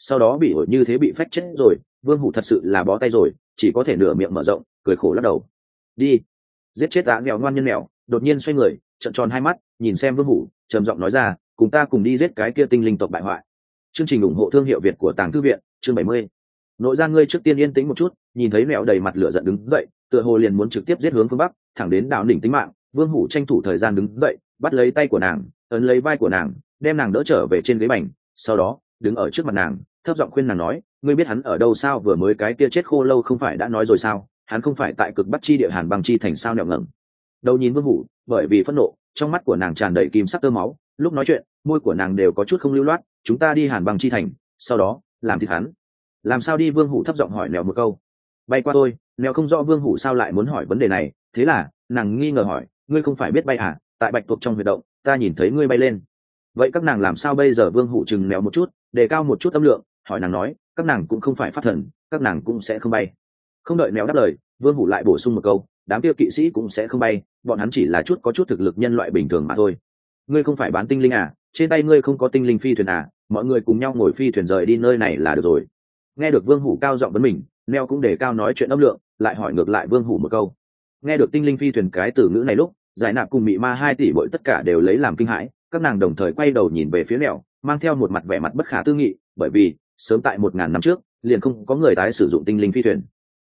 sau đó bị ổi như thế bị phách chết rồi. Vương Hủ thật sự là bó tay rồi, chỉ có thể nửa miệng mở rộng cười khổ lắc đầu. Đi, giết chết Á Dẻo ngoan nhân mèo. Đột nhiên xoay người, trợn tròn hai mắt nhìn xem Vương Hủ, trầm giọng nói ra, cùng ta cùng đi giết cái kia tinh linh tộc bại hoại. Chương trình ủng hộ thương hiệu Việt của Tàng Thư viện, chương 70. Nội gian ngươi trước tiên yên tĩnh một chút. Nhìn thấy mèo đầy mặt lửa giận đứng dậy, tựa hồ liền muốn trực tiếp giết hướng phương bắc, thẳng đến đảo đỉnh tính mạng. Vương Hủ tranh thủ thời gian đứng dậy, bắt lấy tay của nàng, ấn lấy vai của nàng, đem nàng đỡ trở về trên ghế bành, sau đó đứng ở trước mặt nàng, thấp giọng khuyên nàng nói, ngươi biết hắn ở đâu sao? Vừa mới cái kia chết khô lâu không phải đã nói rồi sao, hắn không phải tại cực bắc chi địa Hàn Băng chi thành sao? Nẹo ngẩng đầu nhìn Vương Hủ, bởi vì phẫn nộ, trong mắt của nàng tràn đầy kim sắc tơ máu, lúc nói chuyện môi của nàng đều có chút không lưu loát. Chúng ta đi Hàn Băng chi thành, sau đó làm thịt hắn. Làm sao đi? Vương Hủ thấp giọng hỏi Nẹo một câu. Bay qua tôi. Nẹo không rõ Vương Hủ sao lại muốn hỏi vấn đề này, thế là nàng nghi ngờ hỏi, ngươi không phải biết bay à? Tại bạch tuộc trong huyệt động ta nhìn thấy ngươi bay lên. Vậy các nàng làm sao bây giờ? Vương Hủ chừng Nẹo một chút, đề cao một chút âm lượng hỏi nàng nói, các nàng cũng không phải pháp thần, các nàng cũng sẽ không bay. Không đợi Nẹo đáp lời, Vương Hủ lại bổ sung một câu, đám kia kỵ sĩ cũng sẽ không bay, bọn hắn chỉ là có chút thực lực nhân loại bình thường mà thôi. Ngươi không phải bán tinh linh à? Trên tay ngươi không có tinh linh phi thuyền à? Mọi người cùng nhau ngồi phi thuyền rời đi nơi này là được rồi. Nghe được Vương Hủ cao giọng vấn mình, Neo cũng đề cao nói chuyện âm lượng, lại hỏi ngược lại Vương Hủ một câu. Nghe được tinh linh phi thuyền cái từ ngữ này lúc, Giải Nạp cùng Mị Ma 2 tỷ bội tất cả đều lấy làm kinh hãi, các nàng đồng thời quay đầu nhìn về phía Neo, mang theo một mặt vẻ mặt bất khả tư nghị, bởi vì sớm tại 1000 năm trước liền không có người tái sử dụng tinh linh phi thuyền.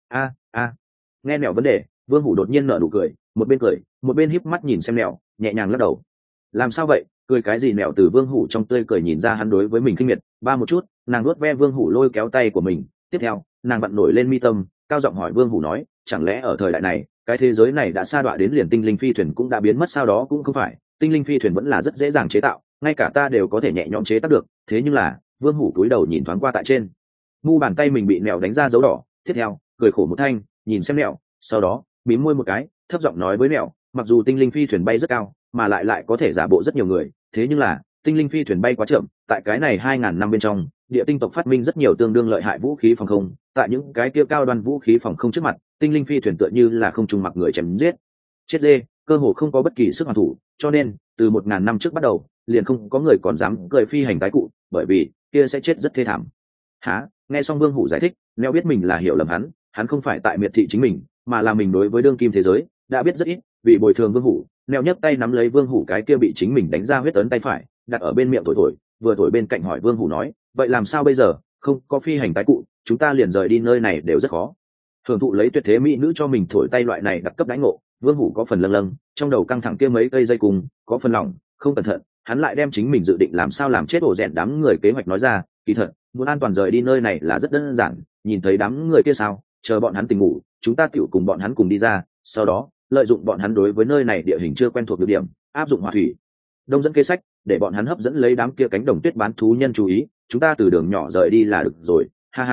Nghe Neo vấn đề, Vương Hủ đột nhiên nở nụ cười, một bên híp mắt nhìn xem Neo, nhẹ nhàng lắc đầu. Làm sao vậy? Cười cái gì? Neo từ Vương Hủ trong tươi cười nhìn ra hắn đối với mình khinh miệt. Ba một chút, nàng nuốt ve Vương Hủ lôi kéo tay của mình, tiếp theo nàng vặn nổi lên mi tâm, cao giọng hỏi Vương Hủ nói, chẳng lẽ ở thời đại này cái thế giới này đã sa đọa đến liền tinh linh phi thuyền cũng đã biến mất sao? Đó cũng không phải, tinh linh phi thuyền vẫn là rất dễ dàng chế tạo, ngay cả ta đều có thể nhẹ nhõm chế tác được. Thế nhưng là Vương Hủ cúi đầu nhìn thoáng qua tại trên mu bàn tay mình bị Neo đánh ra dấu đỏ, tiếp theo cười khổ một thanh nhìn xem Neo, sau đó mím môi một cái, thấp giọng nói với Neo, mặc dù tinh linh phi thuyền bay rất cao, mà lại có thể giả bộ rất nhiều người, thế nhưng là tinh linh phi thuyền bay quá chậm. Tại cái này 2000 năm bên trong, địa tinh tộc phát minh rất nhiều tương đương lợi hại vũ khí phòng không, tại những cái kia cao đoan vũ khí phòng không trước mặt, tinh linh phi thuyền tựa như là không trùng mặc người chém giết chết dê, cơ hồ không có bất kỳ sức hoàn thủ. Cho nên từ 1000 năm trước bắt đầu, liền không có người còn dám cười phi hành tái cụ, bởi vì kia sẽ chết rất thê thảm. Nghe xong Vương Hủ giải thích, Neo biết mình là hiểu lầm hắn không phải tại miệt thị chính mình, mà là mình đối với đương kim thế giới đã biết rất ít. Vì bồi thường Vương Hủ, Neo nhấc tay nắm lấy Vương Hủ cái kia bị chính mình đánh ra huyết ấn tay phải, đặt ở bên miệng thổi, vừa thổi bên cạnh hỏi Vương Hủ nói, vậy làm sao bây giờ? Không có phi hành tái cụ, chúng ta liền rời đi nơi này đều rất khó. Hưởng thụ lấy tuyệt thế mỹ nữ cho mình thổi tay loại này đặc cấp đánh ngộ, Vương Hủ có phần lâng lâng, trong đầu căng thẳng kia mấy cây dây cùng, có phần lỏng, không cẩn thận hắn lại đem chính mình dự định làm sao làm chết ổ rèn đám người kế hoạch nói ra. Kỳ thật muốn an toàn rời đi nơi này là rất đơn giản, nhìn thấy đám người kia sao, chờ bọn hắn tỉnh ngủ, chúng ta tựu cùng bọn hắn cùng đi ra, sau đó lợi dụng bọn hắn đối với nơi này địa hình chưa quen thuộc được điểm, áp dụng hỏa thủy đông dẫn kế sách, để bọn hắn hấp dẫn lấy đám kia cánh đồng tuyết bán thú nhân chú ý, chúng ta từ đường nhỏ rời đi là được rồi.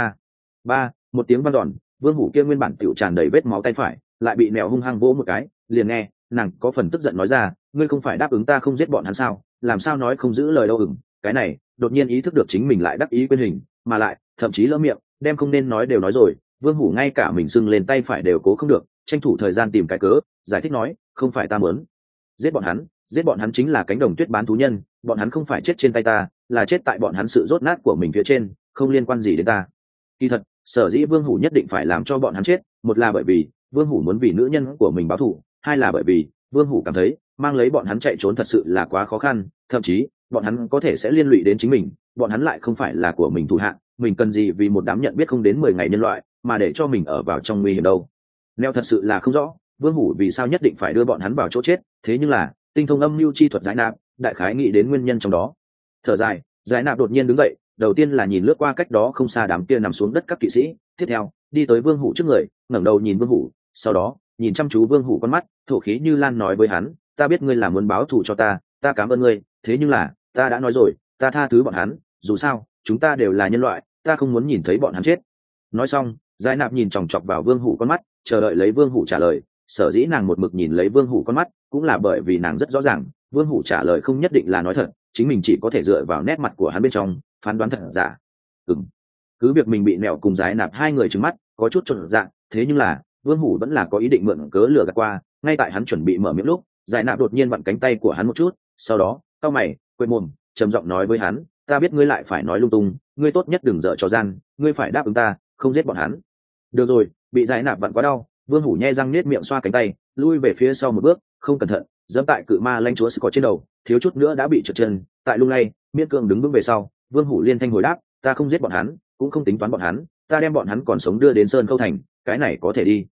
Một tiếng vang dọn, Vương Hủ kia nguyên bản tựu tràn đầy vết máu tay phải lại bị Nẹo hung hăng vỗ một cái, liền nghe nàng có phần tức giận nói ra, ngươi không phải đáp ứng ta không giết bọn hắn sao, làm sao nói không giữ lời đâu? Cái này đột nhiên ý thức được chính mình lại đắc ý quên hình, mà lại thậm chí lỡ miệng đem không nên nói đều nói rồi. Vương Hủ ngay cả mình sưng lên tay phải đều cố không được, tranh thủ thời gian tìm cái cớ giải thích nói, không phải ta muốn giết bọn hắn chính là cánh đồng tuyết bán thú nhân, bọn hắn không phải chết trên tay ta, là chết tại bọn hắn sự rốt nát của mình phía trên, không liên quan gì đến ta. Kỳ thật sở dĩ Vương Hủ nhất định phải làm cho bọn hắn chết, một là bởi vì Vương Hủ muốn vì nữ nhân của mình báo thù, hai là bởi vì Vương Hủ cảm thấy mang lấy bọn hắn chạy trốn thật sự là quá khó khăn, thậm chí bọn hắn có thể sẽ liên lụy đến chính mình, bọn hắn lại không phải là của mình thủ hạ, mình cần gì vì một đám nhận biết không đến 10 ngày nhân loại mà để cho mình ở vào trong nguy hiểm đâu. Neo thật sự là không rõ Vương Hủ vì sao nhất định phải đưa bọn hắn vào chỗ chết, thế nhưng là tinh thông âm mưu chi thuật Giải Nạp đại khái nghĩ đến nguyên nhân trong đó. Thở dài, Giải Nạp đột nhiên đứng dậy, đầu tiên là nhìn lướt qua cách đó không xa đám kia nằm xuống đất các kỵ sĩ, tiếp theo đi tới Vương Hủ trước người, ngẩng đầu nhìn Vương Hủ, sau đó nhìn chăm chú Vương Hủ con mắt, thổ khí như lan nói với hắn, ta biết ngươi là muốn báo thù cho ta, ta cảm ơn ngươi, thế nhưng là ta đã nói rồi, ta tha thứ bọn hắn, dù sao chúng ta đều là nhân loại, ta không muốn nhìn thấy bọn hắn chết. Nói xong, Giải Nạp nhìn chòng chọc vào Vương Hủ con mắt, chờ đợi lấy Vương Hủ trả lời. Sở dĩ nàng một mực nhìn lấy Vương Hủ con mắt, cũng là bởi vì nàng rất rõ ràng Vương Hủ trả lời không nhất định là nói thật, chính mình chỉ có thể dựa vào nét mặt của hắn bên trong phán đoán thật giả. Cứ việc mình bị Nẹo cùng Giải Nạp hai người trừng mắt, có chút chột dạ, thế nhưng là Vương Hủ vẫn là có ý định mượn cớ lừa gạt qua. Ngay tại hắn chuẩn bị mở miệng lúc, Giải Nạp đột nhiên vặn cánh tay của hắn một chút, sau đó cau mày, quệt mồm, trầm giọng nói với hắn, ta biết ngươi lại phải nói lung tung, ngươi tốt nhất đừng dở trò gian, ngươi phải đáp ứng ta không giết bọn hắn. Được rồi, bị giải nạp vặn quá đau, vương hủ nhe răng nết miệng xoa cánh tay, lui về phía sau một bước, không cẩn thận dẫm tại cự ma lãnh chúa có trên đầu, thiếu chút nữa đã bị trượt chân, tại lung lay miễn cưỡng đứng vững về sau. Vương hủ liên thanh hồi đáp, ta không giết bọn hắn, cũng không tính toán bọn hắn, ta đem bọn hắn còn sống đưa đến sơn khâu thành, cái này có thể đi.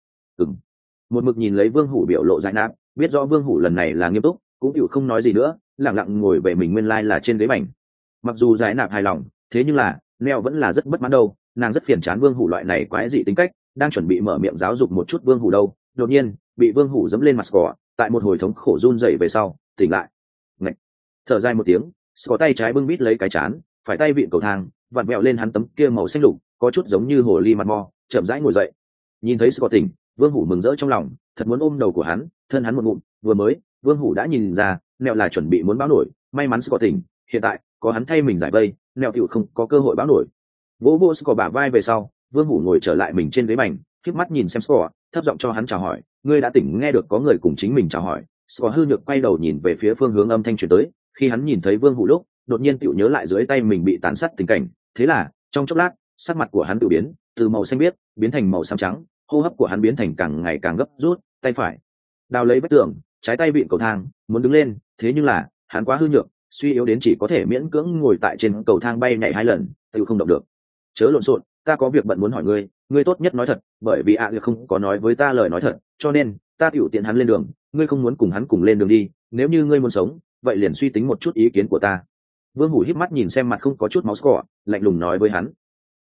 Một mực nhìn lấy vương hủ biểu lộ giải nạp, biết rõ vương hủ lần này là nghiêm túc, cũng chịu không nói gì nữa, lặng lặng ngồi về mình nguyên lai là trên ghế bành. Mặc dù giải nạp hài lòng, thế nhưng là neo vẫn là rất bất mãn đâu, nàng rất phiền chán vương hủ loại này quái dị tính cách, đang chuẩn bị mở miệng giáo dục một chút vương hủ đâu, đột nhiên bị vương hủ dẫm lên mặt cỏ, tại một hồi thống khổ run rẩy về sau tỉnh lại. Ngạch. Thở dài một tiếng, có tay trái bưng bít lấy cái chán, phải tay vịn cầu thang, vặn vẹo lên hắn tấm kia màu xanh lục, có chút giống như hồ ly mặt mò, chậm rãi ngồi dậy. Nhìn thấy Scott tỉnh, vương hủ mừng rỡ trong lòng, thật muốn ôm đầu của hắn, thân hắn một ngụm. Vừa mới vương hủ đã nhìn ra nẹo là chuẩn bị muốn báo nổi, may mắn Scott tỉnh, hiện tại có hắn thay mình giải vây, nẹo tiểu không có cơ hội báo nổi. Vỗ vỗ Scott bả vai về sau, vương hủ ngồi trở lại mình trên ghế bành, khép mắt nhìn xem Scott, thấp giọng cho hắn chào hỏi, ngươi đã tỉnh. Nghe được có người cùng chính mình chào hỏi, Scott hư nhược quay đầu nhìn về phía phương hướng âm thanh truyền tới. Khi hắn nhìn thấy vương hủ lúc, đột nhiên tiểu nhớ lại dưới tay mình bị tàn sát tình cảnh, thế là trong chốc lát sắc mặt của hắn tự biến, từ màu xanh biếc biến thành màu xám trắng, hô hấp của hắn biến thành càng ngày càng gấp rút, tay phải đào lấy vách tường, trái tay vịn cầu thang muốn đứng lên, thế nhưng là hắn quá hư nhược, suy yếu đến chỉ có thể miễn cưỡng ngồi tại trên cầu thang bay nhảy 2 lần, tự không động được. Chớ lộn xộn, ta có việc bận muốn hỏi ngươi, ngươi tốt nhất nói thật, bởi vì không có nói với ta lời nói thật, cho nên ta tiểu tiện hắn lên đường, ngươi không muốn cùng hắn cùng lên đường đi, nếu như ngươi muốn sống, vậy liền suy tính một chút ý kiến của ta. Vương hủ híp mắt nhìn xem mặt không có chút máu Scott, lạnh lùng nói với hắn,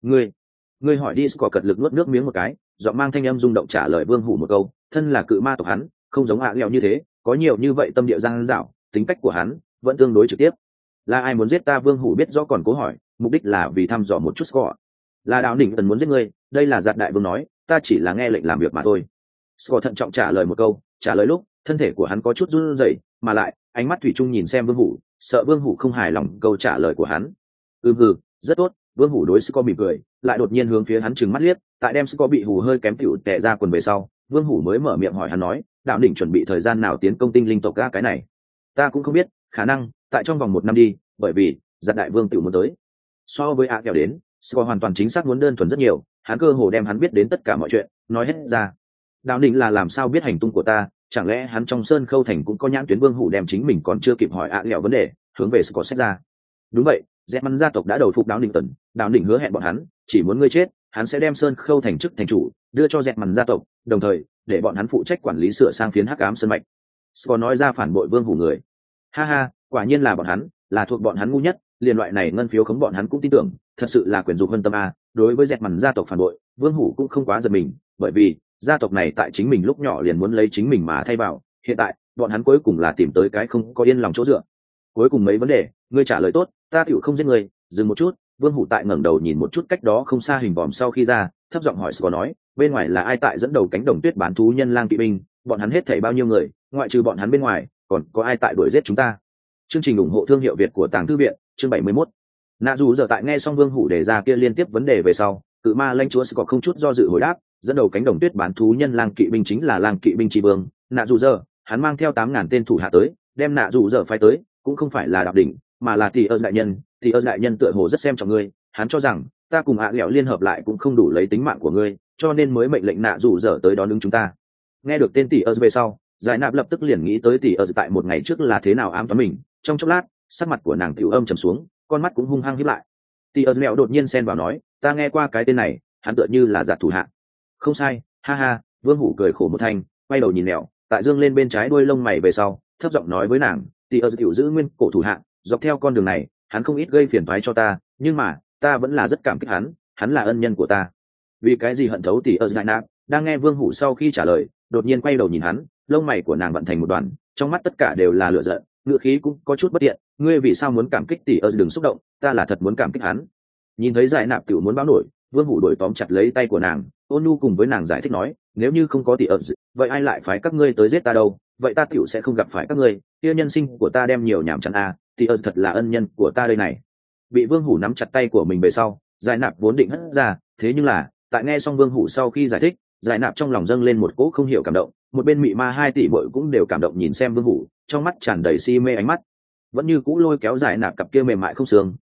ngươi hỏi đi. Scott cật lực nuốt nước miếng một cái, giọng mang thanh âm rung động trả lời vương hủ một câu, thân là cự ma tộc hắn không giống lẹo như thế, có nhiều như vậy tâm địa giang dảo, tính cách của hắn vẫn tương đối trực tiếp. Là ai muốn giết ta? Vương hủ biết rõ còn cố hỏi, mục đích là vì thăm dò một chút Scott. Là đạo đỉnh tần muốn giết ngươi, đây là giạt đại vương nói, ta chỉ là nghe lệnh làm việc mà thôi. Scott thận trọng trả lời một câu, trả lời lúc thân thể của hắn có chút run rẩy, mà lại ánh mắt thủy chung nhìn xem vương hủ, sợ vương hủ không hài lòng câu trả lời của hắn. Hừ, rất tốt. Vương hủ đối Scott mỉm cười, lại đột nhiên hướng phía hắn trừng mắt liếc, tại đem Scott bị hù hơi kém tiểu tè ra quần về sau, vương hủ mới mở miệng hỏi hắn nói, đạo đỉnh chuẩn bị thời gian nào tiến công tinh linh tộc? Cái này ta cũng không biết, khả năng tại trong vòng 1 năm đi, bởi vì giật đại vương tiểu muốn tới. So với kẹo đến, Scott hoàn toàn chính xác muốn đơn thuần rất nhiều, hắn cơ hồ đem hắn biết đến tất cả mọi chuyện nói hết ra. Đạo đỉnh là làm sao biết hành tung của ta? Chẳng lẽ hắn trong sơn khâu thành cũng có nhãn tuyến? Vương hủ đem chính mình còn chưa kịp hỏi kẹo vấn đề hướng về Scott xét ra. Đúng vậy, dẹp măn gia tộc đã đầu phục đạo đỉnh tần, đạo đỉnh hứa hẹn bọn hắn chỉ muốn ngươi chết, hắn sẽ đem sơn khâu thành chức thành chủ đưa cho dẹp măn gia tộc, đồng thời để bọn hắn phụ trách quản lý sửa sang phiến hắc ám sơn mạch. Scott nói ra phản bội vương hủ người. Ha ha, quả nhiên là bọn hắn, là thuộc bọn hắn ngu nhất, liền loại này ngân phiếu khống bọn hắn cũng tin tưởng, thật sự là quyền dục vân tâm a. Đối với dẹp măn gia tộc phản bội, vương hủ cũng không quá giật mình, bởi vì gia tộc này tại chính mình lúc nhỏ liền muốn lấy chính mình mà thay vào, hiện tại bọn hắn cuối cùng là tìm tới cái không có yên lòng chỗ dựa. Cuối cùng mấy vấn đề ngươi trả lời tốt, ta tựu không giết ngươi. Dừng một chút, vương hủ tại ngẩng đầu nhìn một chút cách đó không xa hình vòm sau khi ra, thấp giọng hỏi Scott nói, bên ngoài là ai tại dẫn đầu cánh đồng tuyết bán thú nhân lang kỵ binh? Bọn hắn hết thảy bao nhiêu người? Ngoại trừ bọn hắn bên ngoài còn có ai tại đuổi giết chúng ta? Chương trình ủng hộ thương hiệu Việt của Tàng Thư Viện, chương 71. Nạ dù giờ tại nghe xong vương hủ đề ra kia liên tiếp vấn đề về sau, cự ma lãnh chúa Scott không chút do dự hồi đáp, dẫn đầu cánh đồng tuyết bán thú nhân lang kỵ binh chính là lang kỵ binh tri vương Nạ dù giờ, hắn mang theo 8.000 tên thủ hạ tới, đem Nạ dù giờ phái tới cũng không phải là đạo đỉnh, mà là tỷ ơn đại nhân. Tỷ ơn đại nhân tựa hồ rất xem trọng ngươi, hắn cho rằng ta cùng lẹo liên hợp lại cũng không đủ lấy tính mạng của ngươi, cho nên mới mệnh lệnh Nạ dù giờ tới đón ứng chúng ta. Nghe được tên tỷ ơn về sau, giải nạp lập tức liền nghĩ tới tỷ ơn tại một ngày trước là thế nào ám toán mình, trong chốc lát sắc mặt của nàng tiểu âm trầm xuống, con mắt cũng hung hăng híp lại. Tỷ ơn mẹo đột nhiên xen vào nói, ta nghe qua cái tên này, hắn tựa như là giạt thủ hạ. Không sai, ha ha. Vương hủ cười khổ một thanh, quay đầu nhìn mẹo, tại dương lên bên trái đuôi lông mày về sau, thấp giọng nói với nàng, tỷ ơn tiểu giữ nguyên cổ thủ hạ, dọc theo con đường này hắn không ít gây phiền toái cho ta, nhưng mà ta vẫn là rất cảm kích hắn là ân nhân của ta. Vì cái gì hận thấu tỷ ơn giải nạp đang nghe vương hủ sau khi trả lời, đột nhiên quay đầu nhìn hắn, lông mày của nàng vận thành một đoàn, trong mắt tất cả đều là lửa giận, ngựa khí cũng có chút bất tiện. Ngươi vì sao muốn cảm kích tỷ ơn? Đừng xúc động, ta là thật muốn cảm kích hắn. Nhìn thấy giải nạp tiểu muốn báo nổi, vương hủ đuổi tóm chặt lấy tay của nàng, ôn nhu cùng với nàng giải thích nói, nếu như không có tỷ ơn, vậy ai lại phái các ngươi tới giết ta đâu? Vậy ta tiểu sẽ không gặp phải các ngươi, kia nhân sinh của ta đem nhiều nhảm chán a. Tỷ ơn thật là ân nhân của ta đây này. Bị vương hủ nắm chặt tay của mình về sau, giải nạp vốn định hất ra, thế nhưng là tại nghe xong vương hủ sau khi giải thích, giải nạp trong lòng dâng lên một cỗ không hiểu cảm động. Một bên mị ma 2 tỷ muội cũng đều cảm động nhìn xem vương hủ, trong mắt tràn đầy si mê ánh mắt, vẫn như cũ lôi kéo giải nạp cặp kia mềm mại không xương,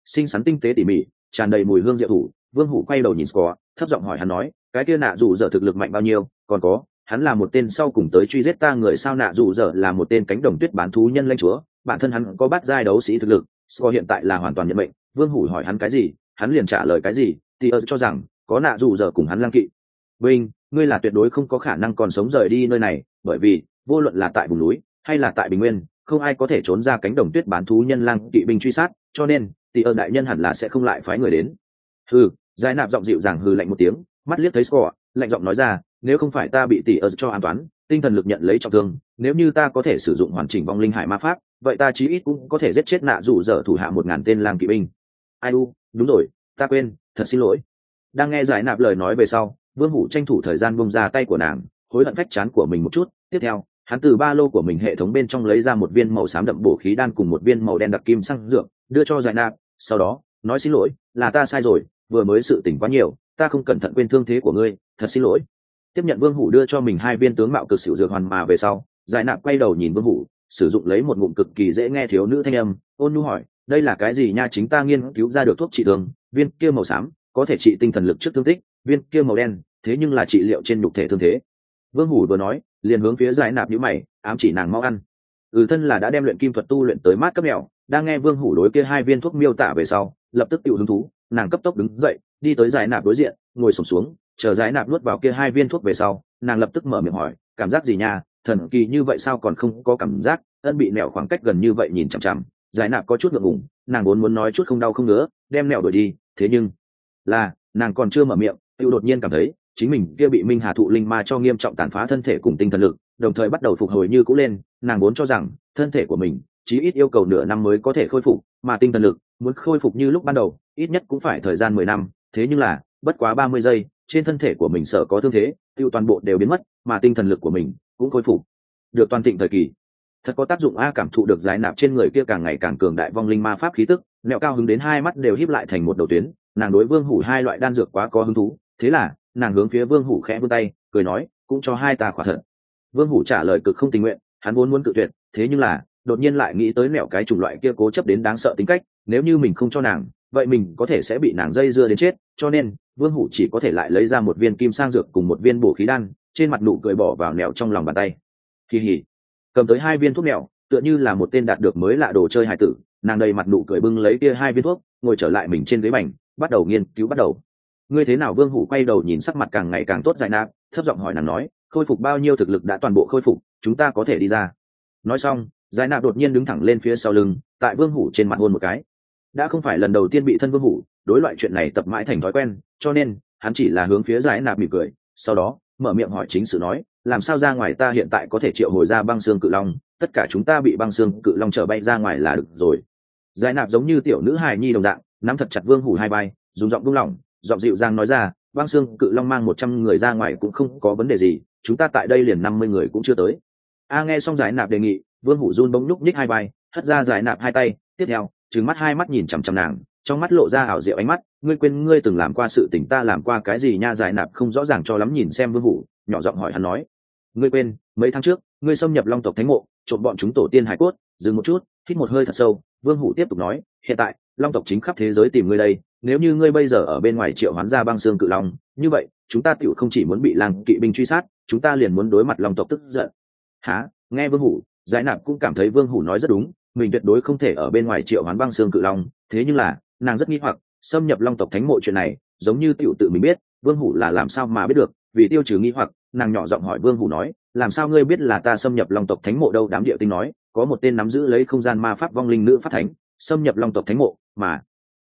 xinh xắn tinh tế tỉ mỉ, tràn đầy mùi hương diệu thủ. Vương Hủ quay đầu nhìn Scott, thấp giọng hỏi hắn nói, cái kia nạ dù giờ thực lực mạnh bao nhiêu? Còn có, hắn là một tên sau cùng tới truy giết ta người sao? Nạ dù giờ là một tên cánh đồng tuyết bán thú nhân lãnh chúa, bản thân hắn có bát giai đấu sĩ thực lực. Scott hiện tại là hoàn toàn nhận mệnh. Vương Hủ hỏi hắn cái gì, hắn liền trả lời cái gì. Thì cho rằng có nạ dù giờ cùng hắn lang kỵ binh, ngươi là tuyệt đối không có khả năng còn sống rời đi nơi này, bởi vì vô luận là tại vùng núi hay là tại bình nguyên, không ai có thể trốn ra cánh đồng tuyết bán thú nhân lang kỵ binh truy sát, cho nên tỷ ơn đại nhân hẳn là sẽ không lại phái người đến. Hừ, giải nạp giọng dịu dàng hừ lạnh một tiếng, mắt liếc thấy Scott, lạnh giọng nói ra, nếu không phải ta bị tỷ ơn cho an toán, tinh thần lực nhận lấy trọng thương, nếu như ta có thể sử dụng hoàn chỉnh vong linh hải ma pháp, vậy ta chí ít cũng có thể giết chết nạ dù dở thủ hạ 1000 tên lang kỵ binh. Ai u, đúng rồi, ta quên, thật xin lỗi. Đang nghe giải nạp lời nói về sau, Vương Hủ tranh thủ thời gian buông ra tay của nàng, hối hận phách chán của mình một chút. Tiếp theo, hắn từ ba lô của mình hệ thống bên trong lấy ra một viên màu xám đậm bổ khí đan cùng một viên màu đen đặc kim xăng dược, đưa cho giải nạp. Sau đó, nói xin lỗi, là ta sai rồi, vừa mới sự tỉnh quá nhiều, ta không cẩn thận quên thương thế của ngươi, thật xin lỗi. Tiếp nhận Vương Hủ đưa cho mình 2 viên tướng mạo cực xỉu dược hoàn mà về sau, giải nạp quay đầu nhìn Vương Hủ, sử dụng lấy một ngụm cực kỳ dễ nghe thiếu nữ thanh âm, ôn nhu hỏi, đây là cái gì nha? Chính ta nghiên cứu ra được thuốc trị thương, viên kia màu xám có thể trị tinh thần lực trước thương tích, viên kia màu đen thế nhưng là trị liệu trên nhục thể thương thế. Vương Hủ vừa nói liền hướng phía giải nạp nhíu mày, ám chỉ nàng mau ăn. Thân là đã đem luyện kim thuật tu luyện tới mát cấp mèo, đang nghe Vương Hủ đối kia 2 viên thuốc miêu tả về sau, lập tức tự hứng thú, nàng cấp tốc đứng dậy, đi tới giải nạp đối diện, ngồi xổm xuống, chờ giải nạp nuốt vào kia 2 viên thuốc về sau, nàng lập tức mở miệng hỏi, cảm giác gì nha? Thần kỳ như vậy sao còn không có cảm giác? Ân bị mèo khoảng cách gần như vậy nhìn chằm chằm, giải nạp có chút ngượng ngùng, nàng vốn muốn nói chút không đau không ngứa, đem mèo đuổi đi, thế nhưng là nàng còn chưa mở miệng, tiêu đột nhiên cảm thấy chính mình kia bị minh hà thụ linh ma cho nghiêm trọng tàn phá thân thể cùng tinh thần lực, đồng thời bắt đầu phục hồi như cũ lên. Nàng vốn cho rằng thân thể của mình chí ít yêu cầu nửa năm mới có thể khôi phục, mà tinh thần lực muốn khôi phục như lúc ban đầu ít nhất cũng phải thời gian 10 năm, thế nhưng là bất quá 30 giây, trên thân thể của mình sợ có thương thế tiêu toàn bộ đều biến mất, mà tinh thần lực của mình cũng khôi phục được toàn thịnh thời kỳ. Thật có tác dụng a. Cảm thụ được giải nạp trên người kia càng ngày càng cường đại vong linh ma pháp khí tức, Mẹo cao hứng đến 2 mắt đều híp lại thành một đầu tuyến. Nàng đối Vương Hủ 2 loại đan dược quá có hứng thú, thế là nàng hướng phía Vương Hủ khẽ vươn tay, cười nói, cũng cho 2 ta khỏa thật. Vương Hủ trả lời cực không tình nguyện, hắn vốn muốn cự tuyệt, thế nhưng là đột nhiên lại nghĩ tới Mẹo cái chủng loại kia cố chấp đến đáng sợ tính cách, nếu như mình không cho nàng, vậy mình có thể sẽ bị nàng dây dưa đến chết, cho nên Vương Hủ chỉ có thể lại lấy ra một viên kim sang dược cùng một viên bổ khí đan, trên mặt nụ cười bỏ vào Mẹo trong lòng bàn tay. Kỳ hỉ, cầm tới 2 viên thuốc Mẹo tựa như là một tên đạt được mới lạ đồ chơi hài tử, nàng đầy mặt nụ cười bưng lấy kia 2 viên thuốc, ngồi trở lại mình trên ghế bành, bắt đầu nghiên cứu bắt đầu. Ngươi thế nào? Vương Hủ quay đầu nhìn sắc mặt càng ngày càng tốt giải nạp, thấp giọng hỏi nàng nói, khôi phục bao nhiêu? Thực lực đã toàn bộ khôi phục, chúng ta có thể đi ra. Nói xong, giải nạp đột nhiên đứng thẳng lên phía sau lưng, tại Vương Hủ trên mặt hôn một cái. Đã không phải lần đầu tiên bị thân Vương Hủ, đối loại chuyện này tập mãi thành thói quen, cho nên hắn chỉ là hướng phía giải nạp mỉm cười, sau đó mở miệng hỏi chính sự nói, làm sao ra ngoài? Ta hiện tại có thể triệu hồi ra băng xương cự long, tất cả chúng ta bị băng xương cự long trở bay ra ngoài là được rồi. Giải nạp giống như tiểu nữ hài nhi đồng dạng, nắm thật chặt Vương Hủ 2 vai, dùng giọng buông lỏng, giọng dịu dàng nói ra, băng xương cự long mang 100 người ra ngoài cũng không có vấn đề gì, chúng ta tại đây liền 50 người cũng chưa tới. Nghe xong giải nạp đề nghị, Vương Hủ run bỗng nhúc nhích 2 vai, hất ra giải nạp 2 tay, tiếp theo trừng mắt 2 mắt nhìn chằm chằm nàng, trong mắt lộ ra ảo diệu ánh mắt, ngươi quên ngươi từng làm qua sự tình ta làm qua cái gì nha? Giải nạp không rõ ràng cho lắm nhìn xem Vương Hủ, nhỏ giọng hỏi hắn nói, ngươi quên mấy tháng trước ngươi xâm nhập Long tộc thánh mộ, trộm bọn chúng tổ tiên hải cốt? Dừng một chút, hít một hơi thật sâu, Vương Hủ tiếp tục nói, hiện tại Long tộc chính khắp thế giới tìm ngươi đây, nếu như ngươi bây giờ ở bên ngoài triệu hoán ra băng xương cự long, như vậy chúng ta tựu không chỉ muốn bị lang kỵ binh truy sát, chúng ta liền muốn đối mặt Long tộc tức giận. Hả? Nghe Vương Hủ, giải nạp cũng cảm thấy Vương Hủ nói rất đúng, mình tuyệt đối không thể ở bên ngoài triệu hoán băng xương cự long, thế nhưng là nàng rất nghi hoặc, xâm nhập Long tộc thánh mộ chuyện này giống như tiểu tự mình biết, Vương Hủ là làm sao mà biết được? Vì tiêu trừ nghi hoặc, nàng nhỏ giọng hỏi Vương Hủ nói, làm sao ngươi biết là ta xâm nhập Long tộc thánh mộ đâu? Đám địa tinh nói, có một tên nắm giữ lấy không gian ma pháp vong linh nữ pháp thánh xâm nhập Long tộc thánh mộ, mà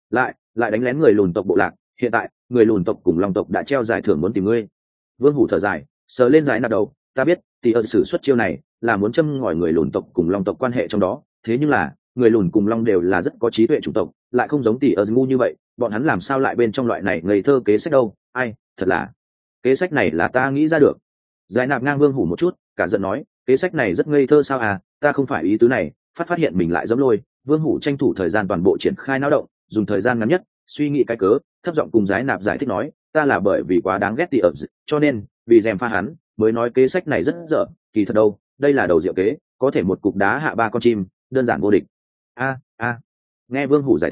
lại đánh lén người lùn tộc bộ lạc, hiện tại người lùn tộc cùng Long tộc đã treo giải thưởng muốn tìm ngươi. Vương Hủ thở dài, sờ lên giải nạp đầu, ta biết tỷ ơn sử xuất chiêu này là muốn châm ngòi người lùn tộc cùng Long tộc quan hệ trong đó, thế nhưng là người lùn cùng Long đều là rất có trí tuệ chủng tộc, lại không giống tỷ ơn ngu như vậy, bọn hắn làm sao lại bên trong loại này ngây thơ kế sách đâu? Ai, thật là kế sách này là ta nghĩ ra được. Giải nạp ngang Vương Hủ một chút, cả giận nói, kế sách này rất ngây thơ sao? Ta không phải ý tứ này. Phát hiện mình lại dẫm lôi, Vương Hủ tranh thủ thời gian toàn bộ triển khai náo động, dùng thời gian ngắn nhất suy nghĩ cái cớ, thấp giọng cùng giải nạp giải thích nói, ta là bởi vì quá đáng ghét tỷ ơn, cho nên vì dèm pha hắn mới nói kế sách này rất dở, kỳ thật đâu, đây là đầu diệu kế, có thể một cục đá hạ 3 con chim, đơn giản vô địch. Nghe Vương Hủ giải thích,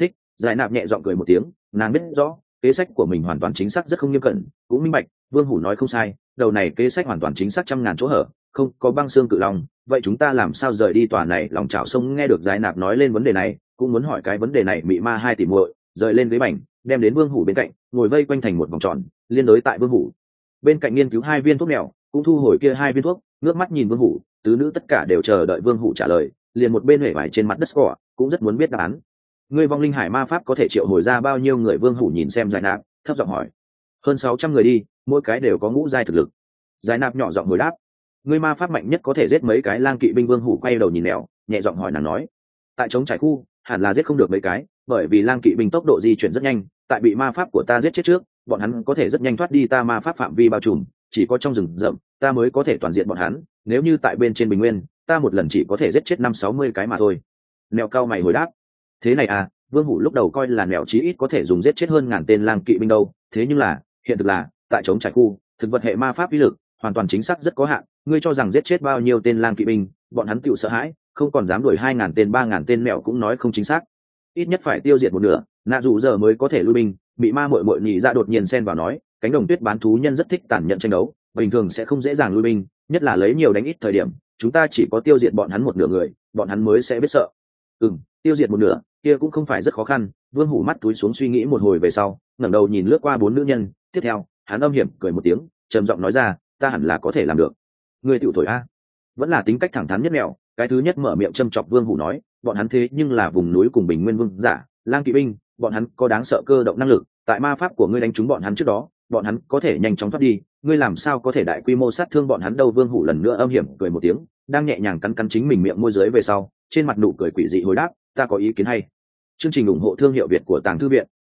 Giải Nạp nhẹ giọng cười một tiếng, nàng biết rõ kế sách của mình hoàn toàn chính xác rất không nghiêm cẩn, cũng minh bạch Vương Hủ nói không sai, đầu này kế sách hoàn toàn chính xác trăm ngàn chỗ hở, không có băng xương cự long, vậy chúng ta làm sao rời đi tòa này lòng chảo sông? Nghe được Giải Nạp nói lên vấn đề này, cũng muốn hỏi cái vấn đề này. Mị ma hai tỷ muội rời lên ghế bành, đem đến Vương Hủ bên cạnh, ngồi vây quanh thành một vòng tròn, liên đối tại Vương Hủ bên cạnh nghiên cứu hai viên thuốc mèo, cũng thu hồi kia hai viên thuốc, ngước mắt nhìn Vương Hủ. Tứ nữ tất cả đều chờ đợi Vương Hủ trả lời, liền một bên huệ vải trên mặt đất cỏ cũng rất muốn biết đáp án. Ngươi vong linh hải ma pháp có thể triệu hồi ra bao nhiêu người? Vương Hủ nhìn xem Giải Nạp, thấp giọng hỏi. Hơn 600 người đi, mỗi cái đều có ngũ giai thực lực. Giải Nạp nhỏ giọng hồi đáp. Ngươi ma pháp mạnh nhất có thể giết mấy cái lang kỵ binh? Vương Hủ quay đầu nhìn Mèo, nhẹ giọng hỏi nàng nói. Tại trống trải khu hẳn là giết không được mấy cái, bởi vì lang kỵ binh tốc độ di chuyển rất nhanh, tại bị ma pháp của ta giết chết trước, bọn hắn có thể rất nhanh thoát đi ta ma pháp phạm vi bao trùm, chỉ có trong rừng rậm ta mới có thể toàn diện bọn hắn, nếu như tại bên trên bình nguyên ta một lần chỉ có thể giết chết 50-60 cái mà thôi. Mèo cao mày hồi đáp. Thế này à? Vương Hủ lúc đầu coi là Mèo chí ít có thể dùng giết chết hơn 1000 tên lang kỵ binh đâu, thế nhưng là hiện thực là tại trống trải khu thực vật hệ ma pháp uy lực hoàn toàn chính xác rất có hạn. Ngươi cho rằng giết chết bao nhiêu tên lang kỵ binh bọn hắn tựu sợ hãi, không còn dám đuổi 2000 tên 3000 tên? Mèo cũng nói không chính xác, ít nhất phải tiêu diệt một nửa nạ dù giờ mới có thể lui binh. Bị ma mội mội nhị ra đột nhiên xen vào nói, cánh đồng tuyết bán thú nhân rất thích tàn nhẫn tranh đấu, bình thường sẽ không dễ dàng lui binh, nhất là lấy nhiều đánh ít thời điểm, chúng ta chỉ có tiêu diệt bọn hắn một nửa người bọn hắn mới sẽ biết sợ. Tiêu diệt một nửa kia cũng không phải rất khó khăn. Vương Hủ mắt túi xuống suy nghĩ một hồi về sau, ngẩng đầu nhìn lướt qua 4 nữ nhân, tiếp theo hắn âm hiểm cười một tiếng, trầm giọng nói ra, ta hẳn là có thể làm được. Người tiểu thổi a. Vẫn là tính cách thẳng thắn nhất Mèo, cái thứ nhất mở miệng châm chọc Vương Hủ nói, bọn hắn thế nhưng là vùng núi cùng bình nguyên vương giả lang kỵ binh, bọn hắn có đáng sợ cơ động năng lực, tại ma pháp của ngươi đánh trúng bọn hắn trước đó, bọn hắn có thể nhanh chóng thoát đi, ngươi làm sao có thể đại quy mô sát thương bọn hắn đâu? Vương Hủ lần nữa âm hiểm cười một tiếng, đang nhẹ nhàng cắn cắn chính mình miệng môi dưới về sau, trên mặt nụ cười quỷ dị hồi đáp, ta có ý kiến hay. Chương trình ủng hộ thương hiệu Việt của Tàng Thư Viện.